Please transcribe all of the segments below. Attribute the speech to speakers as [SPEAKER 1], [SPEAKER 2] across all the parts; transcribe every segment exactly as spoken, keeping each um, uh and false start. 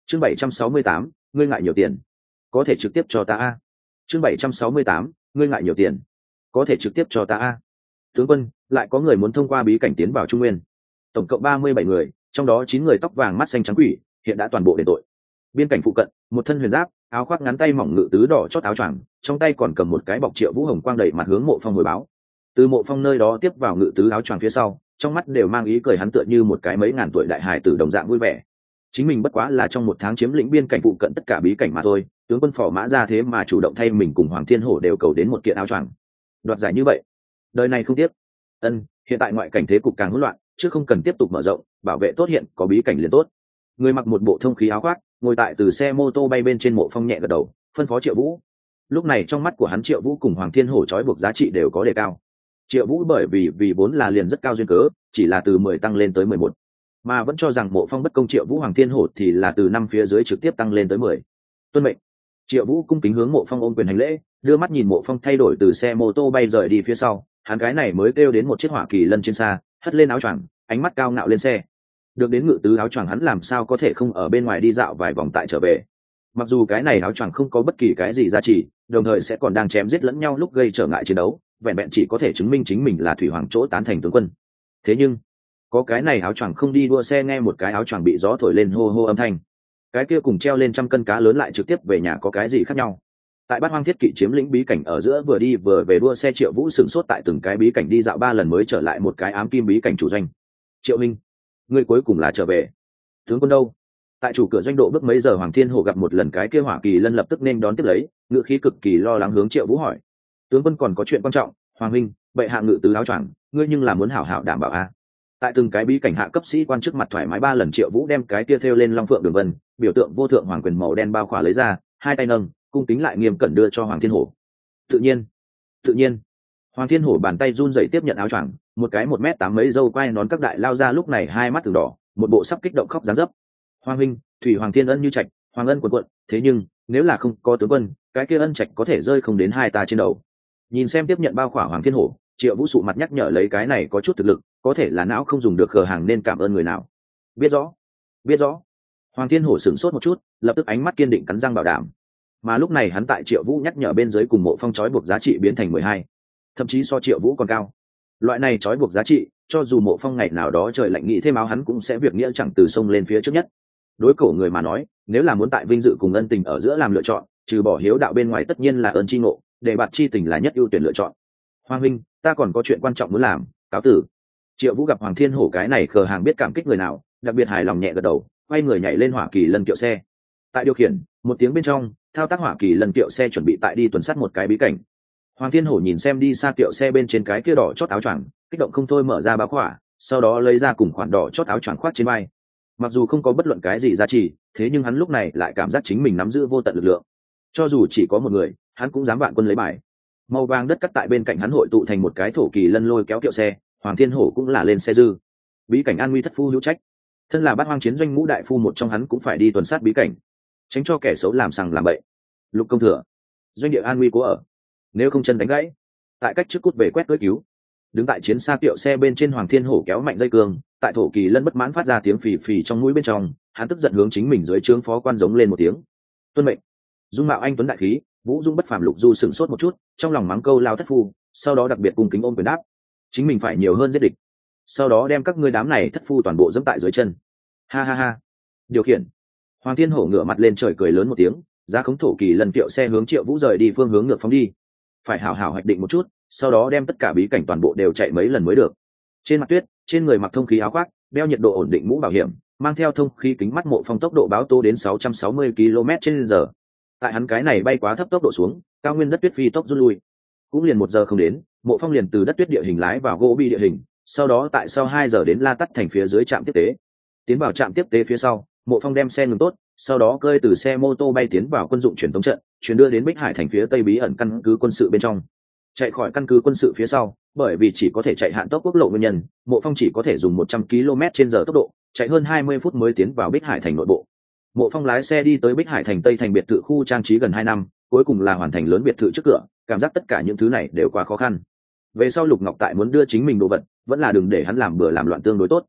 [SPEAKER 1] chương bảy trăm sáu mươi tám, ngươi ngại nhiều tiền có thể trực tiếp cho ta a. chương bảy trăm sáu mươi tám, ngươi ngại nhiều tiền có thể trực tiếp cho ta a. Tướng quân, lại có người muốn thông qua bí cảnh tiến vào Trung Nguyên. Tổng cộng ba mươi bảy người, trong đó chín người tóc vàng mắt xanh trắng quỷ, hiện đã toàn bộ đền tội. Biên cảnh phụ cận, một thân huyền giáp, áo khoác ngắn tay mỏng ngự tứ đỏ chót áo choàng, trong tay còn cầm một cái bọc Triệu Vũ hồng quang đẩy mặt hướng Mộ Phong hồi báo. Từ Mộ Phong nơi đó tiếp vào ngự tứ áo choàng phía sau, trong mắt đều mang ý cười, hắn tựa như một cái mấy ngàn tuổi đại hài tử đồng dạng vui vẻ. Chính mình bất quá là trong một tháng chiếm lĩnh biên cảnh phụ cận tất cả bí cảnh mà thôi, tướng quân Phò Mã ra thế mà chủ động thay mình cùng Hoàng Thiên Hổ đều cầu đến một kiện áo choàng. Đoạt giải như vậy, đời này không tiếp. Ân, hiện tại ngoại cảnh thế cục càng hỗn loạn, chứ không cần tiếp tục mở rộng, bảo vệ tốt hiện có bí cảnh liền tốt. Người mặc một bộ thông khí áo khoác, ngồi tại từ xe mô tô bay bên trên Mộ Phong nhẹ gật đầu, phân phó Triệu Vũ. Lúc này trong mắt của hắn, Triệu Vũ cùng Hoàng Thiên Hổ trói buộc giá trị đều có đề cao. Triệu Vũ bởi vì vì vốn là liền rất cao duyên cớ, chỉ là từ mười tăng lên tới mười một, mà vẫn cho rằng Mộ Phong bất công. Triệu Vũ Hoàng Thiên Hổ thì là từ năm phía dưới trực tiếp tăng lên tới mười. Tuân mệnh. Triệu Vũ cung kính hướng Mộ Phong ôm quyền hành lễ, đưa mắt nhìn Mộ Phong thay đổi từ xe mô tô bay rời đi phía sau, hắn cái này mới kêu đến một chiếc hỏa kỳ lân trên xa, hất lên áo choàng, ánh mắt cao ngạo lên xe. Được đến ngự tứ áo choàng, hắn làm sao có thể không ở bên ngoài đi dạo vài vòng tại trở về. Mặc dù cái này áo choàng không có bất kỳ cái gì giá trị, đồng thời sẽ còn đang chém giết lẫn nhau lúc gây trở ngại chiến đấu, vẹn vẹn chỉ có thể chứng minh chính mình là thủy hoàng chỗ tán thành tướng quân. Thế nhưng có cái này áo choàng không đi đua xe, nghe một cái áo choàng bị gió thổi lên hô hô âm thanh, cái kia cùng treo lên trăm cân cá lớn lại trực tiếp về nhà có cái gì khác nhau. Tại Bát Hoang Thiết Kỵ chiếm lĩnh bí cảnh ở giữa vừa đi vừa về đua xe, Triệu Vũ sửng sốt tại từng cái bí cảnh đi dạo ba lần mới trở lại một cái ám kim bí cảnh chủ doanh. Triệu Minh, ngươi cuối cùng là trở về. Tướng quân đâu? Tại chủ cửa doanh độ bước mấy giờ, Hoàng Thiên Hổ gặp một lần cái kia hỏa kỳ lân lập tức nên đón tiếp lấy, ngựa khí cực kỳ lo lắng hướng Triệu Vũ hỏi. Tướng quân còn có chuyện quan trọng. Hoàng huynh, bệ hạ ngự tứ áo choàng, ngươi nhưng là muốn hảo hảo đảm bảo a. Tại từng cái bí cảnh hạ cấp sĩ quan trước mặt thoải mái ba lần, Triệu Vũ đem cái kia thêu lên long phượng đường vân, biểu tượng vô thượng hoàng quyền màu đen bao khỏa lấy ra, hai tay nâng, cung kính lại nghiêm cẩn đưa cho Hoàng Thiên Hổ. Tự nhiên, tự nhiên. Hoàng Thiên Hổ bàn tay run rẩy tiếp nhận áo choàng, một cái một mét tám mấy dâu quai nón các đại lao ra, lúc này hai mắt từng đỏ, một bộ sắp kích động khóc dáng dấp. Hoàng huynh, thủy hoàng thiên ân như trạch, hoàng ân quần quận, thế nhưng nếu là không có tướng quân, cái kia ân trạch có thể rơi không đến hai ta trên đầu. Nhìn xem tiếp nhận bao khỏa Hoàng Thiên Hổ, Triệu Vũ sụ mặt nhắc nhở lấy, cái này có chút thực lực, có thể là não không dùng được khờ hàng, nên cảm ơn người nào. Biết rõ, biết rõ. Hoàng Thiên Hổ sửng sốt một chút, lập tức ánh mắt kiên định cắn răng bảo đảm. Mà lúc này hắn tại Triệu Vũ nhắc nhở bên dưới cùng Mộ Phong trói buộc giá trị biến thành mười hai, thậm chí so Triệu Vũ còn cao. Loại này trói buộc giá trị, cho dù Mộ Phong ngày nào đó trời lạnh nghĩ thêm áo, hắn cũng sẽ việc nghĩa chẳng từ sông lên phía trước nhất. Đối cổ người mà nói, nếu là muốn tại vinh dự cùng ân tình ở giữa làm lựa chọn, trừ bỏ hiếu đạo bên ngoài, tất nhiên là ơn chi ngộ, để bạt chi tình là nhất ưu tuyển lựa chọn. Hoàng huynh, ta còn có chuyện quan trọng muốn làm, cáo tử. Triệu Vũ gặp Hoàng Thiên Hổ cái này khờ hàng biết cảm kích người nào, đặc biệt hài lòng nhẹ gật đầu, quay người nhảy lên hỏa kỳ lân kiệu xe. Tại điều khiển, một tiếng bên trong, thao tác hỏa kỳ lân kiệu xe chuẩn bị tại đi tuần sát một cái bí cảnh. Hoàng Thiên Hổ nhìn xem đi xa kiệu xe bên trên cái kia đỏ chót áo choàng, kích động không thôi, mở ra bao khỏa, sau đó lấy ra cùng khoản đỏ chót áo choàng khoác trên vai. Mặc dù không có bất luận cái gì giá trị, thế nhưng hắn lúc này lại cảm giác chính mình nắm giữ vô tận lực lượng. Cho dù chỉ có một người, hắn cũng dám vạn quân lấy bài. Màu vàng đất cắt tại bên cạnh hắn hội tụ thành một cái thổ kỳ lân lôi kéo kiệu xe, Hoàng Thiên Hổ cũng là lên xe dư. Bí cảnh an nguy thất phu hữu trách, thân là Bát Hoang chiến doanh ngũ đại phu một trong, hắn cũng phải đi tuần sát bí cảnh, tránh cho kẻ xấu làm sằng làm bậy. Lục công thừa, doanh địa an nguy cố ở, nếu không chân đánh gãy. Tại cách trước cút về quét cưới cứu. Đứng tại chiến xa kiệu xe bên trên, Hoàng Thiên Hổ kéo mạnh dây cương, tại thổ kỳ lân bất mãn phát ra tiếng phì phì trong mũi bên trong, hắn tức giận hướng chính mình dưới trướng phó quan giống lên một tiếng. Tuân mệnh. Dung mạo anh tuấn đại khí, vũ dung bất phàm, Lục Du sửng sốt một chút, trong lòng mắng câu lao thất phu, sau đó đặc biệt cung kính ôm quyền đáp, chính mình phải nhiều hơn giết địch, sau đó đem các ngươi đám này thất phu toàn bộ dẫm tại dưới chân. Ha ha ha. Điều khiển. Hoàng Thiên Hổ ngửa mặt lên trời cười lớn một tiếng, giá khống thổ kỳ lần kiệu xe hướng Triệu Vũ rời đi phương hướng ngược phóng đi. Phải hảo hảo hoạch định một chút, sau đó đem tất cả bí cảnh toàn bộ đều chạy mấy lần mới được. Trên mặt tuyết, trên người mặc thông khí áo khoác, đeo nhiệt độ ổn định mũ bảo hiểm, mang theo thông khí kính mắt, Mộ Phong tốc độ báo tố đến sáu trăm sáu mươi ki lô mét trên giờ. Tại hắn cái này bay quá thấp tốc độ xuống, cao nguyên đất tuyết phi tốc rút lui. Cũng liền một giờ không đến, Mộ Phong liền từ đất tuyết địa hình lái vào gỗ bi địa hình, sau đó tại sau hai giờ đến La Tắt thành phía dưới trạm tiếp tế. Tiến vào trạm tiếp tế phía sau, Mộ Phong đem xe ngừng tốt, sau đó cơi từ xe mô tô bay tiến vào quân dụng truyền tống trận, chuyển đưa đến Bích Hải thành phía tây bí ẩn căn cứ quân sự bên trong. Chạy khỏi căn cứ quân sự phía sau, bởi vì chỉ có thể chạy hạn tốc quốc lộ nguyên nhân, Mộ Phong chỉ có thể dùng một trăm ki lô mét trên giờ tốc độ, chạy hơn hai mươi phút mới tiến vào Bích Hải thành nội bộ. Mộ Phong lái xe đi tới Bích Hải thành tây thành biệt thự khu trang trí gần hai năm, cuối cùng là hoàn thành lớn biệt thự trước cửa, cảm giác tất cả những thứ này đều quá khó khăn. Về sau Lục Ngọc Tại muốn đưa chính mình đồ vật, vẫn là đừng để hắn làm bừa làm loạn tương đối tốt.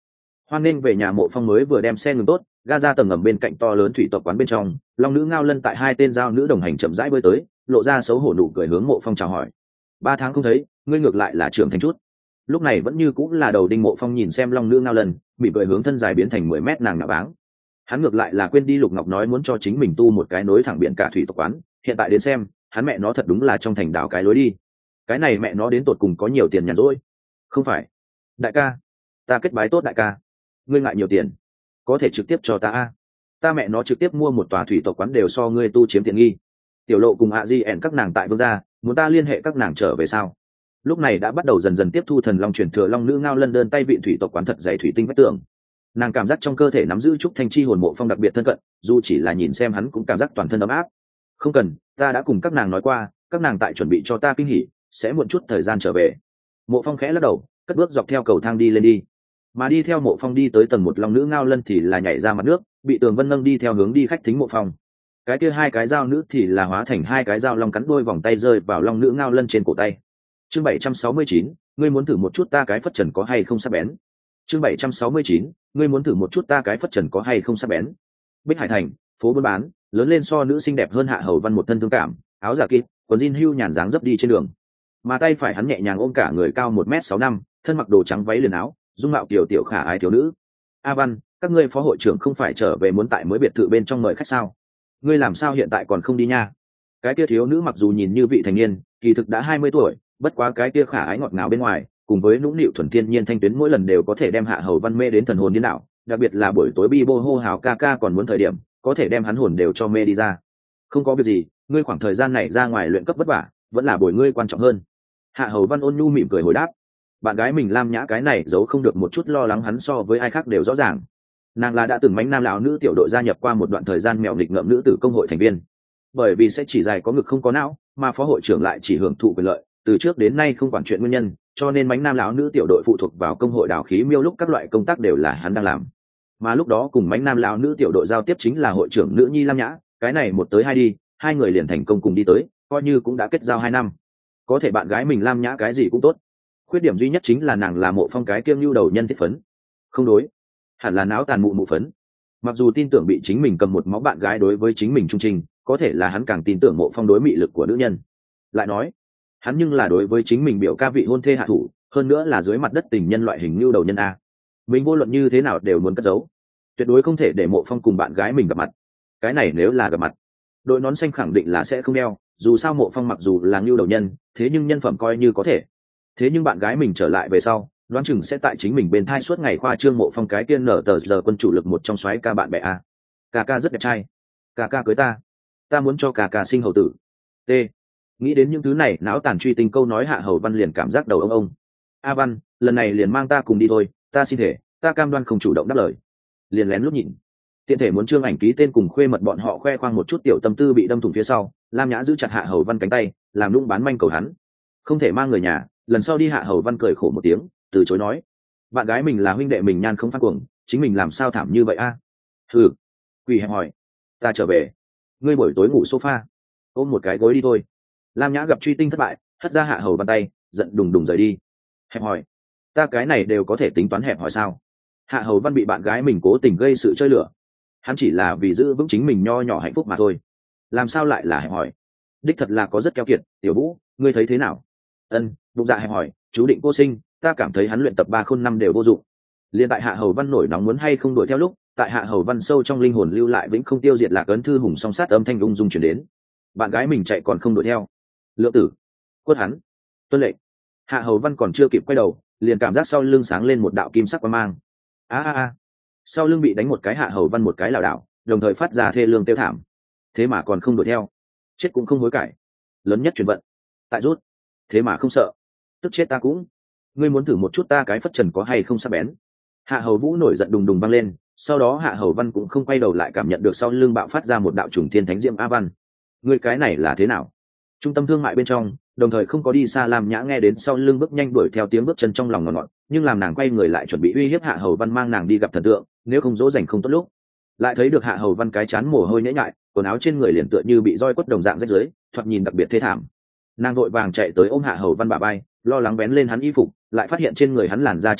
[SPEAKER 1] Hoan nghênh về nhà. Mộ Phong mới vừa đem xe ngừng tốt, ga ra tầng ngầm bên cạnh to lớn thủy tộc quán bên trong, long nữ Ngao Lân tại hai tên giao nữ đồng hành chậm rãi bơi tới, lộ ra xấu hổ nụ cười hướng Mộ Phong chào hỏi. Ba tháng không thấy, ngươi ngược lại là trưởng thành chút. Lúc này vẫn như cũng là đầu đinh. Mộ Phong nhìn xem long nữ Ngao Lân, bị cười hướng thân dài biến thành mười mét nàng ngạo báng. Hắn ngược lại là quên đi Lục Ngọc nói muốn cho chính mình tu một cái nối thẳng biển cả thủy tộc quán, hiện tại đến xem, hắn mẹ nó thật đúng là trong thành đảo cái lối đi. Cái này mẹ nó đến tột cùng có nhiều tiền nhàn rỗi. Không phải, đại ca, ta kết bái tốt đại ca, ngươi ngại nhiều tiền, có thể trực tiếp cho ta a. Ta mẹ nó trực tiếp mua một tòa thủy tộc quán đều so ngươi tu chiếm tiện nghi. Tiểu Lộ cùng ạ di ẻn các nàng tại vương gia, muốn ta liên hệ các nàng trở về sao? Lúc này đã bắt đầu dần dần tiếp thu thần long truyền thừa long nữ Ngao Lân đơn tay vị thủy tộc quán thật dày thủy tinh vách tường. Nàng cảm giác trong cơ thể nắm giữ trúc thanh chi hồn. Mộ Phong đặc biệt thân cận, dù chỉ là nhìn xem hắn cũng cảm giác toàn thân ấm áp. Không cần, ta đã cùng các nàng nói qua, các nàng tại chuẩn bị cho ta kinh hỉ, sẽ muộn chút thời gian trở về. Mộ Phong khẽ lắc đầu, cất bước dọc theo cầu thang đi lên đi. Mà đi theo Mộ Phong đi tới tầng một long nữ Ngao Lân thì là nhảy ra mặt nước, bị Tường Vân nâng đi theo hướng đi khách thính Mộ Phong. Cái kia hai cái dao nữ thì là hóa thành hai cái dao long cắn đuôi vòng tay rơi vào long nữ Ngao Lân trên cổ tay. Chương bảy trăm sáu mươi chín, ngươi muốn thử một chút ta cái phất trần có hay không sắc bén. Chương bảy trăm sáu mươi chín, ngươi muốn thử một chút ta cái phất trần có hay không sắc bén. Bích Hải thành, phố buôn bán, lớn lên so nữ xinh đẹp hơn Hạ Hầu Văn một thân thương cảm, áo giả kịp, quần jean hưu nhàn dáng dấp đi trên đường. Mà tay phải hắn nhẹ nhàng ôm cả người cao một mét sáu năm, thân mặc đồ trắng váy liền áo, dung mạo tiểu tiểu khả ái thiếu nữ. A Văn, các ngươi phó hội trưởng không phải trở về muốn tại mới biệt thự bên trong mời khách sao? Ngươi làm sao hiện tại còn không đi nha? Cái kia thiếu nữ mặc dù nhìn như vị thành niên, kỳ thực đã hai mươi tuổi, bất quá cái kia khả ái ngọt ngào bên ngoài, cùng với nũng nịu thuần thiên nhiên thanh tuyến mỗi lần đều có thể đem Hạ Hầu Văn mê đến thần hồn điên đảo, đặc biệt là buổi tối bi bô hô hào ca ca còn muốn thời điểm, có thể đem hắn hồn đều cho mê đi ra. Không có việc gì, ngươi khoảng thời gian này ra ngoài luyện cấp vất vả, vẫn là bồi ngươi quan trọng hơn. Hạ Hầu Văn ôn nhu mỉm cười hồi đáp. Bạn gái mình Lam Nhã cái này giấu không được một chút lo lắng hắn so với ai khác đều rõ ràng. Nàng là đã từng mánh nam lão nữ tiểu đội gia nhập qua một đoạn thời gian mèo nghịch ngợm nữ tử công hội thành viên. Bởi vì sẽ chỉ dài có ngực không có não, mà phó hội trưởng lại chỉ hưởng thụ quyền lợi, từ trước đến nay không quản chuyện nguyên nhân, cho nên mánh nam lão nữ tiểu đội phụ thuộc vào công hội đào khí miêu lúc các loại công tác đều là hắn đang làm. Mà lúc đó cùng mánh nam lão nữ tiểu đội giao tiếp chính là hội trưởng nữ nhi Lam Nhã, cái này một tới hai đi, hai người liền thành công cùng đi tới, coi như cũng đã kết giao hai năm. Có thể bạn gái mình Lam Nhã cái gì cũng tốt, khuyết điểm duy nhất chính là nàng là Mộ Phong cái kiêng nhu đầu nhân thiết phấn. Không đối, hẳn là não tàn mụ mụ phấn. Mặc dù tin tưởng bị chính mình cầm một máu bạn gái đối với chính mình trung trình, có thể là hắn càng tin tưởng Mộ Phong đối mị lực của nữ nhân. Lại nói, hắn nhưng là đối với chính mình biểu ca vị hôn thê hạ thủ, hơn nữa là dưới mặt đất tình nhân loại hình nhu đầu nhân a. Mình vô luận như thế nào đều muốn cất giấu, tuyệt đối không thể để Mộ Phong cùng bạn gái mình gặp mặt. Cái này nếu là gặp mặt, đội nón xanh khẳng định là sẽ không đeo, dù sao Mộ Phong mặc dù là nhu đầu nhân, thế nhưng nhân phẩm coi như có thể. Thế nhưng bạn gái mình trở lại về sau, đoán chừng sẽ tại chính mình bên thai suốt ngày khoa trương Mộ Phong cái tiên nở tờ giờ quân chủ lực một trong soái ca bạn bè a. Ca ca rất đẹp trai, ca ca cưới ta, ta muốn cho ca ca sinh hầu tử. T. Nghĩ đến những thứ này, não tàn truy tinh câu nói Hạ Hầu Văn liền cảm giác đầu ông ông. A Văn, lần này liền mang ta cùng đi thôi, ta xin thể, ta cam đoan không chủ động đáp lời. Liền lén lúc nhìn, tiện thể muốn trương ảnh ký tên cùng khuê mật bọn họ khoe khoang một chút tiểu tâm tư bị đâm thủng phía sau. Lam Nhã giữ chặt Hạ Hầu Văn cánh tay, làm nũng bán manh cầu hắn, không thể mang người nhà. Lần sau đi Hạ Hầu Văn cười khổ một tiếng, từ chối nói, bạn gái mình là huynh đệ mình nhan không phát cuồng, chính mình làm sao thảm như vậy a? À? Hừ, quỳ hẹp hỏi, ta trở về, ngươi buổi tối ngủ sofa, ôm một cái gối đi thôi. Lam Nhã gặp truy tinh thất bại, hất ra Hạ Hầu Văn tay, giận đùng đùng rời đi. Hẹp hỏi, ta cái này đều có thể tính toán hẹp hỏi sao? Hạ Hầu Văn bị bạn gái mình cố tình gây sự chơi lửa, hắn chỉ là vì giữ vững chính mình nho nhỏ hạnh phúc mà thôi, làm sao lại là hẹp hỏi? Đích thật là có rất keo kiệt. Tiểu Vũ, ngươi thấy thế nào? Ân, bụng dạ hẹp hỏi, chú định cô sinh, ta cảm thấy hắn luyện tập ba khôn năm đều vô dụng. Liên tại Hạ Hầu Văn nổi nóng muốn hay không đuổi theo lúc, tại Hạ Hầu Văn sâu trong linh hồn lưu lại vĩnh không tiêu diệt lạc ấn thư hùng song sát âm thanh ung dung chuyển đến. Bạn gái mình chạy còn không đuổi theo. Lượng tử, quất hắn. Tuân lệnh. Hạ Hầu Văn còn chưa kịp quay đầu, liền cảm giác sau lưng sáng lên một đạo kim sắc quang mang. A a a. Sau lưng bị đánh một cái, Hạ Hầu Văn một cái lảo đảo, đồng thời phát ra thê lương tiêu thảm. Thế mà còn không đuổi theo, chết cũng không hối cải. Lớn nhất chuyển vận. Tại rút. Thế mà không sợ. Tức chết ta cũng. Ngươi muốn thử một chút ta cái phất trần có hay không sắc bén. Hạ Hầu Vũ nổi giận đùng đùng văng lên, sau đó Hạ Hầu Văn cũng không quay đầu lại, cảm nhận được sau lưng bạo phát ra một đạo trùng thiên thánh diệm. A Văn, ngươi cái này là thế nào? Trung tâm thương mại bên trong, đồng thời không có đi xa Lam Nhã nghe đến sau lưng bước nhanh đuổi theo tiếng bước chân trong lòng ngọt ngọt, nhưng làm nàng quay người lại chuẩn bị uy hiếp Hạ Hầu Văn mang nàng đi gặp thần tượng, nếu không dỗ dành không tốt lúc. Lại thấy được Hạ Hầu Văn cái chán mồ hôi nhễ nhại, quần áo trên người liền tựa như bị roi quất đồng dạng rách rưới, thoạt nhìn đặc biệt thê thảm. Nàng vội vàng chạy tới ôm Hạ Hầu Văn bả vai, lo lắng bén lên hắn y phục, lại phát hiện trên người hắn làn da trắng nõn,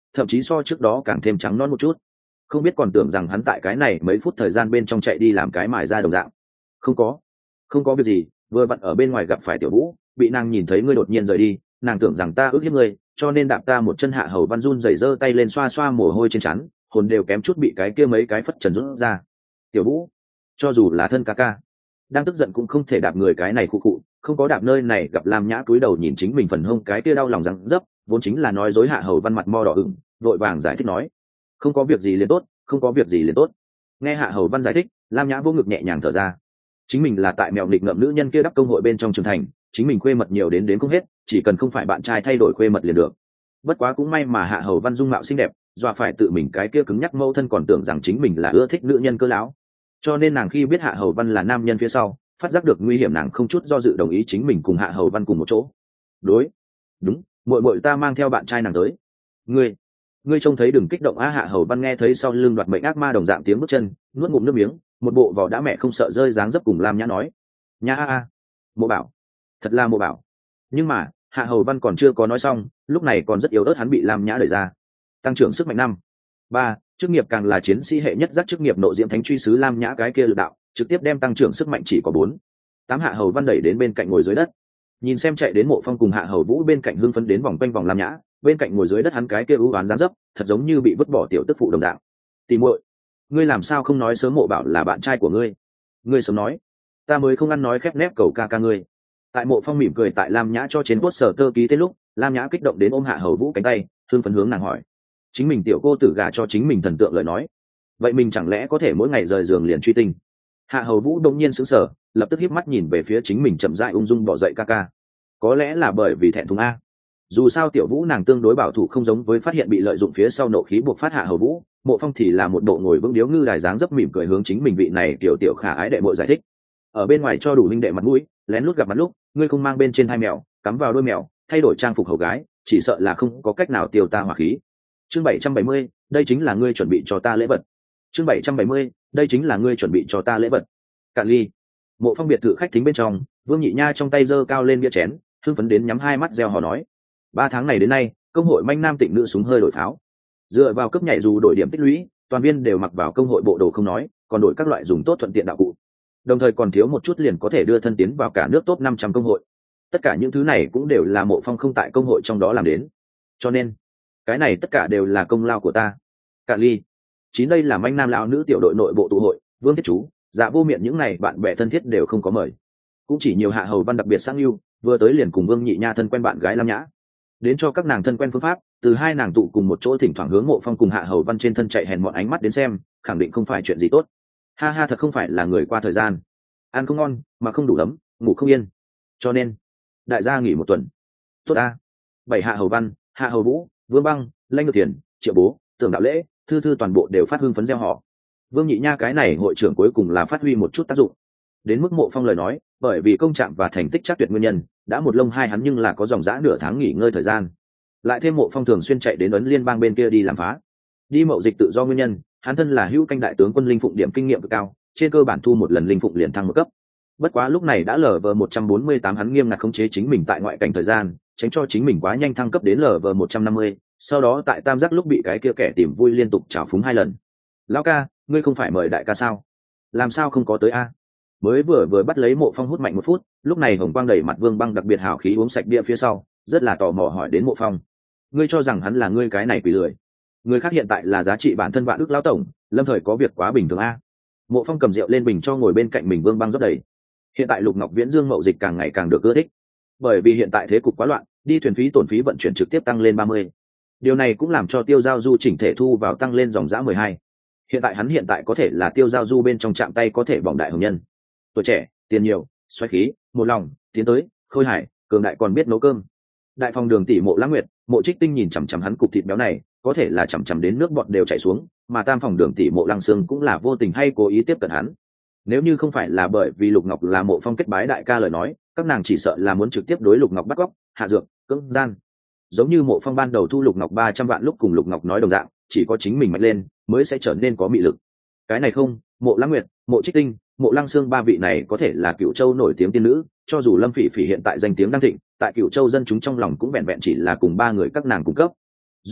[SPEAKER 1] thậm chí so trước đó càng thêm trắng non một chút. Không biết còn tưởng rằng hắn tại cái này mấy phút thời gian bên trong chạy đi làm cái mài ra đồng dạng. Không có, không có việc gì, vừa vặn ở bên ngoài gặp phải Tiểu Vũ, bị nàng nhìn thấy ngươi đột nhiên rời đi, nàng tưởng rằng ta ước hiếp ngươi, cho nên đạp ta một chân. Hạ Hầu Văn run rẩy giơ tay lên xoa xoa mồ hôi trên trán, hồn đều kém chút bị cái kia mấy cái phất trần rút ra. Tiểu Vũ, cho dù là thân ca ca, đang tức giận cũng không thể đạp người cái này cụ cụ, không có đạp nơi này. Gặp Lam Nhã cúi đầu nhìn chính mình phần hông cái kia đau lòng rằng dấp, vốn chính là nói dối. Hạ Hầu Văn mặt mo đỏ ửng, vội vàng giải thích nói, không có việc gì liền tốt, không có việc gì liền tốt. Nghe Hạ Hầu Văn giải thích, Lam Nhã vô ngực nhẹ nhàng thở ra. Chính mình là tại mèo nghịch ngợm nữ nhân kia đắp công hội bên trong trưởng thành, chính mình khuê mật nhiều đến đến không hết, chỉ cần không phải bạn trai thay đổi khuê mật liền được. Bất quá cũng may mà Hạ Hầu Văn dung mạo xinh đẹp, dọa phải tự mình cái kia cứng nhắc mâu thân còn tưởng rằng chính mình là ưa thích nữ nhân cơ láo. Cho nên nàng khi biết Hạ Hầu Văn là nam nhân phía sau, phát giác được nguy hiểm, nàng không chút do dự đồng ý chính mình cùng Hạ Hầu Văn cùng một chỗ. Đối, đúng, muội muội ta mang theo bạn trai nàng tới. Ngươi, ngươi trông thấy đừng kích động a. Hạ Hầu Văn nghe thấy sau lưng đoạt mệnh ác ma đồng dạng tiếng bước chân, nuốt ngụm nước miếng, một bộ vỏ đã mẹ không sợ rơi dáng dấp cùng Lam Nhã nói, nha a a, mộ bảo, thật là mộ bảo. Nhưng mà Hạ Hầu Văn còn chưa có nói xong, lúc này còn rất yếu ớt, hắn bị Lam Nhã đẩy ra. Tăng trưởng sức mạnh năm ba, chức nghiệp càng là chiến sĩ hệ nhất giác chức nghiệp nộ diễm thánh truy sứ. Lam Nhã cái kia lực đạo trực tiếp đem tăng trưởng sức mạnh chỉ có bốn tám. Hạ Hầu Văn đẩy đến bên cạnh ngồi dưới đất, nhìn xem chạy đến Mộ Phong cùng Hạ Hầu Vũ bên cạnh hưng phấn đến vòng quanh vòng Lam Nhã, bên cạnh ngồi dưới đất hắn cái kia ưu oán dáng dấp, thật giống như bị vứt bỏ tiểu tức phụ đồng dạng. Tìm muội, ngươi làm sao không nói sớm, Mộ Bảo là bạn trai của ngươi, ngươi sớm nói, ta mới không ăn nói khép nép cầu ca ca ngươi. Tại Mộ Phong mỉm cười tại Lam Nhã cho trên post sở tơ ký tên lúc, Lam Nhã kích động đến ôm Hạ Hầu Vũ cánh tay, hưng phấn hướng nàng hỏi, chính mình tiểu cô tử gả cho chính mình thần tượng lời nói, vậy mình chẳng lẽ có thể mỗi ngày rời giường liền truy tinh? Hạ Hầu Vũ đông nhiên sững sờ, lập tức híp mắt nhìn về phía chính mình chậm rãi ung dung bỏ dậy ca ca. Có lẽ là bởi vì thẹn thùng a. Dù sao Tiểu Vũ nàng tương đối bảo thủ, không giống với phát hiện bị lợi dụng phía sau nộ khí buộc phát Hạ Hầu Vũ. Mộ Phong thì là một bộ ngồi vững điếu ngư đài dáng dấp mỉm cười hướng chính mình vị này tiểu tiểu khả ái đệ muội giải thích. Ở bên ngoài cho đủ minh đệ mặt mũi, lén lút gặp mặt lúc, ngươi không mang bên trên hai mèo, cắm vào đôi mèo, thay đổi trang phục hầu gái, chỉ sợ là không có cách nào tiêu ta hỏa khí. Chương bảy trăm bảy mươi, đây chính là ngươi chuẩn bị cho ta lễ vật. Chương bảy trăm bảy mươi, đây chính là ngươi chuẩn bị cho ta lễ vật. Cạn ly. Mộ Phong biệt thự khách thính bên trong, Vương Nhị Nha trong tay giơ cao lên bia chén, hưng phấn đến nhắm hai mắt reo hò nói, ba tháng này đến nay, công hội manh nam tịnh nữ súng hơi đổi pháo, dựa vào cấp nhảy dù đổi điểm tích lũy, toàn viên đều mặc vào công hội bộ đồ không nói, còn đổi các loại dùng tốt thuận tiện đạo cụ, đồng thời còn thiếu một chút liền có thể đưa thân tiến vào cả nước top năm trăm công hội. Tất cả những thứ này cũng đều là Mộ Phong không tại công hội trong đó làm đến, cho nên cái này tất cả đều là công lao của ta. Cạn ly. Chín, đây là manh nam lão nữ tiểu đội nội bộ tụ hội, Vương Thiết Chú, Dạ Vô Miện những này bạn bè thân thiết đều không có mời, cũng chỉ nhiều Hạ Hầu Văn đặc biệt sang yêu, vừa tới liền cùng Vương Nhị Nha thân quen bạn gái Lam Nhã, đến cho các nàng thân quen phương pháp, từ hai nàng tụ cùng một chỗ, thỉnh thoảng hướng Mộ Phong cùng Hạ Hầu Văn trên thân chạy hèn mọn ánh mắt đến xem, khẳng định không phải chuyện gì tốt. Ha ha, thật không phải là người qua thời gian, ăn không ngon mà không đủ ấm, ngủ không yên, cho nên đại gia nghỉ một tuần. Tốt a. Bảy, Hạ Hầu Văn, Hạ Hầu Vũ, Vương Băng, Lanh Ngược Tiền, Triệu Bố, Tưởng Đạo Lễ, Thư Thư toàn bộ đều phát hưng phấn gieo họ. Vương Nhị Nha cái này hội trưởng cuối cùng là phát huy một chút tác dụng. Đến mức Mộ Phong lời nói, bởi vì công trạng và thành tích chắc tuyệt nguyên nhân, đã một lông hai hắn nhưng là có dòng dã nửa tháng nghỉ ngơi thời gian. Lại thêm Mộ Phong thường xuyên chạy đến ấn liên bang bên kia đi làm phá, đi mậu dịch tự do nguyên nhân, hắn thân là hữu canh đại tướng quân linh phụng điểm kinh nghiệm cực cao, trên cơ bản thu một lần linh phụng liền thăng một cấp. Bất quá lúc này đã lv một trăm bốn mươi tám, hắn nghiêm ngặt khống chế chính mình tại ngoại cảnh thời gian, tránh cho chính mình quá nhanh thăng cấp đến lv một trăm năm mươi, sau đó tại tam giác lúc bị cái kia kẻ tìm vui liên tục trào phúng hai lần. Lão ca, ngươi không phải mời đại ca sao? Làm sao không có tới a? Mới vừa vừa bắt lấy Mộ Phong hút mạnh một phút, lúc này hồng quang đầy mặt Vương Băng đặc biệt hào khí uống sạch bia phía sau, rất là tò mò hỏi đến Mộ Phong, ngươi cho rằng hắn là ngươi cái này quỷ lười? Người khác hiện tại là giá trị bản thân vạn ước lão tổng, lâm thời có việc quá bình thường a. Mộ Phong cầm rượu lên bình cho ngồi bên cạnh mình Vương Băng rót đầy. Hiện tại Lục Ngọc Viễn Dương mậu dịch càng ngày càng được ưa thích, bởi vì hiện tại thế cục quá loạn, đi thuyền phí tổn phí vận chuyển trực tiếp tăng lên ba mươi. Điều này cũng làm cho tiêu giao du chỉnh thể thu vào tăng lên dòng dã mười hai. Hiện tại hắn hiện tại có thể là tiêu giao du bên trong chạm tay có thể bỏng đại hồng nhân. Tuổi trẻ, tiền nhiều, xoáy khí, một lòng, tiến tới, khôi hài, cường đại còn biết nấu cơm. Đại phòng Đường tỷ Mộ Lãng Nguyệt, Mộ Trích Tinh nhìn chằm chằm hắn cục thịt béo này, có thể là chằm chằm đến nước bọt đều chảy xuống, mà tam phòng Đường tỷ Mộ Lăng Sương cũng là vô tình hay cố ý tiếp cận hắn. Nếu như không phải là bởi vì Lục Ngọc là Mộ Phong kết bái đại ca lời nói, các nàng chỉ sợ là muốn trực tiếp đối Lục Ngọc bắt cóc, hạ dược, cưỡng gian. Giống như Mộ Phong ban đầu thu Lục Ngọc ba trăm vạn lúc cùng Lục Ngọc nói đồng dạng, chỉ có chính mình mạnh lên mới sẽ trở nên có mị lực. Cái này không, Mộ Lãng Nguyệt, Mộ Trích Tinh, Mộ Lăng Sương ba vị này có thể là Cửu Châu nổi tiếng tiên nữ, cho dù Lâm Phỉ Phỉ hiện tại danh tiếng đang thịnh, tại Cửu Châu dân chúng trong lòng cũng vẹn vẹn chỉ là cùng ba người các nàng cung cấp. Dung mạo,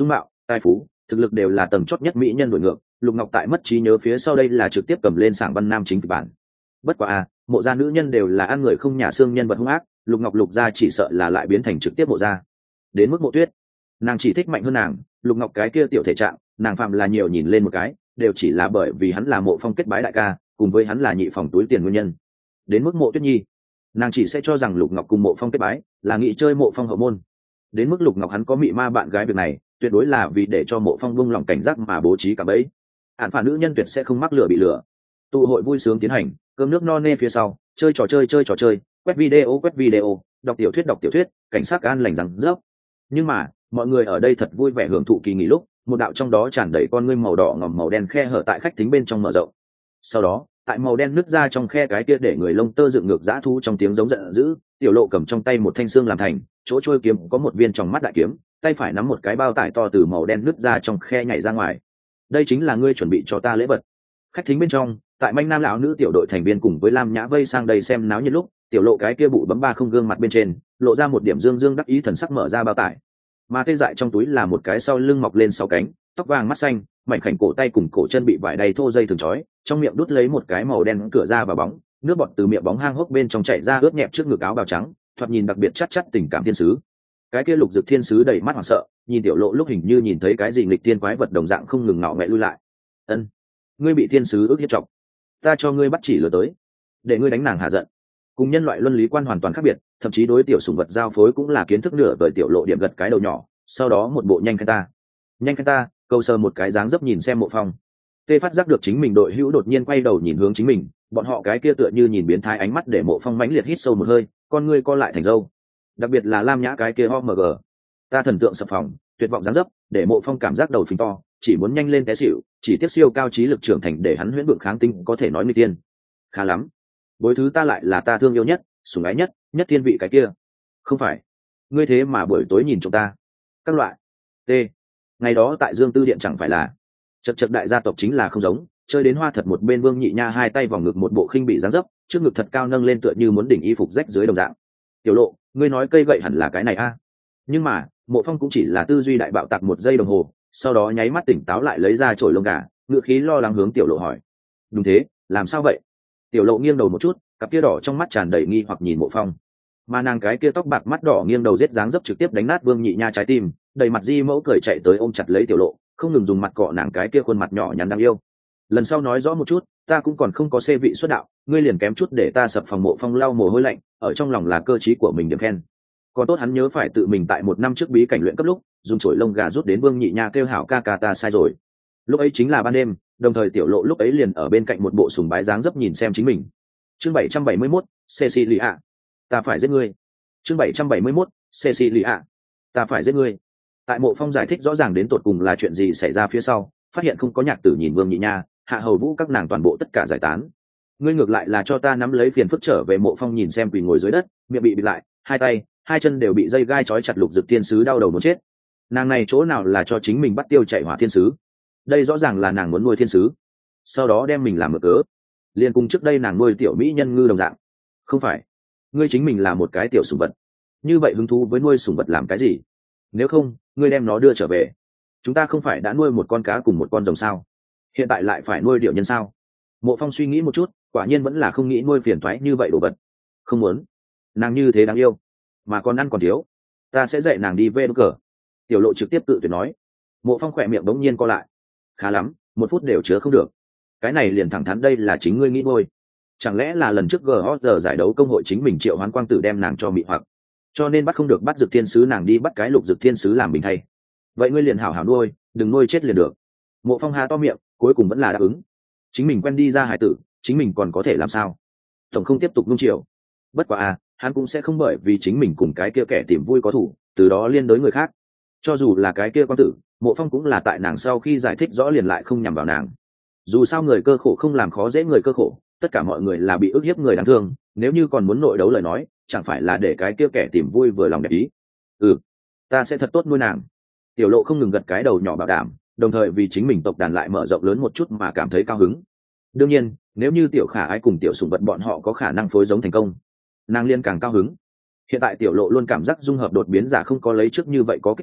[SPEAKER 1] tài phú, thực lực đều là tầng chót nhất mỹ nhân đổi ngược. Lục Ngọc tại mất trí nhớ phía sau đây là trực tiếp cầm lên sảng văn nam chính kịch bản. Bất quá à, mộ gia nữ nhân đều là ăn người không nhà xương nhân vật hung ác, Lục Ngọc Lục gia chỉ sợ là lại biến thành trực tiếp mộ gia. Đến mức Mộ Tuyết, nàng chỉ thích mạnh hơn nàng. Lục Ngọc cái kia tiểu thể trạng, nàng phạm là nhiều nhìn lên một cái, đều chỉ là bởi vì hắn là Mộ Phong kết bái đại ca, cùng với hắn là nhị phòng túi tiền nguyên nhân. Đến mức Mộ Tuyết Nhi, nàng chỉ sẽ cho rằng Lục Ngọc cùng Mộ Phong kết bái là nghĩ chơi Mộ Phong hậu môn. Đến mức Lục Ngọc hắn có mị ma bạn gái việc này, tuyệt đối là vì để cho Mộ Phong buông lòng cảnh giác mà bố trí cả bẫy. Hạn phản nữ nhân tuyệt sẽ không mắc lửa bị lửa. Tụ hội vui sướng tiến hành, cơm nước no nê phía sau, chơi trò chơi chơi trò chơi, quét video quét video, đọc tiểu thuyết đọc tiểu thuyết, cảnh sát an lành rằng rớp. Nhưng mà mọi người ở đây thật vui vẻ hưởng thụ kỳ nghỉ lúc, một đạo trong đó tràn đầy con ngươi màu đỏ ngòm màu đen khe hở tại khách thính bên trong mở rộng. Sau đó tại màu đen nứt ra trong khe cái kia để người lông tơ dựng ngược dã thu trong tiếng giống giận dữ, tiểu lộ cầm trong tay một thanh xương làm thành chỗ trôi kiếm, có một viên tròng mắt đại kiếm, tay phải nắm một cái bao tải to từ màu đen nứt ra trong khe nhảy ra ngoài. Đây chính là ngươi chuẩn bị cho ta lễ vật. Khách thính bên trong, tại manh nam lão nữ tiểu đội thành viên cùng với lam nhã vây sang đây xem náo nhiệt lúc, tiểu lộ cái kia bụi bấm ba không gương mặt bên trên lộ ra một điểm dương dương đắc ý thần sắc, mở ra bao tải, mà tê dại trong túi là một cái sau lưng mọc lên sáu cánh, tóc vàng mắt xanh, mảnh khảnh cổ tay cùng cổ chân bị vải đầy thô dây thường trói, trong miệng đút lấy một cái màu đen cửa ra vào bóng, nước bọt từ miệng bóng hang hốc bên trong chảy ra ướt nhẹp trước ngực áo bào trắng, thoạt nhìn đặc biệt chắc chắc tình cảm thiên sứ. Cái kia lục dực thiên sứ đầy mắt hoảng sợ, nhìn tiểu lộ lúc hình như nhìn thấy cái gì nghịch tiên quái vật đồng dạng, không ngừng ngạo nghễ lui lại. Ân, ngươi bị thiên sứ ước hiếp trọng, ta cho ngươi bắt chỉ lừa tới, để ngươi đánh nàng hạ giận. Cùng nhân loại luân lý quan hoàn toàn khác biệt, thậm chí đối tiểu sủng vật giao phối cũng là kiến thức nửa vời. Tiểu lộ điểm gật cái đầu nhỏ, sau đó một bộ nhanh khen ta nhanh khen ta câu sờ một cái dáng dấp nhìn xem Mộ Phong. Tê phát giác được chính mình đội hữu đột nhiên quay đầu nhìn hướng chính mình, bọn họ cái kia tựa như nhìn biến thái ánh mắt để Mộ Phong mãnh liệt hít sâu một hơi, con ngươi co lại thành dâu. Đặc biệt là lam nhã cái kia o em giê, ta thần tượng sập phòng, tuyệt vọng dáng dấp để Mộ Phong cảm giác đầu phình to, chỉ muốn nhanh lên té xỉu, chỉ tiếp siêu cao trí lực trưởng thành để hắn huyễn vượng kháng tinh, có thể nói nguy tiên. Khá lắm, bối thứ ta lại là ta thương yêu nhất, sủng ái nhất, nhất thiên vị cái kia. Không phải, ngươi thế mà buổi tối nhìn chúng ta. Các loại t ngày đó tại Dương Tư Điện chẳng phải là chật chật đại gia tộc chính là không giống, chơi đến hoa thật. Một bên Vương Nhị Nha hai tay vòng ngực, một bộ khinh bị dáng dấp, trước ngực thật cao nâng lên tựa như muốn đỉnh y phục rách dưới đồng dạng. Tiểu lộ, ngươi nói cây gậy hẳn là cái này a? Nhưng mà Mộ Phong cũng chỉ là tư duy đại bạo tạc một giây đồng hồ, sau đó nháy mắt tỉnh táo lại, lấy ra chổi lông gà, ngựa khí lo lắng hướng tiểu lộ hỏi. Đúng thế, làm sao vậy? Tiểu lộ nghiêng đầu một chút, cặp kia đỏ trong mắt tràn đầy nghi hoặc nhìn Mộ Phong, mà nàng cái kia tóc bạc mắt đỏ nghiêng đầu giết dáng dấp trực tiếp đánh nát Vương Nhị Nha trái tim, đầy mặt di mẫu cười chạy tới ôm chặt lấy tiểu lộ, không ngừng dùng mặt cọ nàng cái kia khuôn mặt nhỏ nhắn đáng yêu. Lần sau nói rõ một chút, ta cũng còn không có xê vị xuất đạo, ngươi liền kém chút để ta sập phòng. Mộ Phong lau mồ hôi lạnh, ở trong lòng là cơ trí của mình điểm khen. Còn tốt hắn nhớ phải tự mình tại một năm trước bí cảnh luyện cấp lúc dùng chổi lông gà rút đến Vương Nhị Nha kêu hảo ca ca, ta sai rồi. Lúc ấy chính là ban đêm, đồng thời tiểu lộ lúc ấy liền ở bên cạnh một bộ sùng bái dáng dấp nhìn xem chính mình. Chương bảy trăm bảy mươi mốt, Cecilia, ta phải giết ngươi. Chương bảy trăm bảy mươi mốt, Cecilia, ta phải giết ngươi. Tại Mộ Phong giải thích rõ ràng đến tột cùng là chuyện gì xảy ra phía sau, phát hiện không có nhạc tử nhìn Vương Nhị Nha, Hạ Hầu Vũ các nàng toàn bộ tất cả giải tán. Ngươi ngược lại là cho ta nắm lấy phiền phức trở về. Mộ Phong nhìn xem quỳ ngồi dưới đất, miệng bị bịt lại, hai tay hai chân đều bị dây gai trói chặt lục dực thiên sứ đau đầu muốn chết. Nàng này chỗ nào là cho chính mình bắt tiêu chạy hỏa thiên sứ, đây rõ ràng là nàng muốn nuôi thiên sứ, sau đó đem mình làm mở cớ, liền cùng trước đây nàng nuôi tiểu mỹ nhân ngư đồng dạng. Không phải, ngươi chính mình là một cái tiểu sủng vật, như vậy hứng thú với nuôi sủng vật làm cái gì? Nếu không ngươi đem nó đưa trở về. Chúng ta không phải đã nuôi một con cá cùng một con rồng sao, hiện tại lại phải nuôi điệu nhân sao? Mộ Phong suy nghĩ một chút, quả nhiên vẫn là không nghĩ nuôi phiền toái như vậy đồ vật. Không muốn, nàng như thế đáng yêu mà còn ăn còn thiếu, ta sẽ dạy nàng đi về cờ. Tiểu lộ trực tiếp tự tuyệt nói. Mộ Phong khỏe miệng bỗng nhiên co lại. Khá lắm, một phút đều chứa không được, cái này liền thẳng thắn đây là chính ngươi nghĩ nuôi. Chẳng lẽ là lần trước giê o giê giải đấu công hội chính mình triệu hoán quang tử đem nàng cho mị hoặc, cho nên bắt không được bắt dực thiên sứ, nàng đi bắt cái lục dực thiên sứ làm bình thay. Vậy ngươi liền hảo hảo nuôi, đừng nuôi chết liền được. Mộ Phong há to miệng, cuối cùng vẫn là đáp ứng. Chính mình quen đi ra hải tử, chính mình còn có thể làm sao? Tổng không tiếp tục nung chiều. Bất quá à, hắn cũng sẽ không bởi vì chính mình cùng cái kia kẻ tìm vui có thủ, từ đó liên đối người khác. Cho dù là cái kia quang tử, Mộ Phong cũng là tại nàng sau khi giải thích rõ liền lại không nhằm vào nàng. Dù sao người cơ khổ không làm khó dễ người cơ khổ, tất cả mọi người là bị ức hiếp người đáng thương, nếu như còn muốn nội đấu lời nói, chẳng phải là để cái kia kẻ tìm vui vừa lòng đẹp ý. Ừ, ta sẽ thật tốt nuôi nàng. Tiểu lộ không ngừng gật cái đầu nhỏ bảo đảm, đồng thời vì chính mình tộc đàn lại mở rộng lớn một chút mà cảm thấy cao hứng. Đương nhiên, nếu như tiểu khả ái cùng tiểu sủng vật bọn họ có khả năng phối giống thành công, nàng liên càng cao hứng. Hiện tại tiểu lộ luôn cảm giác dung hợp đột biến giả không có lấy trước như vậy có kích tình,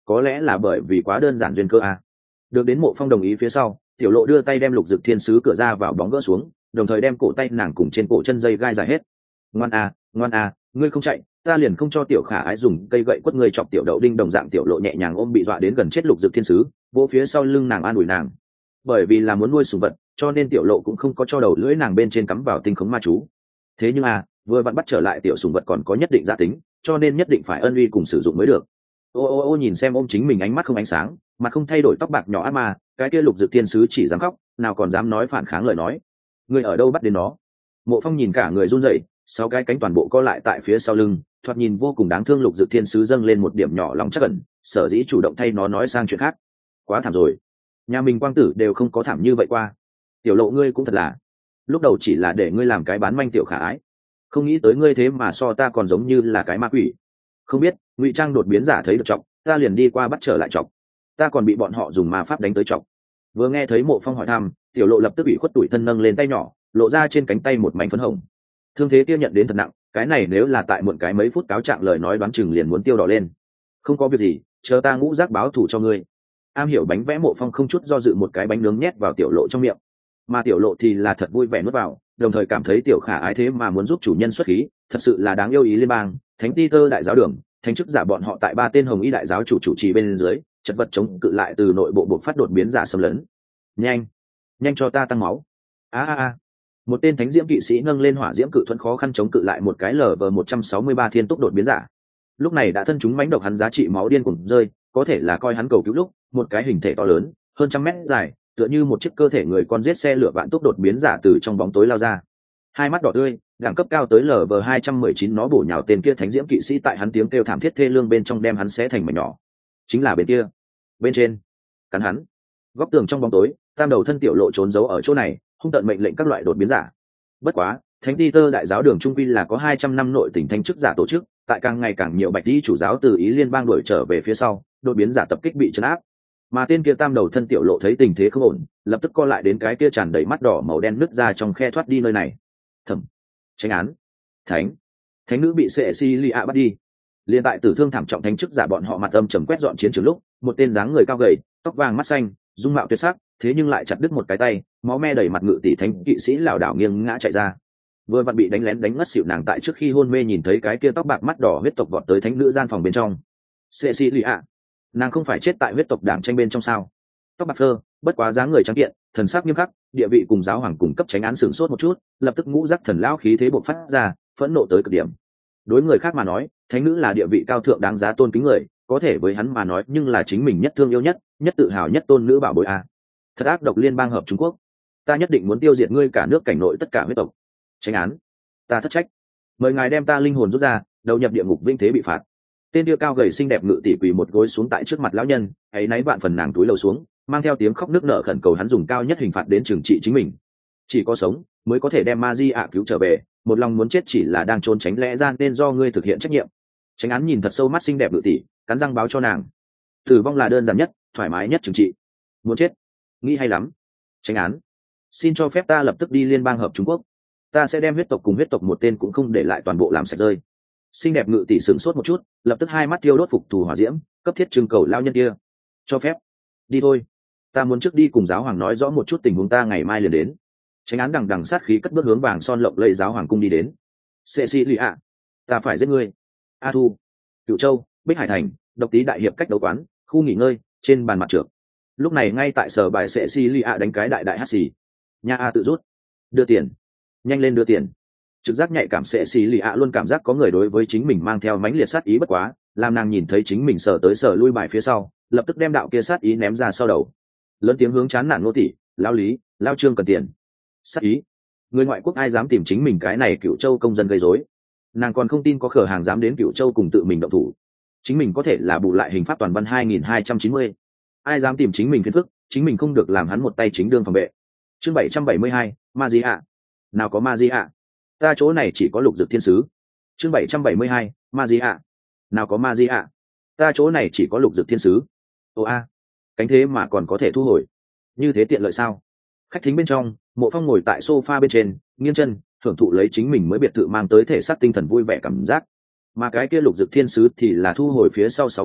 [SPEAKER 1] có lẽ là bởi vì quá đơn giản duyên cơ a. Được đến Mộ Phong đồng ý phía sau, tiểu lộ đưa tay đem lục dực thiên sứ cửa ra vào bóng gỡ xuống, đồng thời đem cổ tay nàng cùng trên cổ chân dây gai dài hết. Ngoan a, ngoan a, ngươi không chạy, ta liền không cho tiểu khả ái dùng cây gậy quất người chọc tiểu đậu đinh đồng dạng. Tiểu lộ nhẹ nhàng ôm bị dọa đến gần chết lục dực thiên sứ, vỗ phía sau lưng nàng an ủi nàng. Bởi vì là muốn nuôi sủng vật, cho nên tiểu lộ cũng không có cho đầu lưỡi nàng bên trên cắm vào tinh khống ma chú. Thế nhưng à, vừa vặn bắt trở lại tiểu sủng vật còn có nhất định gia tính, cho nên nhất định phải ân uy cùng sử dụng mới được. Ô ô ô nhìn xem ôm chính mình ánh mắt không ánh sáng, mặt không thay đổi tóc bạc nhỏ ác ma, cái kia lục dực thiên sứ chỉ dám khóc, nào còn dám nói phản kháng lời nói. Người ở đâu bắt đến nó? Mộ Phong nhìn cả người run rẩy, sáu cái cánh toàn bộ co lại tại phía sau lưng, thoạt nhìn vô cùng đáng thương. Lục dực thiên sứ dâng lên một điểm nhỏ lòng chắc ẩn, sở dĩ chủ động thay nó nói sang chuyện khác. Quá thảm rồi, nhà mình quang tử đều không có thảm như vậy qua. Tiểu lộ ngươi cũng thật là, lúc đầu chỉ là để ngươi làm cái bán manh tiểu khả ái, không nghĩ tới ngươi thế mà so ta còn giống như là cái ma quỷ. Không biết ngụy trang đột biến giả thấy được trọng, ta liền đi qua bắt trở lại trọng, ta còn bị bọn họ dùng ma pháp đánh tới trọng. Vừa nghe thấy Mộ Phong hỏi thăm, tiểu lộ lập tức bị khuất tủi thân nâng lên tay nhỏ, lộ ra trên cánh tay một mảnh phấn hồng. Thương thế kia nhận đến thật nặng, cái này nếu là tại muộn cái mấy phút cáo trạng lời nói đoán chừng liền muốn tiêu đỏ lên. Không có việc gì, chờ ta ngũ giác báo thù cho ngươi. Am hiểu bánh vẽ Mộ Phong không chút do dự một cái bánh nướng nhét vào tiểu lộ trong miệng, mà tiểu lộ thì là thật vui vẻ nuốt vào, đồng thời cảm thấy tiểu khả ái thế mà muốn giúp chủ nhân xuất khí, thật sự là đáng yêu. Ý liên bang thánh ti tơ đại giáo đường thánh chức giả bọn họ tại ba tên hồng y đại giáo chủ chủ trì bên dưới chật vật chống cự lại từ nội bộ buộc phát đột biến giả xâm lấn. Nhanh nhanh cho ta tăng máu. A a a, một tên thánh diễm kỵ sĩ nâng lên hỏa diễm cự thuẫn khó khăn chống cự lại một cái lở vờ một trăm sáu mươi ba thiên túc đột biến giả. Lúc này đã thân chúng mãnh độc, hắn giá trị máu điên cuồng rơi, có thể là coi hắn cầu cứu lúc một cái hình thể to lớn hơn trăm mét dài tựa như một chiếc cơ thể người con giết xe lửa vạn túc đột biến giả từ trong bóng tối lao ra, hai mắt đỏ tươi, đẳng cấp cao tới lv hai trăm mười chín. Nó bổ nhào tên kia thánh diễm kỵ sĩ, tại hắn tiếng kêu thảm thiết thê lương bên trong đem hắn xé thành mảnh nhỏ. Chính là bên kia, bên trên cắn hắn. Góc tường trong bóng tối, tam đầu thân tiểu lộ trốn giấu ở chỗ này, hung tận mệnh lệnh các loại đột biến giả. Bất quá thánh ti tơ đại giáo đường trung quy là có hai trăm năm nội tỉnh thánh chức giả tổ chức, tại càng ngày càng nhiều bạch đi chủ giáo từ ý liên bang đuổi trở về phía sau, đột biến giả tập kích bị trấn áp. Mà tên kia tam đầu thân tiểu lộ thấy tình thế không ổn, lập tức co lại đến cái kia tràn đầy mắt đỏ màu đen nứt ra trong khe thoát đi nơi này. Thẩm, tránh án, thánh thánh nữ bị sệ si li a bắt đi. Liên tại tử thương thảm trọng thánh chức giả bọn họ mặt âm trầm quét dọn chiến trường lúc, một tên dáng người cao gầy, tóc vàng mắt xanh, dung mạo tuyệt sắc, thế nhưng lại chặt đứt một cái tay, máu me đầy mặt ngự tỷ thánh kỵ sĩ lảo đảo nghiêng ngã chạy ra. Vừa vặn bị đánh lén đánh ngất xỉu nàng tại trước khi hôn mê nhìn thấy cái kia tóc bạc mắt đỏ huyết tộc vọt tới thánh nữ gian phòng bên trong. Sệ si li a, nàng không phải chết tại huyết tộc đảng tranh bên trong sao? Tóc bạc phơ, bất quá dáng người trắng kiện, thần sắc nghiêm khắc, địa vị cùng giáo hoàng cùng cấp tránh án sửng sốt một chút, lập tức ngũ giác thần lão khí thế bộc phát ra, phẫn nộ tới cực điểm. Đối người khác mà nói, thánh nữ là địa vị cao thượng đáng giá tôn kính người, có thể với hắn mà nói nhưng là chính mình nhất thương yêu nhất, nhất tự hào nhất tôn nữ bảo bối a. Thật ác độc liên bang hợp Trung Quốc, ta nhất định muốn tiêu diệt ngươi cả nước cảnh nội tất cả huyết tộc. Tránh án, ta thất trách, mời ngài đem ta linh hồn rút ra, đầu nhập địa ngục vinh thế bị phạt. Tên điêu cao gầy xinh đẹp ngự tỷ quỳ một gối xuống tại trước mặt lão nhân, ấy náy vạn phần nàng túi lầu xuống, mang theo tiếng khóc nức nở khẩn cầu hắn dùng cao nhất hình phạt đến trừng trị chính mình. Chỉ có sống mới có thể đem ma di ạ cứu trở về, một lòng muốn chết chỉ là đang trốn tránh lẽ ra nên do ngươi thực hiện trách nhiệm. Tránh án nhìn thật sâu mắt xinh đẹp ngự tỷ, cắn răng báo cho nàng, tử vong là đơn giản nhất, thoải mái nhất trừng trị. Muốn chết, nghĩ hay lắm. Tránh án, xin cho phép ta lập tức đi liên bang hợp Trung Quốc, ta sẽ đem huyết tộc cùng huyết tộc một tên cũng không để lại toàn bộ làm sạch rơi. Xinh đẹp ngự tỷ sửng sốt một chút, lập tức hai mắt tiêu đốt phục tù hỏa diễm, cấp thiết trưng cầu lao nhân kia. Cho phép, đi thôi, ta muốn trước đi cùng giáo hoàng nói rõ một chút tình huống, ta ngày mai liền đến. Tránh án đằng đằng sát khí cất bước hướng vàng son lộng lẫy giáo hoàng cung đi đến. Cecilia, ta phải giết ngươi. A Thu, Cửu Châu, Bích Hải Thành, độc tí đại hiệp cách đấu quán, khu nghỉ ngơi, trên bàn mặt trược. Lúc này ngay tại sở bài Cecilia đánh cái đại đại hát xì. Nha A tự rút, đưa tiền, nhanh lên đưa tiền. Trực giác nhạy cảm sẽ xì lì ạ luôn cảm giác có người đối với chính mình mang theo mãnh liệt sát ý, bất quá làm nàng nhìn thấy chính mình sờ tới sờ lui bài phía sau, lập tức đem đạo kia sát ý ném ra sau đầu, lớn tiếng hướng chán nản nô tỷ, lao lý, lao trương cần tiền. Sát ý, người ngoại quốc ai dám tìm chính mình cái này Cửu Châu công dân gây rối. Nàng còn không tin có cửa hàng dám đến Cửu Châu cùng tự mình động thủ, chính mình có thể là bù lại hình pháp toàn văn hai nghìn hai trăm chín mươi. Ai dám tìm chính mình phiền phức, chính mình không được làm hắn một tay chính đương phòng vệ. Chương bảy trăm bảy mươi hai, ma di ạ. Nào có ma di ạ, ta chỗ này chỉ có lục dực thiên sứ. Chương bảy trăm bảy mươi hai, ma di ạ. Nào có ma di ạ, ta chỗ này chỉ có lục dực thiên sứ. Ồ a, cánh thế mà còn có thể thu hồi, như thế tiện lợi sao? Khách thính bên trong, Mộ Phong ngồi tại sofa bên trên, nghiêng chân thưởng thụ lấy chính mình mới biệt thự mang tới thể xác tinh thần vui vẻ cảm giác. Mà cái kia lục dực thiên sứ thì là thu hồi phía sau sáu cánh,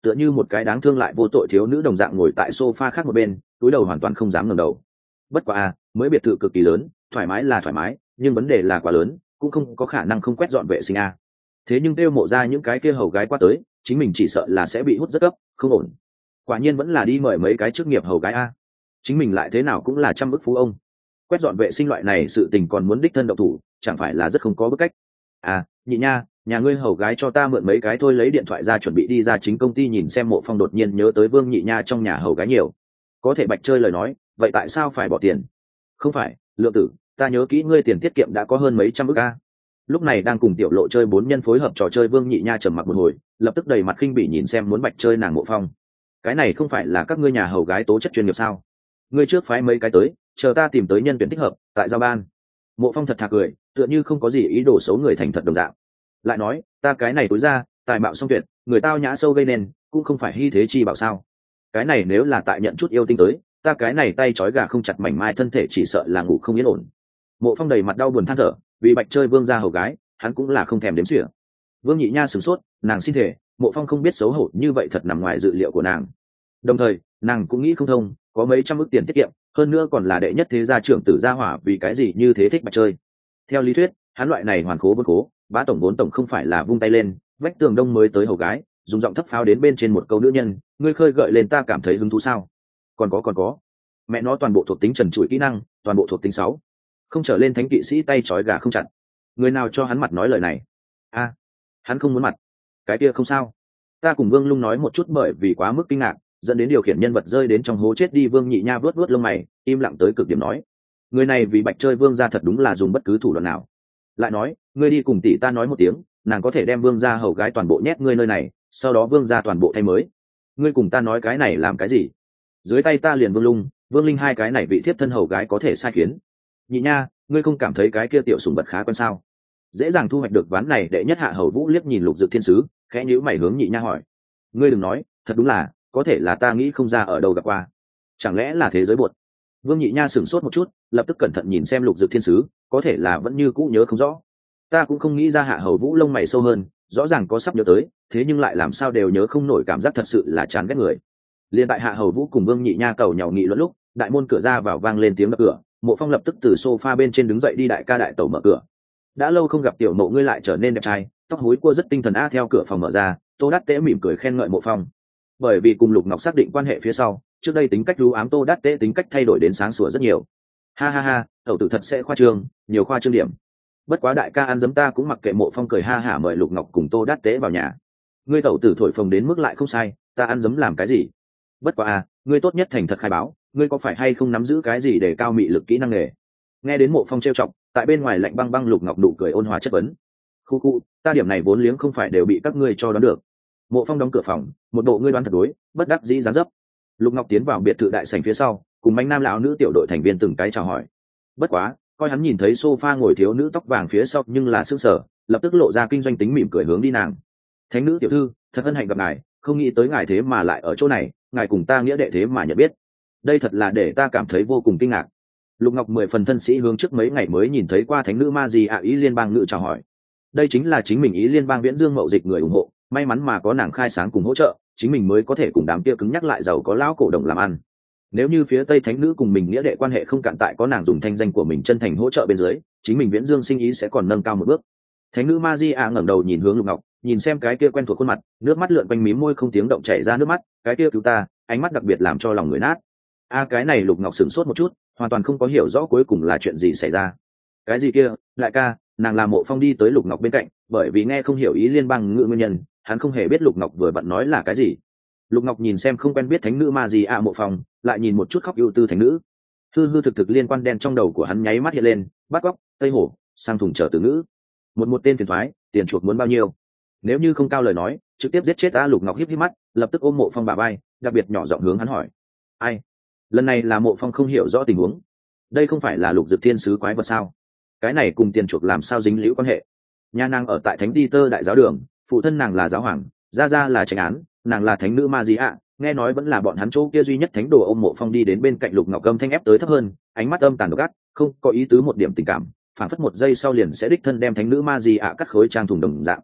[SPEAKER 1] tựa như một cái đáng thương lại vô tội thiếu nữ đồng dạng ngồi tại sofa khác một bên, túi đầu hoàn toàn không dám ngẩng đầu. Bất quá à, mới biệt thự cực kỳ lớn, thoải mái là thoải mái, nhưng vấn đề là quá lớn, cũng không có khả năng không quét dọn vệ sinh a. Thế nhưng kêu mộ ra những cái kia hầu gái qua tới, chính mình chỉ sợ là sẽ bị hút rất gấp, không ổn. Quả nhiên vẫn là đi mời mấy cái chức nghiệp hầu gái a. Chính mình lại thế nào cũng là trăm ức phú ông. Quét dọn vệ sinh loại này sự tình còn muốn đích thân động thủ, chẳng phải là rất không có bức cách. À, nhị nha, nhà ngươi hầu gái cho ta mượn mấy cái thôi, lấy điện thoại ra chuẩn bị đi ra chính công ty nhìn xem. Mộ Phong đột nhiên nhớ tới Vương nhị nha trong nhà hầu gái nhiều, có thể bạch chơi lời nói, vậy tại sao phải bỏ tiền? Không phải, Lượng tử, ta nhớ kỹ ngươi tiền tiết kiệm đã có hơn mấy trăm ức a. Lúc này đang cùng tiểu lộ chơi bốn nhân phối hợp trò chơi, Vương nhị nha trầm mặc một hồi, lập tức đầy mặt khinh bỉ nhìn xem muốn bạch chơi nàng Mộ Phong. Cái này không phải là các ngươi nhà hầu gái tố chất chuyên nghiệp sao? Ngươi trước phái mấy cái tới, chờ ta tìm tới nhân tuyển thích hợp tại giao ban. Mộ Phong thật thà cười, tựa như không có gì ý đồ xấu người thành thật đồng dạng. Lại nói, ta cái này tối ra tài mạo song tuyệt, người tao nhã sâu gây nên, cũng không phải hy thế chi bảo sao? Cái này nếu là tại nhận chút yêu tinh tới, ta cái này tay trói gà không chặt mảnh mai thân thể chỉ sợ là ngủ không yên ổn. Mộ Phong đầy mặt đau buồn than thở, vì bạch chơi Vương gia hầu gái, hắn cũng là không thèm đếm xỉa. Vương nhị nha sửng sốt, nàng xin thể, Mộ Phong không biết xấu hổ như vậy thật nằm ngoài dự liệu của nàng. Đồng thời, nàng cũng nghĩ không thông, có mấy trăm ức tiền tiết kiệm, hơn nữa còn là đệ nhất thế gia trưởng tử gia hỏa, vì cái gì như thế thích bạch chơi. Theo lý thuyết, hắn loại này hoàn khố vốn cố, bá tổng vốn tổng không phải là vung tay lên, vách tường đông mới tới hầu gái, dùng giọng thấp pháo đến bên trên một câu nữ nhân, ngươi khơi gợi lên ta cảm thấy hứng thú sao? Còn có còn có, mẹ nó toàn bộ thuộc tính trần trụi kỹ năng, toàn bộ thuộc tính sáu, không trở lên thánh kỵ sĩ tay trói gà không chặt. Người nào cho hắn mặt nói lời này? A, à, hắn không muốn mặt. Cái kia không sao, ta cùng Vương Lung nói một chút, bởi vì quá mức kinh ngạc dẫn đến điều khiển nhân vật rơi đến trong hố chết đi. Vương nhị nha vớt vớt lông mày, im lặng tới cực điểm nói, người này vì bạch chơi Vương gia thật đúng là dùng bất cứ thủ đoạn nào. Lại nói, ngươi đi cùng tỷ ta nói một tiếng, nàng có thể đem Vương gia hầu gái toàn bộ nhét ngươi nơi này, sau đó Vương gia toàn bộ thay mới. Ngươi cùng ta nói cái này làm cái gì? Dưới tay ta liền Vương Lung, Vương Linh hai cái này vị thiếp thân hầu gái có thể sai khiến. Nhị nha, ngươi không cảm thấy cái kia tiểu sủng bật khá quen sao? Dễ dàng thu hoạch được ván này đệ nhất hạ hầu vũ liếc nhìn Lục Dực thiên sứ, khẽ nhíu mày hướng nhị nha hỏi, ngươi đừng nói, thật đúng là, có thể là ta nghĩ không ra ở đâu gặp qua. Chẳng lẽ là thế giới bột? Vương nhị nha sửng sốt một chút, lập tức cẩn thận nhìn xem Lục Dực thiên sứ, có thể là vẫn như cũ nhớ không rõ. Ta cũng không nghĩ ra hạ hầu vũ lông mày sâu hơn, rõ ràng có sắp nhớ tới, thế nhưng lại làm sao đều nhớ không nổi, cảm giác thật sự là chán ghét người. Liên tại hạ hầu vũ cùng Vương nhị nha cầu nhàu nghị luận lúc, đại môn cửa ra vào vang lên tiếng đập cửa. Mộ Phong lập tức từ sofa bên trên đứng dậy đi đại ca đại tẩu mở cửa. Đã lâu không gặp tiểu Mộ, ngươi lại trở nên đẹp trai, tóc hối cua rất tinh thần a. Theo cửa phòng mở ra, Tô Đát Tế mỉm cười khen ngợi Mộ Phong. Bởi vì cùng Lục Ngọc xác định quan hệ phía sau, trước đây tính cách lưu ám Tô Đát Tế tính cách thay đổi đến sáng sủa rất nhiều. Ha ha ha, tẩu tử thật sẽ khoa trương, nhiều khoa trương điểm. Bất quá đại ca ăn dấm ta cũng mặc kệ. Mộ Phong cười ha hả mời Lục Ngọc cùng Tô Đát Tế vào nhà. Ngươi tẩu tử thổi phồng đến mức lại không sai, ta ăn dấm làm cái gì? Bất quá à, ngươi tốt nhất thành thật khai báo, ngươi có phải hay không nắm giữ cái gì để cao mị lực kỹ năng nghề? Nghe đến Mộ Phong trêu chọc, tại bên ngoài lạnh băng băng Lục Ngọc nụ cười ôn hòa chất vấn. Khu khu, ta điểm này vốn liếng không phải đều bị các ngươi cho đoán được. Mộ Phong đóng cửa phòng, một bộ ngươi đoán thật đối, bất đắc dĩ dáng dấp. Lục Ngọc tiến vào biệt thự đại sảnh phía sau, cùng bánh nam lão nữ tiểu đội thành viên từng cái chào hỏi. Bất quá, coi hắn nhìn thấy sofa ngồi thiếu nữ tóc vàng phía sau nhưng là sững sờ, lập tức lộ ra kinh doanh tính mỉm cười hướng đi nàng. Thánh nữ tiểu thư, thật hân hạnh gặp ngài, không nghĩ tới ngài thế mà lại ở chỗ này, ngài cùng ta nghĩa đệ thế mà nhận biết, đây thật là để ta cảm thấy vô cùng kinh ngạc. Lục Ngọc mười phần thân sĩ hướng trước mấy ngày mới nhìn thấy qua thánh nữ ma gì ạ ý liên bang ngự chào hỏi. Đây chính là chính mình ý liên bang viễn dương mậu dịch người ủng hộ, may mắn mà có nàng khai sáng cùng hỗ trợ, chính mình mới có thể cùng đám kia cứng nhắc lại giàu có lão cổ đồng làm ăn. Nếu như phía Tây thánh nữ cùng mình nghĩa đệ quan hệ không cạn, tại có nàng dùng thanh danh của mình chân thành hỗ trợ bên dưới, chính mình viễn dương sinh ý sẽ còn nâng cao một bước. Thánh nữ ma di ạ ngẩng đầu nhìn hướng Lục Ngọc, nhìn xem cái kia quen thuộc khuôn mặt, nước mắt lượn quanh mím môi không tiếng động chảy ra nước mắt, cái kia cứu ta, ánh mắt đặc biệt làm cho lòng người nát. A à, cái này Lục Ngọc sửng sốt một chút, hoàn toàn không có hiểu rõ cuối cùng là chuyện gì xảy ra. Cái gì kia, đại ca, nàng là Mộ Phong đi tới Lục Ngọc bên cạnh, bởi vì nghe không hiểu ý liên bang ngữ nguyên nhân, hắn không hề biết Lục Ngọc vừa bận nói là cái gì. Lục Ngọc nhìn xem không quen biết thánh nữ ma gì ạ Mộ Phong, lại nhìn một chút khóc ưu tư thánh nữ. Hư hư thực thực liên quan đen trong đầu của hắn nháy mắt hiện lên, bắt cóc, tây hổ, sang thùng trở từ ngữ. Một một tên phiền thoái, tiền chuộc muốn bao nhiêu? Nếu như không cao lời nói, trực tiếp giết chết ta. Lục Ngọc híp híp mắt, lập tức ôm Mộ Phong bà vai, đặc biệt nhỏ giọng hướng hắn hỏi. Ai? Lần này là Mộ Phong không hiểu rõ tình huống. Đây không phải là Lục Dực thiên sứ quái vật sao? Cái này cùng tiền chuộc làm sao dính liễu quan hệ? Nhà nàng ở tại Thánh Ti Tơ đại giáo đường, phụ thân nàng là giáo hoàng, gia gia là tránh án, nàng là thánh nữ ma gì ạ, nghe nói vẫn là bọn hắn chỗ kia duy nhất thánh đồ. Ôm Mộ Phong đi đến bên cạnh Lục Ngọc, âm thanh ép tới thấp hơn, ánh mắt âm tàn độc ác, không có ý tứ một điểm tình cảm, phản phất một giây sau liền sẽ đích thân đem thánh nữ ma gì ạ cắt khối trang thùng đồng dạng.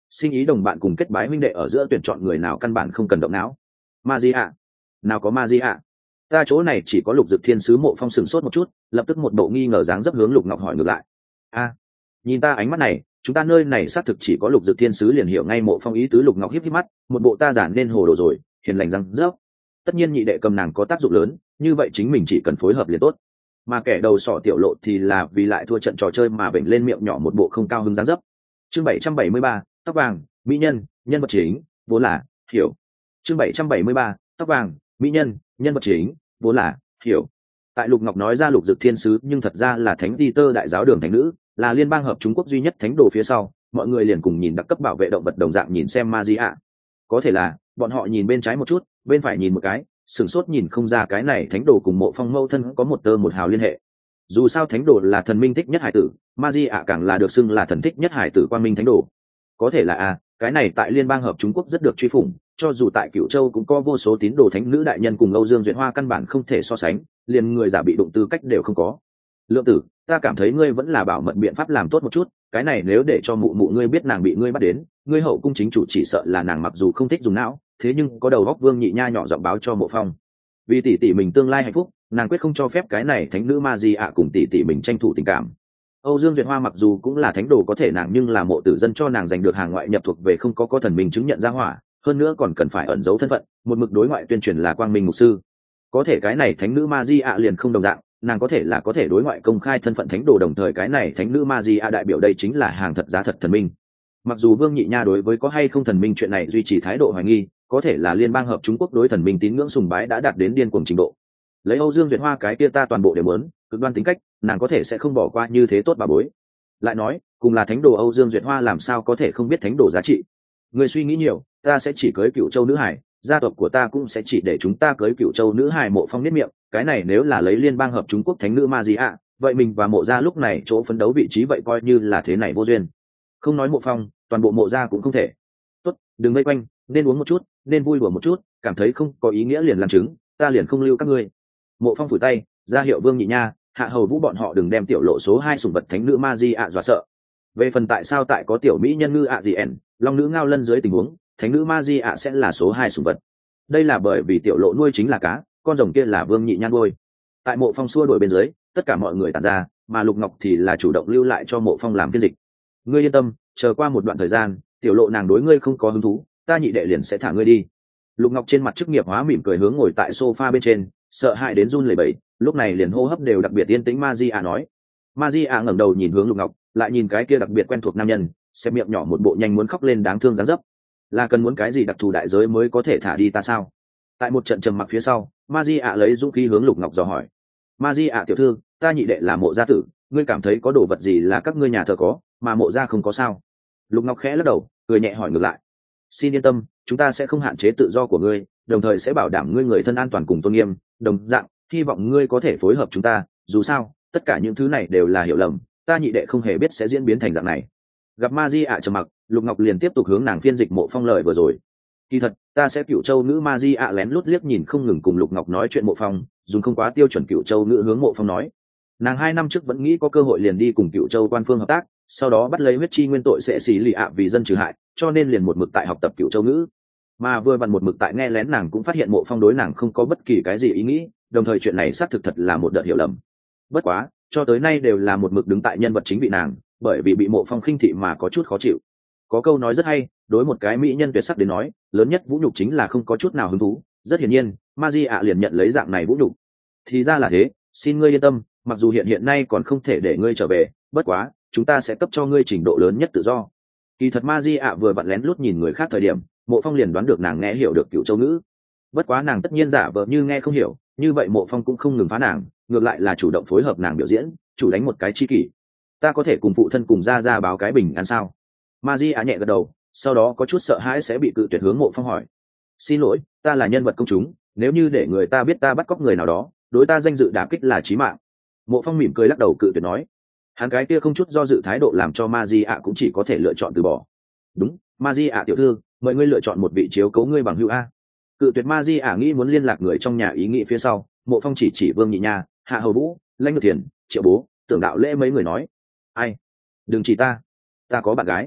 [SPEAKER 1] sinh ý đồng bạn cùng kết bái huynh đệ ở giữa tuyển chọn người nào căn bản không cần động não. Ma di ạ? Nào có ma di ạ? Ta chỗ này chỉ có Lục Dực Thiên Sứ. Mộ Phong sửng sốt một chút, lập tức một bộ nghi ngờ dáng dấp hướng Lục Ngọc hỏi ngược lại. A, nhìn ta ánh mắt này, chúng ta nơi này xác thực chỉ có Lục Dực Thiên Sứ liền hiểu ngay Mộ Phong ý tứ. Lục Ngọc híp híp mắt, một bộ ta giản nên hồ đồ rồi, hiền lành răng rớp. Tất nhiên nhị đệ cầm nàng có tác dụng lớn, như vậy chính mình chỉ cần phối hợp liền tốt. Mà kẻ đầu sỏ Tiểu Lộ thì là vì lại thua trận trò chơi mà bệnh lên miệng nhỏ một bộ không cao hứng dáng dấp. Chương bảy trăm bảy mươi ba, tóc vàng, mỹ nhân, nhân vật chính, vốn là hiểu. Chương bảy trăm bảy mươi ba, tóc vàng, mỹ nhân, nhân vật chính, vốn là hiểu. Tại Lục Ngọc nói ra Lục Dực Thiên Sứ nhưng thật ra là Thánh Ti Tơ đại giáo đường thánh nữ, là liên bang hợp Trung Quốc duy nhất thánh đồ phía sau, mọi người liền cùng nhìn đặc cấp bảo vệ động vật đồng dạng nhìn xem Ma Di ạ. Có thể là bọn họ nhìn bên trái một chút, bên phải nhìn một cái, sửng sốt nhìn không ra cái này thánh đồ cùng Mộ Phong mâu thân có một tơ một hào liên hệ. Dù sao thánh đồ là thần minh thích nhất hải tử, Ma Di ạ càng là được xưng là thần thích nhất hải tử quang minh thánh đồ. Có thể là a, cái này tại liên bang hợp Trung Quốc rất được truy phủng, cho dù tại Cửu Châu cũng có vô số tín đồ thánh nữ đại nhân cùng Âu Dương Duyệt Hoa căn bản không thể so sánh, liền người giả bị đụng tư cách đều không có. Lượng tử, ta cảm thấy ngươi vẫn là bảo mật biện pháp làm tốt một chút, cái này nếu để cho mụ mụ ngươi biết nàng bị ngươi bắt đến, ngươi hậu cung chính chủ chỉ sợ là nàng mặc dù không thích dùng não, thế nhưng có đầu óc. Vương Nhị Nha nhỏ giọng báo cho Mộ Phong. Vì tỷ tỷ mình tương lai hạnh phúc, nàng quyết không cho phép cái này thánh nữ Ma Di ạ cùng tỷ tỷ mình tranh thủ tình cảm. Âu Dương Duyệt Hoa mặc dù cũng là thánh đồ có thể nàng nhưng là mộ tử dân cho nàng giành được hàng ngoại nhập thuộc về không có có thần mình chứng nhận ra hỏa, hơn nữa còn cần phải ẩn giấu thân phận, một mực đối ngoại tuyên truyền là quang minh mục sư. Có thể cái này thánh nữ Ma Di ạ liền không đồng dạng, nàng có thể là có thể đối ngoại công khai thân phận thánh đồ, đồng thời cái này thánh nữ Ma Di ạ đại biểu đây chính là hàng thật giá thật thần minh. Mặc dù Vương Nhị Nha đối với có hay không thần minh chuyện này duy trì thái độ hoài nghi, có thể là liên bang hợp Trung Quốc đối thần minh tín ngưỡng sùng bái đã đạt đến điên cuồng trình độ. Lấy Âu Dương Duyệt Hoa cái kia ta toàn bộ đều muốn, cực đoan tính cách, nàng có thể sẽ không bỏ qua như thế tốt bà bối. Lại nói, cùng là thánh đồ Âu Dương Duyệt Hoa làm sao có thể không biết thánh đồ giá trị. Người suy nghĩ nhiều, ta sẽ chỉ cưới Cửu Châu nữ hải, gia tộc của ta cũng sẽ chỉ để chúng ta cưới Cửu Châu nữ hải. Mộ Phong niết miệng, cái này nếu là lấy liên bang hợp Trung Quốc thánh nữ Ma Di ạ, vậy mình và Mộ gia lúc này chỗ phấn đấu vị trí vậy coi như là thế này vô duyên. Không nói Mộ Phong, toàn bộ Mộ gia cũng không thể. Tốt, đừng vây quanh, nên uống một chút, nên vui đùa một chút, cảm thấy không có ý nghĩa liền làm chứng, ta liền không lưu các ngươi. Mộ Phong phủi tay ra hiệu Vương Nhị Nha, Hạ Hầu Vũ bọn họ đừng đem Tiểu Lộ số hai sủng vật thánh nữ Ma Di ạ dọa sợ. Về phần tại sao tại có tiểu mỹ nhân ngư ạ gì ẻn, long nữ ngao lân dưới tình huống, thánh nữ Ma Di ạ sẽ là số hai sủng vật. Đây là bởi vì Tiểu Lộ nuôi chính là cá, con rồng kia là Vương Nhị Nha nuôi. Tại Mộ Phong xua đuổi bên dưới, tất cả mọi người tản ra, mà Lục Ngọc thì là chủ động lưu lại cho Mộ Phong làm phiên dịch. Ngươi yên tâm, chờ qua một đoạn thời gian, Tiểu Lộ nàng đối ngươi không có hứng thú, ta nhị đệ liền sẽ thả ngươi đi. Lục Ngọc trên mặt chức nghiệp hóa mỉm cười hướng ngồi tại sofa bên trên, sợ hãi đến run lẩy bẩy, lúc này liền hô hấp đều đặc biệt yên tĩnh. Ma Di ạ nói. Ma Di ạ ngẩng đầu nhìn hướng Lục Ngọc, lại nhìn cái kia đặc biệt quen thuộc nam nhân, xem miệng nhỏ một bộ nhanh muốn khóc lên đáng thương dáng dấp. Là cần muốn cái gì đặc thù đại giới mới có thể thả đi ta sao? Tại một trận trầm mặc phía sau, Ma Di ạ lấy dũng khí hướng Lục Ngọc dò hỏi. Ma Di ạ tiểu thư, ta nhị đệ là Mộ gia tử, ngươi cảm thấy có đồ vật gì là các ngươi nhà thờ có, mà Mộ gia không có sao? Lục Ngọc khẽ lắc đầu, cười nhẹ hỏi ngược lại. Xin yên tâm, chúng ta sẽ không hạn chế tự do của ngươi, đồng thời sẽ bảo đảm ngươi người thân an toàn cùng tôn nghiêm, đồng dạng hy vọng ngươi có thể phối hợp chúng ta, dù sao tất cả những thứ này đều là hiểu lầm, ta nhị đệ không hề biết sẽ diễn biến thành dạng này. Gặp Ma Di ạ trầm mặc, Lục Ngọc liền tiếp tục hướng nàng phiên dịch Mộ Phong lời vừa rồi. Kỳ thật ta sẽ Cửu Châu nữ. Ma Di ạ lén lút liếc nhìn không ngừng cùng Lục Ngọc nói chuyện Mộ Phong, dùng không quá tiêu chuẩn Cửu Châu nữ hướng Mộ Phong nói. Nàng hai năm trước vẫn nghĩ có cơ hội liền đi cùng Cửu Châu quan phương hợp tác, sau đó bắt lấy huyết chi nguyên tội sẽ xỉ lì ạ vì dân trừ hại, cho nên liền một mực tại học tập Cửu Châu ngữ. Mà vừa vặn một mực tại nghe lén, nàng cũng phát hiện Mộ Phong đối nàng không có bất kỳ cái gì ý nghĩ, đồng thời chuyện này xác thực thật là một đợt hiểu lầm. Bất quá cho tới nay đều là một mực đứng tại nhân vật chính vị nàng, bởi vì bị Mộ Phong khinh thị mà có chút khó chịu. Có câu nói rất hay, đối một cái mỹ nhân tuyệt sắc đến nói, lớn nhất vũ nhục chính là không có chút nào hứng thú. Rất hiển nhiên, Ma Di ạ liền nhận lấy dạng này vũ nhục. Thì ra là thế, xin ngươi yên tâm, mặc dù hiện hiện nay còn không thể để ngươi trở về, bất quá chúng ta sẽ cấp cho ngươi trình độ lớn nhất tự do. Kỳ thật Ma Di ạ vừa vặn lén lút nhìn người khác thời điểm, Mộ Phong liền đoán được nàng nghe hiểu được Cửu Châu ngữ. Bất quá nàng tất nhiên giả vờ như nghe không hiểu, như vậy Mộ Phong cũng không ngừng phá nàng, ngược lại là chủ động phối hợp nàng biểu diễn, chủ đánh một cái chi kỷ. Ta có thể cùng phụ thân cùng ra ra báo cái bình an sao? Ma Di ạ nhẹ gật đầu, sau đó có chút sợ hãi sẽ bị cự tuyệt hướng Mộ Phong hỏi. Xin lỗi, ta là nhân vật công chúng, nếu như để người ta biết ta bắt cóc người nào đó, đối ta danh dự đả kích là chí mạng. Mộ Phong mỉm cười lắc đầu cự tuyệt nói. Hắn cái kia không chút do dự thái độ làm cho Ma Di ạ cũng chỉ có thể lựa chọn từ bỏ. Đúng, Ma Di ạ tiểu thư, mời ngươi lựa chọn một vị chiếu cố ngươi bằng hữu a. Cự tuyệt Ma Di ạ nghĩ muốn liên lạc người trong nhà ý nghĩ phía sau, Mộ Phong chỉ chỉ Vương Nhị Nha, Hạ Hầu Vũ, Lãnh Ngự Thiền, Triệu Bố, Tưởng Đạo Lễ mấy người nói. Ai? Đừng chỉ ta, ta có bạn gái.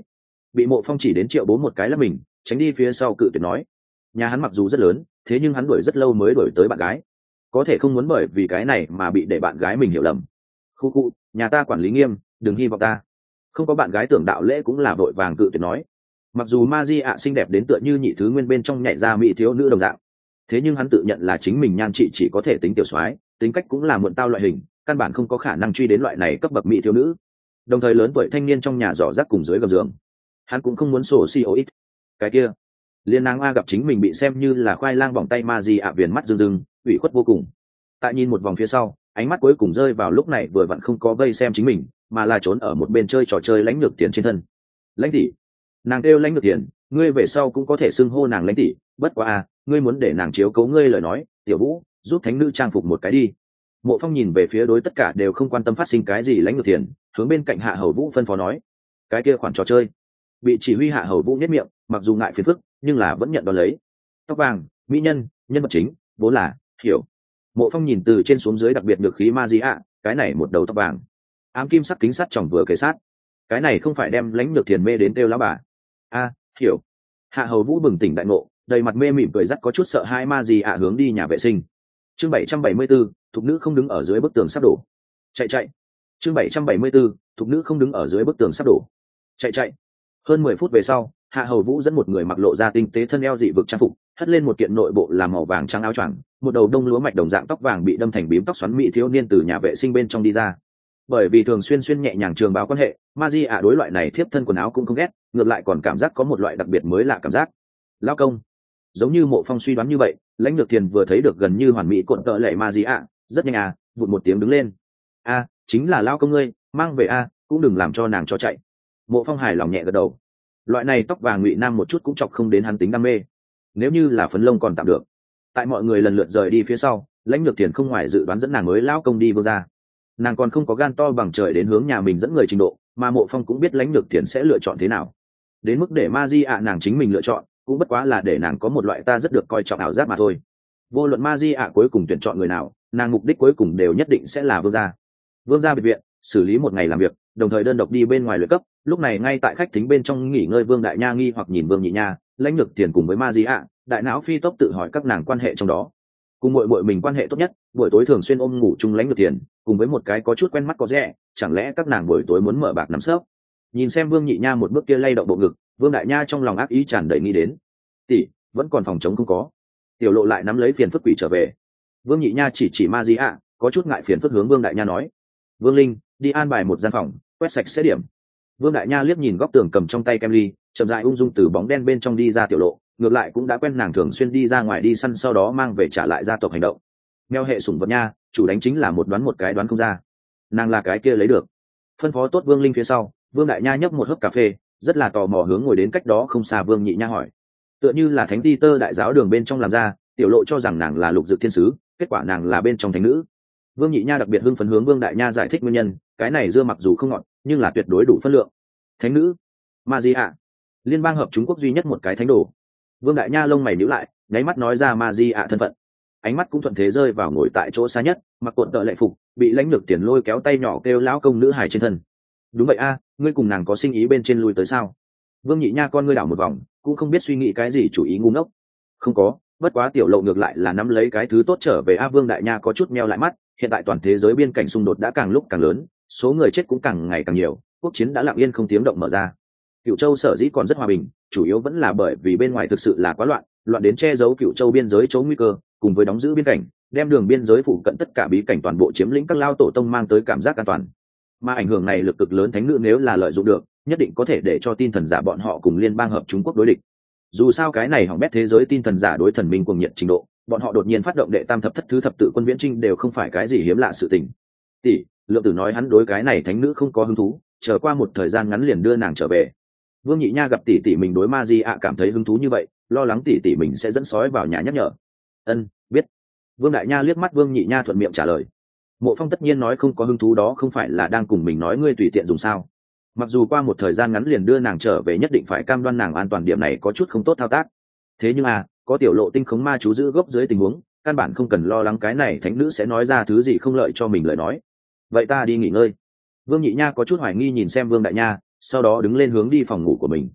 [SPEAKER 1] bị Mộ Phong chỉ đến Triệu Bố một cái là mình tránh đi phía sau cự tuyệt nói, nhà hắn mặc dù rất lớn, thế nhưng hắn đuổi rất lâu mới đuổi tới bạn gái, có thể không muốn bởi vì cái này mà bị để bạn gái mình hiểu lầm. Khu khu, nhà ta quản lý nghiêm, đừng hy vọng ta. Không có bạn gái tưởng đạo lễ cũng là vội vàng cự tuyệt nói. Mặc dù Ma Di ạ xinh đẹp đến tựa như nhị thứ nguyên bên trong nhảy ra mỹ thiếu nữ đồng dạng, thế nhưng hắn tự nhận là chính mình nhan trị chỉ có thể tính tiểu soái, tính cách cũng là muộn tao loại hình, căn bản không có khả năng truy đến loại này cấp bậc mỹ thiếu nữ. Đồng thời lớn tuổi thanh niên trong nhà dò rác cùng dưới gầm giường, hắn cũng không muốn sổ xì ô ít. Cái kia, liên nàng a gặp chính mình bị xem như là khoai lang vòng tay Ma Di ạ viền mắt rưng rưng, ủy khuất vô cùng. Tại nhìn một vòng phía sau, ánh mắt cuối cùng rơi vào lúc này vừa vặn không có vây xem chính mình, mà là trốn ở một bên chơi trò chơi lãnh lược tiền trên thân. Lãnh tỷ, nàng kêu lãnh lược tiền, ngươi về sau cũng có thể xưng hô nàng lãnh tỷ, bất quá a, ngươi muốn để nàng chiếu cố ngươi lời nói, tiểu Vũ giúp thánh nữ trang phục một cái đi. Mộ Phong nhìn về phía đối tất cả đều không quan tâm phát sinh cái gì lãnh lược tiền, hướng bên cạnh Hạ Hầu Vũ phân phó nói, cái kia khoản trò chơi. Bị chỉ huy Hạ Hầu Vũ nhếch miệng, mặc dù ngại phiền phức, nhưng là vẫn nhận đón lấy. Tóc vàng, mỹ nhân, nhân vật chính, vốn là hiểu. Mộ Phong nhìn từ trên xuống dưới đặc biệt được khí ma di ạ, cái này một đầu tóc vàng, ám kim sắc kính sắt tròng vừa kề sát, cái này không phải đem lãnh lược tiền mê đến kêu lão bà. A, hiểu. Hạ Hầu Vũ bừng tỉnh đại ngộ, đầy mặt mê mỉm cười dắt có chút sợ hai ma di ạ hướng đi nhà vệ sinh. Chương bảy trăm bảy mươi bốn, thục nữ không đứng ở dưới bức tường sắp đổ. Chạy chạy. Chương bảy trăm bảy mươi bốn, thục nữ không đứng ở dưới bức tường sắp đổ. Chạy chạy. Hơn mười phút về sau, Hạ Hầu Vũ dẫn một người mặc lộ ra tinh tế thân eo dị vực trang phục, hất lên một kiện nội bộ làm màu vàng trắng áo choàng, một đầu đông lúa mạch đồng dạng tóc vàng bị đâm thành bím tóc xoắn mỹ thiếu niên từ nhà vệ sinh bên trong đi ra. Bởi vì thường xuyên xuyên nhẹ nhàng trường báo quan hệ, Maji ạ đối loại này thiếp thân quần áo cũng không ghét, ngược lại còn cảm giác có một loại đặc biệt mới lạ cảm giác. Lao công. Giống như Mộ Phong suy đoán như vậy, Lãnh Nhược Thiền vừa thấy được gần như hoàn mỹ cuộn tợ lệ Maji ạ, rất nhanh à, vụt một tiếng đứng lên. A, chính là lao công ngươi, mang về a, cũng đừng làm cho nàng cho chạy. Mộ Phong hài lòng nhẹ gật đầu. Loại này tóc vàng ngụy nam một chút cũng chọc không đến hắn tính đam mê. Nếu như là phấn lông còn tạm được. Tại mọi người lần lượt rời đi phía sau, Lãnh Nhược Thiền không ngoài dự đoán dẫn nàng mới lão công đi vương ra. Nàng còn không có gan to bằng trời đến hướng nhà mình dẫn người trình độ, mà Mộ Phong cũng biết Lãnh Nhược Thiền sẽ lựa chọn thế nào. Đến mức để Ma Di ạ nàng chính mình lựa chọn, cũng bất quá là để nàng có một loại ta rất được coi trọng ảo giác mà thôi. Vô luận Ma Di ạ cuối cùng tuyển chọn người nào, nàng mục đích cuối cùng đều nhất định sẽ là vương gia. Vương gia biệt viện, xử lý một ngày làm việc, đồng thời đơn độc đi bên ngoài luyện cấp. Lúc này ngay tại khách thính bên trong nghỉ ngơi Vương Đại Nha nghi hoặc nhìn Vương Nhị Nha, Lãnh Nhược Thiền cùng với Ma Di ạ, đại não phi tốc tự hỏi các nàng quan hệ trong đó. Cùng muội muội mình quan hệ tốt nhất, buổi tối thường xuyên ôm ngủ chung Lãnh Nhược Thiền, cùng với một cái có chút quen mắt có rẻ, chẳng lẽ các nàng buổi tối muốn mở bạc nắm sấp? Nhìn xem Vương Nhị Nha một bước kia lay động bộ ngực, Vương Đại Nha trong lòng ác ý tràn đầy nghĩ đến. Tỷ, vẫn còn phòng chống không có. Tiểu Lộ lại nắm lấy phiền phức quỷ trở về. Vương Nhị Nha chỉ chỉ Ma Di ạ, có chút ngại phiền phức hướng Vương Đại Nha nói. Vương Linh, đi an bài một gian phòng, quét sạch sẽ điểm. Vương Đại Nha liếc nhìn góc tường cầm trong tay kem ly, chậm rãi ung dung từ bóng đen bên trong đi ra Tiểu Lộ, ngược lại cũng đã quen nàng thường xuyên đi ra ngoài đi săn sau đó mang về trả lại gia tộc hành động. Mèo hệ sủng vật nha, chủ đánh chính là một đoán một cái đoán không ra. Nàng là cái kia lấy được. Phân phó tốt Vương Linh phía sau, Vương Đại Nha nhấp một hớp cà phê, rất là tò mò hướng ngồi đến cách đó không xa Vương Nhị Nha hỏi. Tựa như là thánh ti tơ đại giáo đường bên trong làm ra, Tiểu Lộ cho rằng nàng là lục dược thiên sứ, kết quả nàng là bên trong thánh nữ. Vương Nhị Nha đặc biệt hưng phấn hướng Vương Đại Nha giải thích nguyên nhân, cái này dưa mặc dù không ngọt, nhưng là tuyệt đối đủ phân lượng. Thánh nữ, Ma Di ạ, liên bang hợp Trung Quốc duy nhất một cái thánh đồ. Vương Đại Nha lông mày nhíu lại, nháy mắt nói ra Ma Di ạ thân phận. Ánh mắt cũng thuận thế rơi vào ngồi tại chỗ xa nhất, mặc cuộn tợ lệ phục, bị Lãnh Nhược Tiền lôi kéo tay nhỏ kêu lão công nữ hài trên thân. Đúng vậy a, ngươi cùng nàng có sinh ý bên trên lui tới sao? Vương Nhị Nha con ngươi đảo một vòng, cũng không biết suy nghĩ cái gì chủ ý ngu ngốc. Không có, bất quá Tiểu Lộ ngược lại là nắm lấy cái thứ tốt trở về a. Vương Đại Nha có chút meo lại mắt, hiện tại toàn thế giới biên cảnh xung đột đã càng lúc càng lớn, số người chết cũng càng ngày càng nhiều, quốc chiến đã lặng yên không tiếng động mở ra. Cửu Châu sở dĩ còn rất hòa bình, chủ yếu vẫn là bởi vì bên ngoài thực sự là quá loạn, loạn đến che giấu Cửu Châu biên giới chỗ nguy cơ, cùng với đóng giữ biên cảnh, đem đường biên giới phụ cận tất cả bí cảnh toàn bộ chiếm lĩnh các lao tổ tông mang tới cảm giác an toàn. Mà ảnh hưởng này lực cực lớn thánh nữ nếu là lợi dụng được, nhất định có thể để cho tin thần giả bọn họ cùng liên bang hợp Trung Quốc đối địch. Dù sao cái này hỏng bét thế giới tin thần giả đối thần minh cuồng nhiệt trình độ, bọn họ đột nhiên phát động đệ tam thập thất thứ thập tự quân viễn trinh đều không phải cái gì hiếm lạ sự tình. Tỷ, Lượng Tử nói hắn đối cái này thánh nữ không có hứng thú, chờ qua một thời gian ngắn liền đưa nàng trở về. Vương Nhị Nha gặp tỷ tỷ mình đối Ma Di ạ cảm thấy hứng thú như vậy, lo lắng tỷ tỷ mình sẽ dẫn sói vào nhà nhắc nhở. Ân, biết. Vương Đại Nha liếc mắt Vương Nhị Nha thuận miệng trả lời. Mộ Phong tất nhiên nói không có hứng thú đó không phải là đang cùng mình nói ngươi tùy tiện dùng sao? Mặc dù qua một thời gian ngắn liền đưa nàng trở về nhất định phải cam đoan nàng an toàn, điểm này có chút không tốt thao tác. Thế nhưng à, có Tiểu Lộ tinh khống ma chú giữ gốc dưới tình huống, căn bản không cần lo lắng cái này thánh nữ sẽ nói ra thứ gì không lợi cho mình lời nói. Vậy ta đi nghỉ ngơi. Vương Nhị Nha có chút hoài nghi nhìn xem Vương Đại Nha, sau đó đứng lên hướng đi phòng ngủ của mình,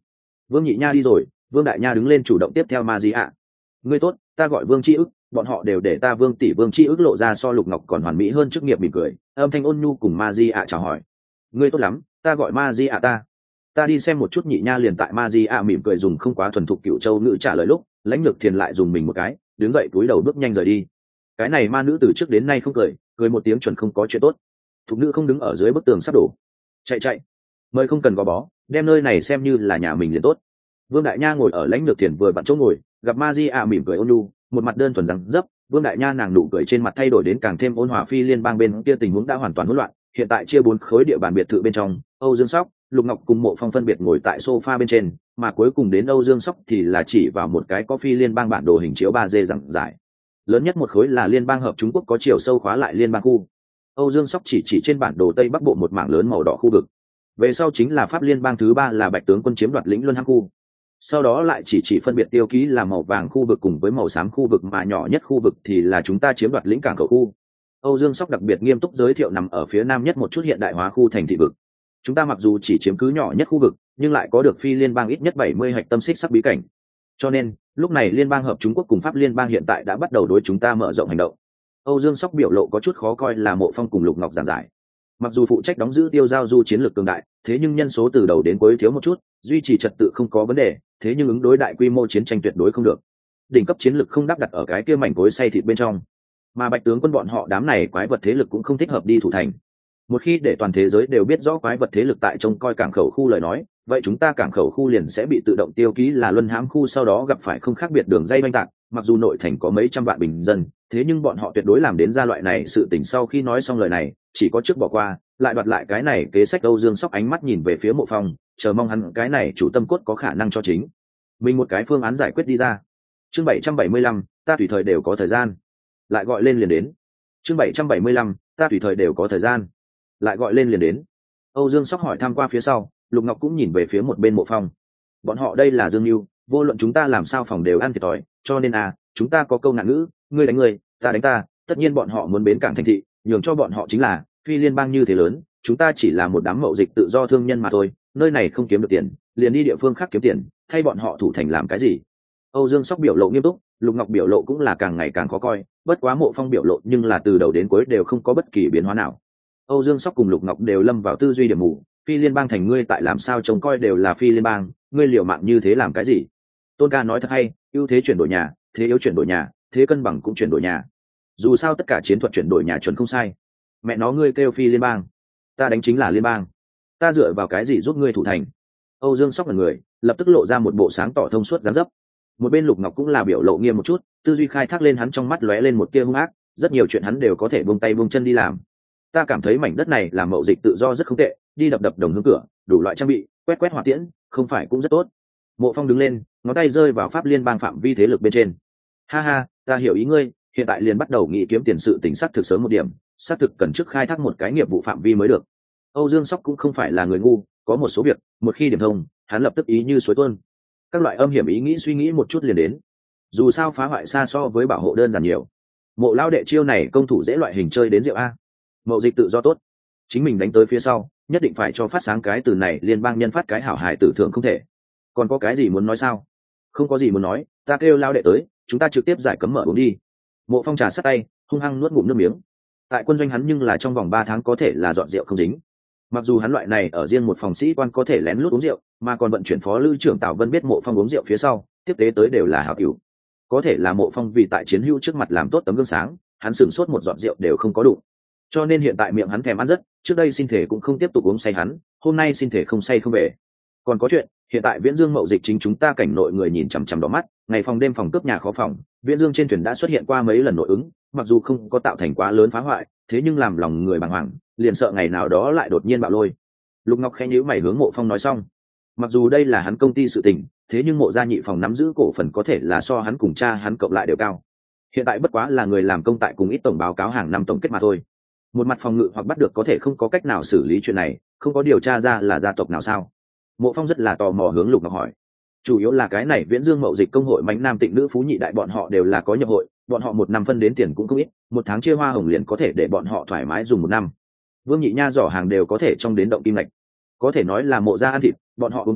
[SPEAKER 1] Vương nhị nha đi rồi, Vương đại nha đứng lên chủ động tiếp theo ma di ạ. Ngươi tốt, ta gọi Vương Chi ức, bọn họ đều để ta Vương tỷ. Vương Chi ức lộ ra so Lục Ngọc còn hoàn mỹ hơn chức nghiệp mỉm cười, âm thanh ôn nhu cùng ma di ạ chào hỏi. Ngươi tốt lắm, ta gọi ma di ạ ta. Ta đi xem một chút. Nhị nha liền tại ma di ạ mỉm cười dùng không quá thuần thục cựu châu ngữ trả lời lúc, Lãnh Lược Thiền lại dùng mình một cái, đứng dậy cúi đầu bước nhanh rời đi. Cái này ma nữ từ trước đến nay không cười, cười một tiếng chuẩn không có chuyện tốt. Thục nữ không đứng ở dưới bức tường sắp đổ, chạy chạy, mời không cần gò bó, đem nơi này xem như là nhà mình liền tốt. Vương đại nha ngồi ở Lãnh Lược Thiền vừa vặn chỗ ngồi, gặp ma di ạ mỉm cười ôn nhu, một mặt đơn thuần rằng dấp. Vương đại nha nàng nụ cười trên mặt thay đổi đến càng thêm ôn hòa. Phi liên bang bên kia tình huống đã hoàn toàn hỗn loạn, hiện tại chia bốn khối địa bàn biệt thự bên trong, Âu Dương Sóc, Lục Ngọc cùng Mộ Phong phân biệt ngồi tại sofa bên trên, mà cuối cùng đến Âu Dương Sóc thì là chỉ vào một cái có Phi liên bang bản đồ hình chiếu ba D giảng giải. Lớn nhất một khối là liên bang hợp Trung Quốc có chiều sâu khóa lại liên bang khu. Âu Dương Sóc chỉ chỉ trên bản đồ Tây Bắc Bộ một mảng lớn màu đỏ khu vực. Về sau chính là Pháp liên bang, thứ ba là Bạch tướng quân chiếm đoạt lĩnh Luân Hãng khu. Sau đó lại chỉ chỉ phân biệt tiêu ký là màu vàng khu vực cùng với màu xám khu vực, mà nhỏ nhất khu vực thì là chúng ta chiếm đoạt lĩnh cảng khẩu khu. Âu Dương Sóc đặc biệt nghiêm túc giới thiệu nằm ở phía nam nhất một chút hiện đại hóa khu thành thị vực. Chúng ta mặc dù chỉ chiếm cứ nhỏ nhất khu vực, nhưng lại có được Phi liên bang ít nhất bảy mươi hạch tâm xích sắc bí cảnh. Cho nên, lúc này liên bang hợp Trung Quốc cùng Pháp liên bang hiện tại đã bắt đầu đối chúng ta mở rộng hành động. Âu Dương Sóc biểu lộ có chút khó coi là Mộ Phong cùng Lục Ngọc giảng giải. Mặc dù phụ trách đóng giữ Tiêu Giao Du chiến lược cường đại, thế nhưng nhân số từ đầu đến cuối thiếu một chút, duy trì trật tự không có vấn đề, thế nhưng ứng đối đại quy mô chiến tranh tuyệt đối không được. Đỉnh cấp chiến lược không đắp đặt ở cái kia mảnh cối xay thịt bên trong, mà Bạch tướng quân bọn họ đám này quái vật thế lực cũng không thích hợp đi thủ thành. Một khi để toàn thế giới đều biết rõ quái vật thế lực tại trông coi cảng khẩu khu lời nói, vậy chúng ta cảng khẩu khu liền sẽ bị tự động tiêu ký là Luân Hãm khu, sau đó gặp phải không khác biệt đường dây oanh tạc. Mặc dù nội thành có mấy trăm vạn bình dân, thế nhưng bọn họ tuyệt đối làm đến ra loại này sự tình. Sau khi nói xong lời này, chỉ có trước bỏ qua, lại đoạt lại cái này kế sách. Âu Dương Sóc ánh mắt nhìn về phía Mộ Phong, chờ mong hắn cái này chủ tâm cốt có khả năng cho chính mình một cái phương án giải quyết đi ra. Chương bảy trăm bảy mươi lăm, ta tùy thời đều có thời gian, lại gọi lên liền đến. Chương bảy trăm bảy mươi lăm, ta tùy thời đều có thời gian, lại gọi lên liền đến. Âu Dương Sóc hỏi tham qua phía sau, Lục Ngọc cũng nhìn về phía một bên Mộ Phong. Bọn họ đây là Dương Nưu, vô luận chúng ta làm sao phòng đều ăn thiệt thòi, cho nên à, chúng ta có câu nạn ngữ, ngươi đánh ngươi, ta đánh ta, tất nhiên bọn họ muốn bến cảng thành thị, nhường cho bọn họ chính là, Phi liên bang như thế lớn, chúng ta chỉ là một đám mậu dịch tự do thương nhân mà thôi, nơi này không kiếm được tiền, liền đi địa phương khác kiếm tiền, thay bọn họ thủ thành làm cái gì? Âu Dương Sóc biểu lộ nghiêm túc, Lục Ngọc biểu lộ cũng là càng ngày càng khó coi, bất quá Mộ Phong biểu lộ nhưng là từ đầu đến cuối đều không có bất kỳ biến hóa nào. Âu Dương Sóc cùng Lục Ngọc đều lâm vào tư duy điểm mù, Phi liên bang thành ngươi tại làm sao trông coi đều là Phi liên bang, ngươi liều mạng như thế làm cái gì? Tôn ca nói thật hay, ưu thế chuyển đổi nhà, thế yếu chuyển đổi nhà, thế cân bằng cũng chuyển đổi nhà. Dù sao tất cả chiến thuật chuyển đổi nhà chuẩn không sai. Mẹ nó ngươi kêu Phi liên bang, ta đánh chính là liên bang, ta dựa vào cái gì giúp ngươi thủ thành? Âu Dương Sóc là người, lập tức lộ ra một bộ sáng tỏ thông suốt dáng dấp. Một bên Lục Ngọc cũng là biểu lộ nghiêm một chút, tư duy khai thác lên hắn trong mắt lóe lên một tia hung ác, rất nhiều chuyện hắn đều có thể buông tay buông chân đi làm. Ta cảm thấy mảnh đất này làm mậu dịch tự do rất không tệ, đi đập đập đồng hương cửa, đủ loại trang bị, quét quét hỏa tiễn, không phải cũng rất tốt. Mộ Phong đứng lên, ngón tay rơi vào Pháp liên bang phạm vi thế lực bên trên. Ha ha, ta hiểu ý ngươi, hiện tại liền bắt đầu nghĩ kiếm tiền, sự tỉnh xác thực sớm một điểm, xác thực cần trước khai thác một cái nghiệp vụ phạm vi mới được. Âu Dương Sóc cũng không phải là người ngu, có một số việc, một khi điểm thông, hắn lập tức ý như suối tuôn. Các loại âm hiểm ý nghĩ suy nghĩ một chút liền đến. Dù sao phá hoại xa so với bảo hộ đơn giản nhiều. Mộ lao đệ chiêu này công thủ dễ loại hình chơi đến rượu a. Mậu dịch tự do tốt, chính mình đánh tới phía sau, nhất định phải cho phát sáng cái từ này, liên bang nhân phát cái hảo hài tử thượng không thể. Còn có cái gì muốn nói sao? Không có gì muốn nói, ta kêu lao đệ tới, chúng ta trực tiếp giải cấm mở uống đi. Mộ Phong trà sát tay, hung hăng nuốt ngụm nước miếng. Tại quân doanh hắn nhưng là trong vòng ba tháng có thể là dọn rượu không dính. Mặc dù hắn loại này ở riêng một phòng sĩ quan có thể lén lút uống rượu, mà còn vận chuyển phó lữ trưởng Tào Vân biết Mộ Phong uống rượu phía sau, tiếp tế tới đều là hảo cửu. Có thể là Mộ Phong vì tại chiến hữu trước mặt làm tốt tấm gương sáng, hắn sửng sốt một giọt rượu đều không có đủ. Cho nên hiện tại miệng hắn thèm ăn rất, trước đây xin thể cũng không tiếp tục uống say hắn, hôm nay xin thể không say không về. Còn có chuyện, hiện tại Viễn Dương mậu dịch chính chúng ta cảnh nội người nhìn chằm chằm đỏ mắt, ngày phòng đêm phòng cướp nhà khó phòng, Viễn Dương trên thuyền đã xuất hiện qua mấy lần nội ứng, mặc dù không có tạo thành quá lớn phá hoại, thế nhưng làm lòng người bàng hoàng, liền sợ ngày nào đó lại đột nhiên bạo lôi. Lục Ngọc khẽ nhíu mày hướng Mộ Phong nói xong, mặc dù đây là hắn công ty sự tình, thế nhưng Mộ gia nhị phòng nắm giữ cổ phần có thể là so hắn cùng cha hắn cộng lại đều cao. Hiện tại bất quá là người làm công tại cùng ít tổng báo cáo hàng năm tổng kết mà thôi. Một mặt phòng ngự hoặc bắt được có thể không có cách nào xử lý chuyện này, không có điều tra ra là gia tộc nào sao? Mộ Phong rất là tò mò hướng Lục Ngọc hỏi. Chủ yếu là cái này Viễn Dương mậu dịch công hội Mánh Nam Tịnh Nữ Phú Nhị Đại bọn họ đều là có nhập hội, bọn họ một năm phân đến tiền cũng không ít, một tháng chia hoa hồng liền có thể để bọn họ thoải mái dùng một năm. Vương Nhị Nha giỏ hàng đều có thể trong đến động kim lạch, có thể nói là Mộ gia ăn thịt, bọn họ uống canh,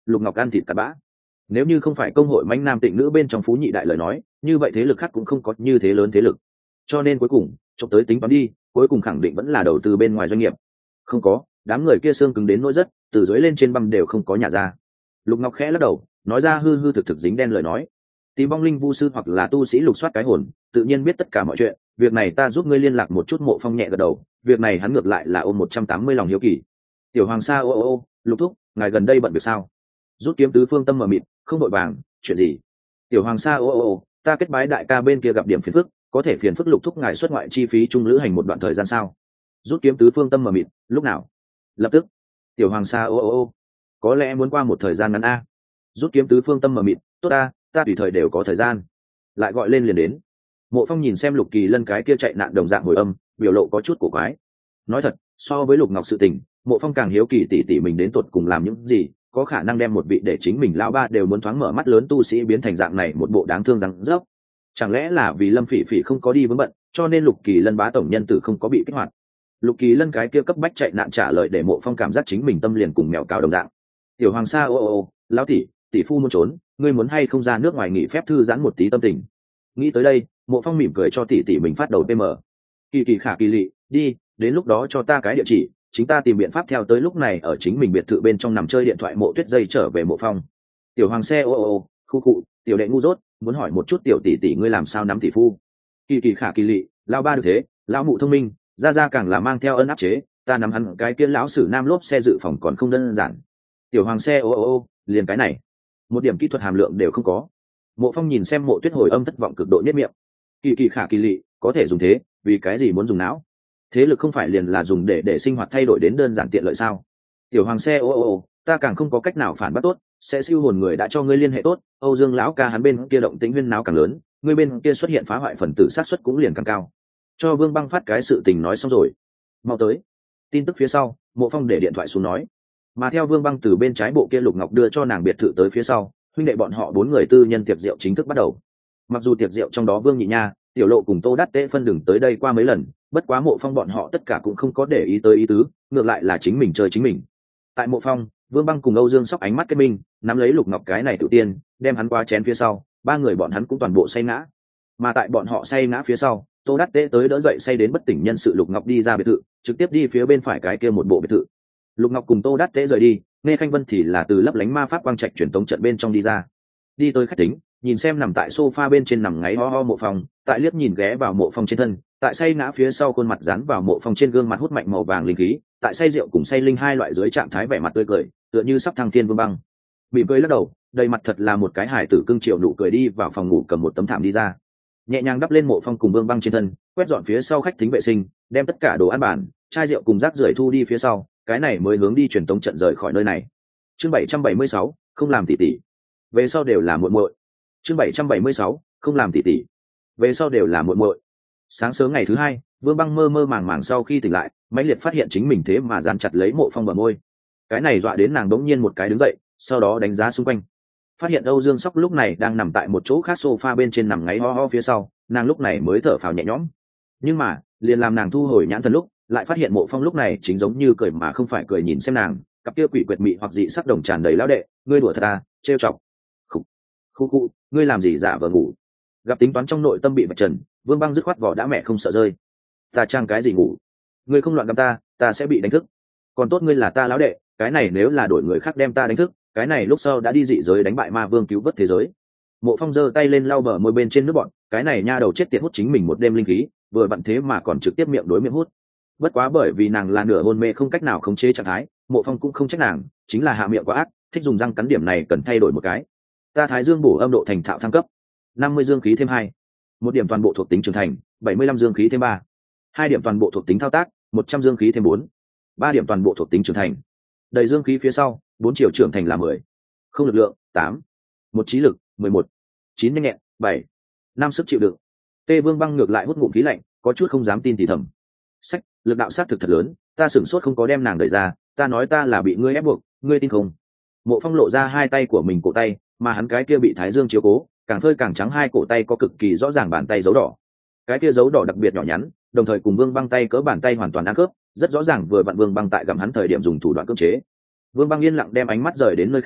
[SPEAKER 1] Lục Ngọc ăn thịt cặn bã. Nếu như không phải công hội mãnh nam tịnh nữ bên trong phú nhị đại lời nói, như vậy thế lực khác cũng không có như thế lớn thế lực. Cho nên cuối cùng, chụp tới tính toán đi, cuối cùng khẳng định vẫn là đầu tư bên ngoài doanh nghiệp. Không có, đám người kia xương cứng đến nỗi rất, từ dưới lên trên băm đều không có nhà ra. Lục Ngọc khẽ lắc đầu, nói ra hư hư thực thực dính đen lời nói. Tìm vong linh vu sư hoặc là tu sĩ lục soát cái hồn, tự nhiên biết tất cả mọi chuyện, việc này ta giúp ngươi liên lạc một chút. Mộ Phong nhẹ gật đầu, việc này hắn ngược lại là ôm một trăm tám mươi lòng hiếu kỳ. Tiểu Hoàng Sa ô ô ô, Lục thúc, ngài gần đây bận việc sao? Rút kiếm tứ phương tâm mờ mịt, không vội vàng, chuyện gì? Tiểu Hoàng Sa ô ô ô, ta kết bái đại ca bên kia gặp điểm phiền phức, có thể phiền phức Lục thúc ngài xuất ngoại chi phí chung lữ hành một đoạn thời gian sao? Rút kiếm tứ phương tâm mờ mịt, lúc nào? Lập tức. Tiểu Hoàng Sa ô ô ô, có lẽ muốn qua một thời gian ngắn a. Rút kiếm tứ phương tâm mờ mịt, tốt ta, ta tùy thời đều có thời gian. Lại gọi lên liền đến. Mộ Phong nhìn xem Lục Kỳ Lân cái kia chạy nạn đồng dạng hồi âm, biểu lộ có chút cổ quái. Nói thật, so với Lục Ngọc sự tình, Mộ Phong càng hiếu kỳ tỷ tỷ mình đến tuột cùng làm những gì, có khả năng đem một vị để chính mình lão ba đều muốn thoáng mở mắt lớn tu sĩ biến thành dạng này một bộ đáng thương rắn rớp. Chẳng lẽ là vì Lâm Phỉ Phỉ không có đi vướng bận, cho nên Lục Kỳ Lân bá tổng nhân tử không có bị kích hoạt. Lục Kỳ Lân cái kia cấp bách chạy nạn trả lời để Mộ Phong cảm giác chính mình tâm liền cùng mèo cào đồng dạng. Tiểu Hoàng Sa ô ô ô, lão tỷ, tỷ phu muốn trốn, ngươi muốn hay không ra nước ngoài nghỉ phép thư giãn một tí tâm tình. Nghĩ tới đây, Mộ Phong mỉm cười cho tỷ tỷ mình phát đầu pê em. Kỳ kỳ khả kỳ lị, đi, đến lúc đó cho ta cái địa chỉ, chính ta tìm biện pháp theo tới. Lúc này ở chính mình biệt thự bên trong nằm chơi điện thoại Mộ Tuyết dây trở về Mộ Phong. Tiểu Hoàng Xe ô ô ô, khu cụ, tiểu đệ ngu dốt, muốn hỏi một chút tiểu tỷ tỷ ngươi làm sao nắm tỷ phu. Kỳ kỳ khả kỳ lị, lão ba được thế, lão mụ thông minh, ra ra càng là mang theo ân áp chế, ta nắm hắn cái kia lão sử nam lốp xe dự phòng còn không đơn giản. Tiểu Hoàng Xe ô ô ô, liền cái này, một điểm kỹ thuật hàm lượng đều không có. Mộ Phong nhìn xem Mộ Tuyết hồi âm thất vọng cực độ nhất miệng. Kỳ kỳ khả kỳ lị, có thể dùng thế, vì cái gì muốn dùng não? Thế lực không phải liền là dùng để để sinh hoạt thay đổi đến đơn giản tiện lợi sao? Tiểu Hoàng Xe ô ô ô, ta càng không có cách nào phản bác tốt, sẽ siêu hồn người đã cho ngươi liên hệ tốt, Âu Dương lão ca hắn bên kia động tĩnh huyên náo càng lớn, ngươi bên kia xuất hiện phá hoại phần tử sát suất cũng liền càng cao. Cho Vương Băng phát cái sự tình nói xong rồi, mau tới. Tin tức phía sau, Mộ Phong để điện thoại xuống nói, mà theo Vương Băng từ bên trái bộ kia Lục Ngọc đưa cho nàng biệt thự tới phía sau, huynh đệ bọn họ bốn người tư nhân tiệc rượu chính thức bắt đầu. Mặc dù tiệc rượu trong đó Vương Nhị Nha, Tiểu Lộ cùng Tô Đát Tế phân đường tới đây qua mấy lần, bất quá Mộ Phong bọn họ tất cả cũng không có để ý tới ý tứ, ngược lại là chính mình chơi chính mình. Tại Mộ Phong, Vương Băng cùng Âu Dương Sóc ánh mắt kết minh, nắm lấy Lục Ngọc cái này tự tiên, đem hắn qua chén phía sau, ba người bọn hắn cũng toàn bộ say ngã. Mà tại bọn họ say ngã phía sau, Tô Đát Tế tới đỡ dậy say đến bất tỉnh nhân sự Lục Ngọc đi ra biệt thự, trực tiếp đi phía bên phải cái kia một bộ biệt thự. Lục Ngọc cùng Tô Đát Tế rời đi, Nghe Khanh Vân thì là từ lấp lánh ma pháp quang trạch truyền tống trận bên trong đi ra, đi tới khách tính, nhìn xem nằm tại sofa bên trên nằm ngáy ho ho Mộ Phong, tại liếc nhìn ghé vào Mộ Phong trên thân, tại say ngã phía sau khuôn mặt dán vào Mộ Phong trên gương mặt hút mạnh màu vàng linh khí, tại say rượu cùng say linh hai loại dưới trạng thái vẻ mặt tươi cười, tựa như sắp thăng thiên Vương Băng. Mỉm cười lắc đầu, đầy mặt thật là một cái hải tử cưng chiều nụ cười đi vào phòng ngủ cầm một tấm thảm đi ra, nhẹ nhàng đắp lên Mộ Phong cùng Vương Băng trên thân, quét dọn phía sau khách tính vệ sinh, đem tất cả đồ ăn bàn, chai rượu cùng rác rưởi thu đi phía sau, cái này mới hướng đi truyền tống trận rời khỏi nơi này. Chương bảy trăm bảy mươi sáu, không làm tỷ tỷ, về sau đều là muội muội. Chương bảy trăm bảy mươi sáu, không làm tỷ tỷ, về sau đều là muội muội. Sáng sớm ngày thứ hai, Vương Băng mơ mơ màng màng sau khi tỉnh lại, mãnh liệt phát hiện chính mình thế mà dán chặt lấy Mộ Phong bờ môi. Cái này dọa đến nàng đống nhiên một cái đứng dậy, sau đó đánh giá xung quanh. Phát hiện Âu Dương Sóc lúc này đang nằm tại một chỗ khác sofa bên trên nằm ngáy ho ho phía sau, nàng lúc này mới thở phào nhẹ nhõm. Nhưng mà, liền làm nàng thu hồi nhãn thần lúc, lại phát hiện Mộ Phong lúc này chính giống như cười mà không phải cười nhìn xem nàng, cặp kia quỷ quyệt mị hoặc dị sắc đồng tràn đầy lão đệ, ngươi đùa thật à, trêu chọc. Khụ, khu khu, ngươi làm gì giả vờ ngủ? Gặp tính toán trong nội tâm bị vạch trần, Vương Băng dứt khoát vỏ đã mẹ không sợ rơi. Ta trang cái gì ngủ? Ngươi không loạn gặp ta, ta sẽ bị đánh thức. Còn tốt ngươi là ta lão đệ, cái này nếu là đổi người khác đem ta đánh thức, cái này lúc sau đã đi dị giới đánh bại ma vương cứu vớt thế giới. Mộ Phong giơ tay lên lau bờ môi bên trên nước bọn, cái này nha đầu chết tiệt hút chính mình một đêm linh khí, vừa bận thế mà còn trực tiếp miệng đối miệng hút. Bất quá bởi vì nàng là nửa hôn mê không cách nào khống chế trạng thái, Mộ Phong cũng không trách nàng, chính là hạ miệng quá ác, thích dùng răng cắn điểm này cần thay đổi một cái. Ta Thái Dương bổ âm độ thành thạo thăng cấp, năm mươi dương khí thêm hai, một điểm toàn bộ thuộc tính trưởng thành, bảy mươi lăm dương khí thêm ba, hai điểm toàn bộ thuộc tính thao tác, một trăm dương khí thêm bốn, ba điểm toàn bộ thuộc tính trưởng thành. Đầy dương khí phía sau, bốn triệu trưởng thành là mười, không lực lượng tám, một trí lực mười một, chín nhanh nhẹn bảy, năm sức chịu đựng. Tê Vương Băng ngược lại hút ngụm khí lạnh, có chút không dám tin thì thầm. Sách, lực đạo sát thực thật lớn, ta sửng sốt không có đem nàng đẩy ra, ta nói ta là bị ngươi ép buộc, ngươi tin không? Mộ Phong lộ ra hai tay của mình cổ tay, mà hắn cái kia bị Thái Dương chiếu cố, càng phơi càng trắng hai cổ tay có cực kỳ rõ ràng bàn tay dấu đỏ. Cái kia dấu đỏ đặc biệt nhỏ nhắn, đồng thời cùng Vương Băng tay cỡ bàn tay hoàn toàn ăn khớp, rất rõ ràng vừa vặn Vương Băng tại gặm hắn thời điểm dùng thủ đoạn cưỡng chế. Vương Băng yên lặng đem ánh mắt rời đến nơi khác,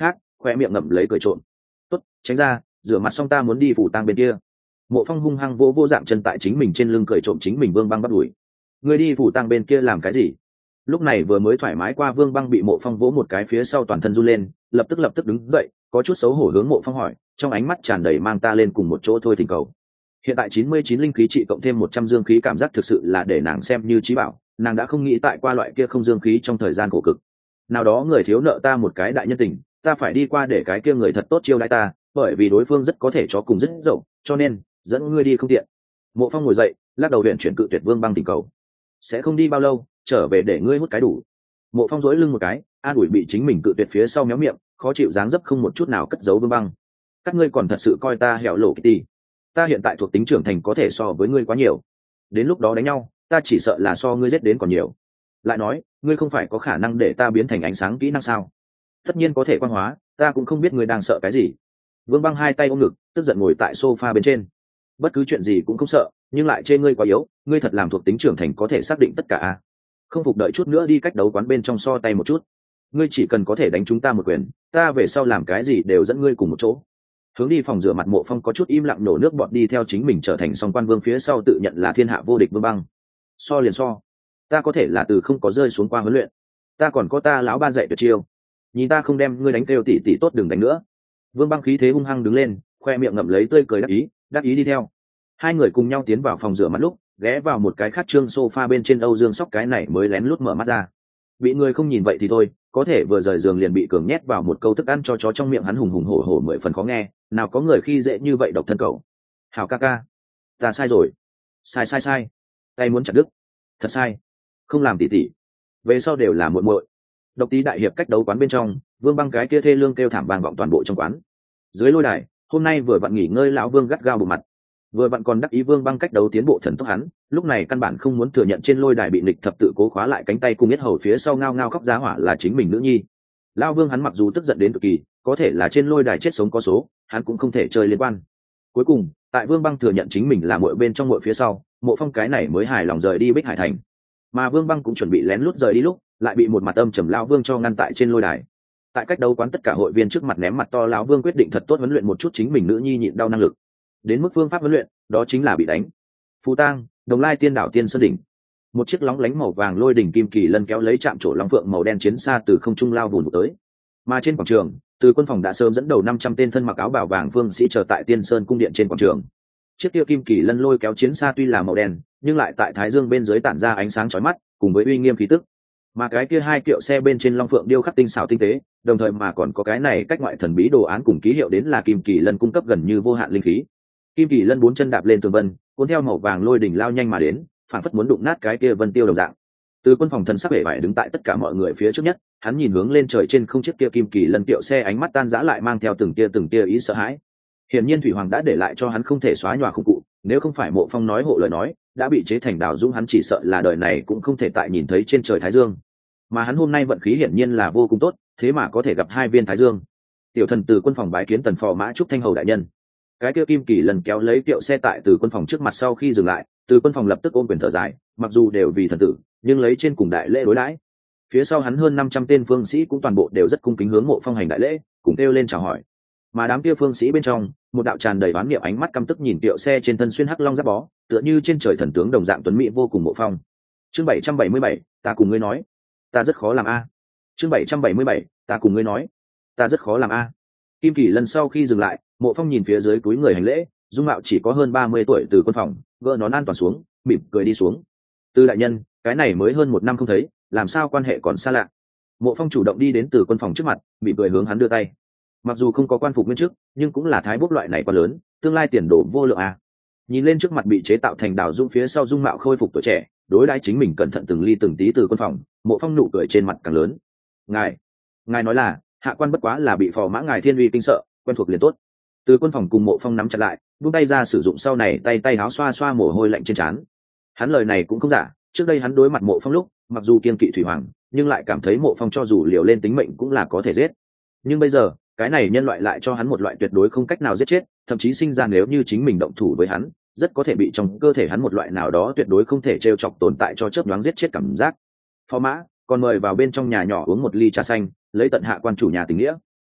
[SPEAKER 1] khoe miệng ngậm lấy cười trộm. Tốt, tránh ra, rửa mặt xong ta muốn đi phủ tang bên kia. Mộ Phong hung hăng vỗ vỗ dạng chân tại chính mình trên lưng cười trộm chính mình Vương Băng bắt đuổi. Ngươi đi phủ tang bên kia làm cái gì? Lúc này vừa mới thoải mái qua, Vương Băng bị Mộ Phong vỗ một cái phía sau toàn thân run lên, lập tức lập tức đứng dậy, có chút xấu hổ hướng Mộ Phong hỏi, trong ánh mắt tràn đầy mang ta lên cùng một chỗ thôi thỉnh cầu. Hiện tại chín mươi chín linh khí trị cộng thêm một trăm dương khí, cảm giác thực sự là để nàng xem như trí bảo, nàng đã không nghĩ tại qua loại kia không dương khí trong thời gian khổ cực. Nào đó người thiếu nợ ta một cái đại nhân tình, ta phải đi qua để cái kia người thật tốt chiêu đãi ta, bởi vì đối phương rất có thể chó cùng rất dậu, cho nên dẫn ngươi đi không tiện. Mộ Phong ngồi dậy, lắc đầu huyện chuyển cự tuyệt Vương Băng tình cầu. Sẽ không đi bao lâu, trở về để ngươi hút cái đủ. Mộ Phong dối lưng một cái, an ủi bị chính mình cự tuyệt phía sau méo miệng, khó chịu dáng dấp không một chút nào cất giấu Vương Băng. Các ngươi còn thật sự coi ta hẻo lộ Kitty. Ta hiện tại thuộc tính trưởng thành có thể so với ngươi quá nhiều, đến lúc đó đánh nhau ta chỉ sợ là so ngươi giết đến còn nhiều. Lại nói ngươi không phải có khả năng để ta biến thành ánh sáng kỹ năng sao? Tất nhiên có thể quan hóa, ta cũng không biết ngươi đang sợ cái gì. Vương Băng hai tay ôm ngực, tức giận ngồi tại sofa bên trên. Bất cứ chuyện gì cũng không sợ, nhưng lại chê ngươi quá yếu, ngươi thật làm thuộc tính trưởng thành có thể xác định tất cả à? Không phục, đợi chút nữa đi cách đấu quán bên trong so tay một chút. Ngươi chỉ cần có thể đánh chúng ta một quyền, ta về sau làm cái gì đều dẫn ngươi cùng một chỗ. Hướng đi phòng rửa mặt, Mộ Phong có chút im lặng nổ nước bọt đi theo chính mình trở thành song quan vương phía sau tự nhận là thiên hạ vô địch Vương Băng. So liền so, ta có thể là từ không có rơi xuống qua huấn luyện, ta còn có ta lão ba dạy tuyệt chiêu, nhìn ta không đem ngươi đánh kêu tỉ tỉ tốt đừng đánh nữa. Vương Băng khí thế hung hăng đứng lên, khoe miệng ngậm lấy tươi cười đắc ý, đắc ý đi theo. Hai người cùng nhau tiến vào phòng rửa mặt lúc, ghé vào một cái khát trương sofa bên trên, Âu Dương Sóc cái này mới lén lút mở mắt ra. Bị người không nhìn vậy thì thôi, có thể vừa rời giường liền bị cường nhét vào một câu thức ăn cho chó trong miệng hắn, hùng hùng hổ hổ mười phần khó nghe, nào có người khi dễ như vậy độc thân cậu. Hảo ca ca, ta sai rồi, sai sai sai, tay muốn chặt đứt, thật sai, không làm tỉ tỉ, về sau đều là muội muội. Độc Tí đại hiệp cách đấu quán bên trong, Vương Băng cái kia thê lương kêu thảm vang vọng toàn bộ trong quán. Dưới lôi đài, hôm nay vừa vặn nghỉ ngơi lão Vương gắt gao bụng mặt, vừa vặn còn đắc ý Vương Băng cách đấu tiến bộ thần tốc, hắn lúc này căn bản không muốn thừa nhận trên lôi đài bị nịch thập tự cố khóa lại cánh tay cùng yết hầu phía sau ngao ngao khóc giá hỏa là chính mình nữ nhi. Lão Vương hắn mặc dù tức giận đến cực kỳ, có thể là trên lôi đài chết sống có số, hắn cũng không thể chơi liên quan. Cuối cùng, tại Vương Băng thừa nhận chính mình là muội bên trong muội phía sau, Mộ Phong cái này mới hài lòng rời đi Bích Hải Thành. Mà Vương Băng cũng chuẩn bị lén lút rời đi lúc, lại bị một mặt âm trầm lão Vương cho ngăn tại trên lôi đài. Tại cách đấu quán tất cả hội viên trước mặt ném mặt to, lão Vương quyết định thật tốt huấn luyện một chút chính mình nữ nhi nhịn đau năng lực. Đến mức phương pháp huấn luyện, đó chính là bị đánh. Phù Tang, Đồng Lai Tiên Đảo Tiên Sơn đỉnh. Một chiếc lóng lánh màu vàng lôi đỉnh kim kỳ lân kéo lấy chạm trổ long phượng màu đen chiến xa từ không trung lao vụn tới. Mà trên quảng trường, Từ Quân Phòng đã sớm dẫn đầu năm trăm tên thân mặc áo bào vàng phương sĩ chờ tại Tiên Sơn cung điện trên quảng trường. Chiếc kia kim kỳ lân lôi kéo chiến xa tuy là màu đen, nhưng lại tại thái dương bên dưới tản ra ánh sáng chói mắt, cùng với uy nghiêm khí tức. Mà cái kia hai kiệu xe bên trên long phượng điêu khắc tinh xảo tinh tế, đồng thời mà còn có cái này cách ngoại thần bí đồ án cùng ký hiệu đến là kim kỳ lân cung cấp gần như vô hạn linh khí. Kim kỳ lân bốn chân đạp lên tường vân, cuốn theo màu vàng lôi đỉnh lao nhanh mà đến, phảng phất muốn đụng nát cái kia vân tiêu đồng dạng. Từ Quân Phòng thần sắc vẻ vải đứng tại tất cả mọi người phía trước nhất, hắn nhìn hướng lên trời trên không chiếc kia kim kỳ lân kiệu xe, ánh mắt tan rã lại mang theo từng tia từng tia ý sợ hãi. Hiển nhiên Thủy Hoàng đã để lại cho hắn không thể xóa nhòa khủng cụ, nếu không phải Mộ Phong nói hộ lời nói, đã bị chế thành đào dũng, hắn chỉ sợ là đời này cũng không thể tại nhìn thấy trên trời thái dương. Mà hắn hôm nay vận khí hiển nhiên là vô cùng tốt, thế mà có thể gặp hai viên thái dương. Tiểu thần Từ Quân Phòng bái kiến Tần Phò Mã Trúc Thanh hầu đại nhân. Cái kia kim kỳ lần kéo lấy kiệu xe tại Từ Quân Phòng trước mặt sau khi dừng lại, Từ Quân Phòng lập tức ôm quyền thở dài, mặc dù đều vì thần tử, nhưng lấy trên cùng đại lễ đối đãi. Phía sau hắn hơn năm trăm tên phương sĩ cũng toàn bộ đều rất cung kính hướng Mộ Phong hành đại lễ, cùng kêu lên chào hỏi. Mà đám kia phương sĩ bên trong, một đạo tràn đầy oán niệm ánh mắt căm tức nhìn kiệu xe trên thân xuyên hắc long giáp bó, tựa như trên trời thần tướng đồng dạng tuấn mỹ vô cùng Mộ Phong. Chương bảy trăm bảy mươi bảy, ta cùng ngươi nói, ta rất khó làm a. Chương bảy trăm bảy mươi bảy, ta cùng ngươi nói, ta rất khó làm a. Kim kỳ lần sau khi dừng lại, Mộ Phong nhìn phía dưới túi người hành lễ, dung mạo chỉ có hơn ba mươi tuổi Từ Quân Phòng, gỡ nón an toàn xuống, mỉm cười đi xuống. Từ đại nhân, cái này mới hơn một năm không thấy, làm sao quan hệ còn xa lạ. Mộ Phong chủ động đi đến Từ Quân Phòng trước mặt, mỉm cười hướng hắn đưa tay. Mặc dù không có quan phục nguyên chức, nhưng cũng là thái bốc loại này quá lớn, tương lai tiền đồ vô lượng à. Nhìn lên trước mặt bị chế tạo thành đảo dung phía sau dung mạo khôi phục tuổi trẻ, đối đãi chính mình cẩn thận từng ly từng tí Từ Quân Phòng, Mộ Phong nụ cười trên mặt càng lớn. Ngài, ngài nói là hạ quan bất quá là bị phò mã ngài thiên uy kinh sợ, quen thuộc liền tốt. Từ Quân Phòng cùng Mộ Phong nắm chặt lại, buông tay ra sử dụng sau này tay tay áo xoa xoa mồ hôi lạnh trên trán. Hắn lời này cũng không giả, trước đây hắn đối mặt Mộ Phong lúc, mặc dù kiên kỵ Thủy Hoàng, nhưng lại cảm thấy Mộ Phong cho dù liều lên tính mệnh cũng là có thể giết. Nhưng bây giờ, cái này nhân loại lại cho hắn một loại tuyệt đối không cách nào giết chết, thậm chí sinh ra nếu như chính mình động thủ với hắn, rất có thể bị trong cơ thể hắn một loại nào đó tuyệt đối không thể trêu chọc tồn tại cho chớp nhoáng giết chết cảm giác. Phó mã, còn mời vào bên trong nhà nhỏ uống một ly trà xanh, lấy tận hạ quan chủ nhà tình nghĩa.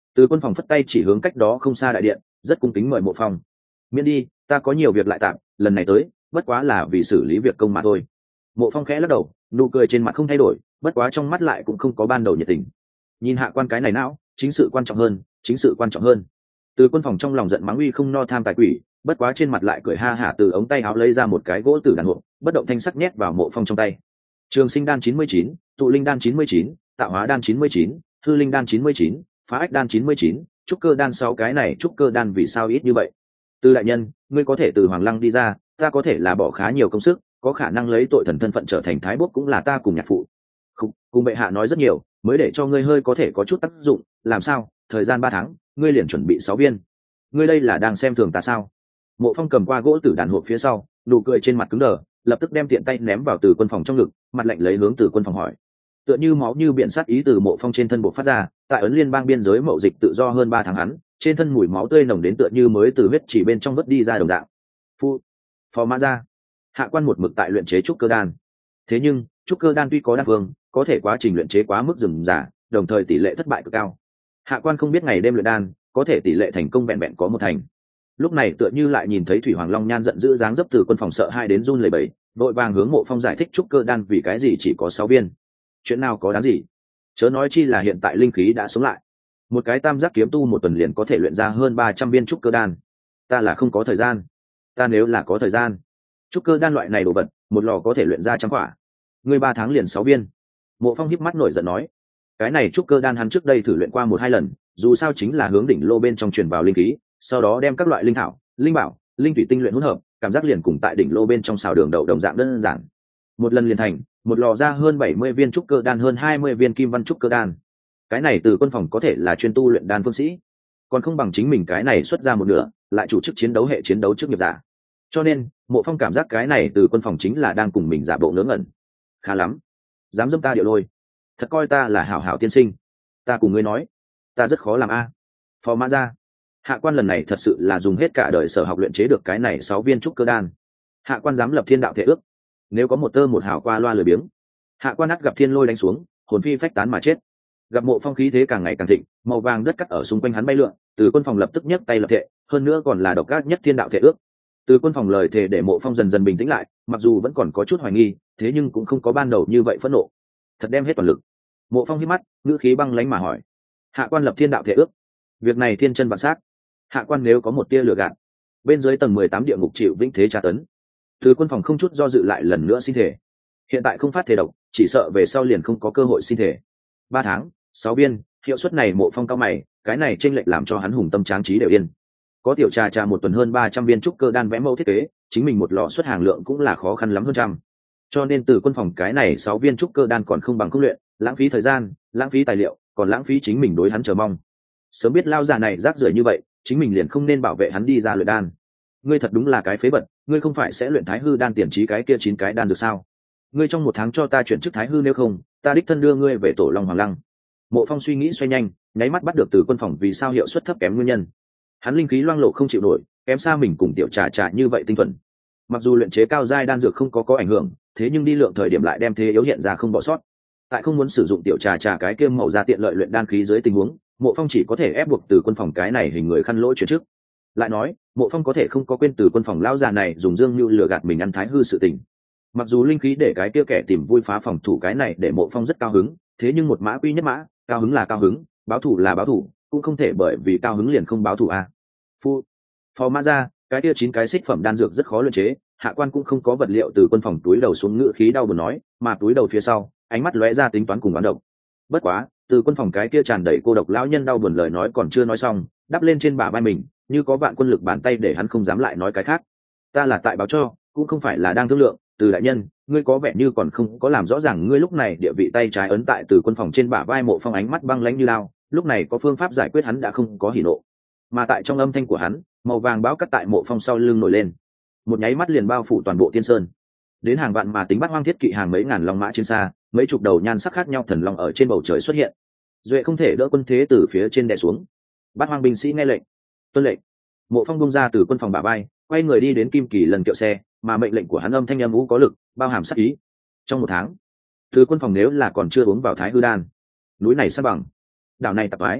[SPEAKER 1] Từ Quân Phòng phất tay chỉ hướng cách đó không xa đại điện, rất cung kính mời Mộ Phong. Miễn đi, ta có nhiều việc lại tạm, lần này tới bất quá là vì xử lý việc công mà thôi. Mộ Phong khẽ lắc đầu, nụ cười trên mặt không thay đổi, bất quá trong mắt lại cũng không có ban đầu nhiệt tình. Nhìn Hạ Quan cái này não, chính sự quan trọng hơn, chính sự quan trọng hơn. Từ Quân Phòng trong lòng giận mắng uy không no tham tài quỷ, bất quá trên mặt lại cười ha hả, từ ống tay áo lấy ra một cái gỗ tử đàn hộp, bất động thanh sắc nhét vào Mộ Phong trong tay. Trường Sinh đan chín mươi chín, Tụ Linh đan chín mươi chín, Tạo Hóa đan chín mươi chín, Hư Linh đan chín mươi chín, Phá Ách đan chín mươi chín, Trúc Cơ đan sáu cái này Trúc Cơ đan vì sao ít như vậy? Từ đại nhân, ngươi có thể từ Hoàng Lăng đi ra, ta có thể là bỏ khá nhiều công sức, có khả năng lấy tội thần thân phận trở thành thái bốt cũng là ta cùng nhạc phụ. Không, cùng bệ hạ nói rất nhiều, mới để cho ngươi hơi có thể có chút tác dụng, làm sao? Thời gian ba tháng, ngươi liền chuẩn bị sáu viên. Ngươi đây là đang xem thường ta sao? Mộ Phong cầm qua gỗ tử đàn hộp phía sau, nụ cười trên mặt cứng đờ, lập tức đem tiện tay ném vào Từ Quân Phòng trong ngực, mặt lạnh lấy hướng Từ Quân Phòng hỏi. Tựa như máu như biển sát ý từ Mộ Phong trên thân bộ phát ra, tại ấn liên bang biên giới mậu dịch tự do hơn ba tháng hắn, trên thân mùi máu tươi nồng đến tựa như mới từ huyết chỉ bên trong vớt đi ra đồng dạng. Phu, phò mã ra. Hạ Quan một mực tại luyện chế trúc cơ đan. Thế nhưng, trúc cơ đan tuy có đan phương, có thể quá trình luyện chế quá mức rườm rà, đồng thời tỷ lệ thất bại cực cao. Hạ Quan không biết ngày đêm luyện đan, có thể tỷ lệ thành công vẹn vẹn có một thành. Lúc này tựa như lại nhìn thấy Thủy Hoàng Long Nhan giận dữ dáng dấp Từ Quân Phòng sợ hai đến run lẩy bẩy, vội vàng hướng Mộ Phong giải thích trúc cơ đan vì cái gì chỉ có sáu viên. Chuyện nào có đáng gì? Chớ nói chi là hiện tại linh khí đã sống lại. Một cái tam giác kiếm tu một tuần liền có thể luyện ra hơn ba trăm viên trúc cơ đan. Ta là không có thời gian. Ta nếu là có thời gian, trúc cơ đan loại này đồ vật, một lò có thể luyện ra trăm quả. Ngươi ba tháng liền sáu viên. Mộ Phong híp mắt nổi giận nói, cái này trúc cơ đan hắn trước đây thử luyện qua một hai lần, dù sao chính là hướng đỉnh lô bên trong truyền vào linh khí, sau đó đem các loại linh thảo, linh bảo, linh thủy tinh luyện hỗn hợp, cảm giác liền cùng tại đỉnh lô bên trong xào đường đậu đồng dạng đơn giản. Một lần liền thành, một lò ra hơn bảy mươi viên trúc cơ đan, hơn hai mươi viên kim văn trúc cơ đan. Cái này Từ Quân Phòng có thể là chuyên tu luyện đan phương sĩ, còn không bằng chính mình cái này xuất ra một nửa, lại chủ chức chiến đấu hệ chiến đấu trước nghiệp giả. Cho nên, Mộ Phong cảm giác cái này Từ Quân Phòng chính là đang cùng mình giả bộ ngớ ngẩn. Khá lắm, dám dâm ta điệu lôi, thật coi ta là hảo hảo tiên sinh. Ta cùng ngươi nói, ta rất khó làm a. Phò mã ra. Hạ Quan lần này thật sự là dùng hết cả đời sở học luyện chế được cái này sáu viên trúc cơ đan. Hạ Quan dám lập thiên đạo thể ước, nếu có một tơ một hào qua loa lười biếng, Hạ Quan ắt gặp thiên lôi đánh xuống, hồn phi phách tán mà chết. Gặp Mộ Phong khí thế càng ngày càng thịnh, màu vàng đất cắt ở xung quanh hắn bay lượn, Từ Quân Phòng lập tức nhấc tay lập thệ, hơn nữa còn là độc ác nhất thiên đạo thể ước. Từ Quân Phòng lời thề để Mộ Phong dần dần bình tĩnh lại, mặc dù vẫn còn có chút hoài nghi, thế nhưng cũng không có ban đầu như vậy phẫn nộ. Thật đem hết toàn lực. Mộ Phong hít mắt, ngữ khí băng lãnh mà hỏi, Hạ Quan lập thiên đạo thể ước, việc này thiên chân vạn sát. Hạ Quan nếu có một tia lừa gạt, bên dưới tầng mười tám địa ngục chịu vĩnh thế tra tấn. Từ Quân Phòng không chút do dự lại lần nữa xin thể. Hiện tại không phát thể độc, chỉ sợ về sau liền không có cơ hội xin thể. Ba tháng, sáu viên, hiệu suất này Mộ Phong cao mày, cái này chênh lệch làm cho hắn hùng tâm tráng trí đều yên. Có tiểu trà trà một tuần hơn ba trăm viên trúc cơ đan vẽ mẫu thiết kế, chính mình một lò xuất hàng lượng cũng là khó khăn lắm hơn trăm. Cho nên Từ Quân Phòng cái này sáu viên trúc cơ đan còn không bằng không luyện, lãng phí thời gian, lãng phí tài liệu, còn lãng phí chính mình đối hắn chờ mong. Sớm biết lao già này rác rưởi như vậy, chính mình liền không nên bảo vệ hắn đi ra luyện đan. Ngươi thật đúng là cái phế vật, ngươi không phải sẽ luyện Thái Hư đan tiền trí cái kia chín cái đan được sao? Ngươi trong một tháng cho ta chuyển chức Thái Hư, nếu không ta đích thân đưa ngươi về Tổ Long Hoàng Lăng. Mộ Phong suy nghĩ xoay nhanh, nháy mắt bắt được Từ Quân Phòng vì sao hiệu suất thấp kém nguyên nhân. Hắn linh khí loang lộ không chịu nổi, kém xa mình cùng tiểu trà trà như vậy tinh thuần. Mặc dù luyện chế cao giai đan dược không có có ảnh hưởng, thế nhưng đi lượng thời điểm lại đem thế yếu hiện ra không bỏ sót. Tại không muốn sử dụng tiểu trà trà cái kia màu ra tiện lợi luyện đan khí dưới tình huống, Mộ Phong chỉ có thể ép buộc Từ Quân Phòng cái này hình người khăn lỗi chuyển trước. Lại nói, Mộ Phong có thể không có quên Từ Quân Phòng lão già này dùng dương mưu lừa gạt mình ăn Thái Hư sự tình. Mặc dù linh khí để cái kia kẻ tìm vui phá phòng thủ cái này để Mộ Phong rất cao hứng, thế nhưng một mã quy nhất mã, cao hứng là cao hứng, báo thủ là báo thủ, cũng không thể bởi vì cao hứng liền không báo thủ a. À. Phu, phò mã ra, cái kia chín cái xích phẩm đan dược rất khó luyện chế, Hạ Quan cũng không có vật liệu. Từ Quân Phòng túi đầu xuống ngự khí đau buồn nói, mà túi đầu phía sau, ánh mắt lóe ra tính toán cùng bán độc. Bất quá, Từ Quân Phòng cái kia tràn đầy cô độc lão nhân đau buồn lời nói còn chưa nói xong, đắp lên trên bả vai mình, như có vạn quân lực bàn tay để hắn không dám lại nói cái khác. Ta là tại báo cho, cũng không phải là đang thương lượng. Từ đại nhân, ngươi có vẻ như còn không có làm rõ ràng ngươi lúc này địa vị. Tay trái ấn tại Từ Quân Phòng trên bả vai Mộ Phong ánh mắt băng lãnh như lao, lúc này có phương pháp giải quyết hắn đã không có hỉ nộ. Mà tại trong âm thanh của hắn, màu vàng báo cắt tại Mộ Phong sau lưng nổi lên, một nháy mắt liền bao phủ toàn bộ Tiên Sơn. Đến hàng vạn mà tính Bát Hoang thiết kỵ hàng mấy ngàn long mã trên xa, mấy chục đầu nhan sắc khác nhau thần long ở trên bầu trời xuất hiện. Duệ không thể đỡ quân thế từ phía trên đè xuống. Bát Hoang binh sĩ nghe lệnh, tuân lệnh. Mộ Phong bung ra Từ Quân Phòng bả vai, quay người đi đến Kim Kỳ lần kiệu xe, mà mệnh lệnh của hắn âm thanh âm vũ có lực, bao hàm sát ý. Trong một tháng, Từ Quân Phòng nếu là còn chưa uống vào Thái Hư đan, núi này sa bằng, đảo này tạp ái,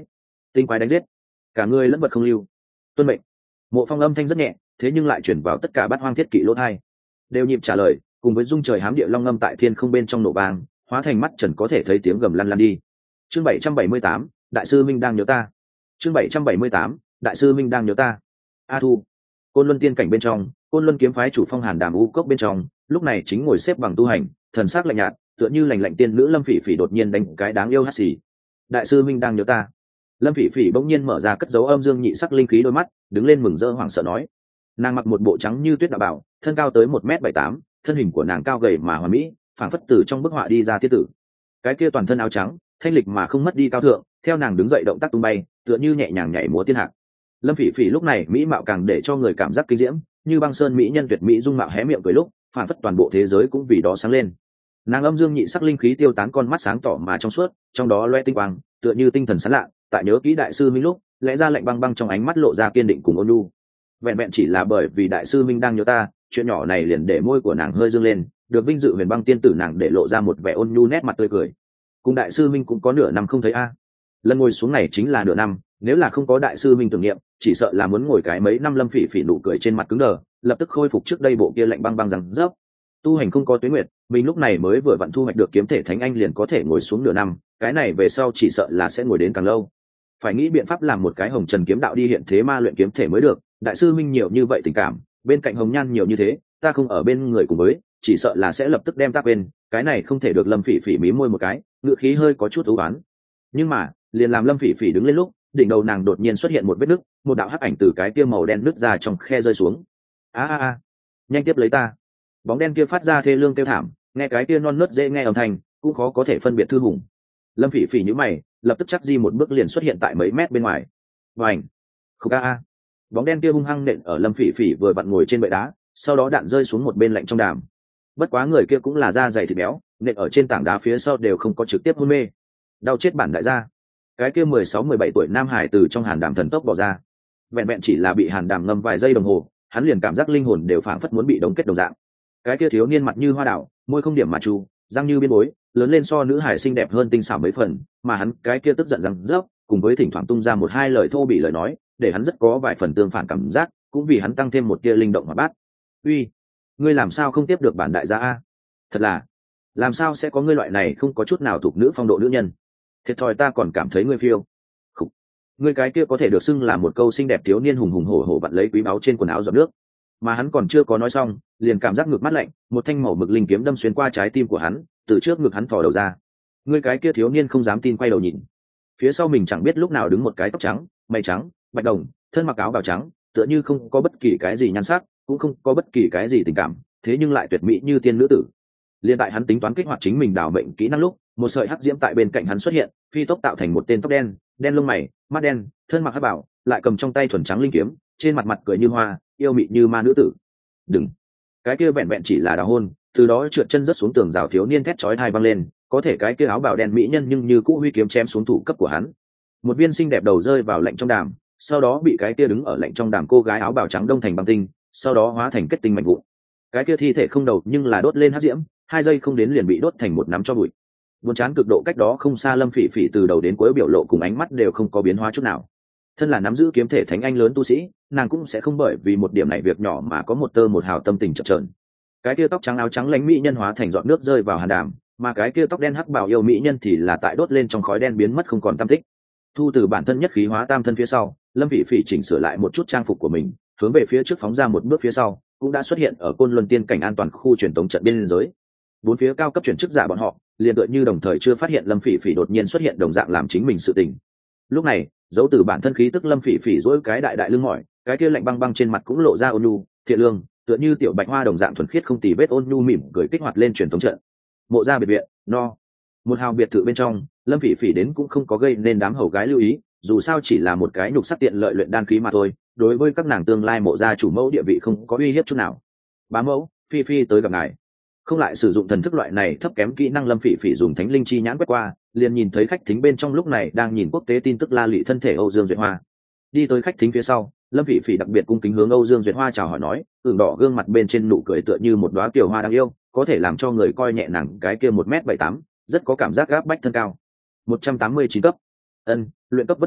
[SPEAKER 1] tinh quái đánh giết, cả người lẫn vật không lưu, tuân mệnh. Mộ Phong âm thanh rất nhẹ, thế nhưng lại chuyển vào tất cả bát hoang thiết kỵ lỗ thai, đều nhịp trả lời, cùng với dung trời hám địa long ngâm tại thiên không bên trong nổ vang, hóa thành mắt trần có thể thấy tiếng gầm lăn lăn đi. Chương bảy trăm bảy mươi tám, đại sư Minh đang nhớ ta. Chương bảy trăm bảy mươi tám, đại sư Minh đang nhớ ta. A Thu, Côn Luân tiên cảnh bên trong, Côn Luân kiếm phái chủ phong Hàn Đàm u cốc bên trong, lúc này chính ngồi xếp bằng tu hành, thần sắc lạnh nhạt, tựa như lành lạnh tiên nữ Lâm Phỉ Phỉ đột nhiên đánh cái đáng yêu hắt xì. Đại sư Minh đang nhớ ta. Lâm Phỉ Phỉ bỗng nhiên mở ra cất dấu âm dương nhị sắc linh khí đôi mắt, đứng lên mừng rỡ hoảng sợ nói. Nàng mặc một bộ trắng như tuyết đạo bảo, thân cao tới một mét bảy tám, thân hình của nàng cao gầy mà hoàn mỹ, phảng phất từ trong bức họa đi ra tiết tử. Cái kia toàn thân áo trắng, thanh lịch mà không mất đi cao thượng, theo nàng đứng dậy động tác tung bay, tựa như nhẹ nhàng nhảy múa tiên hạc. Lâm Phỉ Phỉ lúc này mỹ mạo càng để cho người cảm giác kinh diễm, như băng sơn mỹ nhân tuyệt mỹ dung mạo hé miệng cười lúc, phảng phất toàn bộ thế giới cũng vì đó sáng lên. Nàng âm dương nhị sắc linh khí tiêu tán, con mắt sáng tỏ mà trong suốt, trong đó loe tinh quang, tựa như tinh thần sáng lạ. Tại nhớ kỹ đại sư Minh lúc, lẽ ra lạnh băng băng trong ánh mắt lộ ra kiên định cùng ôn nhu. Vẹn vẹn chỉ là bởi vì đại sư Minh đang nhớ ta, chuyện nhỏ này liền để môi của nàng hơi dương lên, được vinh dự huyền băng tiên tử nàng để lộ ra một vẻ ôn nhu nét mặt tươi cười. Cùng đại sư Minh cũng có nửa năm không thấy a. Lần ngồi xuống này chính là nửa năm, nếu là không có đại sư Minh tưởng niệm, chỉ sợ là muốn ngồi cái mấy năm. Lâm Phỉ Phỉ nụ cười trên mặt cứng đờ, lập tức khôi phục trước đây bộ kia lạnh băng băng rằng rớp. Tu hành không có tuế nguyệt, mình lúc này mới vừa vặn thu hoạch được kiếm thể thánh anh liền có thể ngồi xuống nửa năm, cái này về sau chỉ sợ là sẽ ngồi đến càng lâu. Phải nghĩ biện pháp làm một cái hồng trần kiếm đạo đi hiện thế ma luyện kiếm thể mới được. Đại sư Minh nhiều như vậy tình cảm, bên cạnh hồng nhan nhiều như thế, ta không ở bên người cùng với, chỉ sợ là sẽ lập tức đem ta quên, cái này không thể được. Lâm Phỉ Phỉ mí môi một cái, ngựa khí hơi có chút u uất. Nhưng mà liền làm Lâm Phỉ Phỉ đứng lên lúc, đỉnh đầu nàng đột nhiên xuất hiện một vết nứt, một đạo hắc ảnh từ cái kia màu đen nứt ra trong khe rơi xuống. A a a, nhanh tiếp lấy ta. Bóng đen kia phát ra thê lương kêu thảm, nghe cái kia non nớt dễ nghe âm thanh, cũng khó có thể phân biệt thư hùng. Lâm Phỉ Phỉ nhíu mày, lập tức chắc di một bước liền xuất hiện tại mấy mét bên ngoài. Vành, khục a a. Bóng đen kia hung hăng nện ở Lâm Phỉ Phỉ vừa vặn ngồi trên bệ đá, sau đó đạn rơi xuống một bên lạnh trong đàm. Bất quá người kia cũng là da dày thịt béo, nện ở trên tảng đá phía sau đều không có trực tiếp hôn mê. Đau chết bản đại gia. Cái kia mười sáu mười bảy tuổi nam hải từ trong hàn đàm thần tốc bỏ ra. Vẹn vẹn chỉ là bị hàn đàm ngâm vài giây đồng hồ, hắn liền cảm giác linh hồn đều phảng phất muốn bị đóng kết đồng dạng. Cái kia thiếu niên mặt như hoa đảo, môi không điểm mà chu, răng như biên bối, lớn lên so nữ hải xinh đẹp hơn tinh xảo mấy phần, mà hắn cái kia tức giận răng rớp, cùng với thỉnh thoảng tung ra một hai lời thô bỉ lời nói, để hắn rất có vài phần tương phản cảm giác, cũng vì hắn tăng thêm một tia linh động hoạt bát. Uy, ngươi làm sao không tiếp được bản đại gia a? Thật là, làm sao sẽ có ngươi loại này không có chút nào thuộc nữ phong độ nữ nhân? Thiệt thòi ta còn cảm thấy ngươi phiêu. Khủ. Ngươi cái kia có thể được xưng là một câu xinh đẹp thiếu niên hùng hùng hổ hổ vặn lấy quý báu trên quần áo giọt nước, mà hắn còn chưa có nói xong, liền cảm giác ngực mát lạnh, một thanh màu mực linh kiếm đâm xuyên qua trái tim của hắn, từ trước ngực hắn thò đầu ra. Ngươi cái kia thiếu niên không dám tin quay đầu nhìn, phía sau mình chẳng biết lúc nào đứng một cái tóc trắng, mày trắng, bạch đồng, thân mặc áo bào trắng, tựa như không có bất kỳ cái gì nhan sắc, cũng không có bất kỳ cái gì tình cảm, thế nhưng lại tuyệt mỹ như tiên nữ tử. Liên tại hắn tính toán kích hoạt chính mình đảo mệnh kỹ năng lúc, một sợi hắc diễm tại bên cạnh hắn xuất hiện, phi tốc tạo thành một tên tóc đen, đen lông mày, mắt đen, thân mặc hắc bảo, lại cầm trong tay thuần trắng linh kiếm, trên mặt mặt cười như hoa, yêu mị như ma nữ tử. Đừng, cái kia vẹn vẹn chỉ là đào hôn, từ đó trượt chân rất xuống tường rào thiếu niên thét chói tai vang lên, có thể cái kia áo bào đen mỹ nhân nhưng như cũ huy kiếm chém xuống thủ cấp của hắn. Một viên xinh đẹp đầu rơi vào lạnh trong đàm, sau đó bị cái kia đứng ở lạnh trong đàm cô gái áo bào trắng đông thành băng tinh, sau đó hóa thành kết tinh mạnh vụn. Cái kia thi thể không đầu nhưng là đốt lên hắc diễm, hai giây không đến liền bị đốt thành một nắm cho bụi. Buồn chán cực độ cách đó không xa Lâm Phỉ Phỉ từ đầu đến cuối biểu lộ cùng ánh mắt đều không có biến hóa chút nào. Thân là nắm giữ kiếm thể thánh anh lớn tu sĩ, nàng cũng sẽ không bởi vì một điểm này việc nhỏ mà có một tơ một hào tâm tình chập chờn. Cái kia tóc trắng áo trắng lánh mỹ nhân hóa thành giọt nước rơi vào hàn đàm, mà cái kia tóc đen hắc bào yêu mỹ nhân thì là tại đốt lên trong khói đen biến mất không còn tăm tích. Thu từ bản thân nhất khí hóa tam thân phía sau, Lâm Phỉ Phỉ chỉnh sửa lại một chút trang phục của mình, hướng về phía trước phóng ra một bước phía sau, cũng đã xuất hiện ở Côn Luân tiên cảnh an toàn khu truyền tống trận biên giới. Bốn phía cao cấp chuyển chức giả bọn họ liền tựa như đồng thời chưa phát hiện Lâm Phỉ Phỉ đột nhiên xuất hiện đồng dạng làm chính mình sự tình. Lúc này, dấu từ bản thân khí tức Lâm Phỉ Phỉ duỗi cái đại đại lưng mỏi, cái kia lạnh băng băng trên mặt cũng lộ ra ôn nhu, thiện lương, tựa như tiểu bạch hoa đồng dạng thuần khiết không tì vết ôn nhu mỉm cười kích hoạt lên truyền tống trận. Mộ gia biệt viện, no. Một hào biệt thự bên trong, Lâm Phỉ Phỉ đến cũng không có gây nên đám hầu gái lưu ý, dù sao chỉ là một cái nhục sắc tiện lợi luyện đan khí mà thôi, đối với các nàng tương lai mộ gia chủ mẫu địa vị không có uy hiếp chút nào. Bá mẫu, Phi Phi tới gặp ngài. Không lại sử dụng thần thức loại này thấp kém kỹ năng, Lâm Phỉ Phỉ dùng thánh linh chi nhãn quét qua, liền nhìn thấy khách thính bên trong lúc này đang nhìn quốc tế tin tức La Lị thân thể Âu Dương Duyệt Hoa. Đi tới khách thính phía sau, Lâm Phỉ Phỉ đặc biệt cung kính hướng Âu Dương Duyệt Hoa chào hỏi nói, ửng đỏ gương mặt bên trên nụ cười tựa như một đóa kiều hoa đáng yêu, có thể làm cho người coi nhẹ nàng cái kia một mét bảy tám, rất có cảm giác gáp bách thân cao. một trăm tám mươi chín cấp. Ân, luyện cấp vất vả,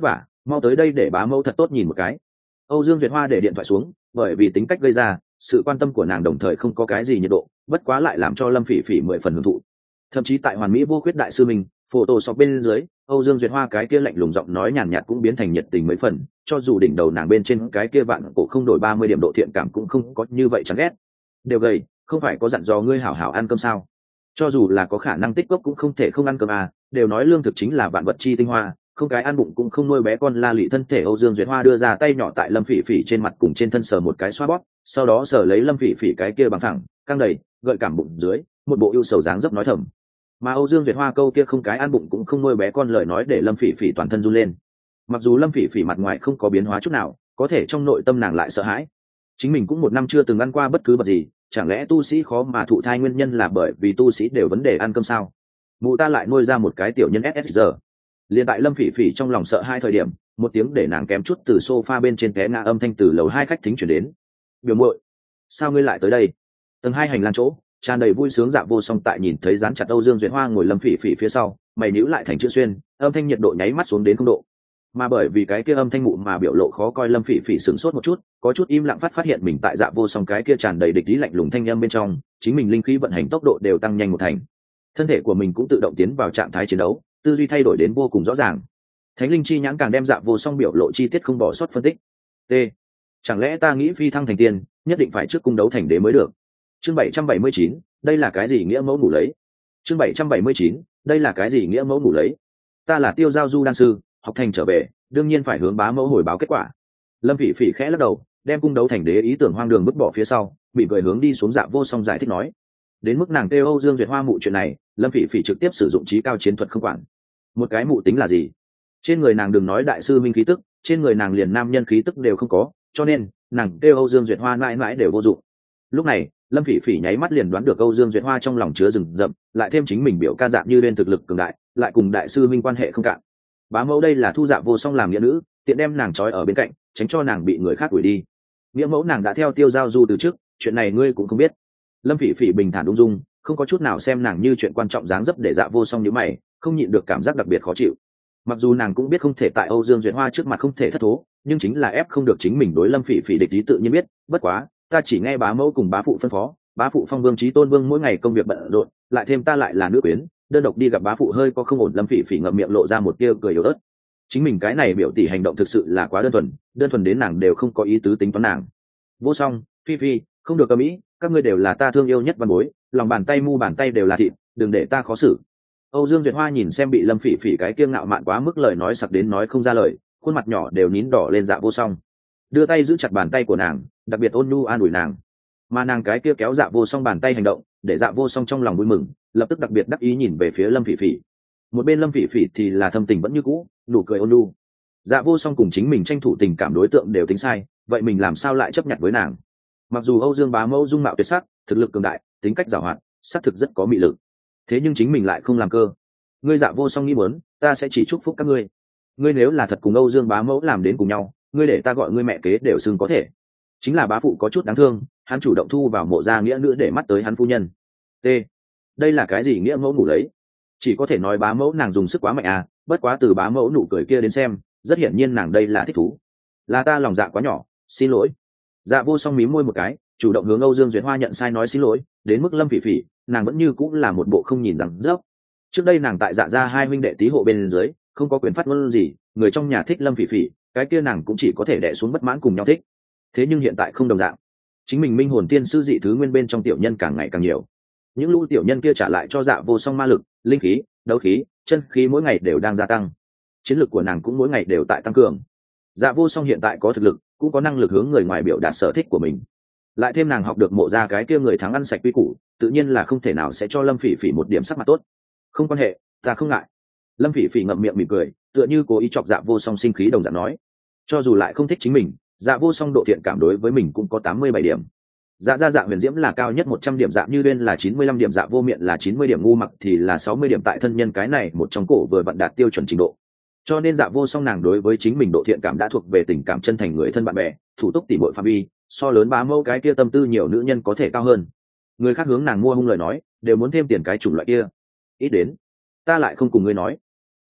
[SPEAKER 1] mau tới đây để bá mẫu thật tốt nhìn một cái. Âu Dương Duyệt Hoa để điện thoại xuống, bởi vì tính cách gây ra sự quan tâm của nàng đồng thời không có cái gì nhiệt độ, bất quá lại làm cho Lâm Phỉ Phỉ mười phần hưởng thụ. Thậm chí tại hoàn mỹ vô khuyết đại sư mình Photoshop bên dưới, Âu Dương Duyệt Hoa cái kia lạnh lùng giọng nói nhàn nhạt cũng biến thành nhiệt tình mấy phần, cho dù đỉnh đầu nàng bên trên cái kia vạn cổ không đổi ba mươi điểm độ thiện cảm cũng không có như vậy chán ghét. Đều gầy, không phải có dặn dò ngươi hảo hảo ăn cơm sao? Cho dù là có khả năng tích gốc cũng không thể không ăn cơm à, đều nói lương thực chính là vạn vật chi tinh hoa, không cái ăn bụng cũng không nuôi bé con. La lị thân thể Âu Dương Duyệt Hoa đưa ra tay nhỏ tại Lâm Phỉ Phỉ trên mặt cùng trên thân sờ một cái xoa bóp, sau đó sờ lấy Lâm Phỉ Phỉ cái kia bằng thẳng căng đầy gợi cảm bụng dưới, một bộ yêu sầu dáng dấp nói thầm. Mà Âu Dương Duyệt Hoa câu kia không cái ăn bụng cũng không nuôi bé con lời nói để Lâm Phỉ Phỉ toàn thân run lên. Mặc dù Lâm Phỉ Phỉ mặt ngoài không có biến hóa chút nào, có thể trong nội tâm nàng lại sợ hãi. Chính mình cũng một năm chưa từng ăn qua bất cứ vật gì, chẳng lẽ tu sĩ khó mà thụ thai nguyên nhân là bởi vì tu sĩ đều vấn đề ăn cơm sao? Mụ ta lại nuôi ra một cái tiểu nhân ét ét giờ. Liên tại Lâm Phỉ Phỉ trong lòng sợ hai thời điểm, một tiếng để nàng kém chút từ sofa bên trên té ngã âm thanh từ lầu hai khách thính chuyển đến. Biểu muội, sao ngươi lại tới đây? Tầng hai hành lang chỗ, tràn đầy vui sướng Dạ Vô Song tại nhìn thấy dán chặt Âu Dương Duyệt Hoa ngồi Lâm Phỉ Phỉ phía sau, mày nhíu lại thành chữ xuyên, âm thanh nhiệt độ nháy mắt xuống đến không độ. Mà bởi vì cái kia âm thanh mụ mà biểu lộ khó coi, Lâm Phỉ Phỉ sửng sốt một chút, có chút im lặng phát phát hiện mình tại Dạ Vô Song cái kia tràn đầy địch ý lạnh lùng thanh âm bên trong, chính mình linh khí vận hành tốc độ đều tăng nhanh một thành. Thân thể của mình cũng tự động tiến vào trạng thái chiến đấu, tư duy thay đổi đến vô cùng rõ ràng. Thánh linh chi nhãn càng đem Dạ Vô Song biểu lộ chi tiết không bỏ sót phân tích. T. Chẳng lẽ ta nghĩ phi thăng thành tiên, nhất định phải trước cung đấu thành đế mới được? Chương bảy trăm bảy mươi chín, đây là cái gì nghĩa mẫu ngủ lấy? Chương bảy trăm bảy mươi chín, đây là cái gì nghĩa mẫu ngủ lấy? Ta là Tiêu Giao Du đan sư, học thành trở về, đương nhiên phải hướng bá mẫu hồi báo kết quả. Lâm Phỉ Phỉ khẽ lắc đầu, đem cung đấu thành đế ý tưởng hoang đường vứt bỏ phía sau, bị cười hướng đi xuống. Dạ Vô Song giải thích nói. Đến mức nàng kêu Âu Dương Duyệt Hoa mụ chuyện này, Lâm Phỉ Phỉ trực tiếp sử dụng trí cao chiến thuật không quản. Một cái mụ tính là gì? Trên người nàng đừng nói đại sư minh khí tức, trên người nàng liền nam nhân khí tức đều không có, cho nên nàng kêu Âu Dương Duyệt Hoa mãi mãi đều vô dụng. Lúc này Lâm Phỉ Phỉ nháy mắt liền đoán được Âu Dương Duyệt Hoa trong lòng chứa rừng rậm, lại thêm chính mình biểu ca dạng như lên thực lực cường đại, lại cùng đại sư minh quan hệ không cạn. Bá mẫu đây là thu Dạ Vô Song làm nghĩa nữ, tiện đem nàng trói ở bên cạnh, tránh cho nàng bị người khác đuổi đi. Nghĩa mẫu nàng đã theo Tiêu Giao Du từ trước, chuyện này ngươi cũng không biết. Lâm Phỉ Phỉ bình thản ung dung, không có chút nào xem nàng như chuyện quan trọng dáng dấp để Dạ Vô Song nhíu mày, không nhịn được cảm giác đặc biệt khó chịu. Mặc dù nàng cũng biết không thể tại Âu Dương Duyệt Hoa trước mặt không thể thất thố, nhưng chính là ép không được chính mình đối Lâm Phỉ Phỉ địch ý tự nhiên biết. Bất quá, ta chỉ nghe bá mẫu cùng bá phụ phân phó, bá phụ Phong Vương Chí Tôn Vương mỗi ngày công việc bận rộn, lại thêm ta lại là nữ quyến, đơn độc đi gặp bá phụ hơi có không ổn. Lâm Phỉ Phỉ ngậm miệng lộ ra một tia cười yếu ớt. Chính mình cái này biểu tỷ hành động thực sự là quá đơn thuần, đơn thuần đến nàng đều không có ý tứ tính toán nàng. Vô Song, Phi Phi, không được ầm ĩ, các ngươi đều là ta thương yêu nhất văn bối, lòng bàn tay mu bàn tay đều là thịt, đừng để ta khó xử. Âu Dương Duyệt Hoa nhìn xem bị Lâm Phỉ Phỉ cái kiêng ngạo mạn quá mức lời nói sặc đến nói không ra lời, khuôn mặt nhỏ đều nín đỏ lên. Dạ Vô Song đưa tay giữ chặt bàn tay của nàng, đặc biệt ôn nhu an ủi nàng. Mà nàng cái kia kéo Dạ Vô Song bàn tay hành động, để Dạ Vô Song trong lòng vui mừng, lập tức đặc biệt đắc ý nhìn về phía Lâm Phỉ Phỉ. Một bên Lâm Phỉ Phỉ thì là thâm tình vẫn như cũ, nụ cười ôn nhu. Dạ Vô Song cùng chính mình tranh thủ tình cảm đối tượng đều tính sai, vậy mình làm sao lại chấp nhận với nàng? Mặc dù Âu Dương bá mẫu dung mạo tuyệt sắc, thực lực cường đại, tính cách giàu hoạt, xác thực rất có mị lực, thế nhưng chính mình lại không làm cơ. Ngươi Dạ Vô Song nghĩ muốn, ta sẽ chỉ chúc phúc các ngươi. Ngươi nếu là thật cùng Âu Dương bá mẫu làm đến cùng nhau, ngươi để ta gọi ngươi mẹ kế đều xưng có thể. Chính là bá phụ có chút đáng thương, hắn chủ động thu vào mộ gia nghĩa nữ để mắt tới hắn phu nhân. T. Đây là cái gì nghĩa mẫu ngủ lấy? Chỉ có thể nói bá mẫu nàng dùng sức quá mạnh à, bất quá từ bá mẫu nụ cười kia đến xem, rất hiển nhiên nàng đây là thích thú. Là ta lòng dạ quá nhỏ, xin lỗi. Dạ Vô Song mím môi một cái, chủ động hướng Âu Dương Duyệt Hoa nhận sai nói xin lỗi. Đến mức Lâm Phỉ Phỉ, nàng vẫn như cũng là một bộ không nhìn rằng dốc. Trước đây nàng tại Dạ gia hai huynh đệ tí hộ bên dưới, không có quyền phát ngôn gì, người trong nhà thích Lâm Phỉ Phỉ, cái kia nàng cũng chỉ có thể đè xuống bất mãn cùng nhau thích. Thế nhưng hiện tại không đồng dạng, chính mình minh hồn tiên sư dị thứ nguyên bên trong tiểu nhân càng ngày càng nhiều. Những lũ tiểu nhân kia trả lại cho Dạ Vô Song ma lực, linh khí, đấu khí, chân khí mỗi ngày đều đang gia tăng. Chiến lược của nàng cũng mỗi ngày đều tại tăng cường. Dạ Vô Song hiện tại có thực lực, cũng có năng lực hướng người ngoài biểu đạt sở thích của mình. Lại thêm nàng học được mộ ra cái kia người thắng ăn sạch quy củ, tự nhiên là không thể nào sẽ cho Lâm Phỉ Phỉ một điểm sắc mặt tốt. Không quan hệ, ta không ngại. Lâm Phỉ Phỉ ngậm miệng mỉm cười, tựa như cố ý chọc Dạ Vô Song sinh khí đồng dạng nói. Cho dù lại không thích chính mình, Dạ Vô Song độ thiện cảm đối với mình cũng có tám mươi bảy điểm. Dạ gia Dạ Huyền Diễm là cao nhất một trăm điểm, Dạ Như Uyên là chín mươi lăm điểm, Dạ Vô Miện là chín mươi điểm, Ngu Mặc thì là sáu mươi điểm. Tại thân nhân cái này một trong cổ vừa vặn đạt tiêu chuẩn trình độ. Cho nên Dạ Vô Song nàng đối với chính mình độ thiện cảm đã thuộc về tình cảm chân thành người thân bạn bè, thủ túc tỉ muội phạm vi, so lớn bá mẫu cái kia tâm tư nhiều nữ nhân có thể cao hơn. Người khác hướng nàng mua hung lời nói, đều muốn thêm tiền cái chủng loại kia. Ít đến, ta lại không cùng ngươi nói.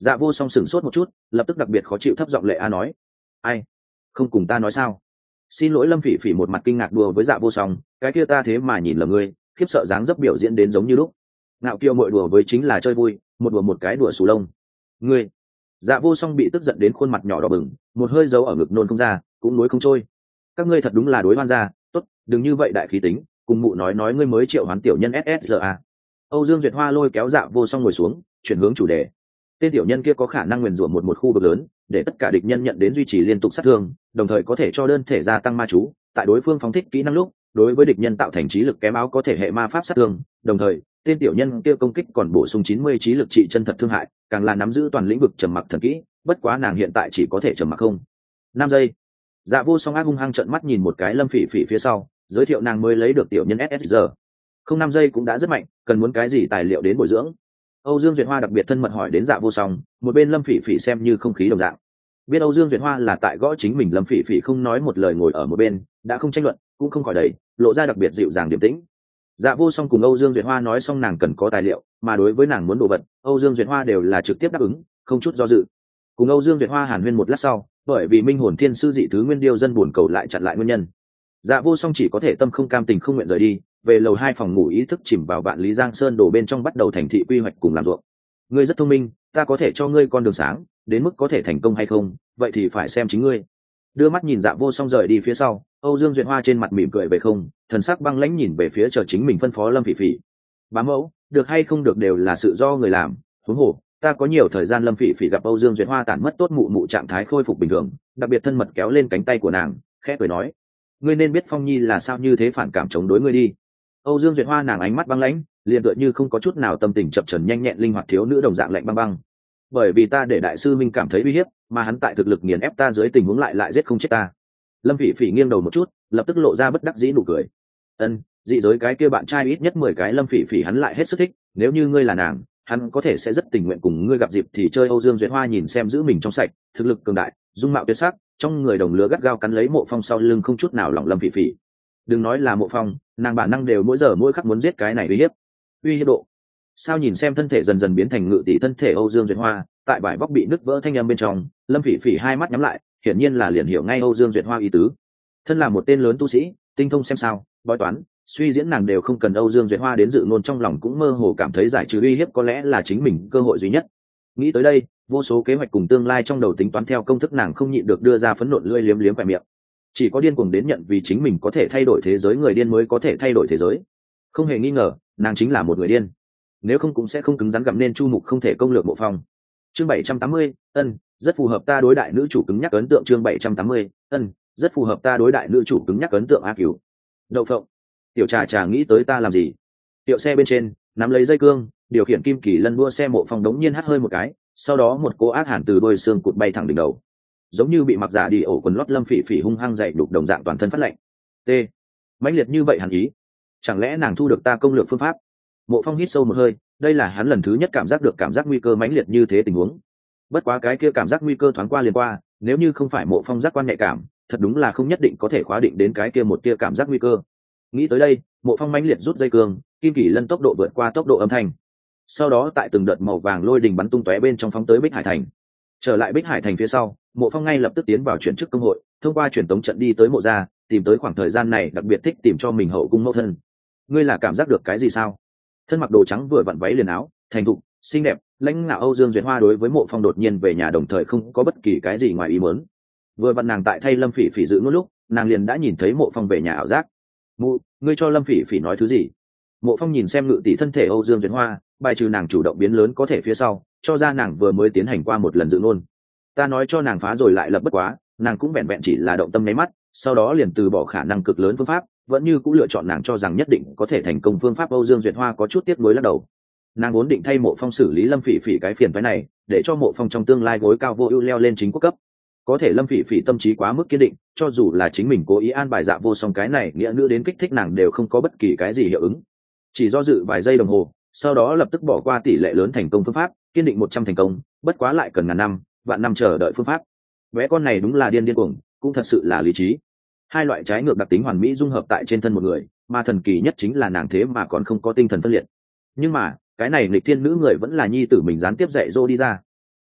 [SPEAKER 1] Dạ vô song sửng sốt một chút, lập tức đặc biệt khó chịu thấp giọng lệ a nói: ai, không cùng ta nói sao? Xin lỗi. Lâm phỉ phỉ một mặt kinh ngạc đùa với dạ vô song, cái kia ta thế mà nhìn lầm ngươi, khiếp sợ dáng dấp biểu diễn đến giống như lúc. Ngạo kiều mội đùa với chính là chơi vui, một đùa một cái đùa sù lông. Ngươi. Dạ vô song bị tức giận đến khuôn mặt nhỏ đỏ bừng, một hơi giấu ở ngực nôn không ra, cũng nuối không trôi. Các ngươi thật đúng là đối hoan gia, tốt, đừng như vậy đại khí tính, cùng mụ nói nói ngươi mới triệu hoán tiểu nhân ét ét giê a. Âu Dương Duyệt Hoa lôi kéo Dạ vô song ngồi xuống, chuyển hướng chủ đề. Tên tiểu nhân kia có khả năng nguyền rủa một một khu vực lớn, để tất cả địch nhân nhận đến duy trì liên tục sát thương, đồng thời có thể cho đơn thể gia tăng ma chú, tại đối phương phóng thích kỹ năng lúc, đối với địch nhân tạo thành trí lực kém áo có thể hệ ma pháp sát thương, đồng thời, tên tiểu nhân kia công kích còn bổ sung chín mươi trí lực trị chân thật thương hại, càng là nắm giữ toàn lĩnh vực trầm mặc thần kỹ, bất quá nàng hiện tại chỉ có thể trầm mặc không. năm giây. Dạ vô song ác hung hăng trợn mắt nhìn một cái Lâm Phỉ Phỉ phía sau, giới thiệu nàng mới lấy được tiểu nhân ét ét giê. Không năm giây cũng đã rất mạnh, cần muốn cái gì tài liệu đến bồi dưỡng? Âu Dương Duyệt Hoa đặc biệt thân mật hỏi đến Dạ vô song, một bên Lâm Phỉ Phỉ xem như không khí đồng dạng. Biết Âu Dương Duyệt Hoa là tại gõ chính mình, Lâm Phỉ Phỉ không nói một lời ngồi ở một bên, đã không tranh luận, cũng không khỏi đẩy, lộ ra đặc biệt dịu dàng điềm tĩnh. Dạ vô song cùng Âu Dương Duyệt Hoa nói xong nàng cần có tài liệu, mà đối với nàng muốn đồ vật, Âu Dương Duyệt Hoa đều là trực tiếp đáp ứng, không chút do dự. Cùng Âu Dương Duyệt Hoa hàn huyên một lát sau, bởi vì Minh Hồn Thiên Sư dị thứ nguyên điêu dân buồn cầu lại chặn lại nguyên nhân, Dạ vô song chỉ có thể tâm không cam tình không nguyện rời đi, về lầu hai phòng ngủ ý thức chìm vào Vạn Lý Giang Sơn đổ bên trong bắt đầu thành thị quy hoạch cùng làm ruộng. Ngươi rất thông minh, ta có thể cho ngươi con đường sáng, đến mức có thể thành công hay không, vậy thì phải xem chính ngươi. Đưa mắt nhìn Dạ vô song rời đi phía sau, Âu Dương Duyệt Hoa trên mặt mỉm cười về không, thần sắc băng lãnh nhìn về phía chờ chính mình phân phó Lâm Phỉ Phỉ. Bá mẫu, được hay không được đều là sự do người làm, huống hồ ta có nhiều thời gian. Lâm Phỉ Phỉ gặp Âu Dương Duyệt Hoa tản mất tốt mụ mụ trạng thái khôi phục bình thường, đặc biệt thân mật kéo lên cánh tay của nàng, khẽ cười nói: ngươi nên biết Phong Nhi là sao như thế phản cảm chống đối ngươi đi. Âu Dương Duyệt Hoa nàng ánh mắt băng lãnh, liền tựa như không có chút nào tâm tình chập chờn nhanh nhẹn linh hoạt thiếu nữ đồng dạng lạnh băng băng. Bởi vì ta để đại sư minh cảm thấy uy hiếp, mà hắn tại thực lực nghiền ép ta dưới tình huống lại lại giết không chết ta. Lâm Phỉ Phỉ nghiêng đầu một chút, lập tức lộ ra bất đắc dĩ nụ cười. Ân, dị giới cái kia bạn trai ít nhất mười cái. Lâm Phỉ Phỉ hắn lại hết sức thích, nếu như ngươi là nàng, hắn có thể sẽ rất tình nguyện cùng ngươi gặp dịp thì chơi. Âu Dương Duyệt Hoa nhìn xem giữ mình trong sạch, thực lực cường đại, dung mạo tuyệt sắc, trong người đồng lứa gắt gao cắn lấy Mộ Phong sau lưng không chút nào lỏng. Lâm Phỉ Phỉ, đừng nói là Mộ Phong, nàng bản năng đều mỗi giờ mỗi khắc muốn giết cái này uy hiếp. Uy hiếp độ sao? Nhìn xem thân thể dần dần biến thành ngự tỷ thân thể Âu Dương Duyệt Hoa, tại vải vóc bị nứt vỡ thanh âm bên trong, Lâm Phỉ Phỉ hai mắt nhắm lại, hiển nhiên là liền hiểu ngay Âu Dương Duyệt Hoa ý tứ. Thân là một tên lớn tu sĩ, tinh thông xem sao, bói toán, suy diễn nàng đều không cần Âu Dương Duyệt Hoa đến dự ngôn, trong lòng cũng mơ hồ cảm thấy giải trừ uy hiếp có lẽ là chính mình cơ hội duy nhất. Nghĩ tới đây, vô số kế hoạch cùng tương lai trong đầu tính toán theo công thức, nàng không nhịn được đưa ra phấn nộ lưỡi liếm liếm vẻ miệng. Chỉ có điên cuồng đến nhận vì chính mình có thể thay đổi thế giới người điên mới có thể thay đổi thế giới. Không hề nghi ngờ, nàng chính là một người điên. Nếu không cũng sẽ không cứng rắn gặm nên chu mục không thể công lược Mộ Phong. Chương bảy trăm tám mươi, ân, rất phù hợp ta đối đại nữ chủ cứng nhắc ấn tượng. Chương bảy trăm tám mươi, ân, rất phù hợp ta đối đại nữ chủ cứng nhắc ấn tượng. A Cửu, Đậu Phộng, tiểu trà trà nghĩ tới ta làm gì? Tiệu xe bên trên, nắm lấy dây cương, điều khiển kim kỳ lân đua xe Mộ Phong đống nhiên hắt hơi một cái, sau đó một cỗ ác hàn từ đôi xương cụt bay thẳng đỉnh đầu, giống như bị mặc giả đi ổ quần lót. Lâm Phỉ Phỉ hung hăng dậy đục đồng dạng toàn thân phát lạnh. T, mãnh liệt như vậy hàn ý, chẳng lẽ nàng thu được ta công lược phương pháp? Mộ Phong hít sâu một hơi, đây là hắn lần thứ nhất cảm giác được cảm giác nguy cơ mãnh liệt như thế tình huống. Bất quá cái kia cảm giác nguy cơ thoáng qua liền qua, nếu như không phải Mộ Phong giác quan nhạy cảm, thật đúng là không nhất định có thể khóa định đến cái kia một tia cảm giác nguy cơ. Nghĩ tới đây, Mộ Phong mãnh liệt rút dây cương, kim kỳ lân tốc độ vượt qua tốc độ âm thanh, sau đó tại từng đợt màu vàng lôi đình bắn tung tóe bên trong phóng tới Bích Hải Thành. Trở lại Bích Hải Thành phía sau, Mộ Phong ngay lập tức tiến vào chuyển chức công hội, thông qua truyền tống trận đi tới Mộ gia, tìm tới khoảng thời gian này đặc biệt thích tìm cho mình hậu cung mẫu thân. Ngươi là cảm giác được cái gì sao? Thân mặc đồ trắng vừa vặn váy liền áo, thành thục, xinh đẹp, lãnh ngạo Âu Dương Duyệt Hoa đối với Mộ Phong đột nhiên về nhà đồng thời không có bất kỳ cái gì ngoài ý muốn. Vừa vặn nàng tại thay Lâm Phỉ Phỉ dự ngôn lúc, nàng liền đã nhìn thấy Mộ Phong về nhà ảo giác. Mụ, ngươi cho Lâm Phỉ Phỉ nói thứ gì? Mộ Phong nhìn xem ngự tỷ thân thể Âu Dương Duyệt Hoa, bài trừ nàng chủ động biến lớn có thể phía sau, cho ra nàng vừa mới tiến hành qua một lần dự ngôn. Ta nói cho nàng phá rồi lại lập bất quá, nàng cũng vẹn vẹn chỉ là động tâm nháy mắt, sau đó liền từ bỏ khả năng cực lớn phương pháp, vẫn như cũng lựa chọn nàng cho rằng nhất định có thể thành công phương pháp. Âu Dương Duyệt Hoa có chút tiếc nuối lắc đầu. Nàng vốn định thay Mộ Phong xử lý Lâm Phỉ Phỉ cái phiền toái này, để cho Mộ Phong trong tương lai gối cao vô ưu leo lên chính quốc cấp. Có thể Lâm Phỉ Phỉ tâm trí quá mức kiên định, cho dù là chính mình cố ý an bài Dạ Vô Song cái này nghĩa nữ đến kích thích nàng đều không có bất kỳ cái gì hiệu ứng. Chỉ do dự vài giây đồng hồ, sau đó lập tức bỏ qua tỷ lệ lớn thành công phương pháp, kiên định một trăm thành công, bất quá lại cần ngàn năm, vạn năm chờ đợi phương pháp. Bé con này đúng là điên điên cuồng, cũng thật sự là lý trí. Hai loại trái ngược đặc tính hoàn mỹ dung hợp tại trên thân một người, mà thần kỳ nhất chính là nàng thế mà còn không có tinh thần phân liệt. Nhưng mà, cái này nghịch thiên nữ người vẫn là nhi tử mình gián tiếp dạy dỗ đi ra.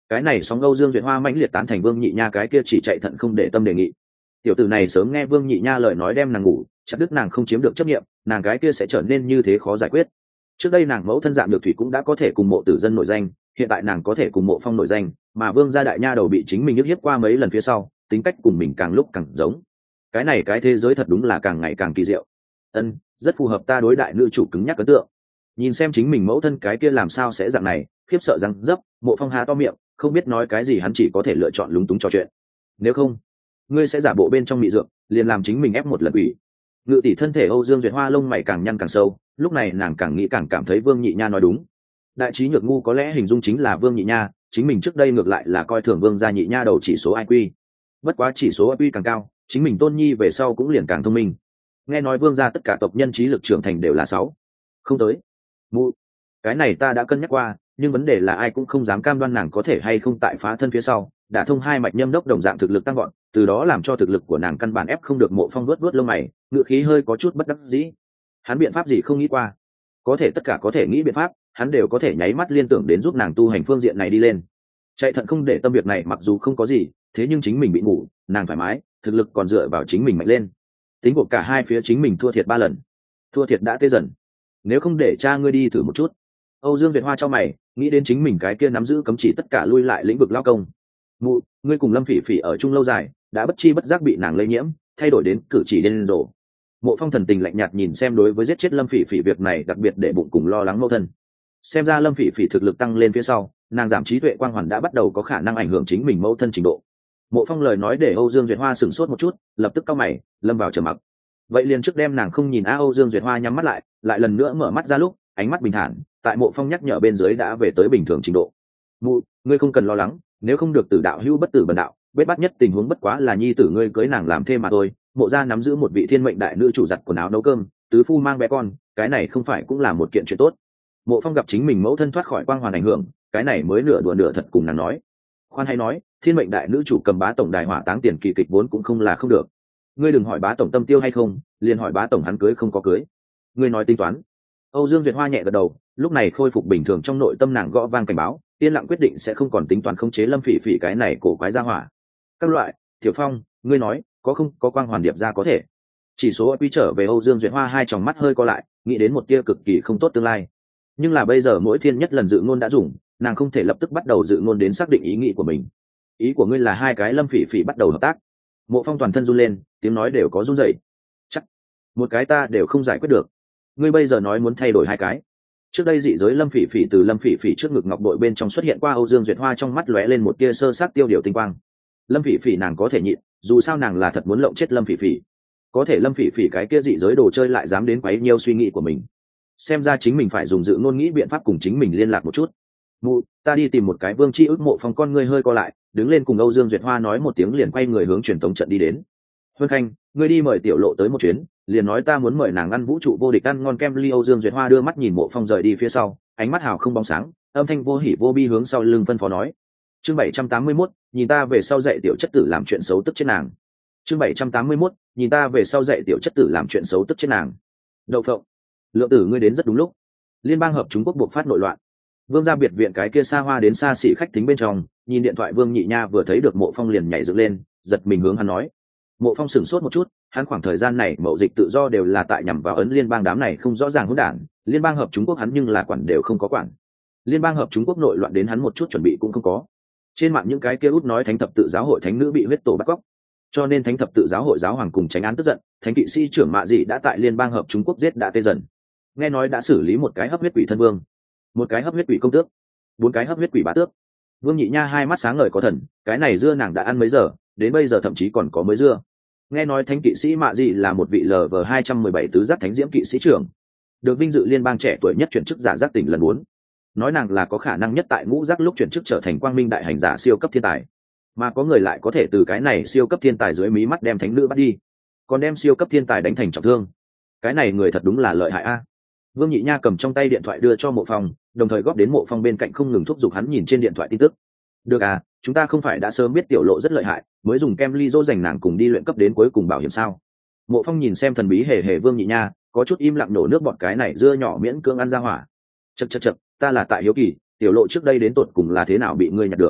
[SPEAKER 1] Cái này sóng Âu Dương Duyệt Hoa mãnh liệt tán thành Vương Nhị Nha cái kia chỉ chạy thận không để tâm đề nghị. Tiểu tử này sớm nghe Vương Nhị Nha lời nói đem nàng ngủ chặt đứt, nàng không chiếm được chấp nghiệm, nàng cái kia sẽ trở nên như thế khó giải quyết. Trước đây nàng mẫu thân Dạng Nhược Thủy cũng đã có thể cùng Mộ Tử Dân nổi danh, hiện tại nàng có thể cùng Mộ Phong nổi danh, mà Vương gia đại nha đầu bị chính mình nhức hiếp qua mấy lần phía sau, tính cách cùng mình càng lúc càng giống. Cái này cái thế giới thật đúng là càng ngày càng kỳ diệu. Ân, rất phù hợp ta đối đại nữ chủ cứng nhắc ấn tượng. Nhìn xem chính mình mẫu thân cái kia làm sao sẽ dạng này, khiếp sợ răng dấp, Mộ Phong há to miệng, không biết nói cái gì, hắn chỉ có thể lựa chọn lúng túng trò chuyện. Nếu không, ngươi sẽ giả bộ bên trong mị dược, liền làm chính mình ép một lần ủy. Ngự tỷ thân thể Âu Dương Duyệt Hoa lông mày càng nhăn càng sâu, lúc này nàng càng nghĩ càng cảm thấy Vương Nhị Nha nói đúng. Đại trí nhược ngu có lẽ hình dung chính là Vương Nhị Nha, chính mình trước đây ngược lại là coi thường Vương gia Nhị Nha đầu chỉ số i kiu. Bất quá chỉ số i kiu càng cao, chính mình tôn nhi về sau cũng liền càng thông minh. Nghe nói Vương gia tất cả tộc nhân trí lực trưởng thành đều là sáu, không tới. Mụ, cái này ta đã cân nhắc qua, nhưng vấn đề là ai cũng không dám cam đoan nàng có thể hay không tại phá thân phía sau đã thông hai mạch nhâm đốc đồng dạng thực lực tăng gọn, từ đó làm cho thực lực của nàng căn bản ép không được Mộ Phong. Vuốt vuốt lông mày, ngựa khí hơi có chút bất đắc dĩ. Hắn biện pháp gì không nghĩ qua? Có thể tất cả có thể nghĩ biện pháp, hắn đều có thể nháy mắt liên tưởng đến giúp nàng tu hành phương diện này đi lên. Chạy thận không để tâm việc này mặc dù không có gì, thế nhưng chính mình bị ngủ, nàng thoải mái, thực lực còn dựa vào chính mình mạnh lên. Tính của cả hai phía chính mình thua thiệt ba lần, thua thiệt đã tê dần. Nếu không để cha ngươi đi thử một chút. Âu Dương Việt Hoa cho mày, nghĩ đến chính mình cái kia nắm giữ cấm chỉ tất cả lui lại lĩnh vực lao công. Mụ, ngươi cùng Lâm Phỉ Phỉ ở chung lâu dài, đã bất chi bất giác bị nàng lây nhiễm, thay đổi đến cử chỉ điên rồ. Mộ Phong thần tình lạnh nhạt nhìn xem đối với giết chết Lâm Phỉ Phỉ việc này đặc biệt để bụng cùng lo lắng mẫu thân. Xem ra Lâm Phỉ Phỉ thực lực tăng lên phía sau, nàng giảm trí tuệ quang hoàn đã bắt đầu có khả năng ảnh hưởng chính mình mẫu thân trình độ. Mộ Phong lời nói để Âu Dương Duyệt Hoa sửng sốt một chút, lập tức cau mày, lâm vào trầm mặc. Vậy liền trước đem nàng không nhìn a. Âu Dương Duyệt Hoa nhắm mắt lại, lại lần nữa mở mắt ra lúc, ánh mắt bình thản, tại Mộ Phong nhắc nhở bên dưới đã về tới bình thường trình độ. Mụ, ngươi không cần lo lắng, nếu không được tử đạo hữu bất tử bần đạo, bết bát nhất tình huống bất quá là nhi tử ngươi cưới nàng làm thêm mà thôi. Mộ gia nắm giữ một vị thiên mệnh đại nữ chủ giặt quần áo nấu cơm, tứ phu mang bé con, cái này không phải cũng là một kiện chuyện tốt. Mộ Phong gặp chính mình mẫu thân thoát khỏi quang hoàn ảnh hưởng, cái này mới nửa đùa nửa thật cùng nàng nói. Khoan hay nói, thiên mệnh đại nữ chủ cầm bá tổng đài hỏa táng tiền kỳ kịch vốn cũng không là không được. Ngươi đừng hỏi bá tổng tâm tiêu hay không, liền hỏi bá tổng hắn cưới không có cưới. Ngươi nói tính toán. Âu Dương Duyệt Hoa nhẹ gật đầu, lúc này khôi phục bình thường, trong nội tâm nàng gõ vang cảnh báo, yên lặng quyết định sẽ không còn tính toán khống chế Lâm Phỉ Phỉ cái này cổ quái ra hỏa. Các loại, Tiểu Phong, ngươi nói, có không có quang hoàn điệp ra có thể. Chỉ số quy trở về. Âu Dương Duyệt Hoa hai tròng mắt hơi co lại, nghĩ đến một tia cực kỳ không tốt tương lai. Nhưng là bây giờ mỗi thiên nhất lần dự ngôn đã dùng, nàng không thể lập tức bắt đầu dự ngôn đến xác định ý nghĩ của mình. Ý của ngươi là hai cái Lâm Phỉ Phỉ bắt đầu hợp tác? Mộ Phong toàn thân run lên, tiếng nói đều có run rẩy. Chắc một cái ta đều không giải quyết được. Ngươi bây giờ nói muốn thay đổi hai cái. Trước đây dị giới Lâm Phỉ Phỉ từ Lâm Phỉ Phỉ trước ngực ngọc đội bên trong xuất hiện qua. Âu Dương Duyệt Hoa trong mắt lóe lên một tia sơ sát tiêu điều tinh quang. Lâm Phỉ Phỉ nàng có thể nhịn, dù sao nàng là thật muốn lộng chết Lâm Phỉ Phỉ. Có thể Lâm Phỉ Phỉ cái kia dị giới đồ chơi lại dám đến quấy nhiêu suy nghĩ của mình. Xem ra chính mình phải dùng dự ngôn nghĩ biện pháp cùng chính mình liên lạc một chút. Mụ, ta đi tìm một cái Vương Chi ước. Mộ Phong con ngươi hơi co lại, đứng lên cùng Âu Dương Duyệt Hoa nói một tiếng liền quay người hướng truyền tống trận đi đến. Huân Khanh, ngươi đi mời Tiểu Lộ tới một chuyến, liền nói ta muốn mời nàng ăn vũ trụ vô địch ăn ngon kem ly. Âu Dương Duyệt Hoa đưa mắt nhìn Mộ Phong rời đi phía sau, ánh mắt hào không bóng sáng, âm thanh vô hỉ vô bi hướng sau lưng phân phó nói. Chương bảy trăm tám mươi mốt, nhìn ta về sau dạy tiểu chất tử làm chuyện xấu tức chết nàng. Chương bảy trăm tám mươi mốt, nhìn ta về sau dạy tiểu chất tử làm chuyện xấu tức chết nàng. Đậu phộng, Lượng tử ngươi đến rất đúng lúc. Liên bang hợp Trung Quốc buộc phát nội loạn. Vương gia biệt viện cái kia xa hoa đến xa xỉ khách thính bên trong, nhìn điện thoại Vương Nhị Nha vừa thấy được Mộ Phong liền nhảy dựng lên, giật mình hướng hắn nói. Mộ Phong sửng sốt một chút, hắn khoảng thời gian này mậu dịch tự do đều là tại nhằm vào ấn liên bang đám này không rõ ràng hỗn đản, liên bang hợp Trung Quốc hắn nhưng là quản đều không có quản. Liên bang hợp Trung Quốc nội loạn đến hắn một chút chuẩn bị cũng không có. Trên mạng những cái kia út nói thánh thập tự giáo hội thánh nữ bị huyết tổ bắt cóc, cho nên thánh thập tự giáo hội giáo hoàng cùng tránh án tức giận, thánh kỵ sĩ trưởng Mạ Dị đã tại liên bang hợp Trung Quốc giết đã tê dần. Nghe nói đã xử lý một cái hấp huyết quỷ thân vương, một cái hấp huyết quỷ công tước, bốn cái hấp huyết quỷ bá tước. Vương Nhị Nha hai mắt sáng ngời có thần, cái này dưa nàng đã ăn mấy giờ, đến bây giờ thậm chí còn có mới dưa. Nghe nói thánh kỵ sĩ Mạ Dị là một vị L V hai trăm mười bảy tứ giác thánh diễm kỵ sĩ trưởng, được vinh dự liên bang trẻ tuổi nhất chuyển chức giả giác tỉnh lần bốn. Nói nàng là có khả năng nhất tại ngũ giác lúc chuyển chức trở thành quang minh đại hành giả siêu cấp thiên tài, mà có người lại có thể từ cái này siêu cấp thiên tài dưới mí mắt đem thánh nữ bắt đi, còn đem siêu cấp thiên tài đánh thành trọng thương. Cái này người thật đúng là lợi hại a. Vương Nhị Nha cầm trong tay điện thoại đưa cho Mộ Phong, đồng thời góp đến Mộ Phong bên cạnh không ngừng thúc giục hắn nhìn trên điện thoại tin tức. Được à, chúng ta không phải đã sớm biết Tiểu Lộ rất lợi hại, mới dùng kem ly dỗ dành nàng cùng đi luyện cấp đến cuối cùng bảo hiểm sao? Mộ Phong nhìn xem thần bí hề hề Vương Nhị Nha, có chút im lặng nổ nước bọt, cái này dưa nhỏ miễn cưỡng ăn ra hỏa. Chậc chậc chậc, ta là tại hiếu kỳ, Tiểu Lộ trước đây đến tột cùng là thế nào bị ngươi nhặt được?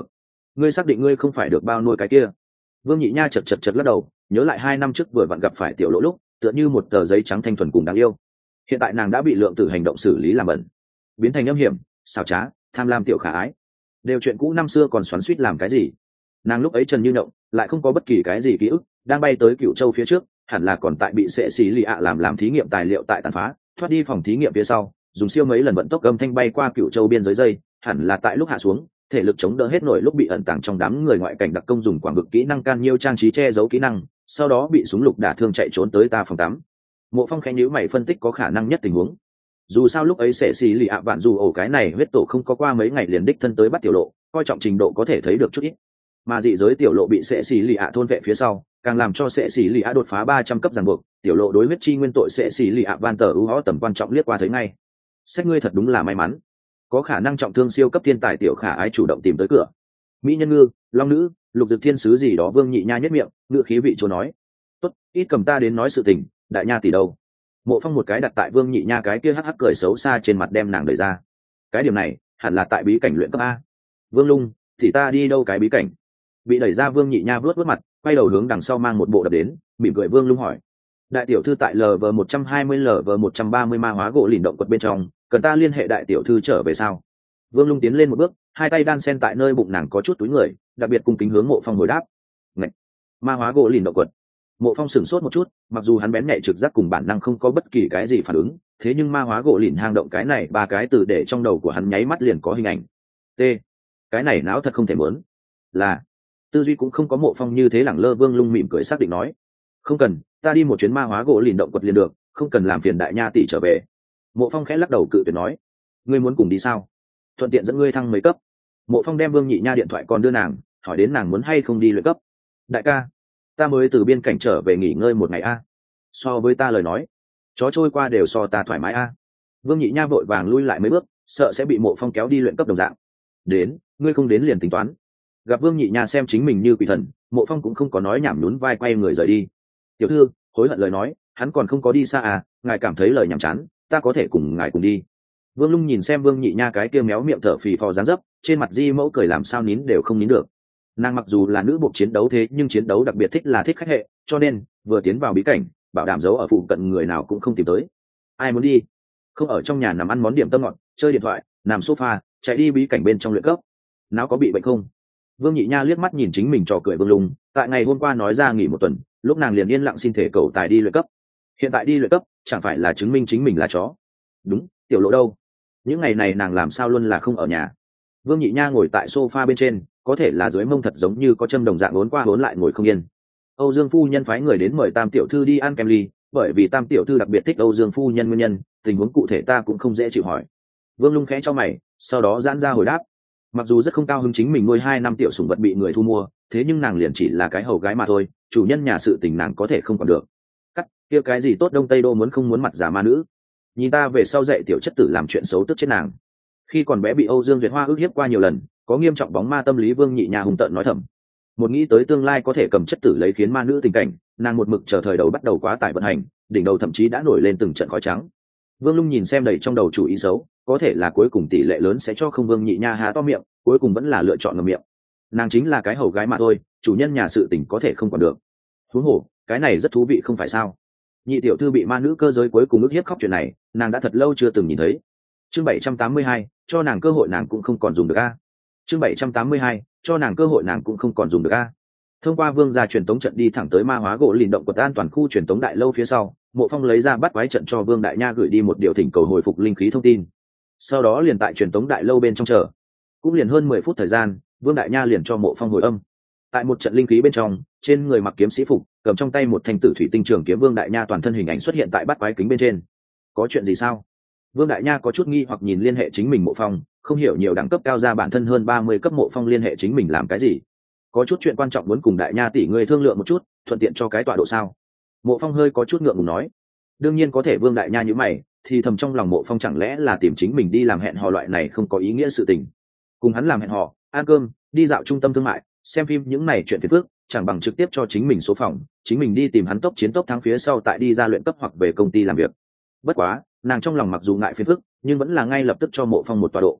[SPEAKER 1] ngươi xác định ngươi không phải được bao nuôi cái kia? Vương Nhị Nha chật chật chật lắc đầu, nhớ lại hai năm trước vừa vặn gặp phải tiểu lỗ lúc, tựa như một tờ giấy trắng thanh thuần cùng đáng yêu. Hiện tại nàng đã bị lượng tử hành động xử lý làm bẩn, biến thành âm hiểm, xảo trá, tham lam tiểu khả ái. Đều chuyện cũ năm xưa còn xoắn xuýt làm cái gì? Nàng lúc ấy trần như nhộng, lại không có bất kỳ cái gì ký ức, đang bay tới Cửu Châu phía trước, hẳn là còn tại bị sệ xí lì ạ làm làm thí nghiệm tài liệu tại tàn phá, thoát đi phòng thí nghiệm phía sau, dùng siêu mấy lần vận tốc âm thanh bay qua Cửu Châu biên giới dây, hẳn là tại lúc hạ xuống, thể lực chống đỡ hết nổi lúc bị ẩn tàng trong đám người ngoại cảnh đặc công dùng quảng vực kỹ năng can nhiêu trang trí che giấu kỹ năng, sau đó bị súng lục đả thương chạy trốn tới ta phòng tắm. Mộ Phong khẽ nhíu mày phân tích có khả năng nhất tình huống. Dù sao lúc ấy sẽ xì lì ạ vạn dù ổ cái này huyết tổ không có qua mấy ngày liền đích thân tới bắt tiểu lộ, coi trọng trình độ có thể thấy được chút ít. Mà dị giới tiểu lộ bị sẽ xì lì ạ thôn vệ phía sau, càng làm cho sẽ xì lì ạ đột phá ba trăm cấp ràng buộc, tiểu lộ đối huyết chi nguyên tội sẽ xì lì ạ van tờ ưu hó tầm quan trọng liếc qua thấy ngay. Xét ngươi thật đúng là may mắn, có khả năng trọng thương siêu cấp thiên tài tiểu khả ái chủ động tìm tới cửa. Mỹ nhân ngư, long nữ, lục dực thiên sứ gì đó. Vương Nhị Nha nhất miệng ngựa khí vị chỗ nói, tốt, ít cầm ta đến nói sự tình, đại nha tỷ đâu? Mộ Phong một cái đặt tại Vương Nhị Nha cái kia hắc hắc cười xấu xa trên mặt đem nàng đẩy ra. Cái điểm này hẳn là tại bí cảnh luyện cấp a. Vương Lung, thì ta đi đâu cái bí cảnh? Bị đẩy ra Vương Nhị Nha vớt vớt mặt, quay đầu hướng đằng sau mang một bộ đập đến, mỉm cười. Vương Lung hỏi, đại tiểu thư tại lv một trăm hai mươi lv một trăm ba mươi ma hóa gỗ lìn động quật bên trong, cần ta liên hệ đại tiểu thư trở về sao? Vương Lung tiến lên một bước, hai tay đan sen tại nơi bụng nàng có chút túi người, đặc biệt cung kính hướng Mộ Phong hồi đáp. Ngạch, ma hóa gỗ lìn động quật. Mộ Phong sửng sốt một chút, mặc dù hắn bén nhạy trực giác cùng bản năng không có bất kỳ cái gì phản ứng, thế nhưng ma hóa gỗ lìn hang động cái này ba cái từ để trong đầu của hắn nháy mắt liền có hình ảnh. T, cái này não thật không thể muốn. Là, tư duy cũng không có Mộ Phong như thế lẳng lơ. Vương Lung mỉm cười xác định nói, không cần, ta đi một chuyến ma hóa gỗ lìn động quật liền được, không cần làm phiền đại nha tỷ trở về. Mộ Phong khẽ lắc đầu cự tuyệt nói, ngươi muốn cùng đi sao? Thuận tiện dẫn ngươi thăng mấy cấp. Mộ Phong đem Vương Nhị Nha điện thoại còn đưa nàng, hỏi đến nàng muốn hay không đi luyện cấp. Đại ca, ta mới từ biên cảnh trở về nghỉ ngơi một ngày a. So với ta lời nói, chó trôi qua đều so ta thoải mái a. Vương Nhị Nha vội vàng lui lại mấy bước, sợ sẽ bị Mộ Phong kéo đi luyện cấp đồng dạng. Đến, ngươi không đến liền tính toán. Gặp Vương Nhị Nha xem chính mình như quỷ thần, Mộ Phong cũng không có nói nhảm, nhún vai quay người rời đi. Tiểu thư, hối hận lời nói, hắn còn không có đi xa à, ngài cảm thấy lời nhảm chán, ta có thể cùng ngài cùng đi. Vương Lung nhìn xem Vương Nhị Nha cái kia méo miệng thở phì phò dáng dấp, trên mặt di mẫu cười làm sao nín đều không nín được. Nàng mặc dù là nữ buộc chiến đấu thế nhưng chiến đấu đặc biệt thích là thích khách hệ, cho nên vừa tiến vào bí cảnh, bảo đảm giấu ở phụ cận người nào cũng không tìm tới. Ai muốn đi? Không ở trong nhà nằm ăn món điểm tâm ngọt, chơi điện thoại, nằm sofa, chạy đi bí cảnh bên trong luyện cấp. Nào có bị bệnh không? Vương Nhị Nha liếc mắt nhìn chính mình trò cười Vương Lung, tại ngày hôm qua nói ra nghỉ một tuần, lúc nàng liền yên lặng xin thể cầu tài đi luyện cấp. Hiện tại đi luyện cấp, chẳng phải là chứng minh chính mình là chó? Đúng, tiểu lộ đâu? Những ngày này nàng làm sao luôn là không ở nhà? Vương Nhị Nha ngồi tại sofa bên trên, có thể là dưới mông thật giống như có châm đồng dạng uốn qua uốn lại ngồi không yên. Âu Dương phu nhân phái người đến mời Tam tiểu thư đi ăn kem ly, bởi vì Tam tiểu thư đặc biệt thích Âu Dương phu nhân nguyên nhân, tình huống cụ thể ta cũng không dễ chịu hỏi. Vương Lung khẽ cho mày, sau đó giãn ra hồi đáp. Mặc dù rất không cao hứng chính mình nuôi hai năm tiểu sủng vật bị người thu mua, thế nhưng nàng liền chỉ là cái hầu gái mà thôi, chủ nhân nhà sự tình nàng có thể không còn được. Cắt, kia cái gì tốt Đông Tây Đô muốn không muốn mặt giả ma nữ. Nhìn ta về sau dạy tiểu chất tử làm chuyện xấu tức chết nàng. Khi còn bé bị Âu Dương Duyệt Hoa ức hiếp qua nhiều lần, có nghiêm trọng bóng ma tâm lý. Vương Nhị Nha hùng tợn nói thầm. Một nghĩ tới tương lai có thể cầm chất tử lấy khiến ma nữ tình cảnh, nàng một mực chờ thời đầu bắt đầu quá tải vận hành, đỉnh đầu thậm chí đã nổi lên từng trận khói trắng. Vương Lung nhìn xem đầy trong đầu chủ ý xấu, có thể là cuối cùng tỷ lệ lớn sẽ cho không. Vương Nhị Nha há to miệng, cuối cùng vẫn là lựa chọn ngậm miệng. Nàng chính là cái hầu gái mà thôi, chủ nhân nhà sự tình có thể không còn được. Huống hồ, cái này rất thú vị không phải sao? Nhị tiểu thư bị ma nữ cơ giới cuối cùng ức hiếp khóc chuyện này, nàng đã thật lâu chưa từng nhìn thấy. Chương bảy trăm tám mươi hai, cho nàng cơ hội nàng cũng không còn dùng được a. Chương bảy trăm tám mươi hai, cho nàng cơ hội nàng cũng không còn dùng được a. Thông qua Vương gia truyền tống trận đi thẳng tới ma hóa gỗ lìn động quật an toàn khu truyền tống đại lâu phía sau, Mộ Phong lấy ra bắt quái trận cho Vương Đại Nha gửi đi một điều thỉnh cầu hồi phục linh khí thông tin. Sau đó liền tại truyền tống đại lâu bên trong chờ. Cũng liền hơn mười phút thời gian, Vương Đại Nha liền cho Mộ Phong hồi âm. Tại một trận linh khí bên trong, trên người mặc kiếm sĩ phục, cầm trong tay một thanh tử thủy tinh trường kiếm Vương Đại Nha toàn thân hình ảnh xuất hiện tại bắt quái kính bên trên. Có chuyện gì sao? Vương Đại Nha có chút nghi hoặc nhìn liên hệ chính mình Mộ Phong, không hiểu nhiều đẳng cấp cao ra bản thân hơn ba mươi cấp Mộ Phong liên hệ chính mình làm cái gì? Có chút chuyện quan trọng muốn cùng Đại Nha tỷ ngươi thương lượng một chút, thuận tiện cho cái tọa độ sao? Mộ Phong hơi có chút ngượng ngùng nói. Đương nhiên có thể. Vương Đại Nha nhíu mày, thì thầm trong lòng Mộ Phong chẳng lẽ là tìm chính mình đi làm hẹn hò loại này không có ý nghĩa sự tình. Cùng hắn làm hẹn hò, ăn cơm, đi dạo trung tâm thương mại, xem phim những này chuyện phiền phức, chẳng bằng trực tiếp cho chính mình số phòng, chính mình đi tìm hắn tốc chiến tốc thắng phía sau tại đi ra luyện cấp hoặc về công ty làm việc. Bất quá, nàng trong lòng mặc dù ngại phiền phức, nhưng vẫn là ngay lập tức cho Mộ Phong một tọa độ.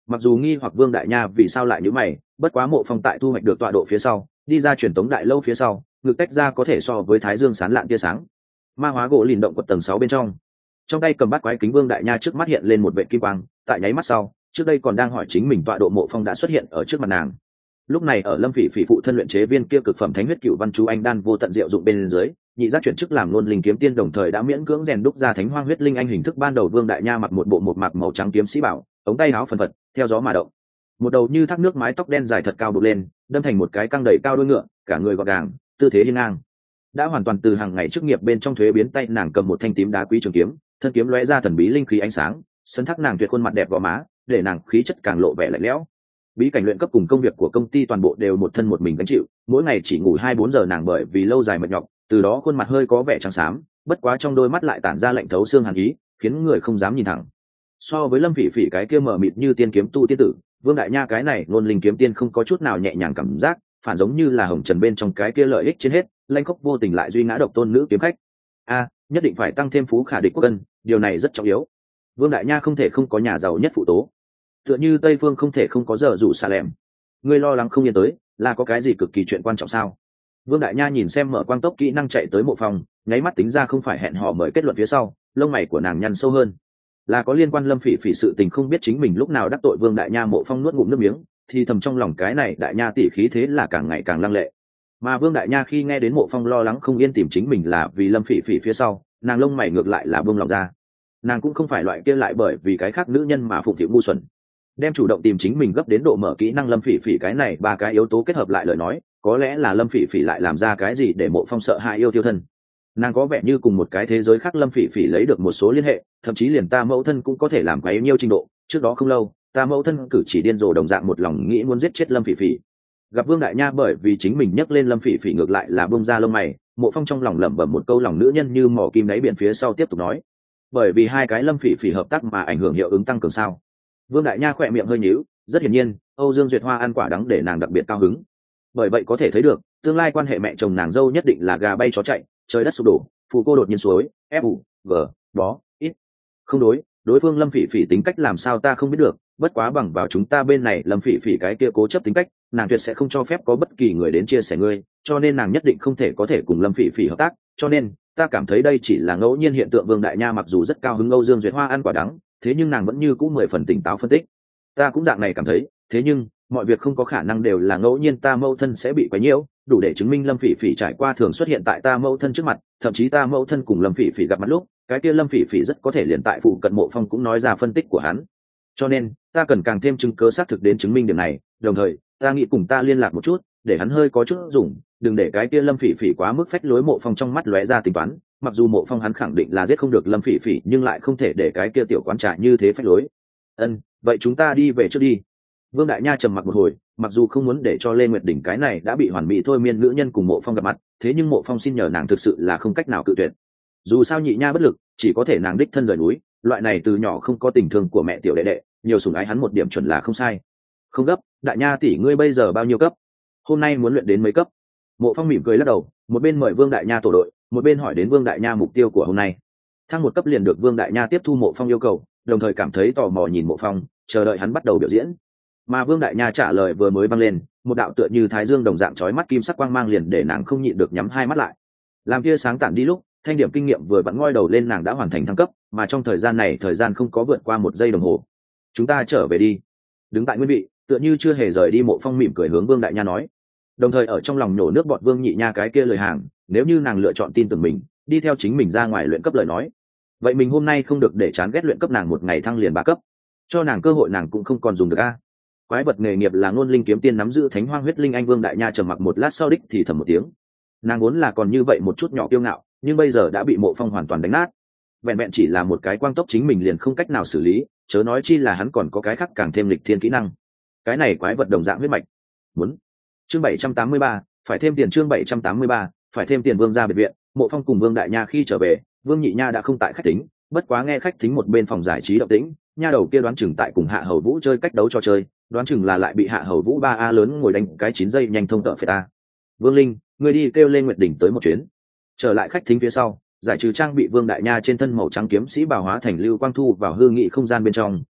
[SPEAKER 1] Mặc dù nghi hoặc Vương Đại Nha vì sao lại nhíu mày, bất quá Mộ Phong tại thu hoạch được tọa độ phía sau, đi ra truyền tống đại lâu phía sau, ngực tách ra có thể so với thái dương sáng lạn tia sáng. Ma hóa gỗ lìn động quật tầng sáu bên trong, trong tay cầm bát quái kính Vương Đại Nha trước mắt hiện lên một vệ kim quang, tại nháy mắt sau, trước đây còn đang hỏi chính mình tọa độ Mộ Phong đã xuất hiện ở trước mặt nàng. Lúc này ở Lâm Phỉ Phỉ phụ thân luyện chế viên kia cực phẩm thánh huyết cựu văn chú anh đan vô tận diệu dụng bên dưới, nhị giác chuyển chức làm luôn linh kiếm tiên, đồng thời đã miễn cưỡng rèn đúc ra thánh hoang huyết linh anh hình thức ban đầu. Vương Đại Nha mặc một bộ một mạc màu trắng kiếm sĩ bảo, ống tay áo phần phật theo gió mà động, một đầu như thác nước mái tóc đen dài thật cao buộc lên, đâm thành một cái căng đầy cao đuôi ngựa, cả người gọn gàng, tư thế hiên ngang. Đã hoàn toàn từ hàng ngày chức nghiệp bên trong thuế biến tay nàng cầm một thanh tím đá quý trường kiếm, thân kiếm lóe ra thần bí linh khí ánh sáng, sấn thác nàng tuyệt khuôn mặt đẹp gò má, để nàng khí chất càng lộ vẻ lạnh lẽo. Bí cảnh luyện cấp cùng công việc của công ty toàn bộ đều một thân một mình gánh chịu, mỗi ngày chỉ ngủ hai bốn giờ nàng bởi vì lâu dài mệt nhọc, từ đó khuôn mặt hơi có vẻ trắng xám, bất quá trong đôi mắt lại tản ra lạnh thấu xương hàn ý, khiến người không dám nhìn thẳng. So với Lâm Phỉ Phỉ cái kia mờ mịt như tiên kiếm tu tiên tử, Vương Đại Nha cái này luôn linh kiếm tiên không có chút nào nhẹ nhàng cảm giác, phản giống như là hồng trần bên trong cái kia lợi ích trên hết, lanh khốc vô tình lại duy ngã độc tôn nữ kiếm khách. A, nhất định phải tăng thêm phú khả địch quốc cân, điều này rất trọng yếu. Vương Đại Nha không thể không có nhà giàu nhất phụ tố, tựa như Tây Phương không thể không có giờ rủ xà lẻm. Ngươi lo lắng không yên tới, là có cái gì cực kỳ chuyện quan trọng sao? Vương Đại Nha nhìn xem mở quang tốc kỹ năng chạy tới Mộ Phong, nháy mắt tính ra không phải hẹn hò mời kết luận phía sau, lông mày của nàng nhăn sâu hơn. Là có liên quan Lâm Phỉ Phỉ sự tình, không biết chính mình lúc nào đắc tội Vương Đại Nha. Mộ Phong nuốt ngụm nước miếng, thì thầm trong lòng cái này Đại Nha tỷ khí thế là càng ngày càng lăng lệ. Mà Vương Đại Nha khi nghe đến Mộ Phong lo lắng không yên tìm chính mình là vì Lâm Phỉ Phỉ phía sau, nàng lông mày ngược lại là buông lòng ra. Nàng cũng không phải loại kia lại bởi vì cái khác nữ nhân mà phụng phịu ngu xuẩn. Đem chủ động tìm chính mình gấp đến độ mở kỹ năng Lâm Phỉ Phỉ, cái này ba cái yếu tố kết hợp lại lời nói, có lẽ là Lâm Phỉ Phỉ lại làm ra cái gì để Mộ Phong sợ hãi yêu tiêu thân. Nàng có vẻ như cùng một cái thế giới khác Lâm Phỉ Phỉ lấy được một số liên hệ, thậm chí liền ta mẫu thân cũng có thể làm quấy nhiêu trình độ. Trước đó không lâu, ta mẫu thân cử chỉ điên rồ đồng dạng một lòng nghĩ muốn giết chết Lâm Phỉ Phỉ. Gặp Vương Đại Nha bởi vì chính mình nhắc lên Lâm Phỉ Phỉ ngược lại là bông ra lông mày, Mộ Phong trong lòng lẩm bẩm một câu lòng nữ nhân như mỏ kim đáy biển phía sau tiếp tục nói, bởi vì hai cái Lâm Phỉ Phỉ hợp tác mà ảnh hưởng hiệu ứng tăng cường sao? Vương Đại Nha khỏe miệng hơi nhíu, rất hiển nhiên, Âu Dương Duyệt Hoa ăn quả đắng để nàng đặc biệt cao hứng. Bởi vậy có thể thấy được, tương lai quan hệ mẹ chồng nàng dâu nhất định là gà bay chó chạy, trời đất sụp đổ, phù cô đột nhiên suối, ép ủ, gờ, bó, ít. Không đối, đối phương Lâm Phỉ Phỉ tính cách làm sao ta không biết được, bất quá bằng vào chúng ta bên này Lâm Phỉ Phỉ cái kia cố chấp tính cách, nàng tuyệt sẽ không cho phép có bất kỳ người đến chia sẻ ngươi, cho nên nàng nhất định không thể có thể cùng Lâm Phỉ Phỉ hợp tác, cho nên ta cảm thấy đây chỉ là ngẫu nhiên hiện tượng. Vương Đại Nha mặc dù rất cao hứng Âu Dương Duyệt Hoa ăn quả đắng, thế nhưng nàng vẫn như cũ mười phần tỉnh táo phân tích. Ta cũng dạng này cảm thấy, thế nhưng mọi việc không có khả năng đều là ngẫu nhiên, ta mẫu thân sẽ bị quấy nhiễu, đủ để chứng minh Lâm Phỉ Phỉ trải qua thường xuất hiện tại ta mẫu thân trước mặt, thậm chí ta mẫu thân cùng Lâm Phỉ Phỉ gặp mặt lúc, cái kia Lâm Phỉ Phỉ rất có thể liền tại phụ cận. Mộ Phong cũng nói ra phân tích của hắn, cho nên ta cần càng thêm chứng cứ xác thực đến chứng minh điểm này, đồng thời ta nghĩ cùng ta liên lạc một chút, để hắn hơi có chút dùng, đừng để cái kia Lâm Phỉ Phỉ quá mức phách lối. Mộ Phong trong mắt lóe ra tính toán, mặc dù Mộ Phong hắn khẳng định là giết không được Lâm Phỉ Phỉ, nhưng lại không thể để cái kia tiểu quán trà như thế phách lối. Ân, vậy chúng ta đi về trước đi. Vương Đại Nha trầm mặc một hồi, mặc dù không muốn để cho Lê Nguyệt Đỉnh cái này đã bị hoàn mỹ thôi miên nữ nhân cùng Mộ Phong gặp mặt, thế nhưng Mộ Phong xin nhờ nàng thực sự là không cách nào cự tuyệt. Dù sao nhị nha bất lực, chỉ có thể nàng đích thân rời núi, loại này từ nhỏ không có tình thương của mẹ tiểu đệ đệ, nhiều sủng ái hắn một điểm chuẩn là không sai. Không gấp, Đại Nha tỷ ngươi bây giờ bao nhiêu cấp? Hôm nay muốn luyện đến mấy cấp? Mộ Phong mỉm cười lắc đầu, một bên mời Vương Đại Nha tổ đội, một bên hỏi đến Vương Đại Nha mục tiêu của hôm nay. Thăng một cấp liền được. Vương Đại Nha tiếp thu Mộ Phong yêu cầu, đồng thời cảm thấy tò mò nhìn Mộ Phong, chờ đợi hắn bắt đầu biểu diễn. Mà Vương Đại Nha trả lời vừa mới vang lên, một đạo tựa như thái dương đồng dạng chói mắt kim sắc quang mang liền để nàng không nhịn được nhắm hai mắt lại. Làm kia sáng tản đi lúc, thanh điểm kinh nghiệm vừa vặn ngoi đầu lên, nàng đã hoàn thành thăng cấp, mà trong thời gian này thời gian không có vượt qua một giây đồng hồ. Chúng ta trở về đi. Đứng tại nguyên vị, tựa như chưa hề rời đi, Mộ Phong mỉm cười hướng Vương Đại Nha nói, đồng thời ở trong lòng nhổ nước bọt Vương nhị nha cái kia lời hàng, nếu như nàng lựa chọn tin tưởng mình, đi theo chính mình ra ngoài luyện cấp lời nói, vậy mình hôm nay không được để chán ghét luyện cấp nàng một ngày thăng liền ba cấp, cho nàng cơ hội nàng cũng không còn dùng được a. Quái vật nghề nghiệp là ngôn linh kiếm tiên nắm giữ thánh hoang huyết linh anh. Vương Đại Nha trầm mặc một lát sau đích thì thầm một tiếng, nàng vốn là còn như vậy một chút nhỏ kiêu ngạo, nhưng bây giờ đã bị Mộ Phong hoàn toàn đánh nát. Vẹn vẹn chỉ là một cái quang tốc chính mình liền không cách nào xử lý, chớ nói chi là hắn còn có cái khác càng thêm lịch thiên kỹ năng. Cái này quái vật đồng dạng huyết mạch. Muốn. Chương bảy trăm tám mươi ba, phải thêm tiền. Chương bảy trăm tám mươi ba, phải thêm tiền. Vương gia biệt viện, Mộ Phong cùng Vương Đại Nha khi trở về, Vương nhị nha đã không tại khách tính, bất quá nghe khách thính một bên phòng giải trí động tĩnh, nha đầu kia đoán chừng tại cùng Hạ Hầu Vũ chơi cách đấu trò chơi, đoán chừng là lại bị Hạ Hầu Vũ ba a lớn ngồi đánh cái chín giây nhanh thông tợ phải ta. Vương Linh, người đi kêu lên Nguyệt Đỉnh tới một chuyến. Trở lại khách thính phía sau, giải trừ trang bị Vương Đại Nha trên thân màu trắng kiếm sĩ bào hóa thành lưu quang thu vào hư nghị không gian bên trong,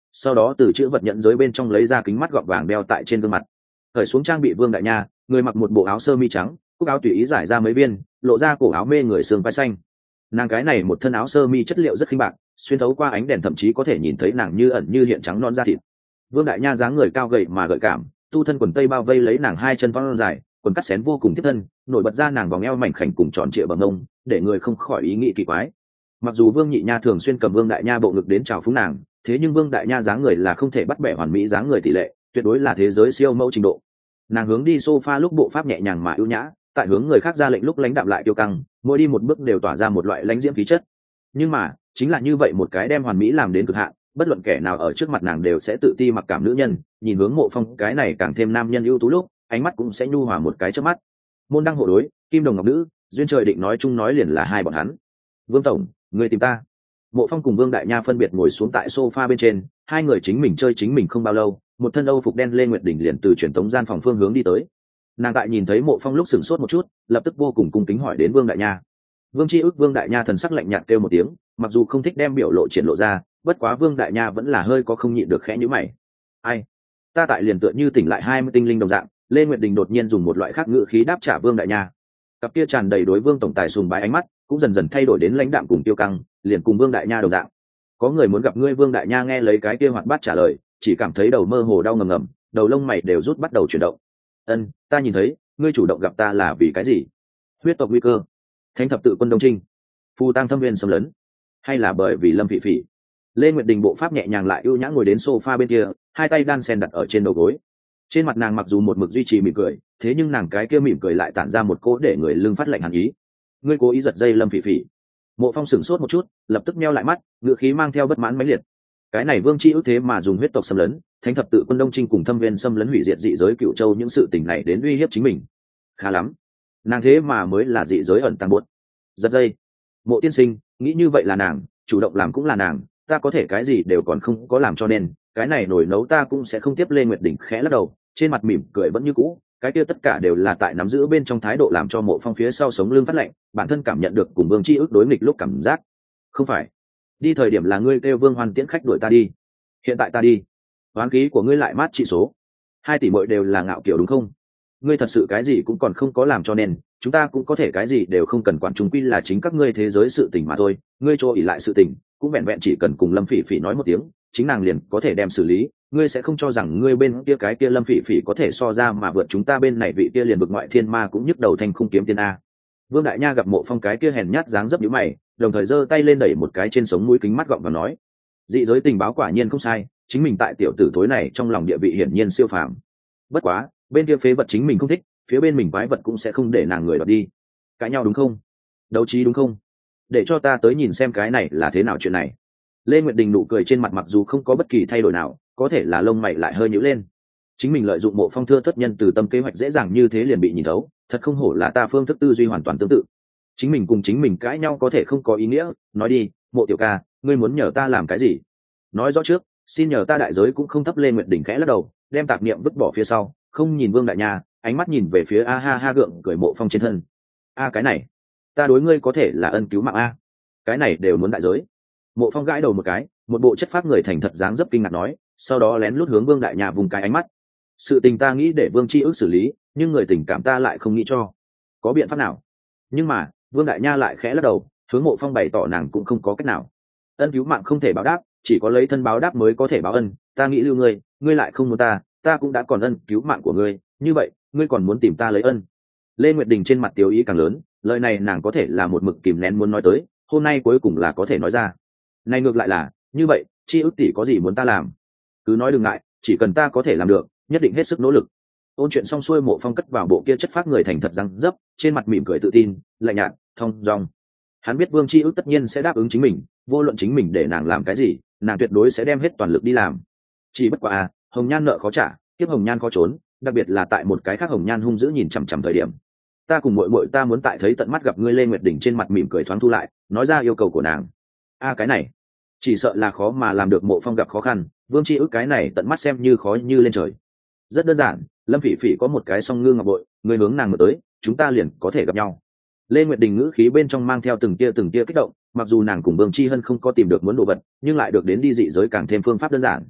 [SPEAKER 1] sau đó từ chữ vật nhận giới bên trong lấy ra kính mắt gọt vàng đeo tại trên gương mặt. Khởi xuống trang bị Vương Đại Nha, người mặc một bộ áo sơ mi trắng, cúc áo tùy ý giải ra mấy viên, lộ ra cổ áo mê người xương vai xanh. Nàng cái này một thân áo sơ mi chất liệu rất khinh bạc, xuyên thấu qua ánh đèn thậm chí có thể nhìn thấy nàng như ẩn như hiện trắng non da thịt. Vương Đại Nha dáng người cao gầy mà gợi cảm, tu thân quần tây bao vây lấy nàng hai chân thon dài, quần cắt xén vô cùng tiếp thân, nổi bật ra nàng vòng eo mảnh khảnh cùng tròn trịa bằng mông, để người không khỏi ý nghĩ kỳ quái. Mặc dù Vương Nhị Nha thường xuyên cầm Vương Đại Nha bộ ngực đến chào phúng nàng, thế nhưng Vương Đại Nha dáng người là không thể bắt bẻ hoàn mỹ dáng người tỷ lệ, tuyệt đối là thế giới siêu mẫu trình độ. Nàng hướng đi sofa lúc bộ pháp nhẹ nhàng mà ưu nhã, tại hướng người khác ra lệnh lúc lãnh đạm lại tiêu căng, mỗi đi một bước đều tỏa ra một loại lãnh diễm khí chất. Nhưng mà chính là như vậy một cái đem hoàn mỹ làm đến cực hạn, bất luận kẻ nào ở trước mặt nàng đều sẽ tự ti mặc cảm nữ nhân, nhìn hướng Mộ Phong cái này càng thêm nam nhân ưu tú lúc, ánh mắt cũng sẽ nhu hòa một cái chớp mắt. Môn đăng hộ đối, kim đồng ngọc nữ, duyên trời định nói chung nói liền là hai bọn hắn. Vương tổng, người tìm ta. Mộ Phong cùng Vương Đại Nha phân biệt ngồi xuống tại sofa bên trên, hai người chính mình chơi chính mình không bao lâu, một thân âu phục đen Lê Nguyệt Đình liền từ truyền tống gian phòng phương hướng đi tới. Nàng tại nhìn thấy Mộ Phong lúc sửng sốt một chút, lập tức vô cùng cung kính hỏi đến Vương Đại Nha. Vương Chi ức Vương Đại Nha thần sắc lạnh nhạt kêu một tiếng, mặc dù không thích đem biểu lộ triển lộ ra, bất quá Vương Đại Nha vẫn là hơi có không nhịn được khẽ nhíu mày. Ai? Ta tại liền tựa như tỉnh lại hai mươi tinh linh đồng dạng. Lê Nguyệt Đình đột nhiên dùng một loại khác ngữ khí đáp trả Vương Đại Nha. Cặp kia tràn đầy đối Vương tổng tài sùng bái ánh mắt, cũng dần dần thay đổi đến lãnh đạm cùng tiêu căng, liền cùng Vương Đại Nha đồng dạng. Có người muốn gặp ngươi. Vương Đại Nha nghe lấy cái kia hoạt bát trả lời, chỉ cảm thấy đầu mơ hồ đau ngầm ngầm, đầu lông mày đều rút bắt đầu chuyển động. Ân, ta nhìn thấy, ngươi chủ động gặp ta là vì cái gì? Huyết tộc nguy cơ, Thánh thập tự quân Đông Trinh, Phù Tang thâm viên xâm lấn, hay là bởi vì Lâm Phỉ Phỉ? Lê Nguyệt Đình bộ pháp nhẹ nhàng lại ưu nhã ngồi đến sofa bên kia, hai tay đan sen đặt ở trên đầu gối. Trên mặt nàng mặc dù một mực duy trì mỉm cười, thế nhưng nàng cái kia mỉm cười lại tản ra một cỗ để người lưng phát lạnh hàn ý. Ngươi cố ý giật dây Lâm Phỉ Phỉ? Mộ Phong sửng sốt một chút, lập tức meo lại mắt, ngữ khí mang theo bất mãn mãnh liệt. Cái này Vương Chi ước thế mà dùng huyết tộc xâm lấn, Thánh thập tự quân Đông Trinh cùng thâm viên xâm lấn hủy diệt dị giới Cựu Châu những sự tình này đến uy hiếp chính mình. Khá lắm, nàng thế mà mới là dị giới ẩn tàng buốt. Giật dây. Mộ tiên sinh, nghĩ như vậy là nàng, chủ động làm cũng là nàng, ta có thể cái gì đều còn không có làm, cho nên cái này nổi nấu ta cũng sẽ không tiếp. Lê Nguyệt Đình khẽ lắc đầu, trên mặt mỉm cười vẫn như cũ, cái kia tất cả đều là tại nắm giữ bên trong thái độ làm cho Mộ Phong phía sau sống lưng phát lạnh, bản thân cảm nhận được cùng Vương Chi ước đối nghịch lúc cảm giác. Không phải, đi thời điểm là ngươi kêu Vương Hoan tiễn khách đuổi ta đi, hiện tại ta đi, oán khí của ngươi lại mát trị số. Hai tỷ muội đều là ngạo kiểu đúng không? Ngươi thật sự cái gì cũng còn không có làm, cho nên chúng ta cũng có thể cái gì đều không cần quản, chúng quy là chính các ngươi thế giới sự tình mà thôi. Ngươi cho ỉ lại sự tình cũng vẹn vẹn chỉ cần cùng Lâm Phỉ Phỉ nói một tiếng, chính nàng liền có thể đem xử lý. Ngươi sẽ không cho rằng ngươi bên kia cái kia Lâm Phỉ Phỉ có thể so ra mà vượt chúng ta bên này vị kia liền vực ngoại thiên ma cũng nhức đầu thành khung kiếm tiên a. Vương Đại Nha gặp Mộ Phong cái kia hèn nhát dáng dấp nhíu mày, đồng thời giơ tay lên đẩy một cái trên sống mũi kính mắt gọng và nói: dị giới tình báo quả nhiên không sai, chính mình tại tiểu tử thối này trong lòng địa vị hiển nhiên siêu phàm. Bất quá bên kia phế vật chính mình không thích, phía bên mình quái vật cũng sẽ không để nàng người đoạt đi. Cãi nhau đúng không? Đấu trí đúng không? Để cho ta tới nhìn xem cái này là thế nào chuyện này. Lê Nguyệt Đình nụ cười trên mặt mặc dù không có bất kỳ thay đổi nào, có thể là lông mày lại hơi nhíu lên. Chính mình lợi dụng Mộ Phong thưa thất nhân từ tâm kế hoạch dễ dàng như thế liền bị nhìn thấu, thật không hổ là ta phương thức tư duy hoàn toàn tương tự. Chính mình cùng chính mình cãi nhau có thể không có ý nghĩa, nói đi, Mộ tiểu ca, ngươi muốn nhờ ta làm cái gì? Nói rõ trước, xin nhờ ta đại giới cũng không thấp. Lê Nguyệt Đình khẽ lắc đầu, đem tạp niệm vứt bỏ phía sau, không nhìn Vương Đại Nha, ánh mắt nhìn về phía a ha ha gượng cười Mộ Phong trên thân. A cái này, ta đối ngươi có thể là ân cứu mạng a, cái này đều muốn đại giới. Mộ Phong gãi đầu một cái, một bộ chất phác người thành thật dáng dấp kinh ngạc nói, sau đó lén lút hướng Vương Đại Nha vùng cái ánh mắt. Sự tình ta nghĩ để Vương Chi ước xử lý, nhưng người tình cảm ta lại không nghĩ cho. Có biện pháp nào? Nhưng mà Vương Đại Nha lại khẽ lắc đầu, hướng Mộ Phong bày tỏ nàng cũng không có cách nào. Ân cứu mạng không thể báo đáp, chỉ có lấy thân báo đáp mới có thể báo ân. Ta nghĩ lưu ngươi, ngươi lại không muốn ta, ta cũng đã còn ân cứu mạng của ngươi, như vậy ngươi còn muốn tìm ta lấy ân? Lê Nguyệt Đình trên mặt tiêu ý càng lớn, lời này nàng có thể là một mực kìm nén muốn nói tới, hôm nay cuối cùng là có thể nói ra. Này ngược lại là, như vậy, Chi ước tỷ có gì muốn ta làm? Cứ nói đừng ngại, chỉ cần ta có thể làm được, nhất định hết sức nỗ lực. Ôn chuyện xong xuôi, Mộ Phong cất vào bộ kia chất phác người thành thật răng dấp, trên mặt mỉm cười tự tin, lạnh nhạt, thông dong. Hắn biết Vương Chi ước tất nhiên sẽ đáp ứng chính mình, vô luận chính mình để nàng làm cái gì, nàng tuyệt đối sẽ đem hết toàn lực đi làm. Chỉ bất quá à, hồng nhan nợ khó trả, tiếp hồng nhan khó trốn, đặc biệt là tại một cái khác hồng nhan hung dữ nhìn chằm chằm thời điểm. Ta cùng muội muội ta muốn tại thấy tận mắt gặp ngươi. Lê Nguyệt Đình trên mặt mỉm cười thoáng thu lại, nói ra yêu cầu của nàng. A cái này, chỉ sợ là khó mà làm được. Mộ Phong gặp khó khăn, Vương Chi ước cái này tận mắt xem như khó như lên trời. Rất đơn giản, Lâm Phỉ Phỉ có một cái song ngư ngọc bội, ngươi hướng nàng mở tới, chúng ta liền có thể gặp nhau. Lê Nguyệt Đình ngữ khí bên trong mang theo từng tia từng tia kích động, mặc dù nàng cùng Vương Chi Hân không có tìm được muốn đồ vật, nhưng lại được đến đi dị giới càng thêm phương pháp đơn giản,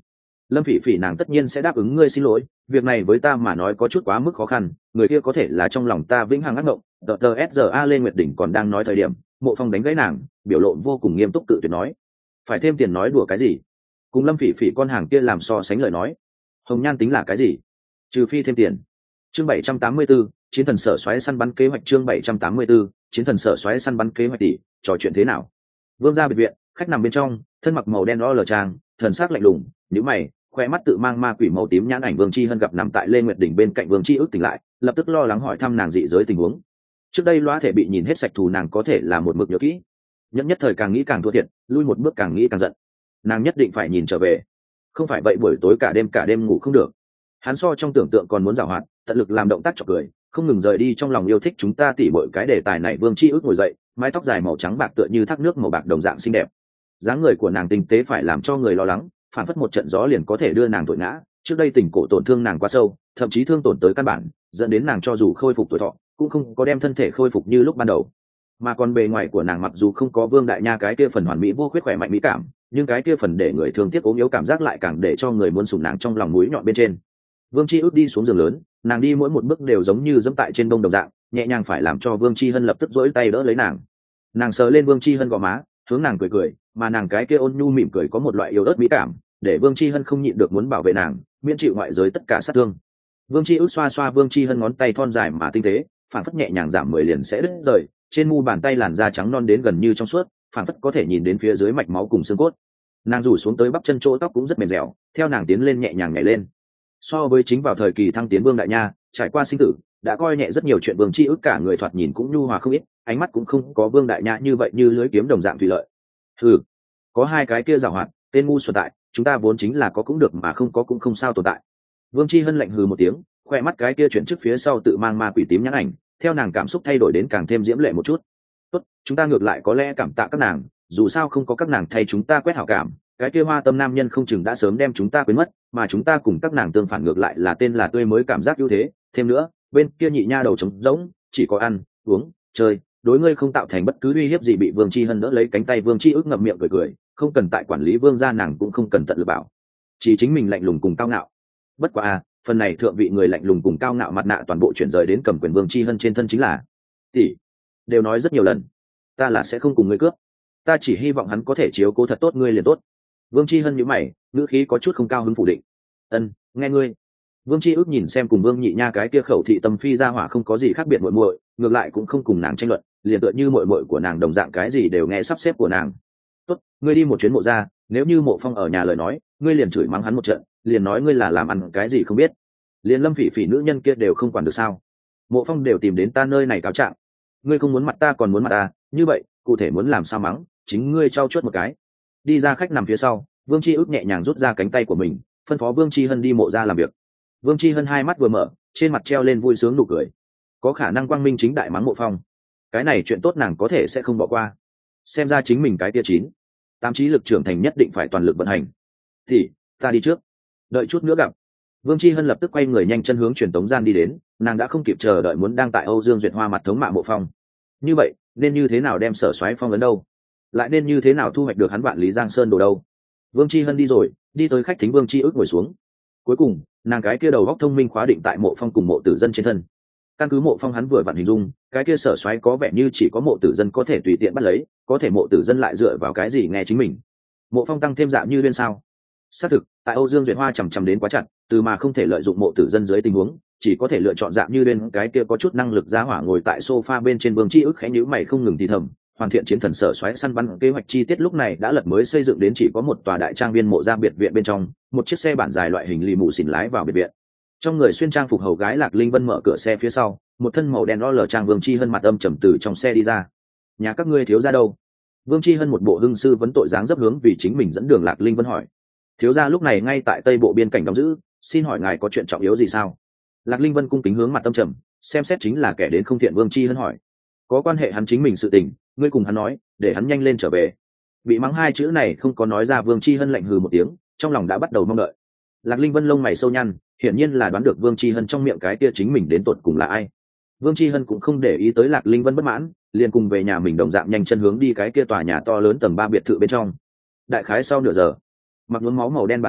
[SPEAKER 1] Lâm Phỉ Phỉ nàng tất nhiên sẽ đáp ứng ngươi xin lỗi, việc này với ta mà nói có chút quá mức khó khăn, người kia có thể là trong lòng ta vĩnh hằng ác mộng. Tờ tờ ét giờ a lên Nguyệt Đỉnh còn đang nói thời điểm, Mộ Phong đánh gãy nàng, biểu lộ vô cùng nghiêm túc cự tuyệt nói, phải thêm tiền nói đùa cái gì? Cùng Lâm Phỉ Phỉ con hàng kia làm so sánh lời nói, hồng nhan tính là cái gì? Trừ phi thêm tiền. Chương bảy trăm tám mươi 74, chiến thần sở xoáy săn bắn kế hoạch. Chương bảy trăm tám mươi 74, chiến thần sở xoáy săn bắn kế hoạch tỷ, trò chuyện thế nào? Vương gia biệt viện, khách nằm bên trong, thân mặc màu đen đo lờ trang, thần sắc lạnh lùng, nhíu mày, khoe mắt tự mang ma quỷ màu tím nhãn ảnh Vương Chi Hân gặp nằm tại Lê Nguyệt đỉnh bên cạnh Vương Chi ước tỉnh lại, lập tức lo lắng hỏi thăm nàng dị giới tình huống. Trước đây loa thể bị nhìn hết sạch thù nàng có thể là một mực nhớ kỹ, nhẫn nhất thời càng nghĩ càng thua thiệt, lui một bước càng nghĩ càng giận, nàng nhất định phải nhìn trở về, không phải vậy buổi tối cả đêm cả đêm ngủ không được. Hắn so trong tưởng tượng còn muốn giảo hoạt, tận lực làm động tác chọc cười, không ngừng rời đi trong lòng yêu thích chúng ta tỉ bội cái đề tài này. Vương Chi ước ngồi dậy, mái tóc dài màu trắng bạc tựa như thác nước màu bạc đồng dạng xinh đẹp, dáng người của nàng tinh tế phải làm cho người lo lắng, phản phất một trận gió liền có thể đưa nàng tội ngã. Trước đây tình cổ tổn thương nàng quá sâu, thậm chí thương tổn tới căn bản, dẫn đến nàng cho dù khôi phục tuổi thọ cũng không có đem thân thể khôi phục như lúc ban đầu. Mà còn bề ngoài của nàng mặc dù không có Vương Đại Nha cái kia phần hoàn mỹ vô khuyết khỏe mạnh mỹ cảm, nhưng cái kia phần để người thương tiếc ốm yếu cảm giác lại càng để cho người muốn sủng nàng trong lòng núi nhọn bên trên. Vương Chi ước đi xuống giường lớn, nàng đi mỗi một bước đều giống như dẫm tại trên bông đồng dạng, nhẹ nhàng phải làm cho Vương Chi Hân lập tức duỗi tay đỡ lấy nàng. Nàng sờ lên Vương Chi Hân gò má, hướng nàng cười cười, mà nàng cái kia ôn nhu mỉm cười có một loại yếu ớt mỹ cảm, để Vương Chi Hân không nhịn được muốn bảo vệ nàng, miễn chịu ngoại giới tất cả sát thương. Vương Chi ước xoa xoa Vương Chi Hân ngón tay thon dài mà tinh tế, phản phất nhẹ nhàng giảm mười liền sẽ đứt rời, trên mu bàn tay làn da trắng non đến gần như trong suốt, phản phất có thể nhìn đến phía dưới mạch máu cùng xương cốt. Nàng rủ xuống tới bắp chân chỗ tóc cũng rất mềm dẻo, theo nàng tiến lên nhẹ nhàng nhảy lên. So với chính vào thời kỳ thăng tiến Vương Đại Nha, trải qua sinh tử, đã coi nhẹ rất nhiều chuyện. Vương Chi ước cả người thoạt nhìn cũng nhu hòa không ít, ánh mắt cũng không có Vương Đại Nha như vậy như lưới kiếm đồng dạng tùy lợi. Hừ, có hai cái kia giàu hoạt, tên ngu xuẩn tại, chúng ta vốn chính là có cũng được mà không có cũng không sao tồn tại. Vương Chi Hân lạnh hừ một tiếng, khoe mắt cái kia chuyển trước phía sau tự mang ma quỷ tím nhãn ảnh, theo nàng cảm xúc thay đổi đến càng thêm diễm lệ một chút. Tốt, chúng ta ngược lại có lẽ cảm tạ các nàng, dù sao không có các nàng thay chúng ta quét hảo cảm, cái kia hoa tâm nam nhân không chừng đã sớm đem chúng ta quên mất, mà chúng ta cùng các nàng tương phản ngược lại là tên là tươi mới cảm giác ưu thế. Thêm nữa, bên kia nhị nha đầu trống rỗng, chỉ có ăn uống chơi, đối ngươi không tạo thành bất cứ uy hiếp gì. Bị Vương Chi Hân đỡ lấy cánh tay, Vương Chi ước ngậm miệng cười cười, không cần tại quản lý Vương gia, nàng cũng không cần tận lực bảo chỉ chính mình lạnh lùng cùng cao ngạo. Bất quá à, phần này thượng vị người lạnh lùng cùng cao ngạo mặt nạ toàn bộ chuyển rời đến cầm quyền Vương Chi Hân trên thân chính là tỷ. Đều nói rất nhiều lần, ta là sẽ không cùng ngươi cướp, ta chỉ hy vọng hắn có thể chiếu cố thật tốt ngươi liền tốt. Vương Chi Hân nhíu mày, ngữ khí có chút không cao hứng phủ định. Ân, nghe ngươi. Vương Chi ước nhìn xem cùng Vương Nhị Nha cái kia khẩu thị tâm phi ra hỏa không có gì khác biệt muội muội, ngược lại cũng không cùng nàng tranh luận, liền tựa như muội muội của nàng đồng dạng, cái gì đều nghe sắp xếp của nàng. Tốt, ngươi đi một chuyến Mộ gia, nếu như Mộ Phong ở nhà lời nói, ngươi liền chửi mắng hắn một trận, liền nói ngươi là làm ăn cái gì không biết, liền Lâm Phỉ Phỉ nữ nhân kia đều không quản được sao? Mộ Phong đều tìm đến ta nơi này cáo trạng, ngươi không muốn mặt ta còn muốn mặt ta, như vậy cụ thể muốn làm sao mắng, chính ngươi trau chuốt một cái. Đi ra khách nằm phía sau, Vương Chi ước nhẹ nhàng rút ra cánh tay của mình, phân phó Vương Chi Hân đi Mộ gia làm việc. Vương Chi Hân hai mắt vừa mở, trên mặt treo lên vui sướng nụ cười, có khả năng quang minh chính đại mắng Mộ Phong, cái này chuyện tốt nàng có thể sẽ không bỏ qua. Xem ra chính mình cái tia chín tám trí lực trưởng thành nhất định phải toàn lực vận hành. Thì ta đi trước, đợi chút nữa gặp. Vương Chi Hân lập tức quay người nhanh chân hướng truyền tống gian đi đến, nàng đã không kịp chờ đợi muốn đang tại Âu Dương Duyệt Hoa mặt thống mạ Mộ Phong. Như vậy nên như thế nào đem Sở Soái phong ấn đâu, lại nên như thế nào thu hoạch được hắn Vạn Lý Giang Sơn đồ đâu. Vương Chi Hân đi rồi, đi tới khách thính, Vương Chi ước ngồi xuống. Cuối cùng nàng cái kia đầu góc thông minh khóa định tại Mộ Phong cùng Mộ Tử Dân trên thân. Căn cứ Mộ Phong hắn vừa vặn hình dung, cái kia Sở Soái có vẻ như chỉ có Mộ Tử Dân có thể tùy tiện bắt lấy, có thể Mộ Tử Dân lại dựa vào cái gì nghe chính mình. Mộ Phong tăng thêm Dạ Như Liên sao? Xác thực, tại Âu Dương Duyệt Hoa chằm chằm đến quá chặt, từ mà không thể lợi dụng Mộ Tử Dân dưới tình huống, chỉ có thể lựa chọn Dạ Như Liên cái kia có chút năng lực giá hỏa ngồi tại sofa bên trên. Vương Chi ước khẽ nhíu mày không ngừng thì thầm, hoàn thiện chiến thần Sở Soái săn bắn kế hoạch chi tiết lúc này đã lật mới xây dựng đến chỉ có một tòa đại trang viên Mộ gia biệt viện bên trong, một chiếc xe bản dài loại hình lì mù xỉn lái vào biệt viện. Trong người xuyên trang phục hầu gái Lạc Linh Vân mở cửa xe phía sau, một thân màu đen đó lờ trang Vương Chi Hân mặt âm trầm từ trong xe đi ra. Nhà các ngươi thiếu gia đâu? Vương Chi Hân một bộ hưng sư vấn tội dáng dấp hướng vì chính mình dẫn đường Lạc Linh Vân hỏi. Thiếu gia lúc này ngay tại tây bộ biên cảnh đóng giữ, xin hỏi ngài có chuyện trọng yếu gì sao? Lạc Linh Vân cung kính hướng mặt tâm trầm, xem xét chính là kẻ đến không thiện. Vương Chi Hân hỏi, có quan hệ hắn chính mình sự tình, ngươi cùng hắn nói, để hắn nhanh lên trở về. Bị mắng hai chữ này không có nói ra, Vương Chi Hân lạnh hừ một tiếng, trong lòng đã bắt đầu mong đợi. Lạc Linh Vân lông mày sâu nhăn, hiển nhiên là đoán được Vương Chi Hân trong miệng cái kia chính mình đến tột cùng là ai. Vương Chi Hân cũng không để ý tới Lạc Linh Vân bất mãn, liền cùng về nhà mình đồng dạng nhanh chân hướng đi cái kia tòa nhà to lớn tầng ba biệt thự bên trong. Đại khái sau nửa giờ, mặc nhuốm máu màu đen bản giáp,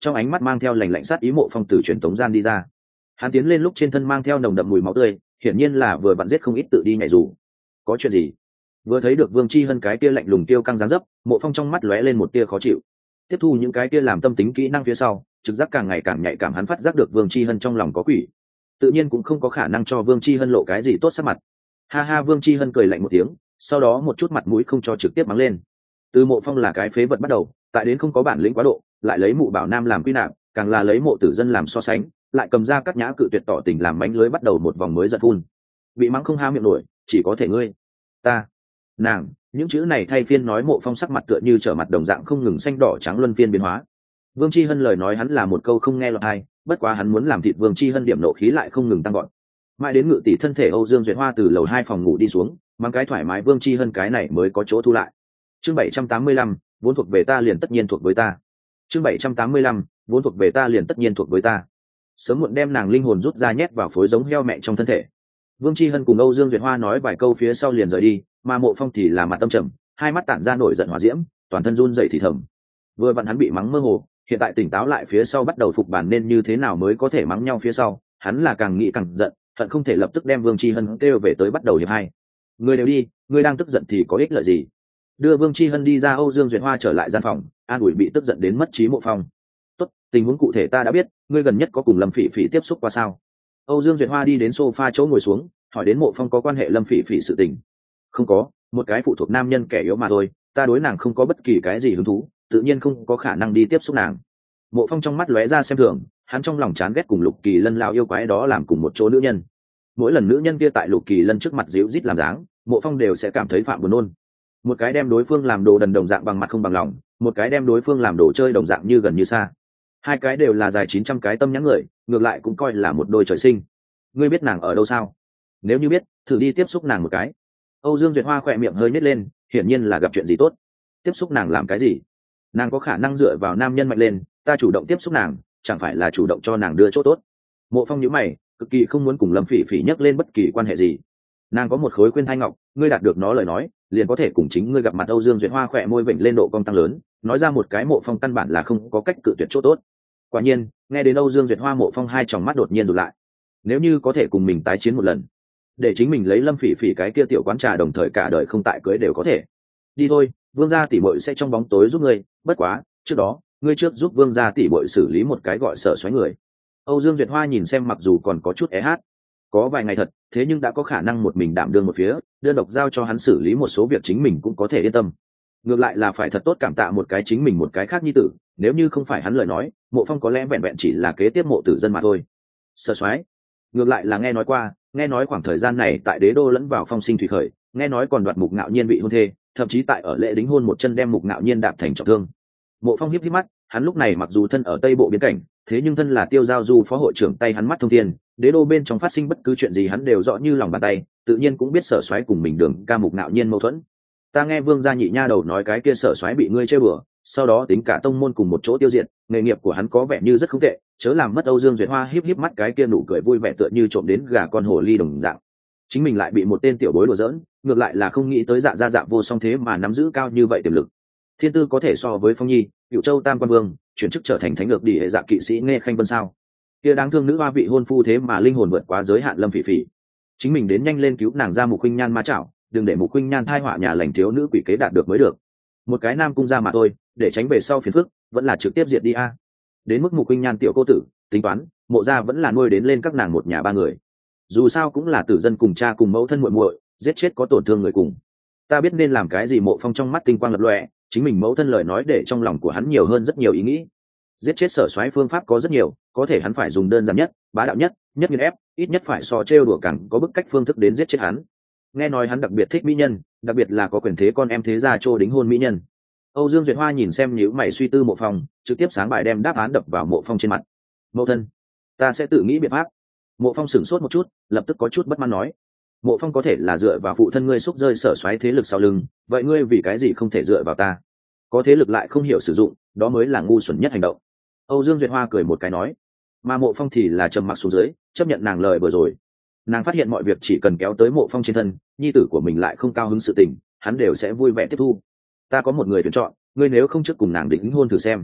[SPEAKER 1] trong ánh mắt mang theo lành lạnh sát ý. Mộ Phong từ truyền tống gian đi ra, hắn tiến lên lúc trên thân mang theo nồng đậm mùi máu tươi, hiển nhiên là vừa vặn giết không ít tự đi nhảy dù. Có chuyện gì? Vừa thấy được Vương Chi Hân cái kia lạnh lùng tiêu căng dáng dấp, Mộ Phong trong mắt lóe lên một tia khó chịu. Tiếp thu những cái kia làm tâm tính kỹ năng phía sau, trực giác càng ngày càng nhạy cảm, hắn phát giác được Vương Chi Hân trong lòng có quỷ, tự nhiên cũng không có khả năng cho Vương Chi Hân lộ cái gì tốt sắc mặt. Ha ha, Vương Chi Hân cười lạnh một tiếng, sau đó một chút mặt mũi không cho trực tiếp mắng lên. Từ Mộ Phong là cái phế vật bắt đầu, tại đến không có bản lĩnh quá độ, lại lấy Mụ Bảo Nam làm quy nạp, càng là lấy Mộ Tử Dân làm so sánh, lại cầm ra các nhã cự tuyệt tỏ tình làm mánh lưới, bắt đầu một vòng mới giật phun. Bị mắng không há miệng nổi, chỉ có thể ngươi, ta, nàng, những chữ này thay phiên nói. Mộ Phong sắc mặt tựa như trở mặt đồng dạng không ngừng xanh đỏ trắng luân phiên biến hóa. Vương Chi Hân lời nói hắn là một câu không nghe lọt tai, bất quá hắn muốn làm thịt Vương Chi Hân, điểm nộ khí lại không ngừng tăng gọn. Mãi đến Ngự tỷ thân thể Âu Dương Duyệt Hoa từ lầu hai phòng ngủ đi xuống, mang cái thoải mái, Vương Chi Hân cái này mới có chỗ thu lại. Chương bảy trăm tám mươi lăm, vốn thuộc về ta liền tất nhiên thuộc với ta. Chương bảy trăm tám mươi lăm, vốn thuộc về ta liền tất nhiên thuộc với ta. Sớm muộn đem nàng linh hồn rút ra nhét vào phối giống heo mẹ trong thân thể. Vương Chi Hân cùng Âu Dương Duyệt Hoa nói vài câu phía sau liền rời đi, mà Mộ Phong thì là mặt tâm trầm, hai mắt tản ra nổi giận hỏa diễm, toàn thân run rẩy thì thầm. Vừa vặn hắn bị mắng mơ hồ, hiện tại tỉnh táo lại phía sau bắt đầu phục bản, nên như thế nào mới có thể mắng nhau phía sau, hắn là càng nghĩ càng giận, hận không thể lập tức đem Vương Chi Hân kêu về tới bắt đầu hiệp hai. Người đều đi, người đang tức giận thì có ích lợi gì? Đưa Vương Chi Hân đi ra, Âu Dương Duyệt Hoa trở lại gian phòng, an ủi bị tức giận đến mất trí Mộ Phong. Tốt, tình huống cụ thể ta đã biết, ngươi gần nhất có cùng Lâm Phỉ Phỉ tiếp xúc qua sao? Âu Dương Duyệt Hoa đi đến sofa chỗ ngồi xuống, hỏi đến Mộ Phong có quan hệ Lâm Phỉ Phỉ sự tình. Không có, một cái phụ thuộc nam nhân kẻ yếu mà thôi, ta đối nàng không có bất kỳ cái gì hứng thú, tự nhiên không có khả năng đi tiếp xúc nàng. Mộ Phong trong mắt lóe ra xem thường, hắn trong lòng chán ghét cùng Lục Kỳ Lân lao yêu quái đó làm cùng một chỗ nữ nhân. Mỗi lần nữ nhân kia tại Lục Kỳ Lân trước mặt díu dít làm dáng, Mộ Phong đều sẽ cảm thấy phạm buồn nôn. Một cái đem đối phương làm đồ đần đồng dạng bằng mặt không bằng lòng, một cái đem đối phương làm đồ chơi đồng dạng như gần như xa. Hai cái đều là dài chín trăm cái tâm nhãn người, ngược lại cũng coi là một đôi trời sinh. Ngươi biết nàng ở đâu sao? Nếu như biết, thử đi tiếp xúc nàng một cái. Âu Dương Duyệt Hoa khỏe miệng hơi nhếch lên, hiển nhiên là gặp chuyện gì tốt. Tiếp xúc nàng làm cái gì? Nàng có khả năng dựa vào nam nhân mạnh lên, ta chủ động tiếp xúc nàng, chẳng phải là chủ động cho nàng đưa chỗ tốt? Mộ Phong nhíu mày, cực kỳ không muốn cùng Lâm Phỉ Phỉ nhắc lên bất kỳ quan hệ gì. Nàng có một khối khuyên thai ngọc, ngươi đạt được nó lời nói, liền có thể cùng chính ngươi gặp mặt. Âu Dương Duyệt Hoa khỏe môi vểnh lên độ cong tăng lớn, nói ra một cái Mộ Phong căn bản là không có cách cự tuyệt chỗ tốt. Quả nhiên, nghe đến Âu Dương Duyệt Hoa, Mộ Phong hai tròng mắt đột nhiên rụt lại. Nếu như có thể cùng mình tái chiến một lần, để chính mình lấy Lâm Phỉ Phỉ cái kia tiểu quán trà, đồng thời cả đời không tại cưới đều có thể. Đi thôi, Vương gia tỷ muội sẽ trong bóng tối giúp ngươi, bất quá, trước đó, ngươi trước giúp Vương gia tỷ muội xử lý một cái gọi Sở Soái người. Âu Dương Duyệt Hoa nhìn xem mặc dù còn có chút é hát, có vài ngày thật, thế nhưng đã có khả năng một mình đảm đương một phía, đơn độc giao cho hắn xử lý một số việc chính mình cũng có thể yên tâm. Ngược lại là phải thật tốt cảm tạ một cái chính mình một cái khác nhi tử, nếu như không phải hắn lời nói, Mộ Phong có lẽ vẹn vẹn chỉ là kế tiếp Mộ Tử Dân mà thôi. Sở Soái, ngược lại là nghe nói qua, nghe nói khoảng thời gian này tại Đế Đô lẫn vào phong sinh thủy khởi, nghe nói còn đoạt Mục Ngạo Nhiên bị hôn thê, thậm chí tại ở lễ đính hôn một chân đem Mục Ngạo Nhiên đạp thành trọng thương. Mộ Phong híp híp mắt, hắn lúc này mặc dù thân ở Tây Bộ biên cảnh, thế nhưng thân là Tiêu Giao Du phó hội trưởng, tay hắn mắt thông thiên, Đế Đô bên trong phát sinh bất cứ chuyện gì hắn đều rõ như lòng bàn tay, tự nhiên cũng biết Sở Soái cùng mình Đường ca Mục Ngạo Nhiên mâu thuẫn. Ta nghe Vương gia nhị nha đầu nói cái kia Sở Soái bị ngươi chơi bừa, sau đó tính cả tông môn cùng một chỗ tiêu diệt, nghề nghiệp của hắn có vẻ như rất không tệ, chớ làm mất. Âu Dương Duyệt Hoa híp híp mắt, cái kia nụ cười vui vẻ tựa như trộm đến gà con hồ ly đồng dạng. Chính mình lại bị một tên tiểu bối đùa giỡn, ngược lại là không nghĩ tới Dạ gia Dạ vô song thế mà nắm giữ cao như vậy tiềm lực. Thiên tư có thể so với Phong Nhi, Cựu Châu Tam Quan Vương, chuyển chức trở thành thánh lược đỉ hệ dạ kỵ sĩ Nghe Khanh Vân sao? Kia đáng thương nữ hoa vị hôn phu thế mà linh hồn vượt quá giới hạn Lâm Phỉ Phỉ. Chính mình đến nhanh lên cứu nàng ra Mục Khuynh Nhan ma chảo, đừng để Mục Khuynh Nhan thai họa nhà lành thiếu nữ quỷ kế đạt được mới được. Một cái nam cung ra mà thôi, để tránh về sau phiền phức, vẫn là trực tiếp diệt đi a. Đến mức Mục Khuynh Nhan tiểu cô tử, tính toán, Mộ gia vẫn là nuôi đến lên các nàng một nhà ba người. Dù sao cũng là tử dân cùng cha cùng mẫu thân muội muội, giết chết có tổn thương người cùng. Ta biết nên làm cái gì. Mộ Phong trong mắt tinh quang lập lòe, chính mình mẫu thân lời nói để trong lòng của hắn nhiều hơn rất nhiều ý nghĩ. Giết chết Sở Soái phương pháp có rất nhiều, có thể hắn phải dùng đơn giản nhất, bá đạo nhất, nhất nghiền ép, ít nhất phải so trêu đùa càng có bức cách phương thức đến giết chết hắn. Nghe nói hắn đặc biệt thích mỹ nhân, đặc biệt là có quyền thế con em thế gia Trô đính hôn mỹ nhân. Âu Dương Duyệt Hoa nhìn xem nhíu mày suy tư Mộ Phong, trực tiếp sáng bài đem đáp án đập vào Mộ Phong trên mặt. Mẫu thân, ta sẽ tự nghĩ biện pháp. Mộ Phong sửng sốt một chút, lập tức có chút bất mãn nói. Mộ Phong có thể là dựa vào phụ thân ngươi xúc rơi Sở Soái thế lực sau lưng, vậy ngươi vì cái gì không thể dựa vào ta? Có thế lực lại không hiểu sử dụng, đó mới là ngu xuẩn nhất hành động. Âu Dương Duyệt Hoa cười một cái nói, mà Mộ Phong thì là trầm mặc xuống dưới, chấp nhận nàng lời vừa rồi. Nàng phát hiện mọi việc chỉ cần kéo tới Mộ Phong trên thân, nhi tử của mình lại không cao hứng sự tình, hắn đều sẽ vui vẻ tiếp thu. Ta có một người tuyển chọn, ngươi nếu không trước cùng nàng đính hôn thử xem.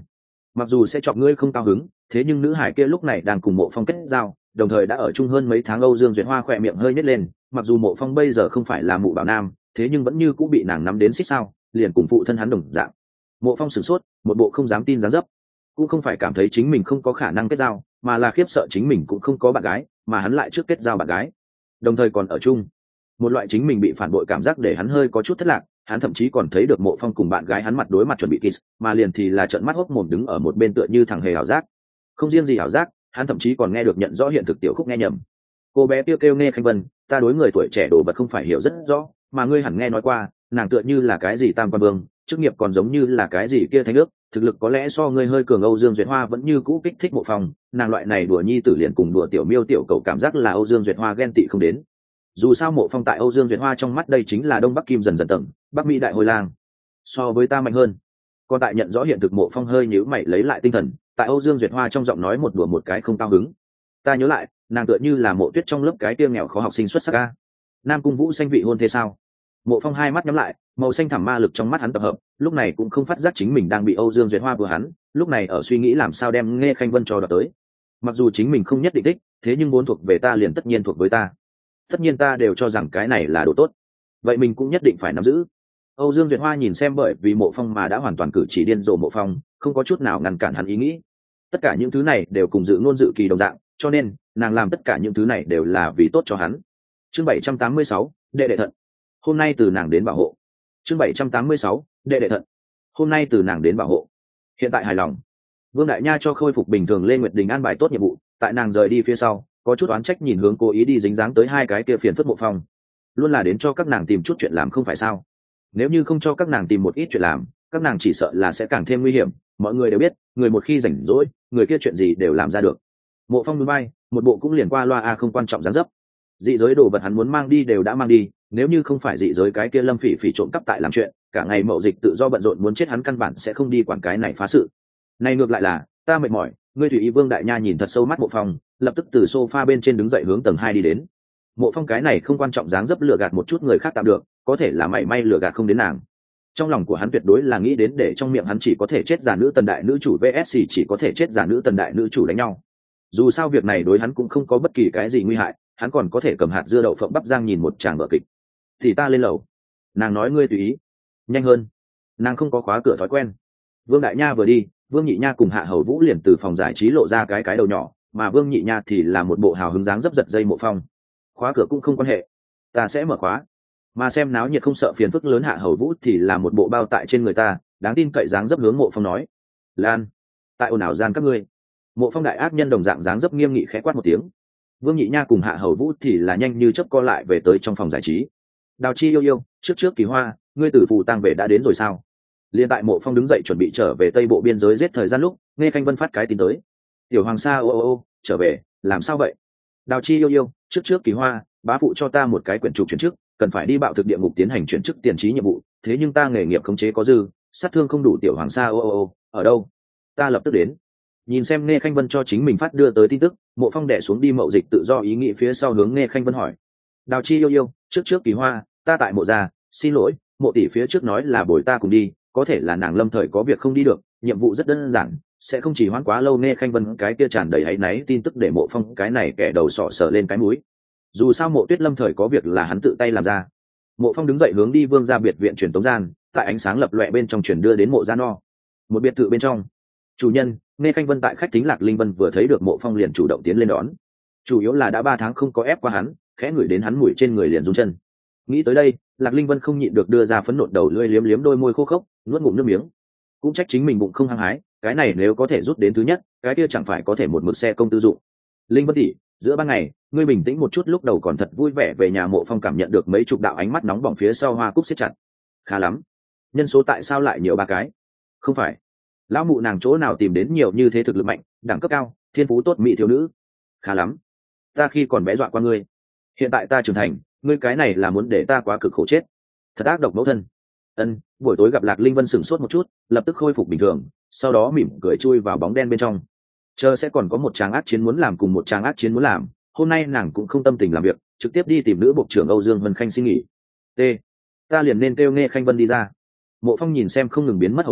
[SPEAKER 1] mặc dù sẽ chọc ngươi không cao hứng, thế nhưng nữ hải kia lúc này đang cùng Mộ Phong kết giao, đồng thời đã ở chung hơn mấy tháng. Âu Dương Duyệt Hoa khỏe miệng hơi nhếch lên, mặc dù Mộ Phong bây giờ không phải là mụ bảo nam, thế nhưng vẫn như cũng bị nàng nắm đến xích sao, liền cùng phụ thân hắn đồng dạng. Mộ Phong sửng sốt, một bộ không dám tin dáng dấp, cũng không phải cảm thấy chính mình không có khả năng kết giao, mà là khiếp sợ chính mình cũng không có bạn gái, mà hắn lại trước kết giao bạn gái, đồng thời còn ở chung. Một loại chính mình bị phản bội cảm giác để hắn hơi có chút thất lạc. Hắn thậm chí còn thấy được Mộ Phong cùng bạn gái hắn mặt đối mặt chuẩn bị kiss, mà liền thì là trợn mắt hốc mồm đứng ở một bên tựa như thằng hề ảo giác. Không riêng gì ảo giác, hắn thậm chí còn nghe được nhận rõ hiện thực tiểu khúc nghe nhầm. Cô bé kêu kêu Nghe Khanh Vân, ta đối người tuổi trẻ đồ vật không phải hiểu rất rõ, mà ngươi hẳn nghe nói qua, nàng tựa như là cái gì tam quan vương, chức nghiệp còn giống như là cái gì kia thánh nước, thực lực có lẽ so ngươi hơi cường. Âu Dương Duyệt Hoa vẫn như cũ kích thích Mộ Phong, nàng loại này đùa nhi tử liền cùng đùa tiểu miêu tiểu cầu cảm giác là Âu Dương Duyệt Hoa ghen tị không đến. Dù sao Mộ Phong tại Âu Dương Duyệt Hoa trong mắt đây chính là Đông Bắc Kim dần dần tầng, Bắc Mỹ đại hồi lang, so với ta mạnh hơn. Còn tại nhận rõ hiện thực, Mộ Phong hơi nhíu mày lấy lại tinh thần, tại Âu Dương Duyệt Hoa trong giọng nói một đùa một cái không cao hứng. Ta nhớ lại, nàng tựa như là Mộ Tuyết trong lớp cái kia nghèo khó học sinh xuất sắc a. Nam Cung Vũ sanh vị hôn thế sao? Mộ Phong hai mắt nhắm lại, màu xanh thẳm ma lực trong mắt hắn tập hợp, lúc này cũng không phát giác chính mình đang bị Âu Dương Duyệt Hoa vừa hắn, lúc này ở suy nghĩ làm sao đem Nghe Khanh Vân cho đoạt tới. Mặc dù chính mình không nhất định thích, thế nhưng muốn thuộc về ta liền tất nhiên thuộc với ta. Tất nhiên ta đều cho rằng cái này là đồ tốt, vậy mình cũng nhất định phải nắm giữ. Âu Dương Duyệt Hoa nhìn xem bởi vì Mộ Phong mà đã hoàn toàn cử chỉ điên rồ Mộ Phong, không có chút nào ngăn cản hắn ý nghĩ. Tất cả những thứ này đều cùng dự ngôn dự kỳ đồng dạng, cho nên nàng làm tất cả những thứ này đều là vì tốt cho hắn. Chương bảy trăm tám mươi sáu, đệ đệ thận. Hôm nay từ nàng đến bảo hộ. Chương bảy trăm tám mươi sáu, đệ đệ thận. Hôm nay từ nàng đến bảo hộ. Hiện tại hài lòng. Vương Đại Nha cho khôi phục bình thường Lê Nguyệt Đình an bài tốt nhiệm vụ, tại nàng rời đi phía sau, có chút oán trách nhìn hướng cố ý đi dính dáng tới hai cái kia phiền phức Mộ Phong. Luôn là đến cho các nàng tìm chút chuyện làm không phải sao? Nếu như không cho các nàng tìm một ít chuyện làm, các nàng chỉ sợ là sẽ càng thêm nguy hiểm. Mọi người đều biết, người một khi rảnh rỗi, người kia chuyện gì đều làm ra được. Mộ Phong núi bay, một bộ cũng liền qua loa a không quan trọng dáng dấp. Dị giới đồ vật hắn muốn mang đi đều đã mang đi, nếu như không phải dị giới cái kia Lâm Phỉ Phỉ trộm cắp tại làm chuyện, cả ngày mậu dịch tự do bận rộn muốn chết, hắn căn bản sẽ không đi quản cái này phá sự. Này ngược lại là, ta mệt mỏi, ngươi tùy ý. Vương Đại Nha nhìn thật sâu mắt Mộ Phong, lập tức từ sofa bên trên đứng dậy hướng tầng hai đi đến. Mộ Phong cái này không quan trọng dáng dấp lừa gạt một chút người khác tạm được, có thể là mảy may lừa gạt không đến nàng. Trong lòng của hắn tuyệt đối là nghĩ đến để trong miệng hắn chỉ có thể chết giả nữ tần đại nữ chủ vs chỉ có thể chết giả nữ tần đại nữ chủ đánh nhau. Dù sao việc này đối hắn cũng không có bất kỳ cái gì nguy hại, hắn còn có thể cầm hạt dưa đậu phộng bắp giang nhìn một tràng vở kịch. Thì ta lên lầu. Nàng nói ngươi tùy ý. Nhanh hơn. Nàng không có khóa cửa thói quen. Vương Đại Nha vừa đi, Vương Nhị Nha cùng Hạ Hầu Vũ liền từ phòng giải trí lộ ra cái cái đầu nhỏ, mà Vương Nhị Nha thì là một bộ hào hứng dáng dấp giật dây Mộ Phong. Khóa cửa cũng không quan hệ, ta sẽ mở khóa. Mà xem náo nhiệt không sợ phiền phức lớn Hạ Hầu Vũ thì là một bộ bao tại trên người ta, đáng tin cậy dáng dấp hướng Mộ Phong nói. Lan, tại ồn ào gian các ngươi. Mộ Phong đại ác nhân đồng dạng dáng dấp nghiêm nghị khẽ quát một tiếng. Vương Nhị Nha cùng Hạ Hầu Vũ thì là nhanh như chớp co lại về tới trong phòng giải trí. Đào Chi yêu yêu, trước trước Kỳ Hoa, ngươi tử phù tang về đã đến rồi sao? Liên tại Mộ Phong đứng dậy chuẩn bị trở về Tây Bộ biên giới giết thời gian lúc, Nghe Khanh Vân phát cái tin tới. Tiểu Hoàng Sa ô ô ô, trở về, làm sao vậy? Đào Chi yêu yêu, trước trước Kỳ Hoa, bá phụ cho ta một cái quyển trục chuyển chức, cần phải đi bạo thực địa ngục tiến hành chuyển chức tiền trí nhiệm vụ, thế nhưng ta nghề nghiệp khống chế có dư, sát thương không đủ. Tiểu Hoàng Sa ô ô ô, ở đâu? Ta lập tức đến. Nhìn xem Nghe Khanh Vân cho chính mình phát đưa tới tin tức, Mộ Phong đè xuống đi mậu dịch tự do ý nghĩ phía sau hướng Nghe Khanh Vân hỏi. Đào Chi yêu yêu, trước trước Kỳ Hoa, ta tại Mộ gia, xin lỗi, Mộ tỷ phía trước nói là bồi ta cùng đi, có thể là nàng lâm thời có việc không đi được, nhiệm vụ rất đơn giản, sẽ không chỉ hoãn quá lâu. Nghe Khanh Vân cái kia tràn đầy áy náy tin tức để Mộ Phong cái này kẻ đầu sọ sờ lên cái mũi. Dù sao Mộ Tuyết lâm thời có việc là hắn tự tay làm ra. Mộ Phong đứng dậy hướng đi Vương gia biệt viện truyền tống gian, tại ánh sáng lập loè bên trong truyền đưa đến Mộ gia no. Một biệt thự bên trong, chủ nhân Nghe Khanh Vân tại khách thính Lạc Linh Vân vừa thấy được Mộ Phong liền chủ động tiến lên đón, chủ yếu là đã ba tháng không có ép qua hắn, khẽ ngửi đến hắn mùi trên người liền run chân. Nghĩ tới đây, Lạc Linh Vân không nhịn được đưa ra phấn nộn đầu lưỡi liếm liếm đôi môi khô khốc, nuốt ngụm nước miếng. Cũng trách chính mình bụng không hăng hái, cái này nếu có thể rút đến thứ nhất, cái kia chẳng phải có thể một mực xe công tư dụng. Linh Vân tỷ, giữa ban ngày ngươi bình tĩnh một chút, lúc đầu còn thật vui vẻ về nhà. Mộ Phong cảm nhận được mấy chục đạo ánh mắt nóng bỏng phía sau hoa cúc siết chặt. Khá lắm, nhân số tại sao lại nhiều ba cái? Không phải lão mụ nàng chỗ nào tìm đến nhiều như thế thực lực mạnh, đẳng cấp cao, thiên phú tốt mỹ thiếu nữ? Khá lắm, ta khi còn bé dọa qua ngươi, hiện tại ta trưởng thành, ngươi cái này là muốn để ta quá cực khổ chết, thật ác độc mẫu thân. Ân. Buổi tối gặp Lạc Linh Vân sửng sốt một chút, lập tức khôi phục bình thường, sau đó mỉm cười chui vào bóng đen bên trong. Chờ sẽ còn có một tràng ác chiến muốn làm cùng một tràng ác chiến muốn làm, hôm nay nàng cũng không tâm tình làm việc, trực tiếp đi tìm nữ bộ trưởng Âu Dương Vân Khanh xin nghỉ. T. Ta liền nên kêu Nghe Khanh Vân đi ra. Mộ Phong nhìn xem không ngừng biến mất hầu gái,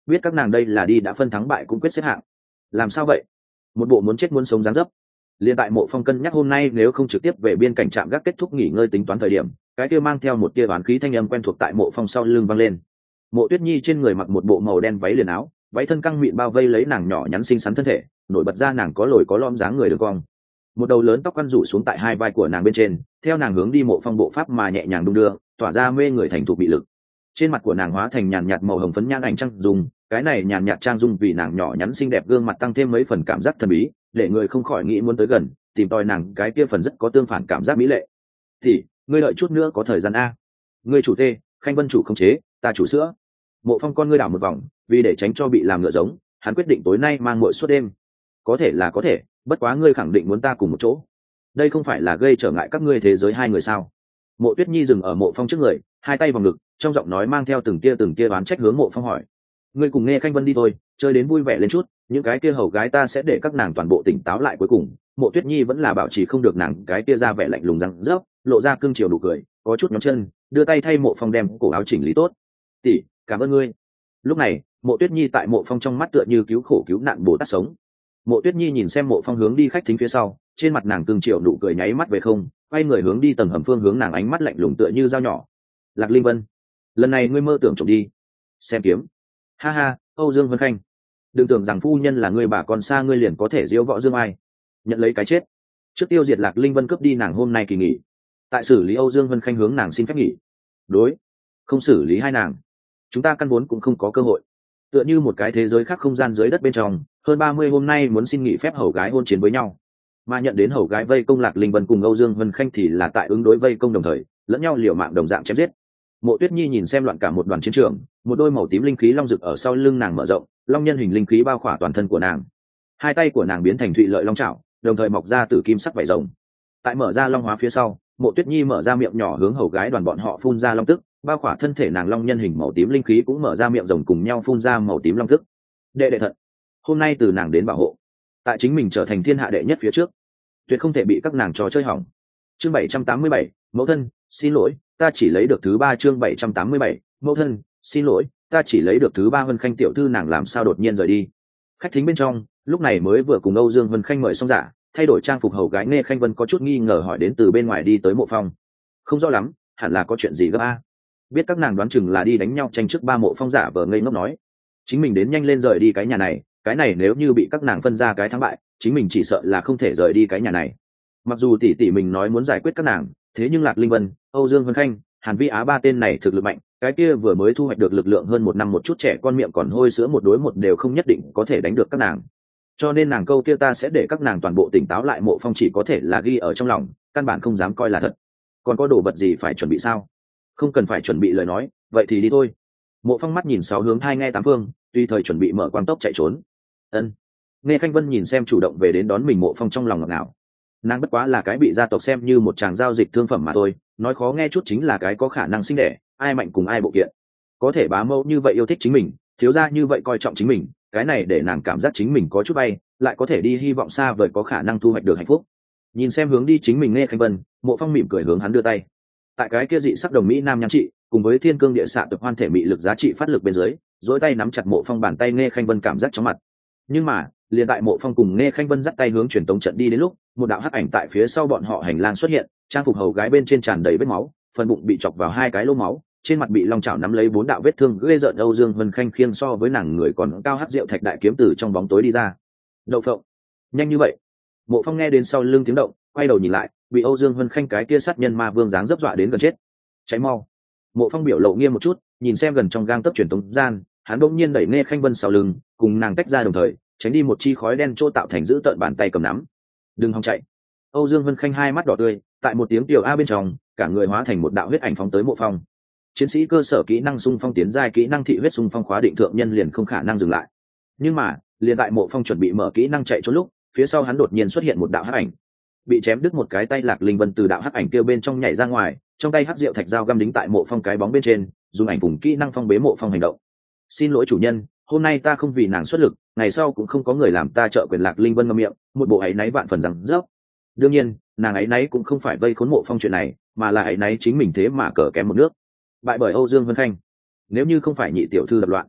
[SPEAKER 1] biết các nàng đây là đi đã phân thắng bại cũng quyết xếp hạng. Làm sao vậy? Một bộ muốn chết muốn sống dáng dấp. Liên tại Mộ Phong cân nhắc hôm nay nếu không trực tiếp về biên cảnh trạm gác kết thúc nghỉ ngơi tính toán thời điểm, cái kia mang theo một tia oán khí thanh âm quen thuộc tại Mộ Phong sau lưng vang lên. Mộ Tuyết Nhi trên người mặc một bộ màu đen váy liền áo, váy thân căng mịn bao vây lấy nàng nhỏ nhắn xinh xắn thân thể, nổi bật ra nàng có lồi có lõm dáng người đường cong. Một đầu lớn tóc quăn rủ xuống tại hai vai của nàng bên trên, theo nàng hướng đi Mộ Phong bộ pháp mà nhẹ nhàng đung đưa, tỏa ra mê người thành thục bị lực. Trên mặt của nàng hóa thành nhàn nhạt màu hồng phấn nhãn ảnh trang dung, cái này nhàn nhạt trang dung vì nàng nhỏ nhắn xinh đẹp gương mặt tăng thêm mấy phần cảm giác thần bí, để người không khỏi nghĩ muốn tới gần, tìm tòi nàng cái kia phần rất có tương phản cảm giác mỹ lệ. Thì, ngươi đợi chút nữa có thời gian a. Ngươi chủ tê, Khanh Vân chủ không chế, ta chủ sữa. Mộ Phong con ngươi đảo một vòng, vì để tránh cho bị làm ngựa giống, hắn quyết định tối nay mang muội suốt đêm. Có thể là có thể, bất quá ngươi khẳng định muốn ta cùng một chỗ. Đây không phải là gây trở ngại các ngươi thế giới hai người sao? Mộ Tuyết Nhi dừng ở Mộ Phong trước người, hai tay vào ngực, trong giọng nói mang theo từng tia từng tia oán trách hướng Mộ Phong hỏi: ngươi cùng nghe Khanh Vân đi thôi, chơi đến vui vẻ lên chút, những cái kia hầu gái ta sẽ để các nàng toàn bộ tỉnh táo lại. Cuối cùng Mộ Tuyết Nhi vẫn là bảo trì không được nàng cái kia ra vẻ lạnh lùng răng rớp, lộ ra cương chiều đủ cười, có chút nhóm chân, đưa tay thay Mộ Phong đem cổ áo chỉnh lý tốt. Tỷ, cảm ơn ngươi. Lúc này Mộ Tuyết Nhi tại Mộ Phong trong mắt tựa như cứu khổ cứu nạn bồ tát sống. Mộ Tuyết Nhi nhìn xem Mộ Phong hướng đi khách thính phía sau, trên mặt nàng cương chiều nụ cười nháy mắt về không, quay người hướng đi tầng hầm phương hướng nàng ánh mắt lạnh lùng tựa như dao nhỏ. Lạc Linh Vân, lần này ngươi mơ tưởng trộm đi xem kiếm. Ha ha, Âu Dương Vân Khanh, đừng tưởng rằng phu nhân là người bà con xa ngươi liền có thể diễu võ dương ai, nhận lấy cái chết. Trước tiêu diệt Lạc Linh Vân cướp đi nàng hôm nay kỳ nghỉ, tại xử lý Âu Dương Vân Khanh hướng nàng xin phép nghỉ. Đối, không xử lý hai nàng, chúng ta căn vốn cũng không có cơ hội. Tựa như một cái thế giới khác không gian dưới đất bên trong, hơn ba mươi hôm nay muốn xin nghỉ phép hầu gái hôn chiến với nhau, mà nhận đến hầu gái vây công Lạc Linh Vân cùng Âu Dương Vân Khanh thì là tại ứng đối vây công đồng thời, lẫn nhau liều mạng đồng dạng chém giết. Mộ Tuyết Nhi nhìn xem loạn cả một đoàn chiến trường, một đôi màu tím linh khí long rực ở sau lưng nàng mở rộng, long nhân hình linh khí bao khỏa toàn thân của nàng. Hai tay của nàng biến thành thụy lợi long chảo, đồng thời mọc ra từ kim sắc vảy rồng. Tại mở ra long hóa phía sau, Mộ Tuyết Nhi mở ra miệng nhỏ hướng hầu gái đoàn bọn họ phun ra long tức, bao khỏa thân thể nàng long nhân hình màu tím linh khí cũng mở ra miệng rồng cùng nhau phun ra màu tím long tức. Đệ đệ thận, hôm nay từ nàng đến bảo hộ, tại chính mình trở thành thiên hạ đệ nhất phía trước, tuyệt không thể bị các nàng trò chơi hỏng. Chương bảy trăm tám mươi bảy, mẫu thân, xin lỗi, ta chỉ lấy được thứ ba. Chương bảy trăm tám mươi bảy, mẫu thân, xin lỗi, ta chỉ lấy được thứ ba. Vân Khanh tiểu thư nàng làm sao đột nhiên rời đi? Khách thính bên trong, lúc này mới vừa cùng Âu Dương Vân Khanh mời xong giả, thay đổi trang phục hầu gái Nghe Khanh Vân có chút nghi ngờ hỏi đến từ bên ngoài đi tới Mộ Phong. Không rõ lắm, hẳn là có chuyện gì gấp a. Biết các nàng đoán chừng là đi đánh nhau tranh trước ba. Mộ Phong giả vờ ngây ngốc nói, chính mình đến nhanh lên rời đi cái nhà này, cái này nếu như bị các nàng phân ra cái thắng bại, chính mình chỉ sợ là không thể rời đi cái nhà này. Mặc dù tỷ tỷ mình nói muốn giải quyết các nàng, thế nhưng Lạc Linh Vân, Âu Dương Vân Khanh, Hàn Vi Á ba tên này thực lực mạnh, cái kia vừa mới thu hoạch được lực lượng hơn một năm một chút trẻ con miệng còn hôi sữa một đối một đều không nhất định có thể đánh được các nàng. Cho nên nàng câu kia ta sẽ để các nàng toàn bộ tỉnh táo lại Mộ Phong chỉ có thể là ghi ở trong lòng, căn bản không dám coi là thật. Còn có đồ vật gì phải chuẩn bị sao? Không cần phải chuẩn bị lời nói, vậy thì đi thôi. Mộ Phong mắt nhìn sáu hướng thai nghe tám phương, tùy thời chuẩn bị mở quang tốc chạy trốn. Ân. Nghe Khanh Vân nhìn xem chủ động về đến đón mình Mộ Phong trong lòng ngọt ngào. Nàng bất quá là cái bị gia tộc xem như một tràng giao dịch thương phẩm mà thôi, nói khó nghe chút chính là cái có khả năng sinh đẻ, ai mạnh cùng ai bộ kiện. Có thể bá mẫu như vậy yêu thích chính mình, thiếu gia như vậy coi trọng chính mình, cái này để nàng cảm giác chính mình có chút bay, lại có thể đi hy vọng xa vời có khả năng thu hoạch được hạnh phúc. Nhìn xem hướng đi chính mình Nghe Khanh Vân, Mộ Phong mỉm cười hướng hắn đưa tay. Tại cái kia dị sắc đồng mỹ nam nhan trị, cùng với thiên cương địa xạ tập hoan thể mị lực giá trị phát lực bên dưới, dỗi tay nắm chặt Mộ Phong bàn tay Nghe Khanh Vân cảm giác chóng mặt. Nhưng mà liền tại Mộ Phong cùng Nghe Khanh Vân dắt tay hướng truyền tống trận đi đến lúc, một đạo hắc ảnh tại phía sau bọn họ hành lang xuất hiện, trang phục hầu gái bên trên tràn đầy vết máu, phần bụng bị chọc vào hai cái lỗ máu, trên mặt bị long chảo nắm lấy bốn đạo vết thương ghê rợn. Âu Dương Vân Khanh khiêng so với nàng người còn cao hắc rượu thạch đại kiếm từ trong bóng tối đi ra. Đậu phộng, nhanh như vậy! Mộ Phong nghe đến sau lưng tiếng động, quay đầu nhìn lại, bị Âu Dương Vân Khanh cái kia sát nhân ma vương dáng dấp dọa đến gần chết. Cháy mau! Mộ Phong biểu lộ nghiêm một chút, nhìn xem gần trong gang tấc truyền tống gian, hắn bỗng nhiên đẩy Nghe Khanh Vân sau lưng, cùng nàng tách ra đồng thời, tránh đi một chi khói đen chỗ tạo thành giữ tợn bàn tay cầm nắm. Đừng hòng chạy! Âu Dương Vân Khanh hai mắt đỏ tươi, tại một tiếng tiểu a bên trong, cả người hóa thành một đạo huyết ảnh phóng tới Mộ Phong. Chiến sĩ cơ sở kỹ năng xung phong tiến giai kỹ năng thị huyết xung phong khóa định thượng nhân liền không khả năng dừng lại. Nhưng mà, liền tại Mộ Phong chuẩn bị mở kỹ năng chạy trốn lúc, phía sau hắn đột nhiên xuất hiện một đạo hắc ảnh. Bị chém đứt một cái tay Lạc Linh Vân từ đạo hắc ảnh kia bên trong nhảy ra ngoài, trong tay hắc diệu thạch dao găm đính tại Mộ Phong cái bóng bên trên, dùng ảnh vùng kỹ năng phong bế Mộ Phong hành động. Xin lỗi chủ nhân, hôm nay ta không vì nàng xuất lực, ngày sau cũng không có người làm ta trợ quyền. Lạc Linh Vân ngậm miệng, một bộ áy náy vạn phần rằng rớp. Đương nhiên, nàng áy náy cũng không phải vây khốn Mộ Phong chuyện này, mà là áy náy chính mình thế mà cờ kém một nước, bại bởi Âu Dương Vân Khanh. Nếu như không phải nhị tiểu thư lập loạn,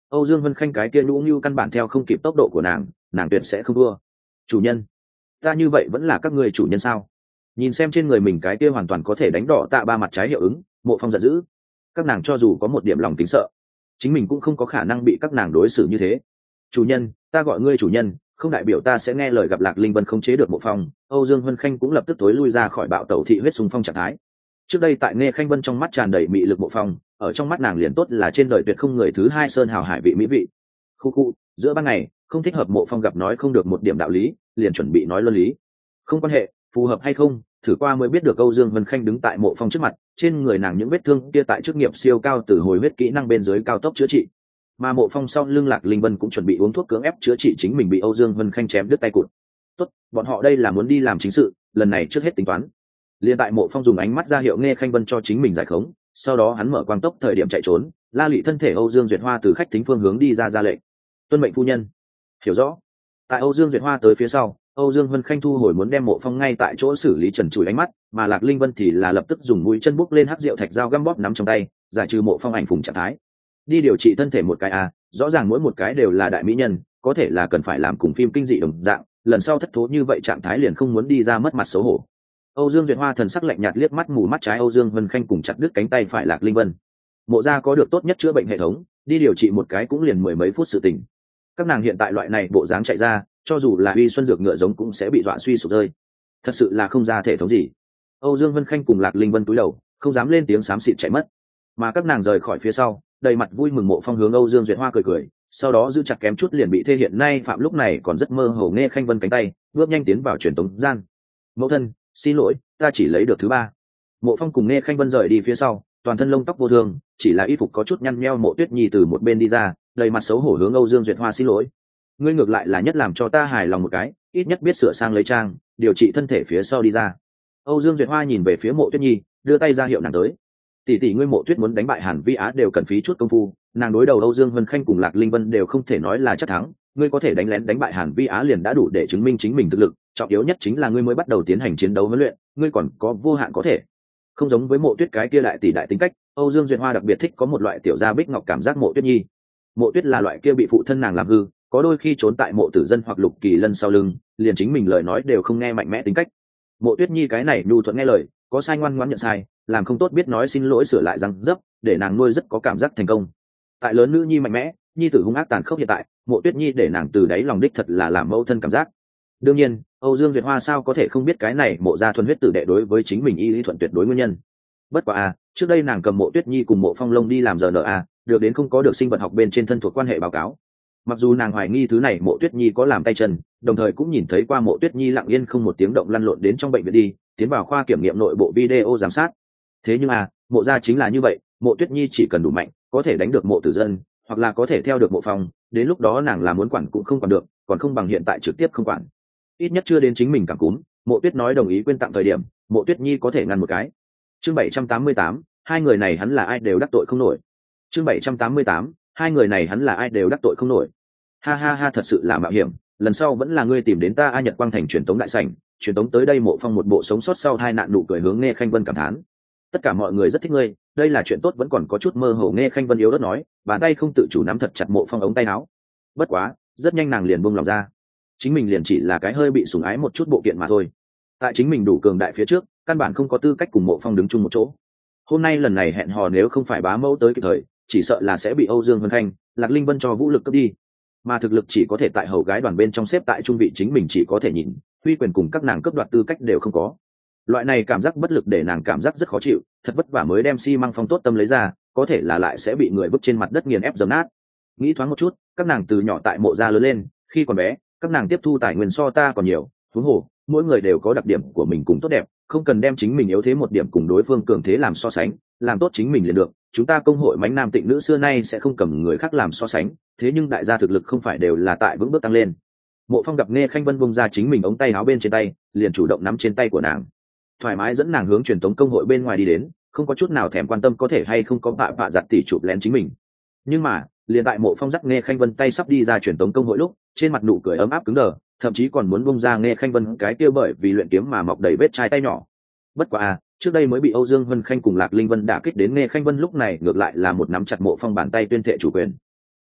[SPEAKER 1] Âu Dương Vân Khanh cái kia nhũ nhũ căn bản theo không kịp tốc độ của nàng, nàng tuyệt sẽ không đua. Chủ nhân, ta như vậy vẫn là các người chủ nhân sao? Nhìn xem trên người mình cái kia hoàn toàn có thể đánh đỏ tạ ba mặt trái hiệu ứng, Mộ Phong giận dữ. Các nàng cho dù có một điểm lòng kính sợ, chính mình cũng không có khả năng bị các nàng đối xử như thế. Chủ nhân, ta gọi ngươi chủ nhân, không đại biểu ta sẽ nghe lời. Gặp Lạc Linh Vân không chế được Mộ Phong, Âu Dương Vân Khanh cũng lập tức tối lui ra khỏi bạo tẩu thị huyết xung phong trạng thái. Trước đây tại Nghe Khanh Vân trong mắt tràn đầy mị lực Mộ Phong, ở trong mắt nàng liền tốt là trên đời tuyệt không người thứ hai sơn hào hải vị mỹ vị. Khu khu, giữa ban ngày không thích hợp. Mộ Phong gặp nói không được một điểm đạo lý, liền chuẩn bị nói luân lý. Không quan hệ, phù hợp hay không, thử qua mới biết được. Âu Dương Vân Khanh đứng tại Mộ Phong trước mặt, trên người nàng những vết thương kia tại chức nghiệp siêu cao từ hồi huyết kỹ năng bên dưới cao tốc chữa trị, mà Mộ Phong sau lưng Lạc Linh Vân cũng chuẩn bị uống thuốc cưỡng ép chữa trị chính mình bị Âu Dương Vân Khanh chém đứt tay cụt. Tốt, bọn họ đây là muốn đi làm chính sự, lần này trước hết tính toán. Liên tại Mộ Phong dùng ánh mắt ra hiệu Nghe Khanh Vân cho chính mình giải khống, sau đó hắn mở quang tốc thời điểm chạy trốn. La Lị thân thể Âu Dương Duyệt Hoa từ khách thính phương hướng đi ra ra lệnh. Tuân mệnh phu nhân. Hiểu rõ. Tại Âu Dương Duyệt Hoa tới phía sau, Âu Dương Vân Khanh thu hồi muốn đem Mộ Phong ngay tại chỗ xử lý trần trụi ánh mắt, mà Lạc Linh Vân thì là lập tức dùng mũi chân bút lên hắc rượu thạch dao găm bóp nắm trong tay, giải trừ Mộ Phong ảnh phùng trạng thái. Đi điều trị thân thể một cái à, rõ ràng mỗi một cái đều là đại mỹ nhân, có thể là cần phải làm cùng phim kinh dị đồng dạng, lần sau thất thố như vậy trạng thái liền không muốn đi ra mất mặt xấu hổ. Âu Dương Duyệt Hoa thần sắc lạnh nhạt liếc mắt mù mắt trái Âu Dương Vân Khanh cùng chặt đứt cánh tay phải Lạc Linh Vân. Mộ gia có được tốt nhất chữa bệnh hệ thống, đi điều trị một cái cũng liền mười mấy phút sự tình. Các nàng hiện tại loại này bộ dáng chạy ra, cho dù là uy xuân dược ngựa giống cũng sẽ bị dọa suy sụp rơi. Thật sự là không ra thể thống gì. Âu Dương Vân Khanh cùng Lạc Linh Vân cúi đầu, không dám lên tiếng xám xịt chạy mất. Mà các nàng rời khỏi phía sau, đầy mặt vui mừng Mộ Phong hướng Âu Dương Duyệt Hoa cười cười, sau đó giữ chặt kém chút liền bị thê hiện nay phạm lúc này còn rất mơ hồ Nghe Khanh Vân cánh tay, bước nhanh tiến vào truyền tống gian. Mẫu thân, xin lỗi, ta chỉ lấy được thứ ba. Mộ Phong cùng Nghe Khanh Vân rời đi phía sau, toàn thân lông tóc vô thương, chỉ là y phục có chút nhăn nheo. Mộ Tuyết Nhi từ một bên đi ra, đầy mặt xấu hổ hướng Âu Dương Duyệt Hoa xin lỗi. Ngươi ngược lại là nhất làm cho ta hài lòng một cái, ít nhất biết sửa sang lấy trang, điều trị thân thể phía sau đi ra. Âu Dương Duyệt Hoa nhìn về phía Mộ Tuyết Nhi, đưa tay ra hiệu nàng tới. Tỷ tỷ ngươi Mộ Tuyết muốn đánh bại Hàn Vi Á đều cần phí chút công phu, nàng đối đầu Âu Dương Vân Khanh cùng Lạc Linh Vân đều không thể nói là chắc thắng, ngươi có thể đánh lén đánh bại Hàn Vi Á liền đã đủ để chứng minh chính mình thực lực, trọng yếu nhất chính là ngươi mới bắt đầu tiến hành chiến đấu huấn luyện, ngươi còn có vô hạn có thể. Không giống với Mộ Tuyết cái kia đại tỷ đại tính cách, Âu Dương Duyệt Hoa đặc biệt thích có một loại tiểu gia bích ngọc cảm giác Mộ Tuyết Nhi. Mộ Tuyết là loại kia bị phụ thân nàng làm hư, có đôi khi trốn tại Mộ Tử Dân hoặc Lục Kỳ Lân sau lưng, liền chính mình lời nói đều không nghe mạnh mẽ tính cách. Mộ Tuyết Nhi cái này nhu thuận nghe lời, có sai ngoan ngoãn nhận sai, làm không tốt biết nói xin lỗi sửa lại răng dấp, để nàng nuôi rất có cảm giác thành công. Tại lớn nữ nhi mạnh mẽ, nhi tử hung ác tàn khốc hiện tại, Mộ Tuyết Nhi để nàng từ đáy lòng đích thật là làm mẫu thân cảm giác. Đương nhiên, Âu Dương Duyệt Hoa sao có thể không biết cái này Mộ gia thuần huyết tử đệ đối với chính mình y lý thuận tuyệt đối nguyên nhân. Bất quá a, trước đây nàng cầm Mộ Tuyết Nhi cùng Mộ Phong Long đi làm giờ nợ a, được đến không có được sinh vật học bên trên thân thuộc quan hệ báo cáo. Mặc dù nàng hoài nghi thứ này Mộ Tuyết Nhi có làm tay chân, đồng thời cũng nhìn thấy qua Mộ Tuyết Nhi lặng yên không một tiếng động lăn lộn đến trong bệnh viện đi, tiến vào khoa kiểm nghiệm nội bộ video giám sát. Thế nhưng à, Mộ gia chính là như vậy, Mộ Tuyết Nhi chỉ cần đủ mạnh, có thể đánh được Mộ Tử Dân, hoặc là có thể theo được Mộ Phong, đến lúc đó nàng là muốn quản cũng không quản được, còn không bằng hiện tại trực tiếp không quản. Ít nhất chưa đến chính mình cảm cúm, Mộ Tuyết nói đồng ý quên tặng thời điểm, Mộ Tuyết Nhi có thể ngăn một cái. Chương bảy trăm tám mươi tám, hai người này hắn là ai đều đắc tội không nổi. Chương bảy trăm tám mươi tám, hai người này hắn là ai đều đắc tội không nổi. Ha ha ha, thật sự là mạo hiểm, lần sau vẫn là ngươi tìm đến ta. A Nhật Quang Thành truyền tống đại sảnh, truyền tống tới đây Mộ Phong một bộ sống sót sau hai nạn nụ cười hướng Nghe Khanh Vân cảm thán. Tất cả mọi người rất thích ngươi, đây là chuyện tốt. Vẫn còn có chút mơ hồ Nghe Khanh Vân yếu ớt nói, bàn tay không tự chủ nắm thật chặt Mộ Phong ống tay áo. Bất quá, rất nhanh nàng liền buông lòng ra. Chính mình liền chỉ là cái hơi bị sủng ái một chút bộ kiện mà thôi. Tại chính mình đủ cường đại phía trước, căn bản không có tư cách cùng Mộ Phong đứng chung một chỗ. Hôm nay lần này hẹn hò nếu không phải bá mẫu tới kịp thời, chỉ sợ là sẽ bị Âu Dương Vân Khanh, Lạc Linh Vân cho vũ lực cướp đi. Mà thực lực chỉ có thể tại hầu gái đoàn bên trong xếp tại trung vị, chính mình chỉ có thể nhìn, huy quyền cùng các nàng cướp đoạt tư cách đều không có. Loại này cảm giác bất lực để nàng cảm giác rất khó chịu, thật vất vả mới đem xi măng phong tốt tâm lấy ra, có thể là lại sẽ bị người vứt trên mặt đất nghiền ép dầm nát. Nghĩ thoáng một chút, các nàng từ nhỏ tại Mộ gia lớn lên, khi còn bé, các nàng tiếp thu tài nguyên so ta còn nhiều, huống hồ, mỗi người đều có đặc điểm của mình cùng tốt đẹp, không cần đem chính mình yếu thế một điểm cùng đối phương cường thế làm so sánh, làm tốt chính mình liền được. Chúng ta công hội mãnh nam tịnh nữ xưa nay sẽ không cầm người khác làm so sánh, thế nhưng đại gia thực lực không phải đều là tại vững bước tăng lên. Mộ Phong gặp Nghe Khanh Vân bung ra chính mình ống tay áo bên trên tay, liền chủ động nắm trên tay của nàng, thoải mái dẫn nàng hướng truyền tống công hội bên ngoài đi đến, không có chút nào thèm quan tâm có thể hay không có bạ bạ giặt tỉ chụp lén chính mình. Nhưng mà liền tại Mộ Phong dắt Nghe Khanh Vân tay sắp đi ra truyền tống công hội lúc, trên mặt nụ cười ấm áp cứng đờ, thậm chí còn muốn bung ra Nghe Khanh Vân cái kia bởi vì luyện kiếm mà mọc đầy vết chai tay nhỏ. Bất quá à, trước đây mới bị Âu Dương Vân Khanh cùng Lạc Linh Vân đả kích đến, Nghe Khanh Vân lúc này ngược lại là một nắm chặt Mộ Phong bàn tay tuyên thệ chủ quyền.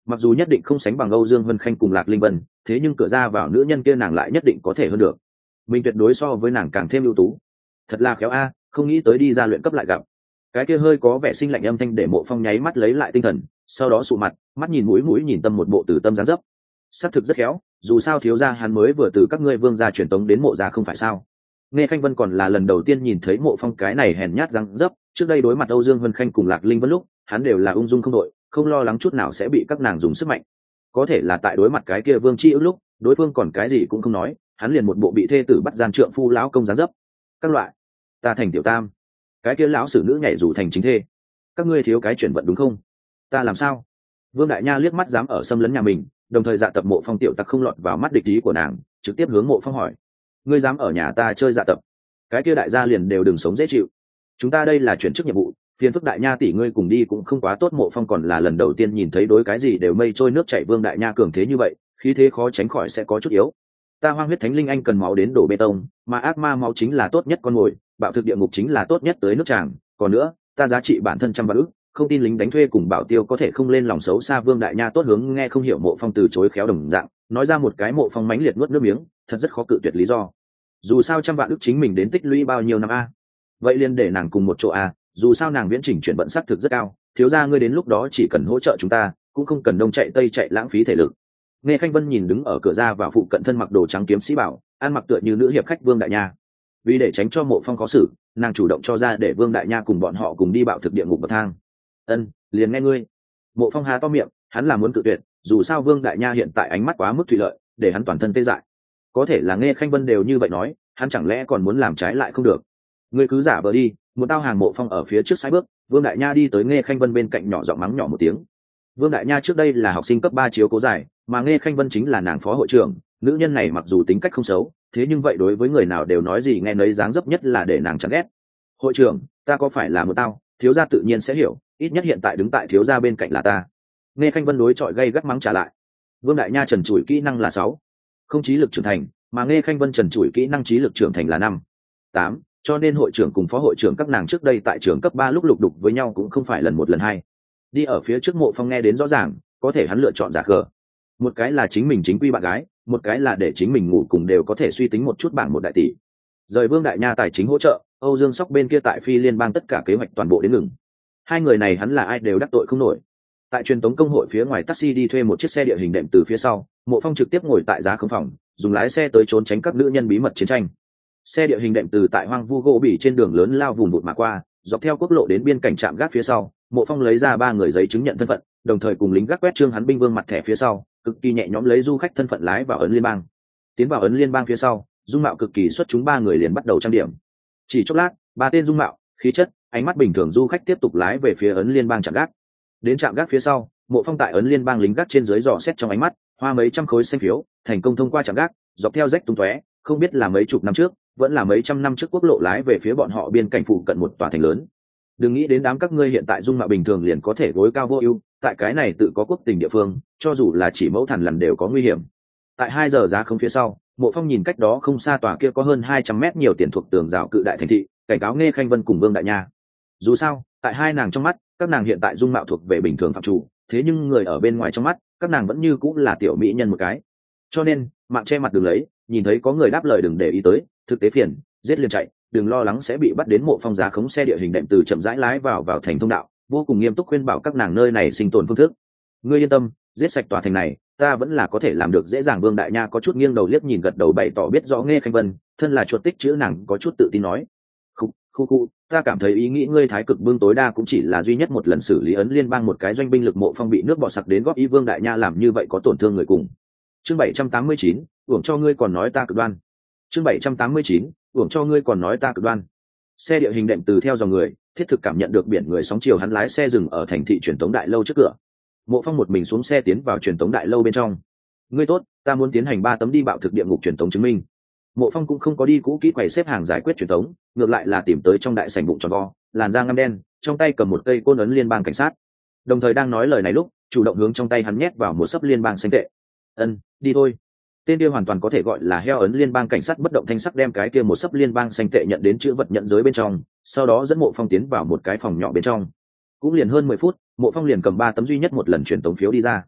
[SPEAKER 1] mặc dù nhất định không sánh bằng Âu Dương Vân Khanh cùng Lạc Linh Vân, thế nhưng cửa ra vào nữ nhân kia nàng lại nhất định có thể hơn được. Mình tuyệt đối so với nàng càng thêm ưu tú. Thật là khéo a, không nghĩ tới đi ra luyện cấp lại gặp. Cái kia hơi có vẻ sinh lạnh âm thanh để Mộ Phong nháy mắt lấy lại tinh thần, sau đó sụ mặt, mắt nhìn mũi mũi nhìn tâm một bộ từ tâm dáng dấp. Xác thực rất khéo, dù sao thiếu gia hắn mới vừa từ các ngươi vương gia truyền tống đến Mộ gia không phải sao? Nghe Khanh Vân còn là lần đầu tiên nhìn thấy Mộ Phong cái này hèn nhát dáng dấp, trước đây đối mặt Âu Dương Vân Khanh cùng Lạc Linh Vân lúc, hắn đều là ung dung không đội, không lo lắng chút nào sẽ bị các nàng dùng sức mạnh. Có thể là tại đối mặt cái kia Vương Chi Ước lúc, đối phương còn cái gì cũng không nói, hắn liền một bộ bị thê tử bắt gian trượng phu lão công dáng dấp. Các loại, ta thành tiểu tam, cái kia lão sử nữ nhảy dù thành chính thê. Các ngươi thiếu cái chuyển vận đúng không? Ta làm sao? Vương Đại Nha liếc mắt dám ở xâm lấn nhà mình, đồng thời dạ tập Mộ Phong tiểu tặc không lọt vào mắt địch ý của nàng, trực tiếp hướng Mộ Phong hỏi: ngươi dám ở nhà ta chơi dạ tập? Cái kia đại gia liền đều đừng sống dễ chịu. Chúng ta đây là chuyển chức nhiệm vụ, phiền phức Đại Nha tỷ ngươi cùng đi cũng không quá tốt. Mộ Phong còn là lần đầu tiên nhìn thấy đối cái gì đều mây trôi nước chảy Vương Đại Nha cường thế như vậy, khí thế khó tránh khỏi sẽ có chút yếu. Ta hoang huyết thánh linh anh cần máu đến đổ bê tông, mà ác ma máu chính là tốt nhất con mồi, bạo thực địa ngục chính là tốt nhất tới nước tràng. Còn nữa, ta giá trị bản thân trăm vạn ức, không tin lính đánh thuê cùng bảo tiêu có thể không lên lòng xấu xa. Vương Đại Nha tốt hướng nghe không hiểu Mộ Phong từ chối khéo đồng dạng, nói ra một cái Mộ Phong mãnh liệt nuốt nước miếng, thật rất khó cự tuyệt lý do. Dù sao trăm vạn ức chính mình đến tích lũy bao nhiêu năm a? Vậy liền để nàng cùng một chỗ a, dù sao nàng viễn trình chuyển vận xác thực rất cao, thiếu gia ngươi đến lúc đó chỉ cần hỗ trợ chúng ta, cũng không cần đông chạy tây chạy lãng phí thể lực. Nghe Khanh Vân nhìn đứng ở cửa ra vào phụ cận thân mặc đồ trắng kiếm sĩ bảo, ăn mặc tựa như nữ hiệp khách Vương Đại Nha. Vì để tránh cho Mộ Phong khó xử, nàng chủ động cho ra để Vương Đại Nha cùng bọn họ cùng đi bạo thực địa ngục bậc thang. Ân, liền nghe ngươi. Mộ Phong há to miệng, hắn là muốn cự tuyệt, dù sao Vương Đại Nha hiện tại ánh mắt quá mức thủy lợi, để hắn toàn thân tê dại. Có thể là Nghe Khanh Vân đều như vậy nói, hắn chẳng lẽ còn muốn làm trái lại không được? Ngươi cứ giả vờ đi, một tao hàng. Mộ Phong ở phía trước sai bước, Vương Đại Nha đi tới Nghe Khanh Vân bên cạnh nhỏ giọng mắng nhỏ một tiếng. Vương Đại Nha trước đây là học sinh cấp ba chiếu cố giải, mà Nghe Khanh Vân chính là nàng phó hội trưởng. Nữ nhân này mặc dù tính cách không xấu, thế nhưng vậy đối với người nào đều nói gì nghe nấy, dáng dấp nhất là để nàng chán ghét. Hội trưởng, ta có phải là một tao, thiếu gia tự nhiên sẽ hiểu, ít nhất hiện tại đứng tại thiếu gia bên cạnh là ta. Nghe Khanh Vân đối chọi gay gắt mắng trả lại. Vương Đại Nha trần trụi kỹ năng là sáu, không trí lực trưởng thành, mà Nghe Khanh Vân trần trụi kỹ năng trí lực trưởng thành là năm, tám, cho nên hội trưởng cùng phó hội trưởng các nàng trước đây tại trường cấp ba lúc lục đục với nhau cũng không phải lần một lần hai. Đi ở phía trước Mộ Phong nghe đến rõ ràng, có thể hắn lựa chọn giả khờ. Một cái là chính mình chính quy bạn gái, một cái là để chính mình ngủ cùng đều có thể suy tính một chút bảng một đại tỷ. Rời Vương Đại Nha tài chính hỗ trợ, Âu Dương Sóc bên kia tại Phi Liên bang tất cả kế hoạch toàn bộ đến ngừng. Hai người này hắn là ai đều đắc tội không nổi. Tại truyền tống công hội phía ngoài taxi đi thuê một chiếc xe địa hình đệm từ phía sau, Mộ Phong trực tiếp ngồi tại giá khống phòng, dùng lái xe tới trốn tránh các nữ nhân bí mật chiến tranh. Xe địa hình đệm từ tại hoang vu gỗ bỉ trên đường lớn lao vùng vụt mà qua, dọc theo quốc lộ đến biên cảnh trạm gác phía sau, Mộ Phong lấy ra ba người giấy chứng nhận thân phận, đồng thời cùng lính gác quét trương hắn binh vương mặt thẻ phía sau, cực kỳ nhẹ nhõm lấy du khách thân phận lái vào ấn liên bang. Tiến vào ấn liên bang phía sau, dung mạo cực kỳ xuất chúng ba người liền bắt đầu trang điểm. Chỉ chốc lát, ba tên dung mạo, khí chất, ánh mắt bình thường du khách tiếp tục lái về phía ấn liên bang trạm gác. Đến trạm gác phía sau, Mộ Phong tại ấn liên bang lính gác trên dưới dò xét trong ánh mắt, hoa mấy trăm khối xanh phiếu, thành công thông qua trạm gác, dọc theo rách tung tóe, không biết là mấy chục năm trước, vẫn là mấy trăm năm trước quốc lộ lái về phía bọn họ biên cảnh phụ cận một tòa thành lớn. Đừng nghĩ đến đám các ngươi hiện tại dung mạo bình thường liền có thể gối cao vô ưu, tại cái này tự có quốc tình địa phương, cho dù là chỉ mẫu thần lần đều có nguy hiểm. Tại hai giờ giá không phía sau, Mộ Phong nhìn cách đó không xa tòa kia có hơn hai trăm mét nhiều tiền thuộc tường rào cự đại thành thị, cảnh cáo Nghe Khanh Vân cùng Vương Đại Nha. Dù sao, tại hai nàng trong mắt, các nàng hiện tại dung mạo thuộc về bình thường phạm chủ, thế nhưng người ở bên ngoài trong mắt, các nàng vẫn như cũng là tiểu mỹ nhân một cái. Cho nên, mạng che mặt đừng lấy, nhìn thấy có người đáp lời đừng để ý tới, thực tế phiền, giết liền chạy, đừng lo lắng sẽ bị bắt. Đến Mộ Phong giá khống xe địa hình đệm từ chậm rãi lái vào vào thành thông đạo, vô cùng nghiêm túc khuyên bảo các nàng nơi này sinh tồn phương thức. Ngươi yên tâm, giết sạch tòa thành này, ta vẫn là có thể làm được dễ dàng. Vương Đại Nha có chút nghiêng đầu liếc nhìn gật đầu bày tỏ biết rõ Nghe Khanh Vân, thân là chuột tích chữ nàng có chút tự tin nói. Khu, khu khu, ta cảm thấy ý nghĩ ngươi thái cực bưng tối đa cũng chỉ là duy nhất một lần xử lý ấn liên bang một cái doanh binh lực. Mộ Phong bị nước bọt sặc đến góp ý Vương Đại Nha làm như vậy có tổn thương người cùng. Chương bảy trăm tám mươi chín, uổng cho ngươi còn nói ta cực đoan. Chương bảy trăm tám mươi chín, uổng cho ngươi còn nói ta cực đoan. Xe địa hình đệm từ theo dòng người, thiết thực cảm nhận được biển người sóng chiều, hắn lái xe dừng ở thành thị truyền tống đại lâu trước cửa. Mộ Phong một mình xuống xe tiến vào truyền tống đại lâu bên trong. Ngươi tốt, ta muốn tiến hành ba tấm đi bạo thực địa ngục truyền tống chứng minh. Mộ Phong cũng không có đi cũ kỹ quầy xếp hàng giải quyết truyền tống, ngược lại là tìm tới trong đại sảnh bụng tròn vo, làn da ngăm đen, trong tay cầm một cây côn ấn liên bang cảnh sát. Đồng thời đang nói lời này lúc, chủ động hướng trong tay hắn nhét vào một sấp liên bang xanh tệ. Ân, đi thôi. Tên kia hoàn toàn có thể gọi là heo ấn liên bang cảnh sát bất động thanh sắc đem cái kia một sấp liên bang xanh tệ nhận đến chữ vật nhận giới bên trong, sau đó dẫn Mộ Phong tiến vào một cái phòng nhỏ bên trong. Cũng liền hơn mười phút, Mộ Phong liền cầm ba tấm duy nhất một lần truyền tống phiếu đi ra.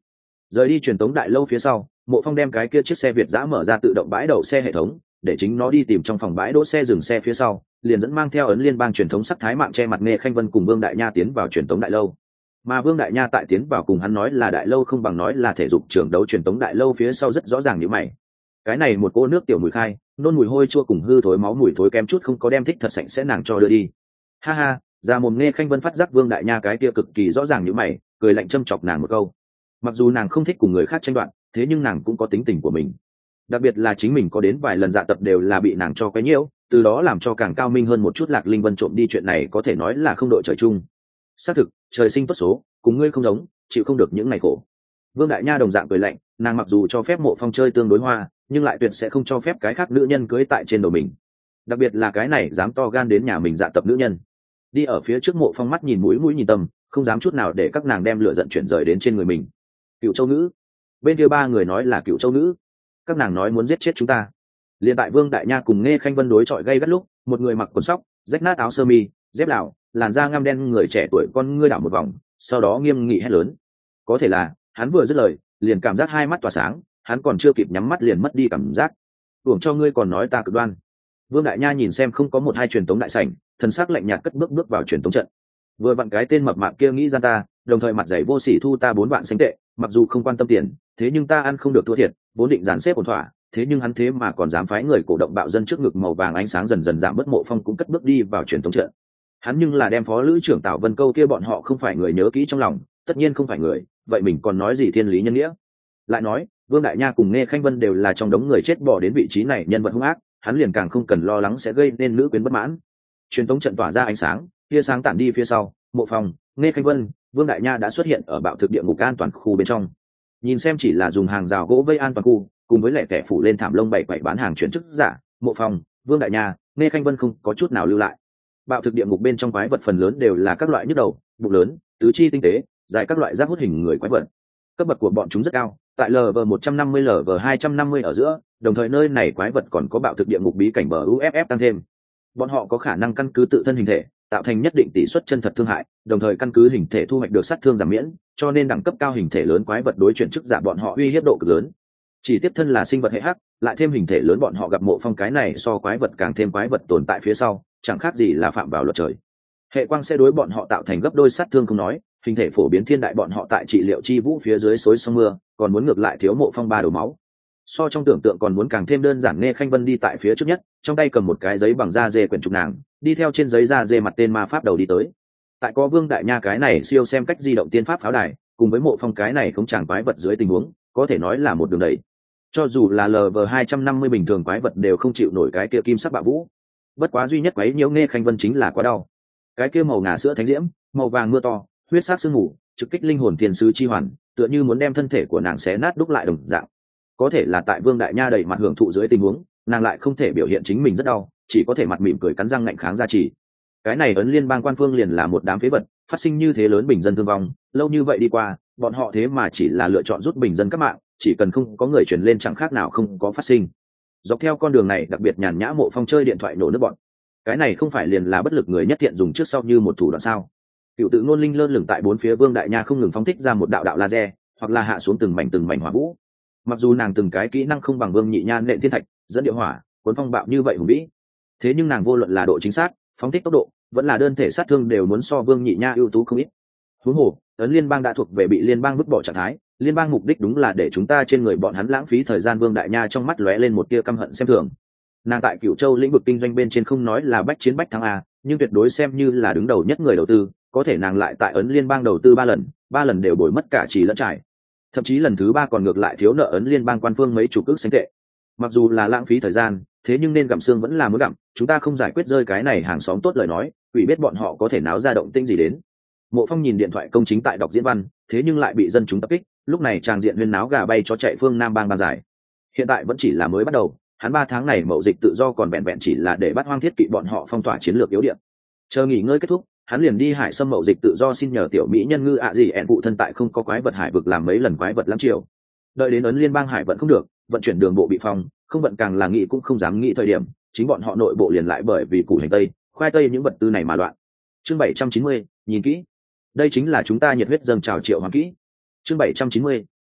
[SPEAKER 1] Rời đi truyền tống đại lâu phía sau, Mộ Phong đem cái kia chiếc xe Việt giã mở ra tự động bãi đậu xe hệ thống, để chính nó đi tìm trong phòng bãi đỗ xe dừng xe phía sau, liền dẫn mang theo ấn liên bang truyền thống sắc thái mạng che mặt Nghe Khanh Vân cùng Vương Đại Nha tiến vào truyền tống đại lâu. Mà Vương Đại Nha tại tiến vào cùng hắn nói là đại lâu không bằng nói là thể dục trường đấu truyền tống đại lâu phía sau rất rõ ràng như mày. Cái này một cô nước tiểu mùi khai, nôn mùi hôi chua cùng hư thối máu mùi thối kém chút không có đem thích thật sạch sẽ nàng cho đưa đi. Ha ha, ra mồm Nghe Khanh Vân phát giác Vương Đại Nha cái kia cực kỳ rõ ràng như mày, cười lạnh châm chọc nàng một câu. Mặc dù nàng không thích cùng người khác tranh đoạt, thế nhưng nàng cũng có tính tình của mình. Đặc biệt là chính mình có đến vài lần dạ tập đều là bị nàng cho cái nhiễu, từ đó làm cho càng cao minh hơn một chút Lạc Linh Vân trộm đi chuyện này có thể nói là không đội trời chung. Xác thực, trời sinh tốt số, cùng ngươi không giống, chịu không được những ngày khổ. Vương Đại Nha đồng dạng cười lạnh, nàng mặc dù cho phép Mộ Phong chơi tương đối hoa, nhưng lại tuyệt sẽ không cho phép cái khác nữ nhân cưới tại trên đầu mình. Đặc biệt là cái này dám to gan đến nhà mình dạ tập nữ nhân. Đi ở phía trước Mộ Phong mắt nhìn mũi mũi nhìn tâm, không dám chút nào để các nàng đem lửa giận chuyển rời đến trên người mình. Cựu Châu nữ, bên kia ba người nói là Cựu Châu nữ, các nàng nói muốn giết chết chúng ta. Liên tại Vương Đại Nha cùng Nghe Khanh Vân đối chọi gay gắt lúc, một người mặc quần sóc, rách nát áo sơ mi, dép lào, làn da ngăm đen người trẻ tuổi con ngươi đảo một vòng, sau đó nghiêm nghị hét lớn. Có thể là hắn vừa dứt lời, liền cảm giác hai mắt tỏa sáng, hắn còn chưa kịp nhắm mắt liền mất đi cảm giác. Uổng cho ngươi còn nói ta cực đoan. Vương Đại Nha nhìn xem không có một hai truyền tống đại sảnh, thần sắc lạnh nhạt cất bước bước vào truyền tống trận. Vừa vặn cái tên mập mạp kia nghĩ ra ta, đồng thời mặt dày vô sỉ thu ta bốn vạn sinh tệ, mặc dù không quan tâm tiền, thế nhưng ta ăn không được thua thiệt, vốn định dàn xếp ổn thỏa, thế nhưng hắn thế mà còn dám phái người cổ động bạo dân trước ngực màu vàng ánh sáng dần dần giảm bớt. Mộ Phong cũng cất bước đi vào truyền tống trận. Hắn nhưng là đem phó lữ trưởng Tào Vân Câu kia bọn họ không phải người nhớ kỹ trong lòng, tất nhiên không phải người, vậy mình còn nói gì thiên lý nhân nghĩa. Lại nói Vương Đại Nha cùng Nghe Khanh Vân đều là trong đống người chết bỏ đến vị trí này nhân vật hung ác, hắn liền càng không cần lo lắng sẽ gây nên nữ quyến bất mãn. Truyền tống trận tỏa ra ánh sáng, tia sáng tản đi phía sau, Mộ Phong, Nghe Khanh Vân, Vương Đại Nha đã xuất hiện ở bạo thực địa ngục an toàn khu bên trong. Nhìn xem chỉ là dùng hàng rào gỗ vây an toàn khu, cùng với lẻ kẻ phủ lên thảm lông bảy quậy bán hàng chuyển chức giả, Mộ Phong, Vương Đại Nha, Nghe Khanh Vân không có chút nào lưu lại. Bạo thực địa ngục bên trong quái vật phần lớn đều là các loại nhức đầu, bụng lớn, tứ chi tinh tế, dài các loại giáp hút hình người quái vật. Cấp bậc của bọn chúng rất cao, tại lv một trăm năm mươi lv hai trăm năm mươi ở giữa, đồng thời nơi này quái vật còn có bạo thực địa ngục bí cảnh bờ u ép ép tăng thêm. Bọn họ có khả năng căn cứ tự thân hình thể, tạo thành nhất định tỷ suất chân thật thương hại, đồng thời căn cứ hình thể thu hoạch được sát thương giảm miễn, cho nên đẳng cấp cao hình thể lớn quái vật đối chuyển chức giả bọn họ uy hiếp độ cực lớn. Chỉ tiếp thân là sinh vật hệ hắc, lại thêm hình thể lớn bọn họ gặp Mộ Phong cái này so quái vật càng thêm quái vật tồn tại phía sau, chẳng khác gì là phạm vào luật trời. Hệ quang sẽ đối bọn họ tạo thành gấp đôi sát thương không nói, hình thể phổ biến thiên đại bọn họ tại trị liệu chi vũ phía dưới xối sông mưa, còn muốn ngược lại thiếu Mộ Phong ba đầu máu. So trong tưởng tượng còn muốn càng thêm đơn giản. Nghe Khanh Vân đi tại phía trước nhất, trong tay cầm một cái giấy bằng da dê quyển trục nàng, đi theo trên giấy da dê mặt tên ma pháp đầu đi tới. Tại có Vương Đại Nha cái này siêu xem cách di động tiên pháp pháo đài, cùng với Mộ Phong cái này không chẳng quái vật dưới tình huống, có thể nói là một đường đẩy. Cho dù là lv hai trăm năm mươi bình thường quái vật đều không chịu nổi cái kia kim sắc bạo vũ. Bất quá duy nhất quấy nhiễu Nghe Khanh Vân chính là quá đau. Cái kia màu ngà sữa thánh diễm, màu vàng mưa to, huyết sắc sương mù, trực kích linh hồn thiên sứ chi hoàn, tựa như muốn đem thân thể của nàng xé nát đúc lại đồng dạng. Có thể là tại Vương Đại Nha đầy mặt hưởng thụ dưới tình huống, nàng lại không thể biểu hiện chính mình rất đau, chỉ có thể mặt mỉm cười cắn răng ngạnh kháng ra chỉ. Cái này ấn liên bang quan phương liền là một đám phế vật, phát sinh như thế lớn bình dân thương vong, lâu như vậy đi qua, bọn họ thế mà chỉ là lựa chọn rút bình dân các mạng, chỉ cần không có người truyền lên chẳng khác nào không có phát sinh. Dọc theo con đường này đặc biệt nhàn nhã Mộ Phong chơi điện thoại nổ nước bọn. Cái này không phải liền là bất lực người nhất thiện dùng trước sau như một thủ đoạn sao? Cựu tự ngôn linh lơ lửng tại bốn phía Vương Đại Nha không ngừng phóng thích ra một đạo đạo laser, hoặc là hạ xuống từng mảnh từng mảnh hỏa vũ. Mặc dù nàng từng cái kỹ năng không bằng Vương Nhị Nha nện thiên thạch, dẫn địa hỏa, cuốn phong bạo như vậy hùng vĩ, thế nhưng nàng vô luận là độ chính xác, phóng thích tốc độ, vẫn là đơn thể sát thương đều muốn so Vương Nhị Nha ưu tú không ít. Huống hồ, ấn liên bang đã thuộc về bị liên bang vứt bỏ trạng thái, liên bang mục đích đúng là để chúng ta trên người bọn hắn lãng phí thời gian. Vương Đại Nha trong mắt lóe lên một tia căm hận xem thường. Nàng tại Cửu Châu lĩnh vực kinh doanh bên trên không nói là bách chiến bách thắng a, nhưng tuyệt đối xem như là đứng đầu nhất người đầu tư, có thể nàng lại tại ấn liên bang đầu tư ba lần, ba lần đều bồi mất cả chỉ lẫn trải. Thậm chí lần thứ ba còn ngược lại thiếu nợ ấn liên bang quan phương mấy chục ức sinh tệ. Mặc dù là lãng phí thời gian, thế nhưng nên gặm xương vẫn là muốn gặm, chúng ta không giải quyết rơi cái này hàng xóm tốt lời nói, ủy biết bọn họ có thể náo ra động tĩnh gì đến. Mộ Phong nhìn điện thoại công chính tại đọc diễn văn, thế nhưng lại bị dân chúng tập kích, lúc này tràng diện huyên náo gà bay chó chạy phương Nam bang ban giải. Hiện tại vẫn chỉ là mới bắt đầu, hắn ba tháng này mậu dịch tự do còn vẹn vẹn chỉ là để bắt hoang thiết kỵ bọn họ phong tỏa chiến lược yếu điểm. Chờ nghỉ ngơi kết thúc, hắn liền đi hải xâm mậu dịch tự do xin nhờ tiểu mỹ nhân ngư ạ gì ẹn phụ thân tại không có quái vật hải vực làm mấy lần quái vật lắm chiều. Đợi đến ấn liên bang hải vận không được, vận chuyển đường bộ bị phong, không vận càng là nghĩ cũng không dám nghĩ thời điểm, chính bọn họ nội bộ liền lại bởi vì củ hành tây, khoai tây những vật tư này mà loạn. Chương bảy trăm chín mươi, nhìn kỹ. Đây chính là chúng ta nhiệt huyết dâng trào triệu hoàng kỹ. Chương bảy trăm chín mươi,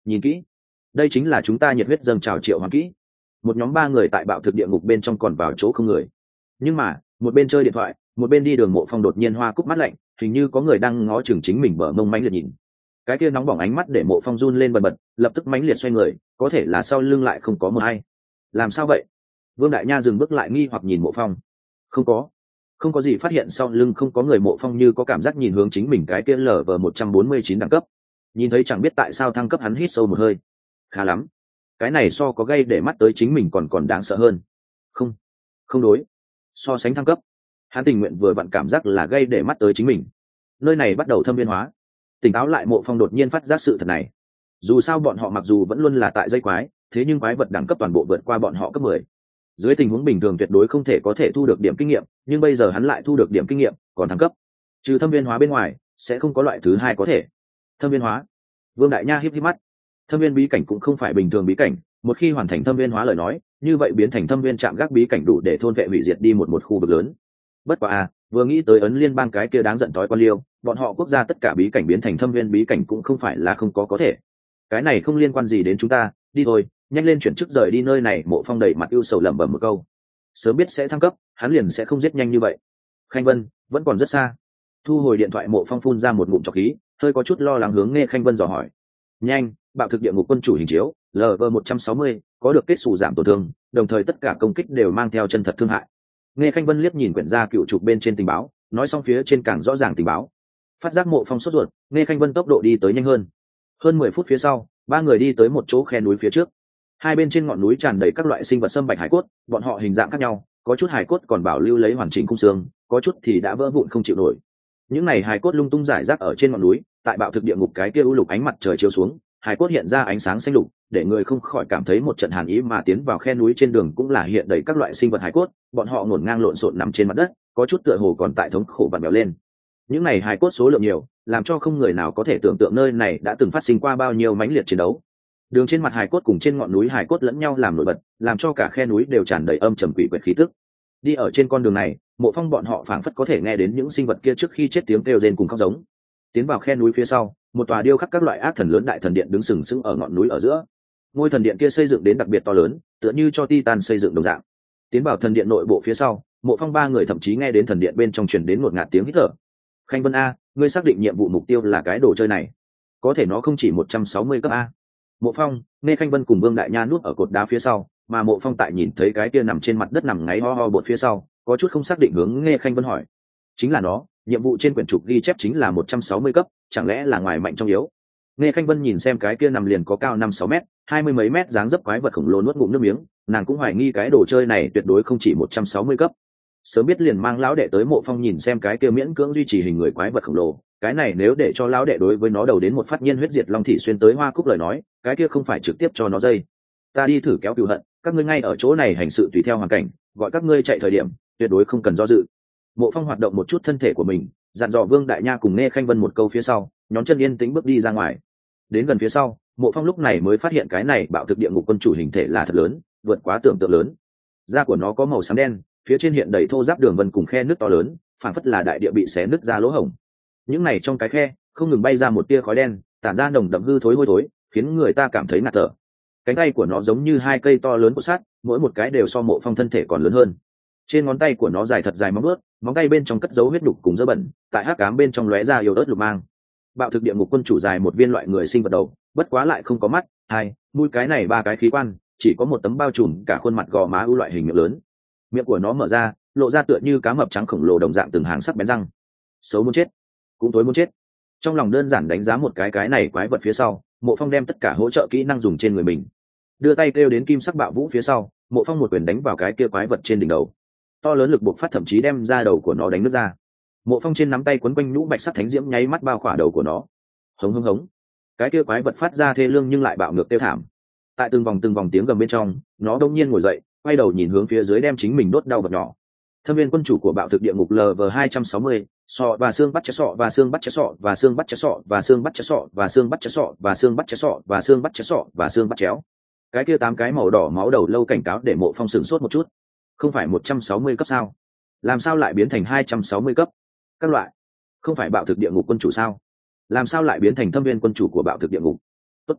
[SPEAKER 1] nhìn kỹ, đây chính là chúng ta nhiệt huyết dâng trào triệu hoán kỹ. Một nhóm ba người tại bạo thực địa ngục bên trong còn vào chỗ không người, nhưng mà một bên chơi điện thoại một bên đi đường Mộ Phong đột nhiên hoa cúc mắt lạnh, hình như có người đang ngó chừng chính mình bờ mông mãnh liệt nhìn. Cái kia nóng bỏng ánh mắt để Mộ Phong run lên bần bật, lập tức mãnh liệt xoay người, có thể là sau lưng lại không có mờ hay. Làm sao vậy? Vương Đại Nha dừng bước lại nghi hoặc nhìn Mộ Phong. Không có, không có gì phát hiện sau lưng không có người. Mộ Phong như có cảm giác nhìn hướng chính mình cái kia lở vờ một trăm bốn mươi chín đẳng cấp, nhìn thấy chẳng biết tại sao thăng cấp, hắn hít sâu một hơi. Khá lắm, cái này so có gây để mắt tới chính mình còn còn đáng sợ hơn. Không, không đối, so sánh thăng cấp, hắn tình nguyện vừa vặn cảm giác là gây để mắt tới chính mình. Nơi này bắt đầu thâm viên hóa. Tỉnh táo lại, Mộ Phong đột nhiên phát giác sự thật này. Dù sao bọn họ mặc dù vẫn luôn là tại dây quái, thế nhưng quái vật đẳng cấp toàn bộ vượt qua bọn họ cấp mười. Dưới tình huống bình thường tuyệt đối không thể có thể thu được điểm kinh nghiệm, nhưng bây giờ hắn lại thu được điểm kinh nghiệm, còn thăng cấp. Trừ thâm viên hóa bên ngoài, sẽ không có loại thứ hai có thể. Thâm viên hóa. Vương Đại Nha híp híp mắt. Thâm viên bí cảnh cũng không phải bình thường bí cảnh, một khi hoàn thành thâm viên hóa lời nói, như vậy biến thành thâm viên trạm gác bí cảnh đủ để thôn vệ hủy diệt đi một một khu vực lớn. Bất quá à, vừa nghĩ tới ấn liên bang cái kia đáng giận tối quan liêu, bọn họ quốc gia tất cả bí cảnh biến thành thâm viên bí cảnh cũng không phải là không có có thể. Cái này không liên quan gì đến chúng ta, đi thôi, nhanh lên chuyển chức rời đi nơi này. Mộ Phong đầy mặt ưu sầu lẩm bẩm một câu. Sớm biết sẽ thăng cấp, hắn liền sẽ không giết nhanh như vậy. Khanh Vân vẫn còn rất xa. Thu hồi điện thoại, Mộ Phong phun ra một ngụm trọc khí, hơi có chút lo lắng hướng Nghe Khanh Vân dò hỏi. Nhanh, bạo thực địa ngục quân chủ hình chiếu lv một trăm sáu mươi có được kết xù giảm tổn thương, đồng thời tất cả công kích đều mang theo chân thật thương hại. Nghe Khanh Vân liếc nhìn quyển gia cựu trục bên trên tình báo, nói xong phía trên càng rõ ràng tình báo. Phát giác Mộ Phong sốt ruột, Nghe Khanh Vân tốc độ đi tới nhanh hơn. Hơn mười phút phía sau, ba người đi tới một chỗ khe núi phía trước. Hai bên trên ngọn núi tràn đầy các loại sinh vật xâm bạch hải cốt, bọn họ hình dạng khác nhau, có chút hải cốt còn bảo lưu lấy hoàn chỉnh khung xương, có chút thì đã vỡ vụn không chịu nổi. Những này hải cốt lung tung rải rác ở trên ngọn núi, tại bạo thực địa ngục cái kia u lục ánh mặt trời chiếu xuống, hải cốt hiện ra ánh sáng xanh lục, để người không khỏi cảm thấy một trận hàn ý. Mà tiến vào khe núi trên đường cũng là hiện đầy các loại sinh vật hải cốt, bọn họ ngổn ngang lộn xộn nằm trên mặt đất, có chút tựa hồ còn tại thống khổ vặn vẹo lên. Những này hải cốt số lượng nhiều, làm cho không người nào có thể tưởng tượng nơi này đã từng phát sinh qua bao nhiêu mãnh liệt chiến đấu. Đường trên mặt hải cốt cùng trên ngọn núi hải cốt lẫn nhau làm nổi bật, làm cho cả khe núi đều tràn đầy âm trầm quỷ quyệt khí tức. Đi ở trên con đường này, Mộ Phong bọn họ phảng phất có thể nghe đến những sinh vật kia trước khi chết tiếng kêu rên cùng khóc giống. Tiến vào khe núi phía sau, một tòa điêu khắc các loại ác thần lớn đại thần điện đứng sừng sững ở ngọn núi ở giữa. Ngôi thần điện kia xây dựng đến đặc biệt to lớn, tựa như cho Titan xây dựng đồng dạng. Tiến vào thần điện nội bộ phía sau, Mộ Phong ba người thậm chí nghe đến thần điện bên trong truyền đến một ngạt tiếng hít thở. Khanh Vân a, ngươi xác định nhiệm vụ mục tiêu là cái đồ chơi này? Có thể nó không chỉ một trăm sáu mươi cấp a. Mộ Phong, Nghe Khanh Vân cùng Vương Đại Nha nuốt ở cột đá phía sau, mà Mộ Phong tại nhìn thấy cái kia nằm trên mặt đất nằm ngáy ho ho bột phía sau, có chút không xác định hướng Nghe Khanh Vân hỏi. Chính là nó, nhiệm vụ trên quyển trục ghi chép chính là một trăm sáu mươi cấp, chẳng lẽ là ngoài mạnh trong yếu? Nghe Khanh Vân nhìn xem cái kia nằm liền có cao năm sáu mét, hai mươi mấy mét dáng dấp quái vật khổng lồ nuốt ngụm nước miếng, nàng cũng hoài nghi cái đồ chơi này tuyệt đối không chỉ một trăm sáu mươi cấp. Sớm biết liền mang lão đệ tới Mộ Phong nhìn xem cái kia miễn cưỡng duy trì hình người quái vật khổng lồ, cái này nếu để cho lão đệ đối với nó đầu đến một phát nhiên huyết diệt long thị xuyên tới hoa cúc lời nói, cái kia không phải trực tiếp cho nó dây. Ta đi thử kéo cừu hận, các ngươi ngay ở chỗ này hành sự tùy theo hoàn cảnh, gọi các ngươi chạy thời điểm, tuyệt đối không cần do dự. Mộ Phong hoạt động một chút thân thể của mình, dặn dò Vương Đại Nha cùng Nghe Khanh Vân một câu phía sau, nhón chân yên tĩnh bước đi ra ngoài. Đến gần phía sau, Mộ Phong lúc này mới phát hiện cái này bạo thực địa ngục quân chủ hình thể là thật lớn, vượt quá tưởng tượng lớn. Da của nó có màu xám đen, phía trên hiện đầy thô ráp đường vân cùng khe nước to lớn, phảng phất là đại địa bị xé nứt ra lỗ hổng. Những này trong cái khe không ngừng bay ra một tia khói đen, tản ra nồng đậm hư thối hôi thối, khiến người ta cảm thấy ngạt thở. Cánh tay của nó giống như hai cây to lớn của sắt, mỗi một cái đều so Mộ Phong thân thể còn lớn hơn. Trên ngón tay của nó dài thật dài móng vuốt, móng tay bên trong cất dấu huyết đục cùng dơ bẩn, tại hắc ám bên trong lóe ra yếu ớt lục mang. Bạo thực địa ngục quân chủ dài một viên loại người sinh vật đầu, bất quá lại không có mắt, hai, mũi, cái này ba cái khí quan, chỉ có một tấm bao trùm cả khuôn mặt gò má ưu loại hình miệng lớn. Miệng của nó mở ra, lộ ra tựa như cá mập trắng khổng lồ đồng dạng từng hàng sắc bén răng. Xấu muốn chết, cũng tối muốn chết. Trong lòng đơn giản đánh giá một cái cái này quái vật phía sau, Mộ Phong đem tất cả hỗ trợ kỹ năng dùng trên người mình, đưa tay kêu đến kim sắc bạo vũ phía sau, Mộ Phong một quyền đánh vào cái kia quái vật trên đỉnh đầu. To lớn lực bộc phát thậm chí đem ra đầu của nó đánh nứt ra. Mộ Phong trên nắm tay quấn quanh nhũ bạch sắc thánh diễm nháy mắt bao khỏa đầu của nó. Hống hống hống, cái kia quái vật phát ra thê lương nhưng lại bạo ngược tiêu thảm. Tại từng vòng từng vòng tiếng gầm bên trong, nó đông nhiên ngồi dậy, quay đầu nhìn hướng phía dưới đem chính mình đốt đau vật nhỏ. Thâm viên quân chủ của bạo thực địa ngục lv hai trăm sáu mươi, sọ và xương bắt chẻ sọ và xương bắt chẻ sọ và xương bắt chẻ sọ và xương bắt chẻ sọ và xương bắt chẻ sọ và xương bắt chẻ sọ và xương bắt chẻ sọ và xương bắt chéo. Cái kia tám cái màu đỏ máu đầu lâu cảnh cáo để Mộ Phong sửng sốt một chút. Không phải một trăm sáu mươi cấp sao? Làm sao lại biến thành hai trăm sáu mươi cấp? Các loại, không phải bạo thực địa ngục quân chủ sao? Làm sao lại biến thành thâm viên quân chủ của bạo thực địa ngục? Tốt.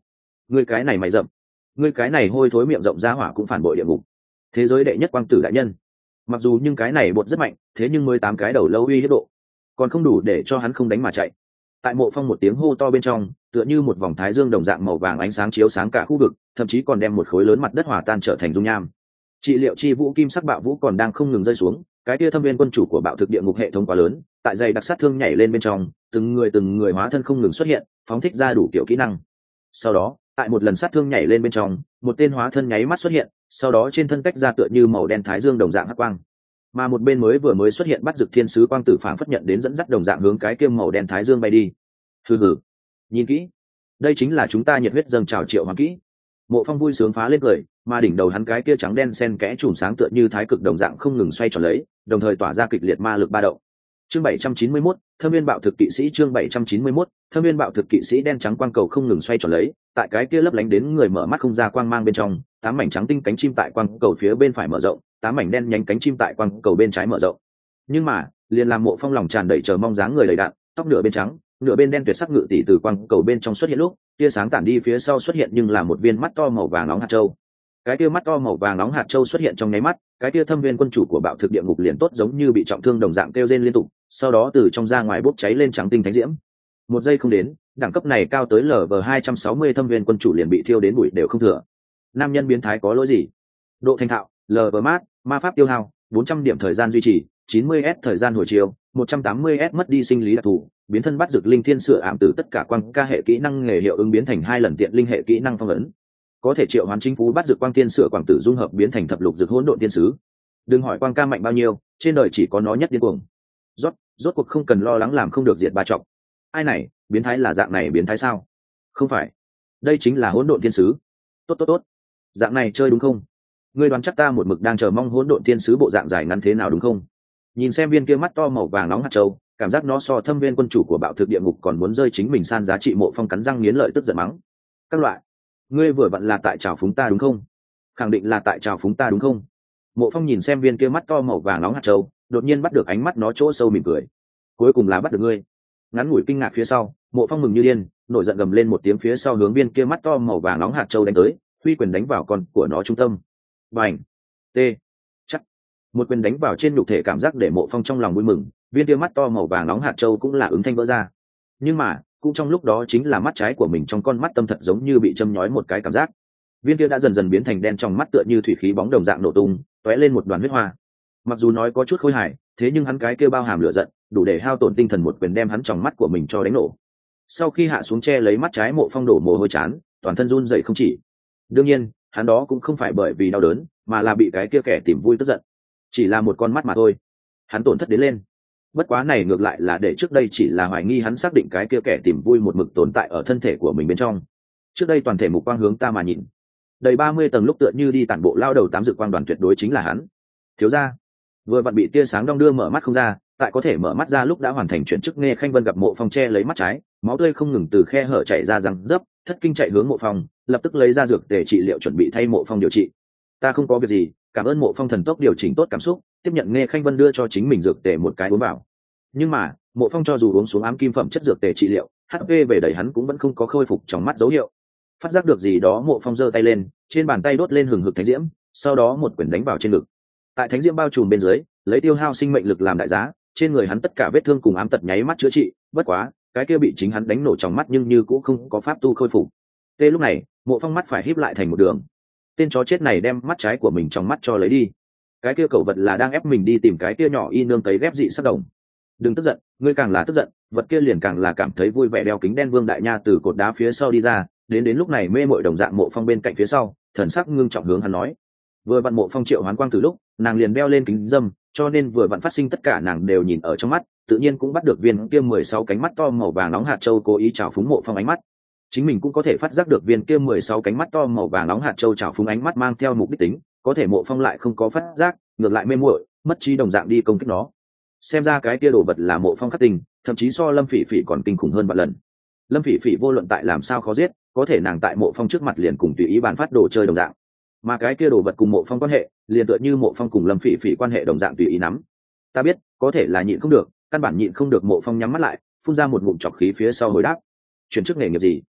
[SPEAKER 1] ngươi cái này mày rậm, ngươi cái này hôi thối miệng rộng ra hỏa cũng phản bội địa ngục. Thế giới đệ nhất quang tử đại nhân, mặc dù nhưng cái này bột rất mạnh, thế nhưng mới tám cái đầu lâu uy hiếp độ còn không đủ để cho hắn không đánh mà chạy. Tại Mộ Phong một tiếng hô to bên trong, tựa như một vòng thái dương đồng dạng màu vàng ánh sáng chiếu sáng cả khu vực, thậm chí còn đem một khối lớn mặt đất hòa tan trở thành dung nham. Trị liệu chi vũ kim sắc bạo vũ còn đang không ngừng rơi xuống, cái kia thâm viên quân chủ của bạo thực địa ngục hệ thống quá lớn, tại dày đặc sát thương nhảy lên bên trong, từng người từng người hóa thân không ngừng xuất hiện, phóng thích ra đủ kiểu kỹ năng. Sau đó, tại một lần sát thương nhảy lên bên trong, một tên hóa thân nháy mắt xuất hiện, sau đó trên thân cách ra tựa như màu đen thái dương đồng dạng hắc quang. Mà một bên mới vừa mới xuất hiện bắt dực thiên sứ quang tử phảng phất nhận đến dẫn dắt đồng dạng hướng cái kia màu đen thái dương bay đi. Hừ hừ, nhìn kỹ, đây chính là chúng ta nhiệt huyết dâng trào triệu hoàng kỹ. Mộ Phong vui sướng phá lên cười, mà đỉnh đầu hắn cái kia trắng đen xen kẽ chùm sáng tựa như thái cực đồng dạng không ngừng xoay tròn lấy, đồng thời tỏa ra kịch liệt ma lực ba động. Chương bảy trăm chín mươi mốt, Thâm viên bạo thực kỵ sĩ. Chương bảy trăm chín mươi mốt, Thâm viên bạo thực kỵ sĩ. Đen trắng quang cầu không ngừng xoay tròn lấy, tại cái kia lấp lánh đến người mở mắt không ra quang mang bên trong, tám mảnh trắng tinh cánh chim tại quang cầu phía bên phải mở rộng, tám mảnh đen nhánh cánh chim tại quang cầu bên trái mở rộng. Nhưng mà, liền làm Mộ Phong lòng tràn đầy chờ mong dáng người đầy đặn, tóc nửa bên trắng, nửa bên đen tuyệt sắc ngự tỷ từ quang cầu bên trong xuất hiện lúc, tia sáng tản đi phía sau xuất hiện nhưng là một viên mắt to màu vàng nóng hạt châu. Cái tia mắt to màu vàng nóng hạt châu xuất hiện trong nháy mắt, cái tia thâm viên quân chủ của bạo thực địa ngục liền tốt giống như bị trọng thương đồng dạng kêu rên liên tục, sau đó từ trong ra ngoài bốc cháy lên trắng tinh thánh diễm. Một giây không đến, đẳng cấp này cao tới lv hai trăm sáu mươi thâm viên quân chủ liền bị thiêu đến bụi đều không thừa. Nam nhân biến thái có lỗi gì? Độ thành thạo, lv mát, ma pháp tiêu hao, bốn trăm điểm thời gian duy trì, chín mươi s thời gian hồi chiều, một trăm tám mươi s mất đi sinh lý đặc thù, biến thân bắt dược linh thiên sửa ảm từ tất cả quang ca hệ kỹ năng nghề hiệu ứng biến thành hai lần tiện linh hệ kỹ năng phong ấn. Có thể triệu hoán chính phú bắt dược quang thiên sửa quang tử dung hợp biến thành thập lục dược hỗn độn thiên sứ. Đừng hỏi quang ca mạnh bao nhiêu, trên đời chỉ có nó nhất điên cuồng. Rốt, rốt cuộc không cần lo lắng làm không được diệt ba trọng. Ai này, biến thái là dạng này biến thái sao? Không phải, đây chính là hỗn độn thiên sứ. Tốt tốt tốt, dạng này chơi đúng không? Ngươi đoán chắc ta một mực đang chờ mong hỗn độn thiên sứ bộ dạng dài ngắn thế nào đúng không? Nhìn xem viên kia mắt to màu vàng nóng hạt châu, cảm giác nó so thâm viên quân chủ của bạo thực địa ngục còn muốn rơi chính mình san giá trị. Mộ Phong cắn răng nghiến lợi tức giận mắng. Các loại, ngươi vừa vặn là tại trào phúng ta đúng không? Khẳng định là tại trào phúng ta đúng không? Mộ Phong nhìn xem viên kia mắt to màu vàng nóng hạt châu, đột nhiên bắt được ánh mắt nó chỗ sâu mỉm cười. Cuối cùng là bắt được ngươi. Ngắn ngủi kinh ngạc phía sau, Mộ Phong mừng như điên, nổi giận gầm lên một tiếng phía sau hướng viên kia mắt to màu vàng nóng hạt châu đánh tới, huy quyền đánh vào con của nó trung tâm. Bành! T. Chắc. Một quyền đánh vào trên nhục thể cảm giác để Mộ Phong trong lòng vui mừng, viên kia mắt to màu vàng nóng hạt châu cũng là ứng thanh vỡ ra. Nhưng mà, cũng trong lúc đó chính là mắt trái của mình trong con mắt tâm thật giống như bị châm nhói một cái cảm giác. Viên kia đã dần dần biến thành đen trong mắt tựa như thủy khí bóng đồng dạng nổ tung, tóe lên một đoàn huyết hoa. Mặc dù nói có chút khôi hài, thế nhưng hắn cái kia bao hàm lửa giận, đủ để hao tổn tinh thần một quyền đem hắn trong mắt của mình cho đánh nổ. Sau khi hạ xuống che lấy mắt trái, Mộ Phong đổ mồ hôi chán, toàn thân run rẩy không chỉ. Đương nhiên, hắn đó cũng không phải bởi vì đau đớn, mà là bị cái kia kẻ tìm vui tức giận. Chỉ là một con mắt mà thôi, hắn tổn thất đến lên. Bất quá này ngược lại là để trước đây chỉ là hoài nghi hắn xác định cái kia kẻ tìm vui một mực tồn tại ở thân thể của mình bên trong. Trước đây toàn thể mục quang hướng ta mà nhìn, đầy ba mươi tầng lúc tựa như đi tản bộ lao đầu tám dự quang đoàn tuyệt đối chính là hắn. Thiếu gia vừa vặn bị tia sáng đong đưa mở mắt không ra, tại có thể mở mắt ra lúc đã hoàn thành chuyển chức. Nghe Khanh Vân gặp Mộ Phong che lấy mắt trái, máu tươi không ngừng từ khe hở chảy ra răng dấp, thất kinh chạy hướng Mộ Phong, lập tức lấy ra dược tề trị liệu chuẩn bị thay Mộ Phong điều trị. Ta không có việc gì, cảm ơn. Mộ Phong thần tốc điều chỉnh tốt cảm xúc, tiếp nhận Nghe Khanh Vân đưa cho chính mình dược tề một cái uống vào. Nhưng mà Mộ Phong cho dù uống xuống ám kim phẩm chất dược tề trị liệu, hát pê về đầy hắn cũng vẫn không có khôi phục trong mắt dấu hiệu. Phát giác được gì đó, Mộ Phong giơ tay lên, trên bàn tay đốt lên hừng hực thánh diễm, sau đó một quyền đánh vào trên ngực. Tại thánh diễm bao trùm bên dưới, lấy tiêu hao sinh mệnh lực làm đại giá, trên người hắn tất cả vết thương cùng ám tật nháy mắt chữa trị. Bất quá cái kia bị chính hắn đánh nổ trong mắt nhưng như cũng không có pháp tu khôi phục. Tê lúc này Mộ Phong mắt phải híp lại thành một đường. Tên chó chết này đem mắt trái của mình trong mắt cho lấy đi. Cái kia cẩu vật là đang ép mình đi tìm cái kia nhỏ y nương cấy ghép dị sắc đồng. Đừng tức giận, ngươi càng là tức giận, vật kia liền càng là cảm thấy vui vẻ. Đeo kính đen Vương Đại Nha từ cột đá phía sau đi ra, đến đến lúc này mê mội đồng dạng Mộ Phong bên cạnh phía sau, thần sắc ngưng trọng hướng hắn nói. Vừa vặn Mộ Phong triệu hoán quang từ lúc, nàng liền đeo lên kính dâm, cho nên vừa vặn phát sinh tất cả nàng đều nhìn ở trong mắt, tự nhiên cũng bắt được viên kia mười sáu cánh mắt to màu vàng nóng hạt châu cố ý trào phúng Mộ Phong ánh mắt. Chính mình cũng có thể phát giác được viên kia mười sáu cánh mắt to màu vàng nóng hạt châu trào phúng ánh mắt mang theo mục đích tính, có thể Mộ Phong lại không có phát giác, ngược lại mê muội, mất trí đồng dạng đi công kích nó. Xem ra cái kia đồ vật là Mộ Phong khắc tình, thậm chí so Lâm Phỉ Phỉ còn kinh khủng hơn vạn lần. Lâm Phỉ Phỉ vô luận tại làm sao khó giết, có thể nàng tại Mộ Phong trước mặt liền cùng tùy ý bàn phát đồ chơi đồng dạng. Mà cái kia đồ vật cùng Mộ Phong quan hệ, liền tựa như Mộ Phong cùng Lâm Phỉ Phỉ quan hệ đồng dạng tùy ý nắm. Ta biết, có thể là nhịn không được, căn bản nhịn không được. Mộ Phong nhắm mắt lại, phun ra một ngụm trọc khí phía sau hồi đáp. Chuyển chức nghề nghiệp gì?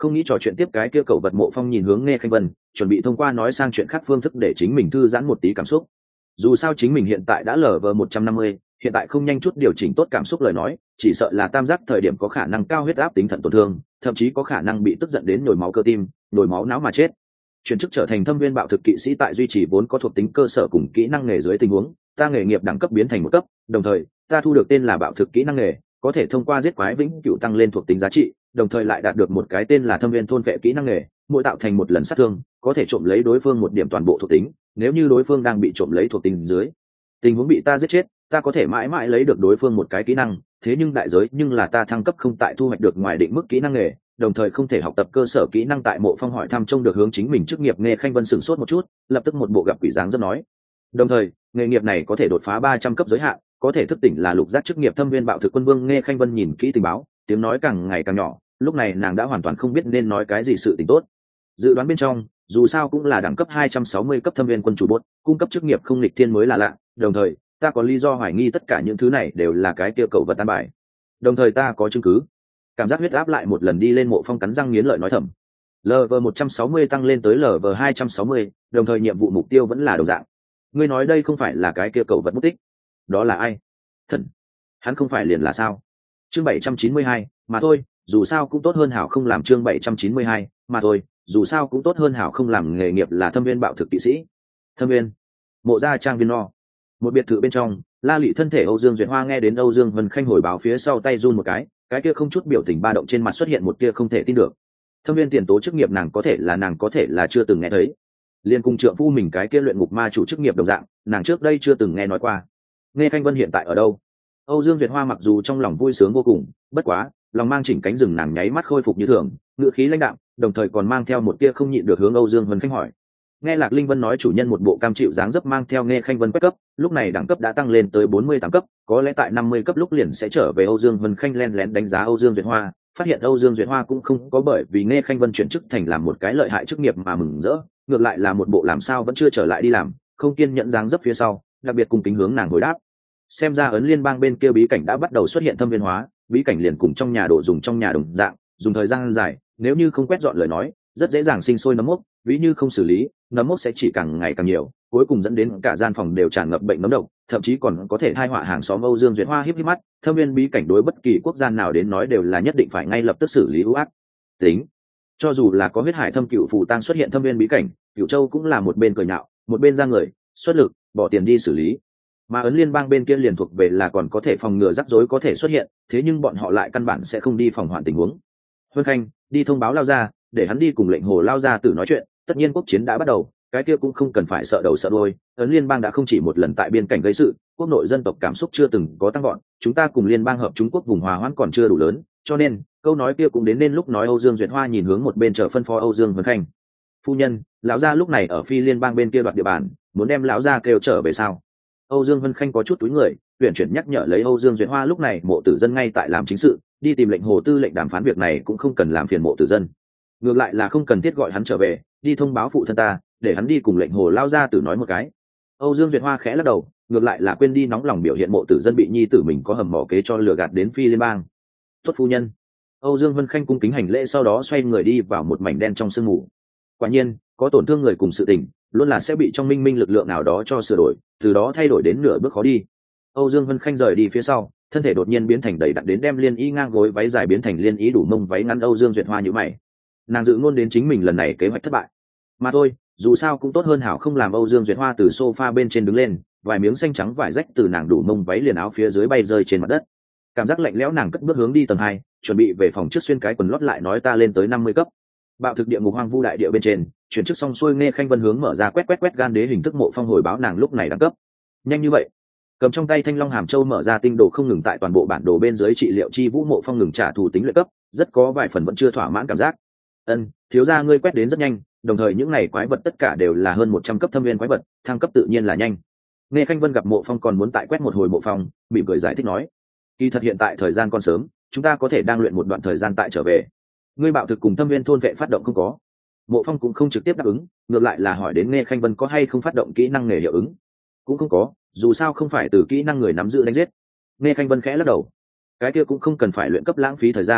[SPEAKER 1] Không nghĩ trò chuyện tiếp cái kia cậu vật. Mộ Phong nhìn hướng Nghe Khanh Vân, chuẩn bị thông qua nói sang chuyện khác phương thức để chính mình thư giãn một tí cảm xúc. Dù sao chính mình hiện tại đã lở vờ một trăm năm mươi, hiện tại không nhanh chút điều chỉnh tốt cảm xúc lời nói, chỉ sợ là tam giác thời điểm có khả năng cao huyết áp tính thận tổn thương, thậm chí có khả năng bị tức giận đến nhồi máu cơ tim, nhồi máu não mà chết. Chuyển chức trở thành thâm viên bạo thực kỵ sĩ tại duy trì vốn có thuộc tính cơ sở cùng kỹ năng nghề dưới tình huống, ta nghề nghiệp đẳng cấp biến thành một cấp, đồng thời ta thu được tên là bạo thực kỹ năng nghề, có thể thông qua giết quái vĩnh cửu tăng lên thuộc tính giá trị, đồng thời lại đạt được một cái tên là thâm viên thôn vệ kỹ năng nghề, mỗi tạo thành một lần sát thương có thể trộm lấy đối phương một điểm toàn bộ thuộc tính, nếu như đối phương đang bị trộm lấy thuộc tính dưới tình huống bị ta giết chết, ta có thể mãi mãi lấy được đối phương một cái kỹ năng, thế nhưng đại giới nhưng là ta thăng cấp không tại thu hoạch được ngoài định mức kỹ năng nghề, đồng thời không thể học tập cơ sở kỹ năng. Tại Mộ Phong hỏi thăm trông được hướng chính mình chức nghiệp. Nghe Khanh Vân sửng sốt một chút, lập tức một bộ gặp quỷ dáng rất nói, đồng thời nghề nghiệp này có thể đột phá ba trăm cấp giới hạn, có thể thức tỉnh là lục giác chức nghiệp thâm viên bạo thực quân vương. Nghe Khanh Vân nhìn kỹ tình báo, tiếng nói càng ngày càng nhỏ, lúc này nàng đã hoàn toàn không biết nên nói cái gì sự tình tốt. Dự đoán bên trong, dù sao cũng là đẳng cấp hai trăm sáu mươi cấp thâm viên quân chủ bốt, cung cấp chức nghiệp không lịch thiên mới là lạ, đồng thời ta có lý do hoài nghi tất cả những thứ này đều là cái kia cậu vật tan bài, đồng thời ta có chứng cứ. Cảm giác huyết áp lại một lần đi lên. Mộ Phong cắn răng nghiến lợi nói thầm. lv một trăm sáu mươi tăng lên tới lv hai trăm sáu mươi, đồng thời nhiệm vụ mục tiêu vẫn là đồng dạng. Ngươi nói đây không phải là cái kia cậu vật mất tích? Đó là ai? Thần. Hắn không phải liền là sao? Chương bảy trăm chín mươi hai, mà thôi, dù sao cũng tốt hơn hảo không làm. Chương bảy trăm chín mươi hai, mà thôi, dù sao cũng tốt hơn hảo không làm. Nghề nghiệp là thâm viên bạo thực kỵ sĩ. Thâm viên. Mộ gia trang viên no. Một biệt thự bên trong, La Lị thân thể Âu Dương Duyệt Hoa nghe đến Âu Dương Vân Khanh hồi báo phía sau tay run một cái, cái kia không chút biểu tình ba động trên mặt xuất hiện một kia không thể tin được. Thâm viên tiền tố chức nghiệp nàng có thể là nàng có thể là chưa từng nghe thấy, liên cùng trượng phu mình cái kia luyện ngục ma chủ chức nghiệp đồng dạng, nàng trước đây chưa từng nghe nói qua. Nghe Khanh Vân hiện tại ở đâu? Âu Dương Duyệt Hoa mặc dù trong lòng vui sướng vô cùng, bất quá lòng mang chỉnh cánh rừng nàng nháy mắt khôi phục như thường, ngữ khí lãnh đạm, đồng thời còn mang theo một tia không nhịn được hướng Âu Dương Vân Khanh hỏi. Nghe Lạc Linh Vân nói chủ nhân một bộ cam chịu dáng dấp mang theo Nghe Khanh Vân quét cấp, lúc này đẳng cấp đã tăng lên tới bốn mươi tám cấp, có lẽ tại năm mươi cấp lúc liền sẽ trở về. Âu Dương Vân Khanh len lén đánh giá Âu Dương Duyệt Hoa, phát hiện Âu Dương Duyệt Hoa cũng không có bởi vì Nghe Khanh Vân chuyển chức thành làm một cái lợi hại chức nghiệp mà mừng rỡ, ngược lại là một bộ làm sao vẫn chưa trở lại đi làm, không kiên nhẫn dáng dấp phía sau, đặc biệt cùng kính hướng nàng hồi đáp. Xem ra ấn liên bang bên kia bí cảnh đã bắt đầu xuất hiện thâm viên hóa, bí cảnh liền cùng trong nhà đồ dùng trong nhà đồng dạng, dùng thời gian dài, nếu như không quét dọn lời nói, rất dễ dàng sinh sôi nấm mốc, ví như không xử lý, nấm mốc sẽ chỉ càng ngày càng nhiều, cuối cùng dẫn đến cả gian phòng đều tràn ngập bệnh nấm độc, thậm chí còn có thể tai họa hàng xóm. Âu Dương Duyệt Hoa híp híp mắt, thâm viên bí cảnh đối bất kỳ quốc gia nào đến nói đều là nhất định phải ngay lập tức xử lý ưu ác tính. Cho dù là có huyết hải thâm cựu phù tang xuất hiện thâm viên bí cảnh, Cửu Châu cũng là một bên cười nhạo, một bên ra người, xuất lực, bỏ tiền đi xử lý. Mà ấn liên bang bên kia liền thuộc về là còn có thể phòng ngừa rắc rối có thể xuất hiện, thế nhưng bọn họ lại căn bản sẽ không đi phòng hoạn tình huống. Vân Khanh, đi thông báo Lao Gia, để hắn đi cùng lệnh hồ Lao Gia tử nói chuyện, tất nhiên quốc chiến đã bắt đầu, cái kia cũng không cần phải sợ đầu sợ đuôi. Ấn liên bang đã không chỉ một lần tại biên cảnh gây sự, quốc nội dân tộc cảm xúc chưa từng có tăng gọn, chúng ta cùng liên bang hợp Trung Quốc vùng hòa hoãn còn chưa đủ lớn, cho nên câu nói kia cũng đến nên lúc nói. Âu Dương Duyệt Hoa nhìn hướng một bên chờ phân phó Âu Dương Vân Khanh. Phu nhân, lão gia lúc này ở phi liên bang bên kia đoạt địa bàn, muốn đem lão gia kêu trở về sao? Âu Dương Vân Khanh có chút túi người, tuyển chuyển nhắc nhở lấy Âu Dương Duyệt Hoa lúc này Mộ Tử Dân ngay tại làm chính sự, đi tìm lệnh hồ tư lệnh đàm phán việc này cũng không cần làm phiền Mộ Tử Dân, ngược lại là không cần thiết gọi hắn trở về, đi thông báo phụ thân ta, để hắn đi cùng lệnh hồ Lao Gia tử nói một cái. Âu Dương Duyệt Hoa khẽ lắc đầu, ngược lại là quên đi nóng lòng biểu hiện Mộ Tử Dân bị nhi tử mình có hầm mỏ kế cho lừa gạt đến phi liên bang. Tốt phu nhân. Âu Dương Vân Khanh cung kính hành lễ, sau đó xoay người đi vào một mảnh đen trong sương mù. Quả nhiên, có tổn thương người cùng sự tình, luôn là sẽ bị trong minh minh lực lượng nào đó cho sửa đổi, từ đó thay đổi đến nửa bước khó đi. Âu Dương Vân Khanh rời đi phía sau, thân thể đột nhiên biến thành đầy đặn đến đem liên y ngang gối váy dài biến thành liên y đủ mông váy ngắn. Âu Dương Duyệt Hoa nhíu mày, nàng dự ngôn đến chính mình lần này kế hoạch thất bại, mà thôi, dù sao cũng tốt hơn hảo không làm. Âu Dương Duyệt Hoa từ sofa bên trên đứng lên, vài miếng xanh trắng vải rách từ nàng đủ mông váy liền áo phía dưới bay rơi trên mặt đất. Cảm giác lạnh lẽo, nàng cất bước hướng đi tầng hai, chuẩn bị về phòng trước xuyên cái quần lót lại nói ta lên tới năm mươi cấp. Bạo thực địa ngục hoang vu đại địa bên trên, chuyển chức xong xuôi, Nghe Khanh Vân hướng mở ra quét quét quét gan đế hình thức Mộ Phong hồi báo nàng lúc này đẳng cấp. Nhanh như vậy? Cầm trong tay Thanh Long Hàm Châu mở ra tinh đồ không ngừng tại toàn bộ bản đồ bên dưới trị liệu chi vũ. Mộ Phong ngừng trả thù tính luyện cấp, rất có vài phần vẫn chưa thỏa mãn cảm giác. Ân, thiếu gia ngươi quét đến rất nhanh, đồng thời những này quái vật tất cả đều là hơn một trăm cấp thâm viên quái vật, thăng cấp tự nhiên là nhanh. Nghe Khanh Vân gặp Mộ Phong còn muốn tại quét một hồi. Mộ Phong mỉm cười giải thích nói, kỳ thật hiện tại thời gian còn sớm, chúng ta có thể đang luyện một đoạn thời gian tại trở về. Ngươi bạo thực cùng thâm viên thôn vệ phát động không có? Mộ Phong cũng không trực tiếp đáp ứng, ngược lại là hỏi đến Nghe Khanh Vân có hay không phát động kỹ năng nghề hiệu ứng. Cũng không có, dù sao không phải từ kỹ năng người nắm giữ đánh giết. Nghe Khanh Vân khẽ lắc đầu, cái kia cũng không cần phải luyện cấp lãng phí thời gian,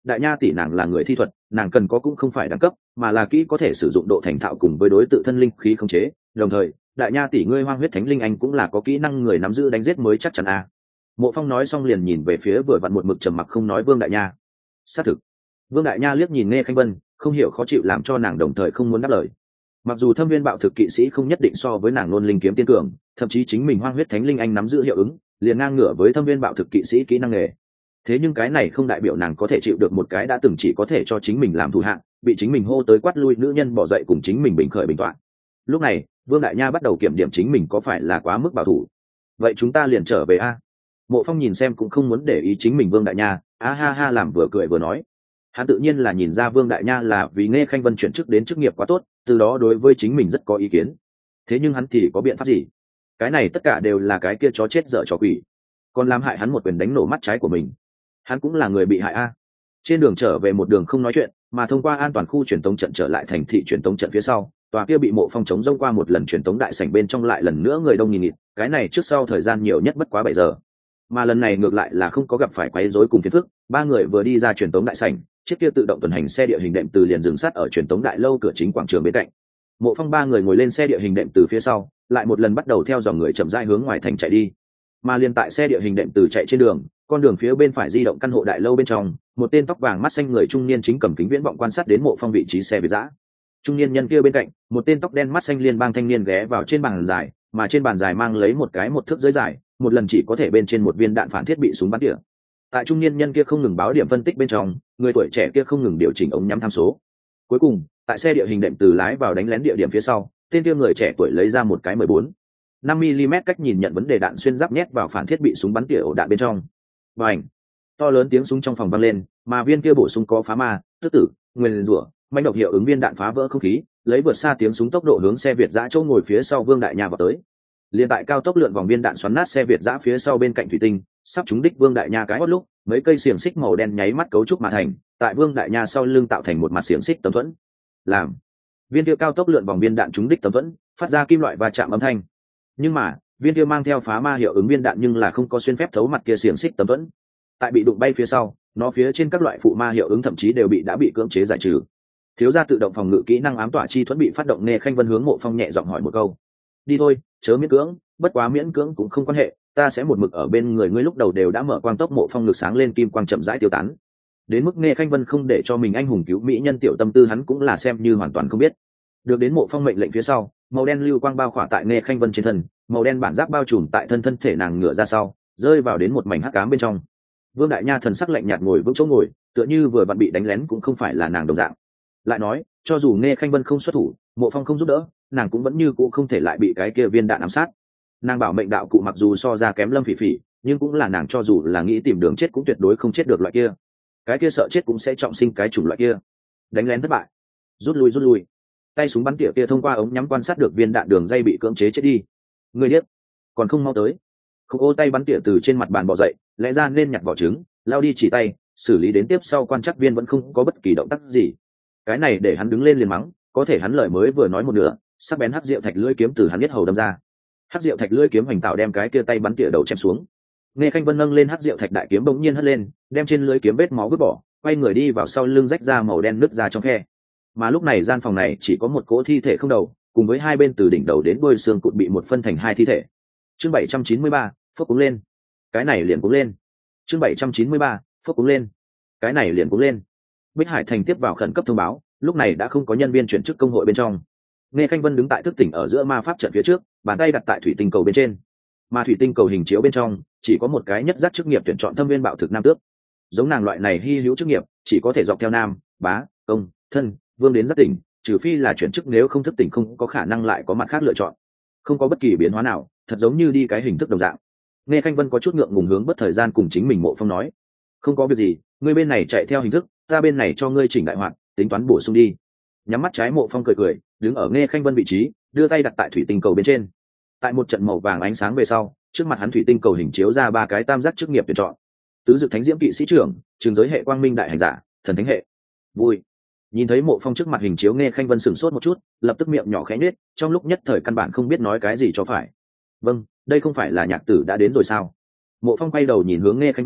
[SPEAKER 1] đại nha tỷ nàng là người thi thuật, nàng cần có cũng không phải đẳng cấp mà là kỹ có thể sử dụng độ thành thạo cùng với đối tự thân linh khí khống chế. Đồng thời đại nha tỷ ngươi hoang huyết thánh linh anh cũng là có kỹ năng người nắm giữ đánh giết mới chắc chắn a. Mộ Phong nói xong liền nhìn về phía vừa vặn một mực trầm mặc không nói Vương Đại Nha. Xác thực. Vương Đại Nha liếc nhìn Nghe Khanh Vân, không hiểu khó chịu làm cho nàng đồng thời không muốn đáp lời. Mặc dù Thâm Viên Bạo Thực kỵ sĩ không nhất định so với nàng Nôn Linh kiếm tiên cường, thậm chí chính mình hoang huyết thánh linh anh nắm giữ hiệu ứng, liền ngang ngửa với Thâm Viên Bạo Thực kỵ sĩ kỹ năng nghề. Thế nhưng cái này không đại biểu nàng có thể chịu được một cái đã từng chỉ có thể cho chính mình làm thủ hạ, bị chính mình hô tới quát lui nữ nhân bỏ dậy cùng chính mình bình khởi bình toạn. Lúc này, Vương Đại Nha bắt đầu kiểm điểm chính mình có phải là quá mức bảo thủ. Vậy chúng ta liền trở về a. Mộ Phong nhìn xem cũng không muốn để ý chính mình Vương Đại Nha, a ha ha làm vừa cười vừa nói. Hắn tự nhiên là nhìn ra Vương Đại Nha là vì Nghe Khanh Vân chuyển chức đến chức nghiệp quá tốt, từ đó đối với chính mình rất có ý kiến. Thế nhưng hắn thì có biện pháp gì? Cái này tất cả đều là cái kia chó chết dở trò quỷ, còn làm hại hắn một quyền đánh nổ mắt trái của mình. Hắn cũng là người bị hại a. Trên đường trở về một đường không nói chuyện, mà thông qua an toàn khu truyền tống trận trở lại thành thị truyền tống trận phía sau, tòa kia bị Mộ Phong chống rông qua một lần truyền tống đại sảnh bên trong lại lần nữa người đông nghìn nghịt, cái này trước sau thời gian nhiều nhất bất quá bảy giờ. Mà lần này ngược lại là không có gặp phải quấy rối cùng phiền phức, ba người vừa đi ra truyền tống đại sảnh, chiếc kia tự động tuần hành xe địa hình đệm từ liền dừng sát ở truyền tống đại lâu cửa chính quảng trường bên cạnh. Mộ Phong ba người ngồi lên xe địa hình đệm từ phía sau, lại một lần bắt đầu theo dòng người chậm rãi hướng ngoài thành chạy đi. Mà liền tại xe địa hình đệm từ chạy trên đường, con đường phía bên phải di động căn hộ đại lâu bên trong, một tên tóc vàng mắt xanh người trung niên chính cầm kính viễn vọng quan sát đến Mộ Phong vị trí xe Việt dã. Trung niên nhân kia bên cạnh, một tên tóc đen mắt xanh liên bang thanh niên ghé vào trên bàn dài, mà trên bàn dài mang lấy một cái một thước dưới dài, một lần chỉ có thể bên trên một viên đạn phản thiết bị súng bắn tỉa. Tại trung niên nhân kia không ngừng báo điểm phân tích bên trong, người tuổi trẻ kia không ngừng điều chỉnh ống nhắm tham số. Cuối cùng, tại xe địa hình đệm từ lái vào đánh lén địa điểm phía sau, tên kia người trẻ tuổi lấy ra một cái mười bốn năm mi-li-mét cách nhìn nhận vấn đề đạn xuyên giáp nhét vào phản thiết bị súng bắn tỉa ổ đạn bên trong. Bành! To lớn tiếng súng trong phòng vang lên, mà viên kia bổ sung có phá ma, tức tử, nguyên rủa, manh độc hiệu ứng viên đạn phá vỡ không khí, lấy vượt xa tiếng súng tốc độ hướng xe Việt dã chỗ ngồi phía sau Vương Đại Nha vào tới. Liên tại cao tốc lượn vòng viên đạn xoắn nát xe Việt dã phía sau bên cạnh thủy tinh, sắp trúng đích Vương Đại Nha cái hót lúc, mấy cây xiềng xích màu đen nháy mắt cấu trúc mà thành, tại Vương Đại Nha sau lưng tạo thành một mặt xiềng xích tấm thuẫn. Làm viên kia cao tốc lượn vòng viên đạn trúng đích tấm thuẫn, phát ra kim loại va chạm âm thanh. Nhưng mà, viên kia mang theo phá ma hiệu ứng viên đạn nhưng là không có xuyên phép thấu mặt kia xiềng xích tấm thuẫn. Tại bị đụng bay phía sau, nó phía trên các loại phụ ma hiệu ứng thậm chí đều bị đã bị cưỡng chế giải trừ. Thiếu gia tự động phòng ngự kỹ năng ám tỏa chi thuẫn bị phát động, Nghe Khanh Vân hướng Mộ Phong nhẹ giọng hỏi một câu. Đi thôi, chớ miễn cưỡng, bất quá miễn cưỡng cũng không quan hệ, ta sẽ một mực ở bên người ngươi. Lúc đầu đều đã mở quang tốc, Mộ Phong ngực sáng lên, kim quang chậm rãi tiêu tán. Đến mức Nghe Khanh Vân không để cho mình anh hùng cứu mỹ nhân tiểu tâm tư hắn cũng là xem như hoàn toàn không biết. Được đến Mộ Phong mệnh lệnh phía sau, màu đen lưu quang bao khỏa tại Nghe Khanh Vân trên thân, màu đen bản giáp bao trùm tại thân thân thể nàng ngửa ra sau, rơi vào đến một mảnh hắc ám bên trong. Vương Đại Nha thần sắc lạnh nhạt ngồi vững chỗ ngồi, tựa như vừa vặn bị đánh lén cũng không phải là nàng đồng dạng. Lại nói, cho dù Nghe Khanh Vân không xuất thủ, Mộ Phong không giúp đỡ, nàng cũng vẫn như cũ không thể lại bị cái kia viên đạn ám sát. Nàng bảo mệnh đạo cụ mặc dù so ra kém Lâm Phỉ Phỉ, nhưng cũng là nàng cho dù là nghĩ tìm đường chết cũng tuyệt đối không chết được loại kia. Cái kia sợ chết cũng sẽ trọng sinh cái chủng loại kia. Đánh lén thất bại, rút lui rút lui. Tay súng bắn tỉa kia thông qua ống nhắm quan sát được viên đạn đường dây bị cưỡng chế chết đi. Người điếc, còn không mau tới. Không ô tay bắn tỉa từ trên mặt bàn bò dậy, lẽ ra nên nhặt vỏ trứng, lao đi chỉ tay, xử lý đến tiếp sau quan trắc viên vẫn không có bất kỳ động tác gì. Cái này để hắn đứng lên liền mắng, có thể hắn lời mới vừa nói một nửa, sắc bén hắc diệu thạch lưỡi kiếm từ hắn biết hầu đâm ra. Hắc diệu thạch lưỡi kiếm hoành tạo đem cái kia tay bắn tỉa đầu chém xuống. Nghe Khanh Vân nâng lên hắc diệu thạch đại kiếm bỗng nhiên hất lên, đem trên lưỡi kiếm vết máu vứt bỏ, quay người đi vào sau lưng rách ra màu đen nứt ra trong khe. Mà lúc này gian phòng này chỉ có một cỗ thi thể không đầu, cùng với hai bên từ đỉnh đầu đến đuôi xương cụt bị một phân thành hai thi thể. Chương bảy trăm chín mươi ba, phốc cúng lên. Cái này liền cúng lên. Chương bảy trăm chín mươi ba, phốc cúng lên. Cái này liền cúng lên. Bích Hải Thành tiếp vào khẩn cấp thông báo, lúc này đã không có nhân viên chuyển chức công hội bên trong. Nghe Khanh Vân đứng tại thức tỉnh ở giữa ma pháp trận phía trước, bàn tay đặt tại thủy tinh cầu bên trên. Mà thủy tinh cầu hình chiếu bên trong chỉ có một cái nhất giác chức nghiệp tuyển chọn Thâm Viên Bạo Thực nam tước. Giống nàng loại này hy hữu chức nghiệp, chỉ có thể dọc theo nam, bá, công, thân, vương đến giác tỉnh, trừ phi là chuyển chức, nếu không thức tỉnh không có khả năng lại có mặt khác lựa chọn. Không có bất kỳ biến hóa nào, thật giống như đi cái hình thức đồng dạng. Nghe Khanh Vân có chút ngượng ngùng hướng bất thời gian cùng chính mình Mộ Phong nói, không có việc gì, ngươi bên này chạy theo hình thức, ta bên này cho ngươi chỉnh đại hoạt, tính toán bổ sung đi. Nhắm mắt trái Mộ Phong cười cười, đứng ở Nghe Khanh Vân vị trí, đưa tay đặt tại thủy tinh cầu bên trên. Tại một trận màu vàng ánh sáng về sau, trước mặt hắn thủy tinh cầu hình chiếu ra ba cái tam giác chức nghiệp tuyển chọn: tứ dực thánh diễm kỵ sĩ trưởng, trường giới hệ quang minh đại hành giả, thần thánh hệ. Vui. Nhìn thấy Mộ Phong trước mặt hình chiếu, Nghe Khanh Vân sửng sốt một chút, lập tức miệng nhỏ khẽ nhếch, trong lúc nhất thời căn bản không biết nói cái gì cho phải. Vâng, đây không phải là nhạc tử đã đến rồi sao? Mộ Phong quay đầu nhìn hướng Nghe Khanh Vân,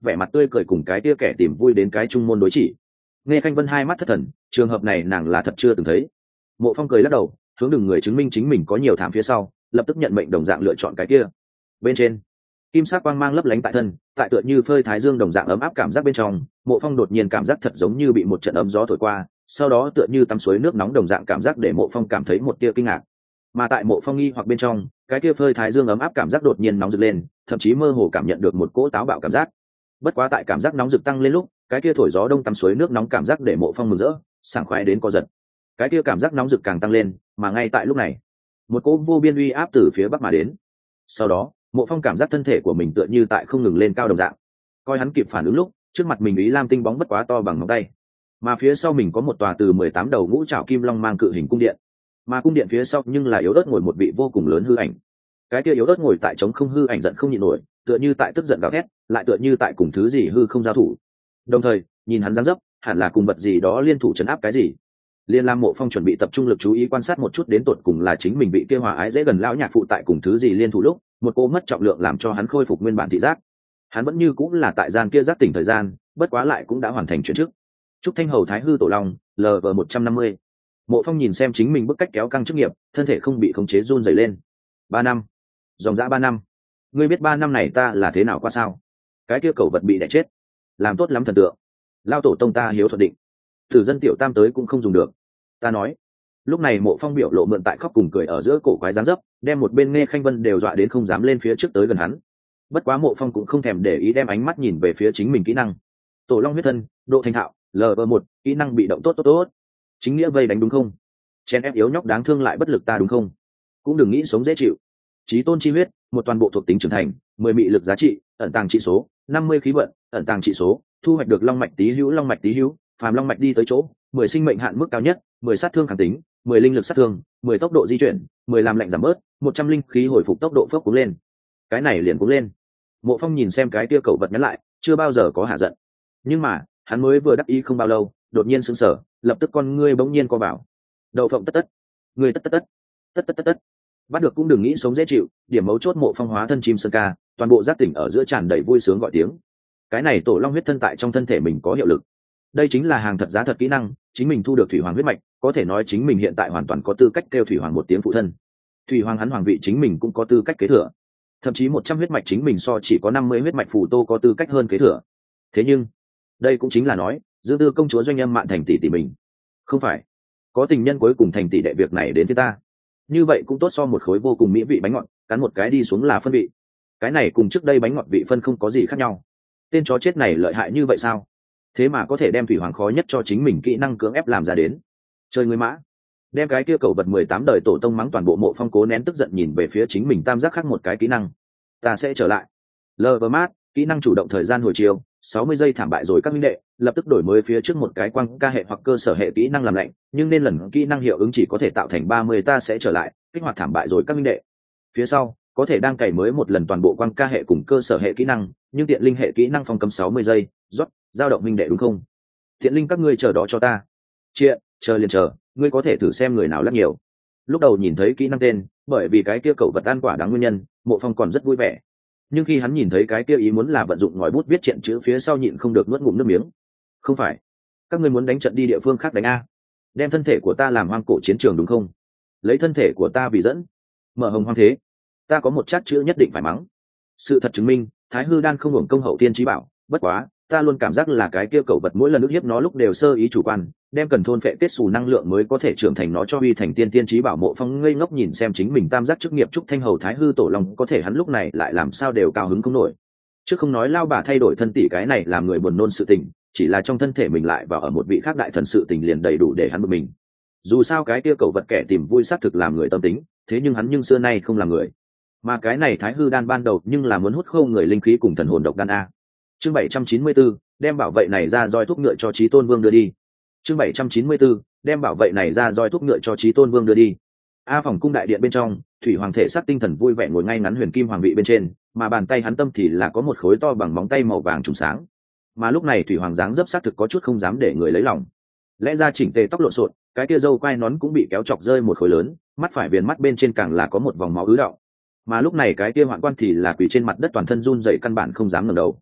[SPEAKER 1] vẻ mặt tươi cười cùng cái tia kẻ tìm vui đến cái trung môn đối chỉ. Nghe Khanh Vân hai mắt thất thần, trường hợp này nàng là thật chưa từng thấy. Mộ Phong cười lắc đầu, hướng đường người chứng minh chính mình có nhiều thảm phía sau, lập tức nhận mệnh đồng dạng lựa chọn cái kia. Bên trên, kim sắc quang mang lấp lánh tại thân, tại tựa như phơi thái dương đồng dạng ấm áp cảm giác bên trong, Mộ Phong đột nhiên cảm giác thật giống như bị một trận ấm gió thổi qua, sau đó tựa như tắm suối nước nóng đồng dạng cảm giác để Mộ Phong cảm thấy một tia kinh ngạc. Mà tại Mộ Phong nghi hoặc bên trong, cái kia phơi thái dương ấm áp cảm giác đột nhiên nóng rực lên, thậm chí mơ hồ cảm nhận được một cỗ táo bạo cảm giác. Bất quá tại cảm giác nóng rực tăng lên lúc, cái kia thổi gió đông tắm suối nước nóng cảm giác để Mộ Phong mừng rỡ, sảng khoái đến co giật. Cái kia cảm giác nóng rực càng tăng lên, mà ngay tại lúc này, một cỗ vô biên uy áp từ phía bắc mà đến. Sau đó, Mộ Phong cảm giác thân thể của mình tựa như tại không ngừng lên cao đồng dạng. Coi hắn kịp phản ứng lúc, trước mặt mình ý lam tinh bóng bất quá to bằng ngón tay, mà phía sau mình có một tòa từ mười tám đầu ngũ trảo kim long mang cự hình cung điện, mà cung điện phía sau nhưng là yếu ớt ngồi một vị vô cùng lớn hư ảnh. Cái kia yếu ớt ngồi tại trống không hư ảnh giận không nhịn nổi, tựa như tại tức giận gào thét, lại tựa như tại cùng thứ gì hư không giao thủ. Đồng thời, nhìn hắn dáng dấp, hẳn là cùng vật gì đó liên thủ chấn áp cái gì. Liên Lam Mộ Phong chuẩn bị tập trung lực chú ý quan sát một chút đến tột cùng là chính mình bị kia hòa ái dễ gần lão nhạc phụ tại cùng thứ gì liên thủ lúc, một cô mất trọng lượng làm cho hắn khôi phục nguyên bản thị giác. Hắn vẫn như cũng là tại gian kia giác tỉnh thời gian, bất quá lại cũng đã hoàn thành chuyện trước. Trúc Thanh Hầu Thái Hư Tổ Long, L V một trăm năm mươi. Mộ Phong nhìn xem chính mình bức cách kéo căng chức nghiệp, thân thể không bị khống chế run rẩy lên. Ba năm, dòng dã ba năm. Ngươi biết ba năm này ta là thế nào qua sao? Cái kia cẩu vật bị đẻ chết, làm tốt lắm thần tượng. Lao tổ tông ta hiếu thuận định, thử dân tiểu tam tới cũng không dùng được. Ta nói. Lúc này Mộ Phong biểu lộ mượn tại khóc cùng cười ở giữa cổ quái dáng dấp, đem một bên Nghe Khanh Vân đều dọa đến không dám lên phía trước tới gần hắn. Bất quá Mộ Phong cũng không thèm để ý, đem ánh mắt nhìn về phía chính mình kỹ năng. Tổ Long huyết thân, độ thành thạo, L V một, kỹ năng bị động tốt tốt tốt. Chính nghĩa vây đánh đúng không? Chèn ép yếu nhóc đáng thương lại bất lực ta đúng không? Cũng đừng nghĩ sống dễ chịu. Chí tôn chi huyết, một toàn bộ thuộc tính trưởng thành, mười mị lực giá trị, ẩn tàng trị số, năm mươi khí vận, ẩn tàng trị số, thu hoạch được long mạch tý hữu long mạch tý hữu, phàm long mạch đi tới chỗ, mười sinh mệnh hạn mức cao nhất, mười sát thương kháng tính, mười linh lực sát thương, mười tốc độ di chuyển, mười làm lạnh giảm bớt, một trăm linh khí hồi phục tốc độ phước cuống lên. Cái này liền cuống lên. Mộ Phong nhìn xem cái kia cậu vật nhắn lại, chưa bao giờ có hạ giận. Nhưng mà, hắn mới vừa đắc ý không bao lâu, đột nhiên sững sờ, lập tức con ngươi bỗng nhiên co vào. Đậu phộng tất tất, ngươi tất tất tất, tất tất tất tất. Bắt được cũng đừng nghĩ sống dễ chịu, điểm mấu chốt Mộ Phong hóa thân chim sơn ca, toàn bộ giác tỉnh ở giữa tràn đầy vui sướng gọi tiếng. Cái này tổ long huyết thân tại trong thân thể mình có hiệu lực. Đây chính là hàng thật giá thật kỹ năng, chính mình thu được thủy hoàng huyết mạch, có thể nói chính mình hiện tại hoàn toàn có tư cách kêu thủy hoàng một tiếng phụ thân. Thủy hoàng hắn hoàng vị chính mình cũng có tư cách kế thừa. Thậm chí một trăm huyết mạch chính mình so chỉ có năm mươi huyết mạch phù tô có tư cách hơn kế thừa. Thế nhưng, đây cũng chính là nói, Dương Tư công chúa doanh âm mạn thành tỷ tỷ mình. Không phải, có tình nhân cuối cùng thành tỷ đệ việc này đến với ta. Như vậy cũng tốt so một khối vô cùng mỹ vị bánh ngọt, cắn một cái đi xuống là phân vị. Cái này cùng trước đây bánh ngọt vị phân không có gì khác nhau. Tên chó chết này lợi hại như vậy sao? Thế mà có thể đem thủy hoàng khó nhất cho chính mình kỹ năng cưỡng ép làm ra đến. Chơi người mã, đem cái kia cầu vật mười tám đời tổ tông mắng toàn bộ. Mộ Phong cố nén tức giận nhìn về phía chính mình tam giác khác một cái kỹ năng. Ta sẽ trở lại. Lv mát, kỹ năng chủ động thời gian hồi chiều, sáu mươi giây thảm bại rồi các minh đệ, lập tức đổi mới phía trước một cái quang ca hệ hoặc cơ sở hệ kỹ năng làm lạnh, nhưng nên lần kỹ năng hiệu ứng chỉ có thể tạo thành ba mươi. Ta sẽ trở lại, kích hoạt thảm bại rồi các minh đệ. Phía sau có thể đang cày mới một lần toàn bộ quang ca hệ cùng cơ sở hệ kỹ năng, nhưng tiện linh hệ kỹ năng phong cấm sáu mươi giây, rót, dao động minh đệ đúng không? Tiện linh các ngươi chờ đó cho ta. Chia, chờ liền chờ, ngươi có thể thử xem người nào lắc nhiều. Lúc đầu nhìn thấy kỹ năng tên, bởi vì cái kia cậu vật ăn quả đáng nguyên nhân, Mộ Phong còn rất vui vẻ. Nhưng khi hắn nhìn thấy cái kia ý muốn là vận dụng ngòi bút viết triện chữ phía sau, nhịn không được nuốt ngụm nước miếng. Không phải, các ngươi muốn đánh trận đi địa phương khác đánh a? Đem thân thể của ta làm hoang cổ chiến trường đúng không? Lấy thân thể của ta vì dẫn, mở hồng hoang thế. Ta có một chát chữ nhất định phải mắng. Sự thật chứng minh, Thái Hư đan không hưởng công hậu tiên trí bảo, bất quá, ta luôn cảm giác là cái kia cẩu vật mỗi lần ức hiếp nó lúc đều sơ ý chủ quan, đem cần thôn phệ kết xù năng lượng mới có thể trưởng thành nó cho uy thành tiên tiên trí bảo. Mộ Phong ngây ngốc nhìn xem chính mình tam giác chức nghiệp Trúc Thanh Hầu Thái Hư Tổ Long, có thể hắn lúc này lại làm sao đều cao hứng không nổi. Chứ không nói lao bà thay đổi thân tỷ cái này làm người buồn nôn sự tình, chỉ là trong thân thể mình lại vào ở một vị khác đại thần sự tình liền đầy đủ để hắn bực mình. Dù sao cái kia cẩu vật kẻ tìm vui xác thực làm người tâm tính, thế nhưng hắn nhưng xưa nay không làm người. Mà cái này Thái Hư đan ban đầu nhưng là muốn hút khô người linh khí cùng thần hồn độc đan a. Chương bảy trăm chín mươi tư, đem bảo vệ này ra roi thuốc ngựa cho Chí Tôn Vương đưa đi. Chương bảy trăm chín mươi tư, đem bảo vệ này ra roi thuốc ngựa cho Chí Tôn Vương đưa đi. A phòng cung đại điện bên trong, thủy hoàng thể xác tinh thần vui vẻ ngồi ngay ngắn huyền kim hoàng vị bên trên, mà bàn tay hắn tâm thì là có một khối to bằng móng tay màu vàng trùng sáng. Mà lúc này thủy hoàng dáng dấp xác thực có chút không dám để người lấy lòng. Lẽ ra chỉnh tề tóc lộn xộn, cái kia râu quai nón cũng bị kéo chọc rơi một khối lớn, mắt phải viền mắt bên trên càng là có một vòng máu ứ đọng. Mà lúc này cái kia hoạn quan thì là quỳ trên mặt đất toàn thân run rẩy căn bản không dám ngẩng đầu.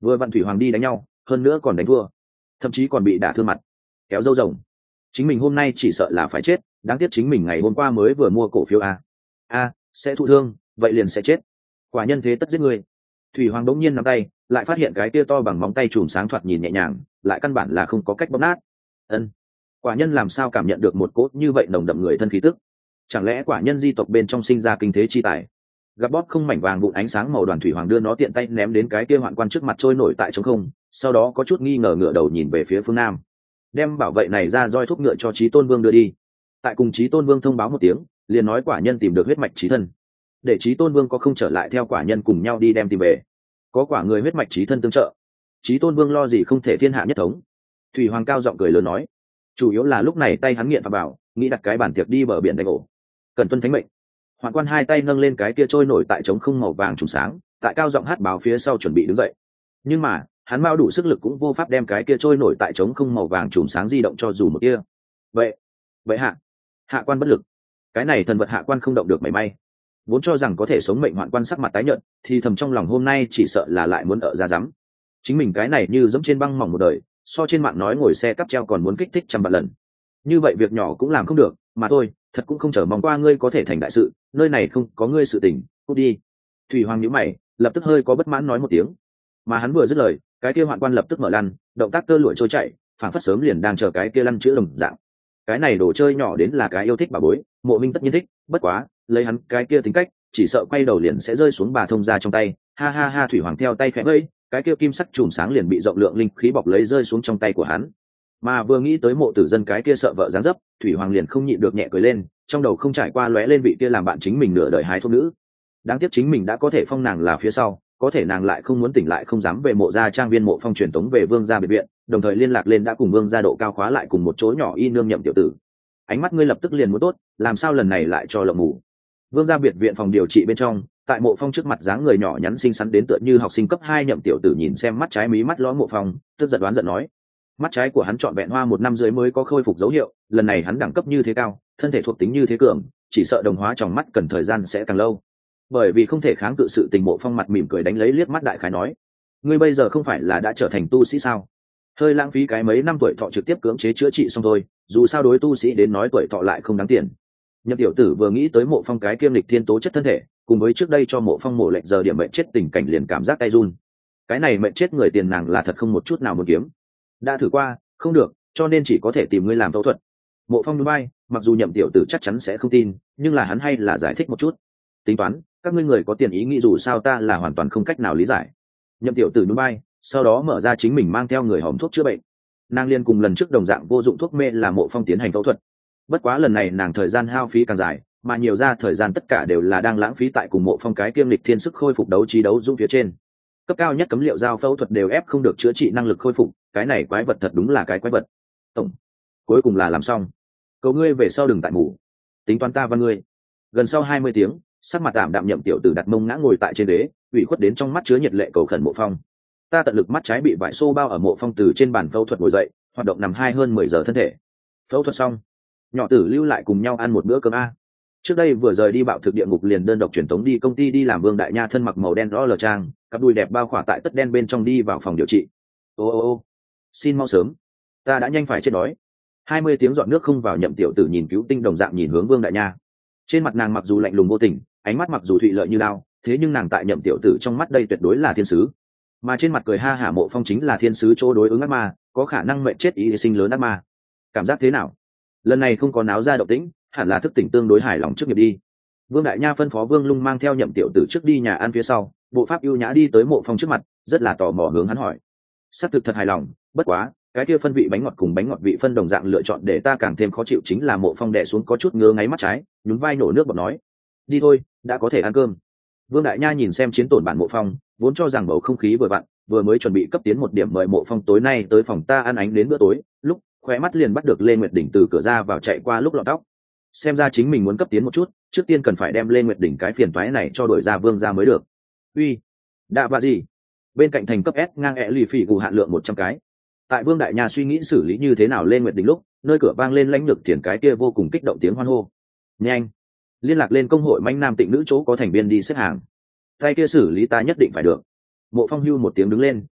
[SPEAKER 1] vừa vặn thủy hoàng đi đánh nhau, hơn nữa còn đánh thua, thậm chí còn bị đả thương mặt, kéo râu rồng. Chính mình hôm nay chỉ sợ là phải chết, đáng tiếc chính mình ngày hôm qua mới vừa mua cổ phiếu a. A, sẽ thụ thương, vậy liền sẽ chết. Quả nhân thế tất giết người. Thủy hoàng đống nhiên nắm tay, lại phát hiện cái tia to bằng móng tay chùm sáng thoạt nhìn nhẹ nhàng, lại căn bản là không có cách bóp nát. Ân, quả nhân làm sao cảm nhận được một cốt như vậy nồng đậm người thân khí tức? Chẳng lẽ quả nhân di tộc bên trong sinh ra kinh thế chi tài? Gặp bóp không mảnh vàng vụn ánh sáng màu đoàn thủy hoàng đưa nó tiện tay ném đến cái kia hoạn quan trước mặt trôi nổi tại trống không, sau đó có chút nghi ngờ ngửa đầu nhìn về phía phương nam, đem bảo vệ này ra roi thuốc ngựa cho Chí Tôn Vương đưa đi. Tại cùng Chí Tôn Vương thông báo một tiếng, liền nói quả nhân tìm được huyết mạch chí thân, để Chí Tôn Vương có không trở lại theo quả nhân cùng nhau đi đem tìm về. Có quả người huyết mạch chí thân tương trợ, Chí Tôn Vương lo gì không thể thiên hạ nhất thống. Thủy hoàng cao giọng cười lớn nói, chủ yếu là lúc này tay hắn nghiện phạm bảo, nghĩ đặt cái bàn tiệc đi bờ biển đánh ổ, cần tuân thánh mệnh. Hoạn quan hai tay nâng lên cái kia trôi nổi tại trống không màu vàng trùng sáng, tại cao giọng hát báo phía sau chuẩn bị đứng dậy, nhưng mà hắn mau đủ sức lực cũng vô pháp đem cái kia trôi nổi tại trống không màu vàng trùng sáng di động cho dù một kia. Vậy, vậy hạ, hạ quan bất lực. Cái này thần vật hạ quan không động được mảy may. Vốn cho rằng có thể sống mệnh hoạn quan sắc mặt tái nhợt, thì thầm trong lòng hôm nay chỉ sợ là lại muốn ở ra rắm. Chính mình cái này như dẫm trên băng mỏng một đời, so trên mạng nói ngồi xe cắp treo còn muốn kích thích trăm vạn lần. Như vậy việc nhỏ cũng làm không được, mà thôi, thật cũng không chờ mong qua ngươi có thể thành đại sự, nơi này không có ngươi sự tình, cút đi. Thủy hoàng nhíu mày, lập tức hơi có bất mãn nói một tiếng. Mà hắn vừa dứt lời, cái kia hoạn quan lập tức mở lăn, động tác cơ lụi trôi chạy, phảng phất sớm liền đang chờ cái kia lăn chữ đồng dạng. Cái này đồ chơi nhỏ đến là cái yêu thích bà bối, Mộ Minh tất nhiên thích, bất quá, lấy hắn cái kia tính cách, chỉ sợ quay đầu liền sẽ rơi xuống bà thông ra trong tay. Ha ha ha, thủy hoàng theo tay khẽ vẫy, cái kia kim sắc chùm sáng liền bị rộng lượng linh khí bọc lấy rơi xuống trong tay của hắn. Mà vừa nghĩ tới Mộ Tử Dân cái kia sợ vợ dáng dấp, thủy hoàng liền không nhịn được nhẹ cười lên, trong đầu không trải qua lóe lên vị kia làm bạn chính mình nửa đời hái thuốc nữ. Đáng tiếc chính mình đã có thể phong nàng là phía sau, có thể nàng lại không muốn tỉnh lại, không dám về Mộ gia trang viên Mộ Phong truyền tống về Vương gia biệt viện, đồng thời liên lạc lên đã cùng Vương gia độ cao khóa lại cùng một chỗ nhỏ y nương nhậm tiểu tử. Ánh mắt ngươi lập tức liền muốn tốt, làm sao lần này lại cho lộng mù? Vương gia biệt viện phòng điều trị bên trong, tại Mộ Phong trước mặt dáng người nhỏ nhắn xinh xắn đến tựa như học sinh cấp hai nhậm tiểu tử nhìn xem mắt trái mí mắt lõ Mộ Phong, tức giận đoán giận nói: mắt trái của hắn trọn vẹn hoa một năm dưới mới có khôi phục dấu hiệu, lần này hắn đẳng cấp như thế cao, thân thể thuộc tính như thế cường, chỉ sợ đồng hóa trong mắt cần thời gian sẽ càng lâu. Bởi vì không thể kháng cự sự tình, Mộ Phong mặt mỉm cười đánh lấy liếc mắt đại khái nói: ngươi bây giờ không phải là đã trở thành tu sĩ sao? Hơi lãng phí cái mấy năm tuổi thọ trực tiếp cưỡng chế chữa trị xong thôi, dù sao đối tu sĩ đến nói tuổi thọ lại không đáng tiền. Nhậm tiểu tử vừa nghĩ tới Mộ Phong cái kiêm lịch thiên tố chất thân thể, cùng với trước đây cho Mộ Phong mổ lệnh giờ điểm mệnh chết tình cảnh, liền cảm giác tay run. Cái này mệnh chết người tiền nàng là thật không một chút nào muốn kiếm. Đã thử qua, không được, cho nên chỉ có thể tìm ngươi làm phẫu thuật. Mộ Phong núi bay, mặc dù Nhậm tiểu tử chắc chắn sẽ không tin, nhưng là hắn hay là giải thích một chút. Tính toán, các ngươi người có tiền ý nghĩ dù sao ta là hoàn toàn không cách nào lý giải. Nhậm tiểu tử núi bay, sau đó mở ra chính mình mang theo người hòm thuốc chữa bệnh. Nàng liên cùng lần trước đồng dạng vô dụng thuốc mê là Mộ Phong tiến hành phẫu thuật. Bất quá lần này nàng thời gian hao phí càng dài, mà nhiều ra thời gian tất cả đều là đang lãng phí tại cùng Mộ Phong cái kiêm lịch thiên sức khôi phục đấu trí đấu dũng phía trên. Cấp cao nhất cấm liệu giao phẫu thuật đều ép không được chữa trị năng lực khôi phục, cái này quái vật thật đúng là cái quái vật. Tổng, cuối cùng là làm xong. Cầu ngươi về sau đừng tại ngủ. Tính toán ta và ngươi. Gần sau hai mươi tiếng, sắc mặt tạm đạm Nhậm tiểu tử đặt mông ngã ngồi tại trên ghế, ủy khuất đến trong mắt chứa nhiệt lệ cầu khẩn Mộ Phong. Ta tận lực mắt trái bị vải xô bao ở Mộ Phong từ trên bàn phẫu thuật ngồi dậy, hoạt động nằm hai hơn mười giờ thân thể. Phẫu thuật xong, nhỏ tử lưu lại cùng nhau ăn một bữa cơm a. Trước đây vừa rời đi bạo thực địa ngục liền đơn độc truyền tống đi công ty đi làm Vương đại nha thân mặc màu đen rõ lờ trang, cặp đùi đẹp bao khỏa tại tất đen bên trong đi vào phòng điều trị. Ô ô ô, xin mau sớm, ta đã nhanh phải chết đói. Hai mươi tiếng dọn nước không vào Nhậm tiểu tử nhìn cứu tinh đồng dạng nhìn hướng Vương đại nha. Trên mặt nàng mặc dù lạnh lùng vô tình, ánh mắt mặc dù thụy lợi như lao, thế nhưng nàng tại Nhậm tiểu tử trong mắt đây tuyệt đối là thiên sứ. Mà trên mặt cười ha hả Mộ Phong chính là thiên sứ chỗ đối ứng ác ma, có khả năng mệnh chết ý sinh lớn ác ma. Cảm giác thế nào? Lần này không có náo ra động tĩnh, hẳn là thức tỉnh tương đối hài lòng trước nghiệp đi. Vương đại nha phân phó Vương Lung mang theo Nhậm tiểu tử trước đi nhà ăn phía sau, bộ pháp ưu nhã đi tới Mộ Phong trước mặt, rất là tò mò hướng hắn hỏi: xác thực thật hài lòng, bất quá cái kia phân vị bánh ngọt cùng bánh ngọt vị phân đồng dạng lựa chọn để ta càng thêm khó chịu chính là Mộ Phong đè xuống có chút ngứa ngáy mắt trái, nhún vai nổ nước bọt nói: đi thôi, đã có thể ăn cơm. Vương đại nha nhìn xem chiến tổn bản Mộ Phong, vốn cho rằng bầu không khí vừa vặn, vừa mới chuẩn bị cấp tiến một điểm mời Mộ Phong tối nay tới phòng ta ăn ánh đến bữa tối, lúc khóe mắt liền bắt được Lê Nguyệt Đỉnh từ cửa ra vào chạy qua lúc lọt tóc. Xem ra chính mình muốn cấp tiến một chút, trước tiên cần phải đem Lê Nguyệt Đỉnh cái phiền toái này cho đuổi ra Vương ra mới được. Uy, đạ và gì? Bên cạnh thành cấp S ngang ẹ lì phỉ gù hạn lượng một trăm cái. Tại Vương đại nha suy nghĩ xử lý như thế nào Lê Nguyệt Đỉnh lúc, nơi cửa vang lên lãnh lược tiền cái kia vô cùng kích động tiếng hoan hô. Nhanh, liên lạc lên công hội manh nam tịnh nữ chỗ có thành viên đi xếp hàng. Tay kia xử lý ta nhất định phải được. Mộ Phong hưu một tiếng đứng lên,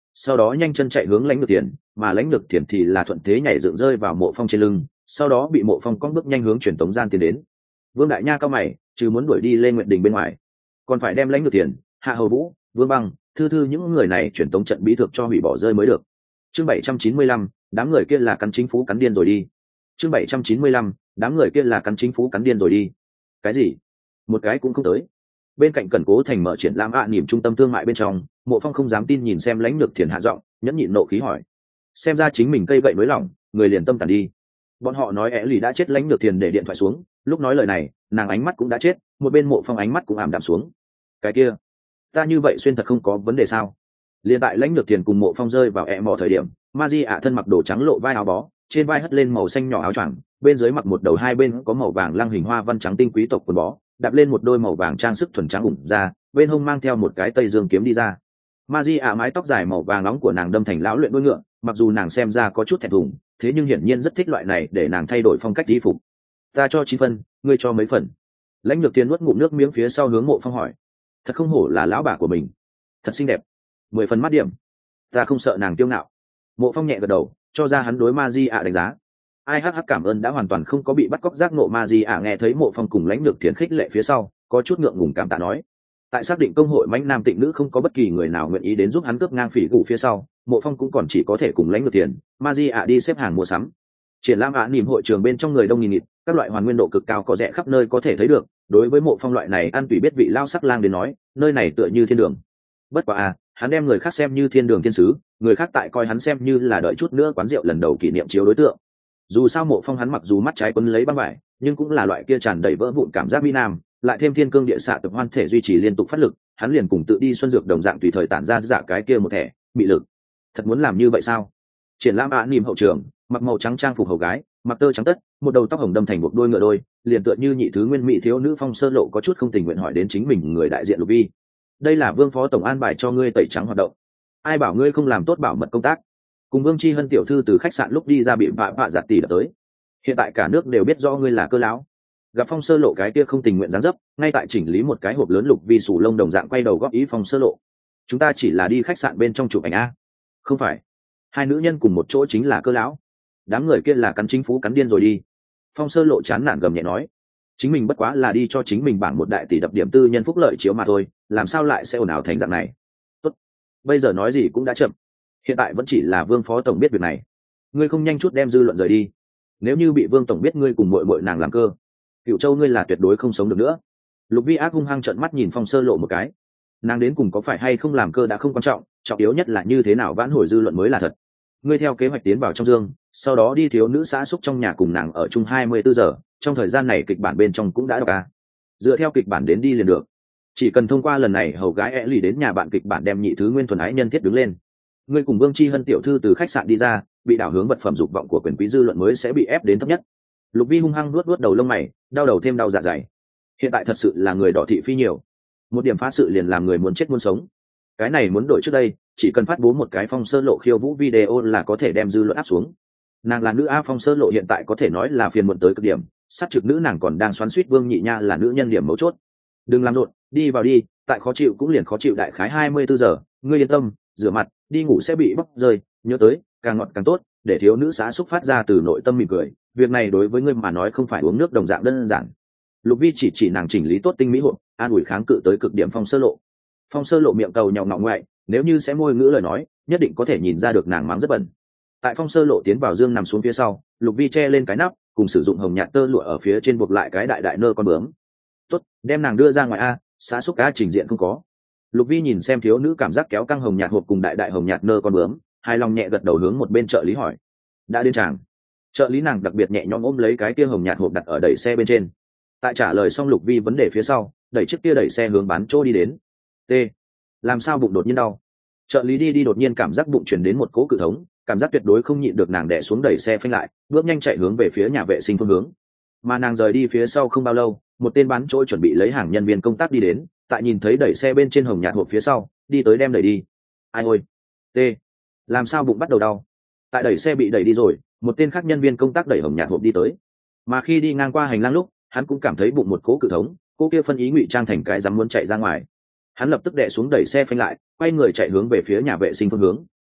[SPEAKER 1] sau đó nhanh chân chạy hướng lãnh lược tiền, mà lãnh lược tiền thì là thuận thế nhảy dựng rơi vào Mộ Phong trên lưng, sau đó bị Mộ Phong cong bước nhanh hướng truyền tống gian tiến đến. Vương Đại Nha cao mày, chứ muốn đuổi đi lên Nguyệt Đình bên ngoài, còn phải đem lãnh lược tiền, Hạ Hầu Vũ, Vương Băng, Thư Thư những người này truyền tống trận bí thực cho hủy bỏ rơi mới được. Chương bảy trăm chín mươi lăm, đám người kia là cắn chính phủ cắn điên rồi đi. Chương bảy trăm chín mươi lăm, đám người kia là cắn chính phủ cắn điên rồi đi. Cái gì? Một cái cũng không tới. Bên cạnh Cẩn Cố Thành mở triển lãm ạ à, niềm trung tâm thương mại bên trong, Mộ Phong không dám tin nhìn xem lãnh lược thiền hạ giọng, nhẫn nhịn nộ khí hỏi: xem ra chính mình cây gậy nối lỏng, người liền tâm tàn đi. Bọn họ nói é lì đã chết, lãnh lược thiền để điện thoại xuống, lúc nói lời này nàng ánh mắt cũng đã chết, một bên Mộ Phong ánh mắt cũng ảm đạm xuống. Cái kia, ta như vậy xuyên thật không có vấn đề sao? Liên tại lãnh lược thiền cùng Mộ Phong rơi vào ẹ mò thời điểm, Maji ạ thân mặc đồ trắng lộ vai áo bó, trên vai hất lên màu xanh nhỏ áo choàng, bên dưới mặc một đầu hai bên có màu vàng lăng hình hoa văn trắng tinh quý tộc quần bó, đạp lên một đôi màu vàng trang sức thuần trắng ủng ra, bên hông mang theo một cái tây dương kiếm đi ra. Maji ạ mái tóc dài màu vàng nóng của nàng đâm thành lão luyện đuôi ngựa, mặc dù nàng xem ra có chút thẹn thùng, thế nhưng hiển nhiên rất thích loại này để nàng thay đổi phong cách y phục. Ta cho chín phân, ngươi cho mấy phần? Lãnh lược tiền nuốt ngụm nước miếng phía sau hướng Mộ Phong hỏi. Thật không hổ là lão bà của mình, thật xinh đẹp. Mười phần mắt điểm. Ta không sợ nàng kiêu ngạo. Mộ Phong nhẹ gật đầu, cho ra hắn đối Maji ạ đánh giá. Ai hắc hắc cảm ơn đã hoàn toàn không có bị bắt cóc giác nộ. Maji ạ nghe thấy Mộ Phong cùng lãnh lược tiền khích lệ phía sau, có chút ngượng ngùng cảm tạ nói. Tại xác định công hội mãnh nam tịnh nữ không có bất kỳ người nào nguyện ý đến giúp hắn cướp ngang phỉ gù phía sau, Mộ Phong cũng còn chỉ có thể cùng lãnh lược tiền, Maji ạ đi xếp hàng mua sắm. Triển lãm ạ niềm hội trường bên trong người đông nghìn nghịt, các loại hoàn nguyên độ cực cao có rẻ khắp nơi có thể thấy được. Đối với Mộ Phong loại này ăn tùy biết vị lao sắc lang đến nói, nơi này tựa như thiên đường. Bất quá à, hắn đem người khác xem như thiên đường thiên sứ, người khác tại coi hắn xem như là đợi chút nữa quán rượu lần đầu kỷ niệm chiếu đối tượng. Dù sao Mộ Phong hắn mặc dù mắt trái quấn lấy băng vải, nhưng cũng là loại kia tràn đầy vỡ vụn cảm giác mỹ nam, lại thêm thiên cương địa xạ tập hoan thể duy trì liên tục phát lực, hắn liền cùng tự đi xuân dược đồng dạng tùy thời tản ra dạ cái kia một thẻ mị lực. Thật muốn làm như vậy sao? Triển lãm ạ niềm hậu trường, mặc màu trắng trang phục hầu gái, mặc tơ trắng tất, một đầu tóc hồng đâm thành buộc đôi ngựa đôi, liền tựa như nhị thứ nguyên mỹ thiếu nữ Phong Sơ Lộ có chút không tình nguyện hỏi đến chính mình người đại diện Lục Vi. Đây là Vương phó tổng an bài cho ngươi tẩy trắng hoạt động, ai bảo ngươi không làm tốt bảo mật công tác? Cùng Vương Chi Hân tiểu thư từ khách sạn lúc đi ra bị vạ vạ giặt tỉ đập tới, hiện tại cả nước đều biết do ngươi là cơ lão. Gặp Phong Sơ Lộ cái kia không tình nguyện dáng dấp, ngay tại chỉnh lý một cái hộp lớn, Lục Vi sù lông đồng dạng quay đầu góp ý Phong Sơ Lộ. Chúng ta chỉ là đi khách sạn bên trong chụp ảnh a. Không phải, hai nữ nhân cùng một chỗ chính là cơ lão. Đám người kia là cắn chính phủ cắn điên rồi đi. Phong Sơ Lộ chán nản gầm nhẹ nói, chính mình bất quá là đi cho chính mình bảng một đại tỷ đập điểm tư nhân phúc lợi chiếu mà thôi, làm sao lại sẽ ồn ào thành dạng này? Tốt, bây giờ nói gì cũng đã chậm, hiện tại vẫn chỉ là Vương phó tổng biết việc này, ngươi không nhanh chút đem dư luận rời đi. Nếu như bị Vương tổng biết ngươi cùng muội muội nàng làm cơ, Cựu Châu ngươi là tuyệt đối không sống được nữa. Lục Vi ác hung hăng trợn mắt nhìn Phong Sơ Lộ một cái, nàng đến cùng có phải hay không làm cơ đã không quan trọng, trọng yếu nhất là như thế nào vãn hồi dư luận mới là thật. Ngươi theo kế hoạch tiến vào trong dương, sau đó đi thiếu nữ xã xúc trong nhà cùng nàng ở chung hai mươi bốn giờ, trong thời gian này kịch bản bên trong cũng đã đọc a. Dựa theo kịch bản đến đi liền được, chỉ cần thông qua lần này hầu gái e lì đến nhà bạn kịch bản đem nhị thứ nguyên thuần ái nhân thiết đứng lên. Ngươi cùng Vương Chi Hân tiểu thư từ khách sạn đi ra, bị đảo hướng vật phẩm dục vọng của quyền quý, dư luận mới sẽ bị ép đến thấp nhất. Lục Vi hung hăng nuốt nuốt đầu lông mày, đau đầu thêm đau dạ dày. Hiện tại thật sự là người đỏ thị phi nhiều, một điểm phá sự liền làm người muốn chết muốn sống. Cái này muốn đổi trước đây, chỉ cần phát bố một cái Phong Sơ Lộ khiêu vũ video là có thể đem dư luận áp xuống. Nàng là nữ a, Phong Sơ Lộ hiện tại có thể nói là phiền muộn tới cực điểm, sát trực nữ nàng còn đang xoắn xuýt Vương Nhị Nha là nữ nhân điểm mấu chốt. Đừng làm rộn, đi vào đi, tại khó chịu cũng liền khó chịu đại khái hai mươi bốn giờ, ngươi yên tâm, rửa mặt, đi ngủ sẽ bị bóc rơi, nhớ tới, càng ngọt càng tốt, để thiếu nữ xã xúc phát ra từ nội tâm mỉm cười, việc này đối với ngươi mà nói không phải uống nước đồng dạng đơn giản. Lục Vi chỉ chỉ nàng chỉnh lý tốt tinh mỹ hộp, an ủi kháng cự tới cực điểm Phong Sơ Lộ. Phong Sơ Lộ miệng cầu nhàu ngọng ngoại, nếu như sẽ môi ngữ lời nói, nhất định có thể nhìn ra được nàng mắng rất bẩn. Tại Phong Sơ Lộ tiến vào dương nằm xuống phía sau, Lục Vi che lên cái nắp, cùng sử dụng hồng nhạt tơ lụa ở phía trên buộc lại cái đại đại nơ con bướm. Tốt, đem nàng đưa ra ngoài a, xã xúc cá trình diện không có. Lục Vi nhìn xem thiếu nữ cảm giác kéo căng hồng nhạt hộp cùng đại đại hồng nhạt nơ con bướm, hài lòng nhẹ gật đầu hướng một bên trợ lý hỏi, đã đến chàng. Trợ lý nàng đặc biệt nhẹ nhõm ôm lấy cái kia hồng nhạt hộp đặt ở đẩy xe bên trên. Tại trả lời xong Lục Vi vấn đề phía sau, đẩy chiếc kia đẩy xe hướng bán chỗ đi đến. T, làm sao bụng đột nhiên đau? Trợ lý đi đi đột nhiên cảm giác bụng chuyển đến một cỗ cự thống, cảm giác tuyệt đối không nhịn được, nàng đè xuống đẩy xe phanh lại, bước nhanh chạy hướng về phía nhà vệ sinh phương hướng. Mà nàng rời đi phía sau không bao lâu, một tên bán chỗ chuẩn bị lấy hàng nhân viên công tác đi đến, tại nhìn thấy đẩy xe bên trên hồng nhạt hộp phía sau, đi tới đem đẩy đi. Ai ôi, T, làm sao bụng bắt đầu đau? Tại đẩy xe bị đẩy đi rồi, một tên khác nhân viên công tác đẩy hồng nhạt hộp đi tới. Mà khi đi ngang qua hành lang lúc, hắn cũng cảm thấy bụng một cỗ cự thống, cô kia phân ý ngụy trang thành cái dám muốn chạy ra ngoài. Hắn lập tức đè xuống đẩy xe phanh lại, quay người chạy hướng về phía nhà vệ sinh phương hướng,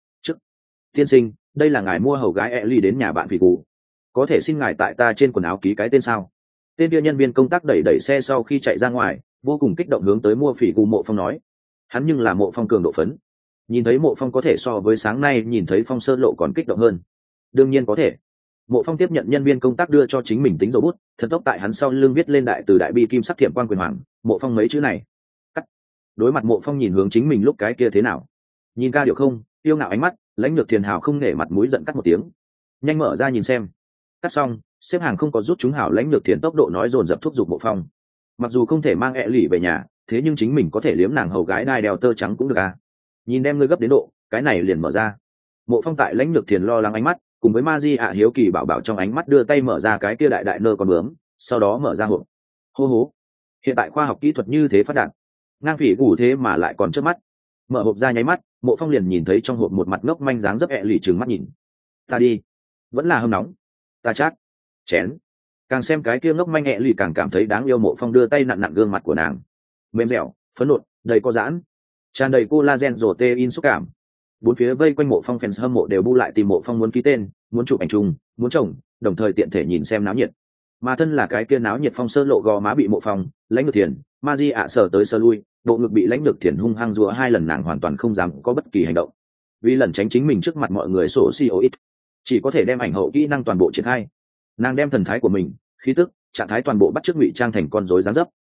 [SPEAKER 1] Tiên sinh, đây là ngài mua hầu gái Ellie đến nhà bạn phỉ cụ, có thể xin ngài tại ta trên quần áo ký cái tên sao? Tên kia nhân viên công tác đẩy đẩy xe sau khi chạy ra ngoài, vô cùng kích động hướng tới mua phỉ cụ Mộ Phong nói. Hắn nhưng là Mộ Phong cường độ phấn, nhìn thấy Mộ Phong có thể so với sáng nay nhìn thấy Phong Sơn Lộ còn kích động hơn. Đương nhiên có thể. Mộ Phong tiếp nhận nhân viên công tác đưa cho chính mình tính dấu bút, thần tốc tại hắn sau lưng viết lên đại từ đại bi kim sắc thiệm quan quyền hoàng, Mộ Phong mấy chữ này. Cắt. Đối mặt Mộ Phong nhìn hướng chính mình lúc cái kia thế nào? Nhìn ca điệu không, yêu ngạo ánh mắt, Lãnh Nhược Thiền hào không nể mặt mũi giận cắt một tiếng. Nhanh mở ra nhìn xem. Cắt xong, xếp hàng không có rút chúng hảo Lãnh Nhược Thiền tốc độ nói dồn dập thúc giục Mộ Phong. Mặc dù không thể mang ẹ lì về nhà, thế nhưng chính mình có thể liếm nàng hầu gái đai đeo tơ trắng cũng được à. Nhìn đem ngươi gấp đến độ, cái này liền mở ra. Mộ Phong tại Lãnh Nhược Thiền lo lắng ánh mắt, cùng với ma di ạ hiếu kỳ bảo bảo trong ánh mắt đưa tay mở ra cái kia đại đại nơ con bướm, sau đó mở ra hộp. Hô hố, hiện tại khoa học kỹ thuật như thế phát đạt, ngang phỉ gù thế mà lại còn trước mắt. Mở hộp ra nháy mắt, Mộ Phong liền nhìn thấy trong hộp một mặt ngốc manh dáng dấp ẹ lì trừng mắt nhìn. Ta đi, vẫn là hâm nóng, ta chắc chén. Càng xem cái kia ngốc manh ẹ lì càng cảm thấy đáng yêu. Mộ Phong đưa tay nặn nặn gương mặt của nàng, mềm dẻo, phấn nộn, đầy có giãn, tràn đầy collagen rổ tê in xúc cảm. Bốn phía vây quanh Mộ Phong fans hâm mộ đều bu lại tìm Mộ Phong muốn ký tên, muốn chụp ảnh chung, muốn chồng, đồng thời tiện thể nhìn xem náo nhiệt. Mà thân là cái kia náo nhiệt Phong Sơ Lộ gò má bị Mộ Phong, Lãnh Nhược Thiền, ma di ạ sở tới sơ lui, bộ ngực bị Lãnh Nhược Thiền hung hăng rúa hai lần, nàng hoàn toàn không dám có bất kỳ hành động, vì lần tránh chính mình trước mặt mọi người sổ xì ô ít, chỉ có thể đem ảnh hậu kỹ năng toàn bộ triển khai. Nàng đem thần thái của mình, khí tức, trạng thái toàn bộ bắt chước ngụy trang thành con rối dáng dấp,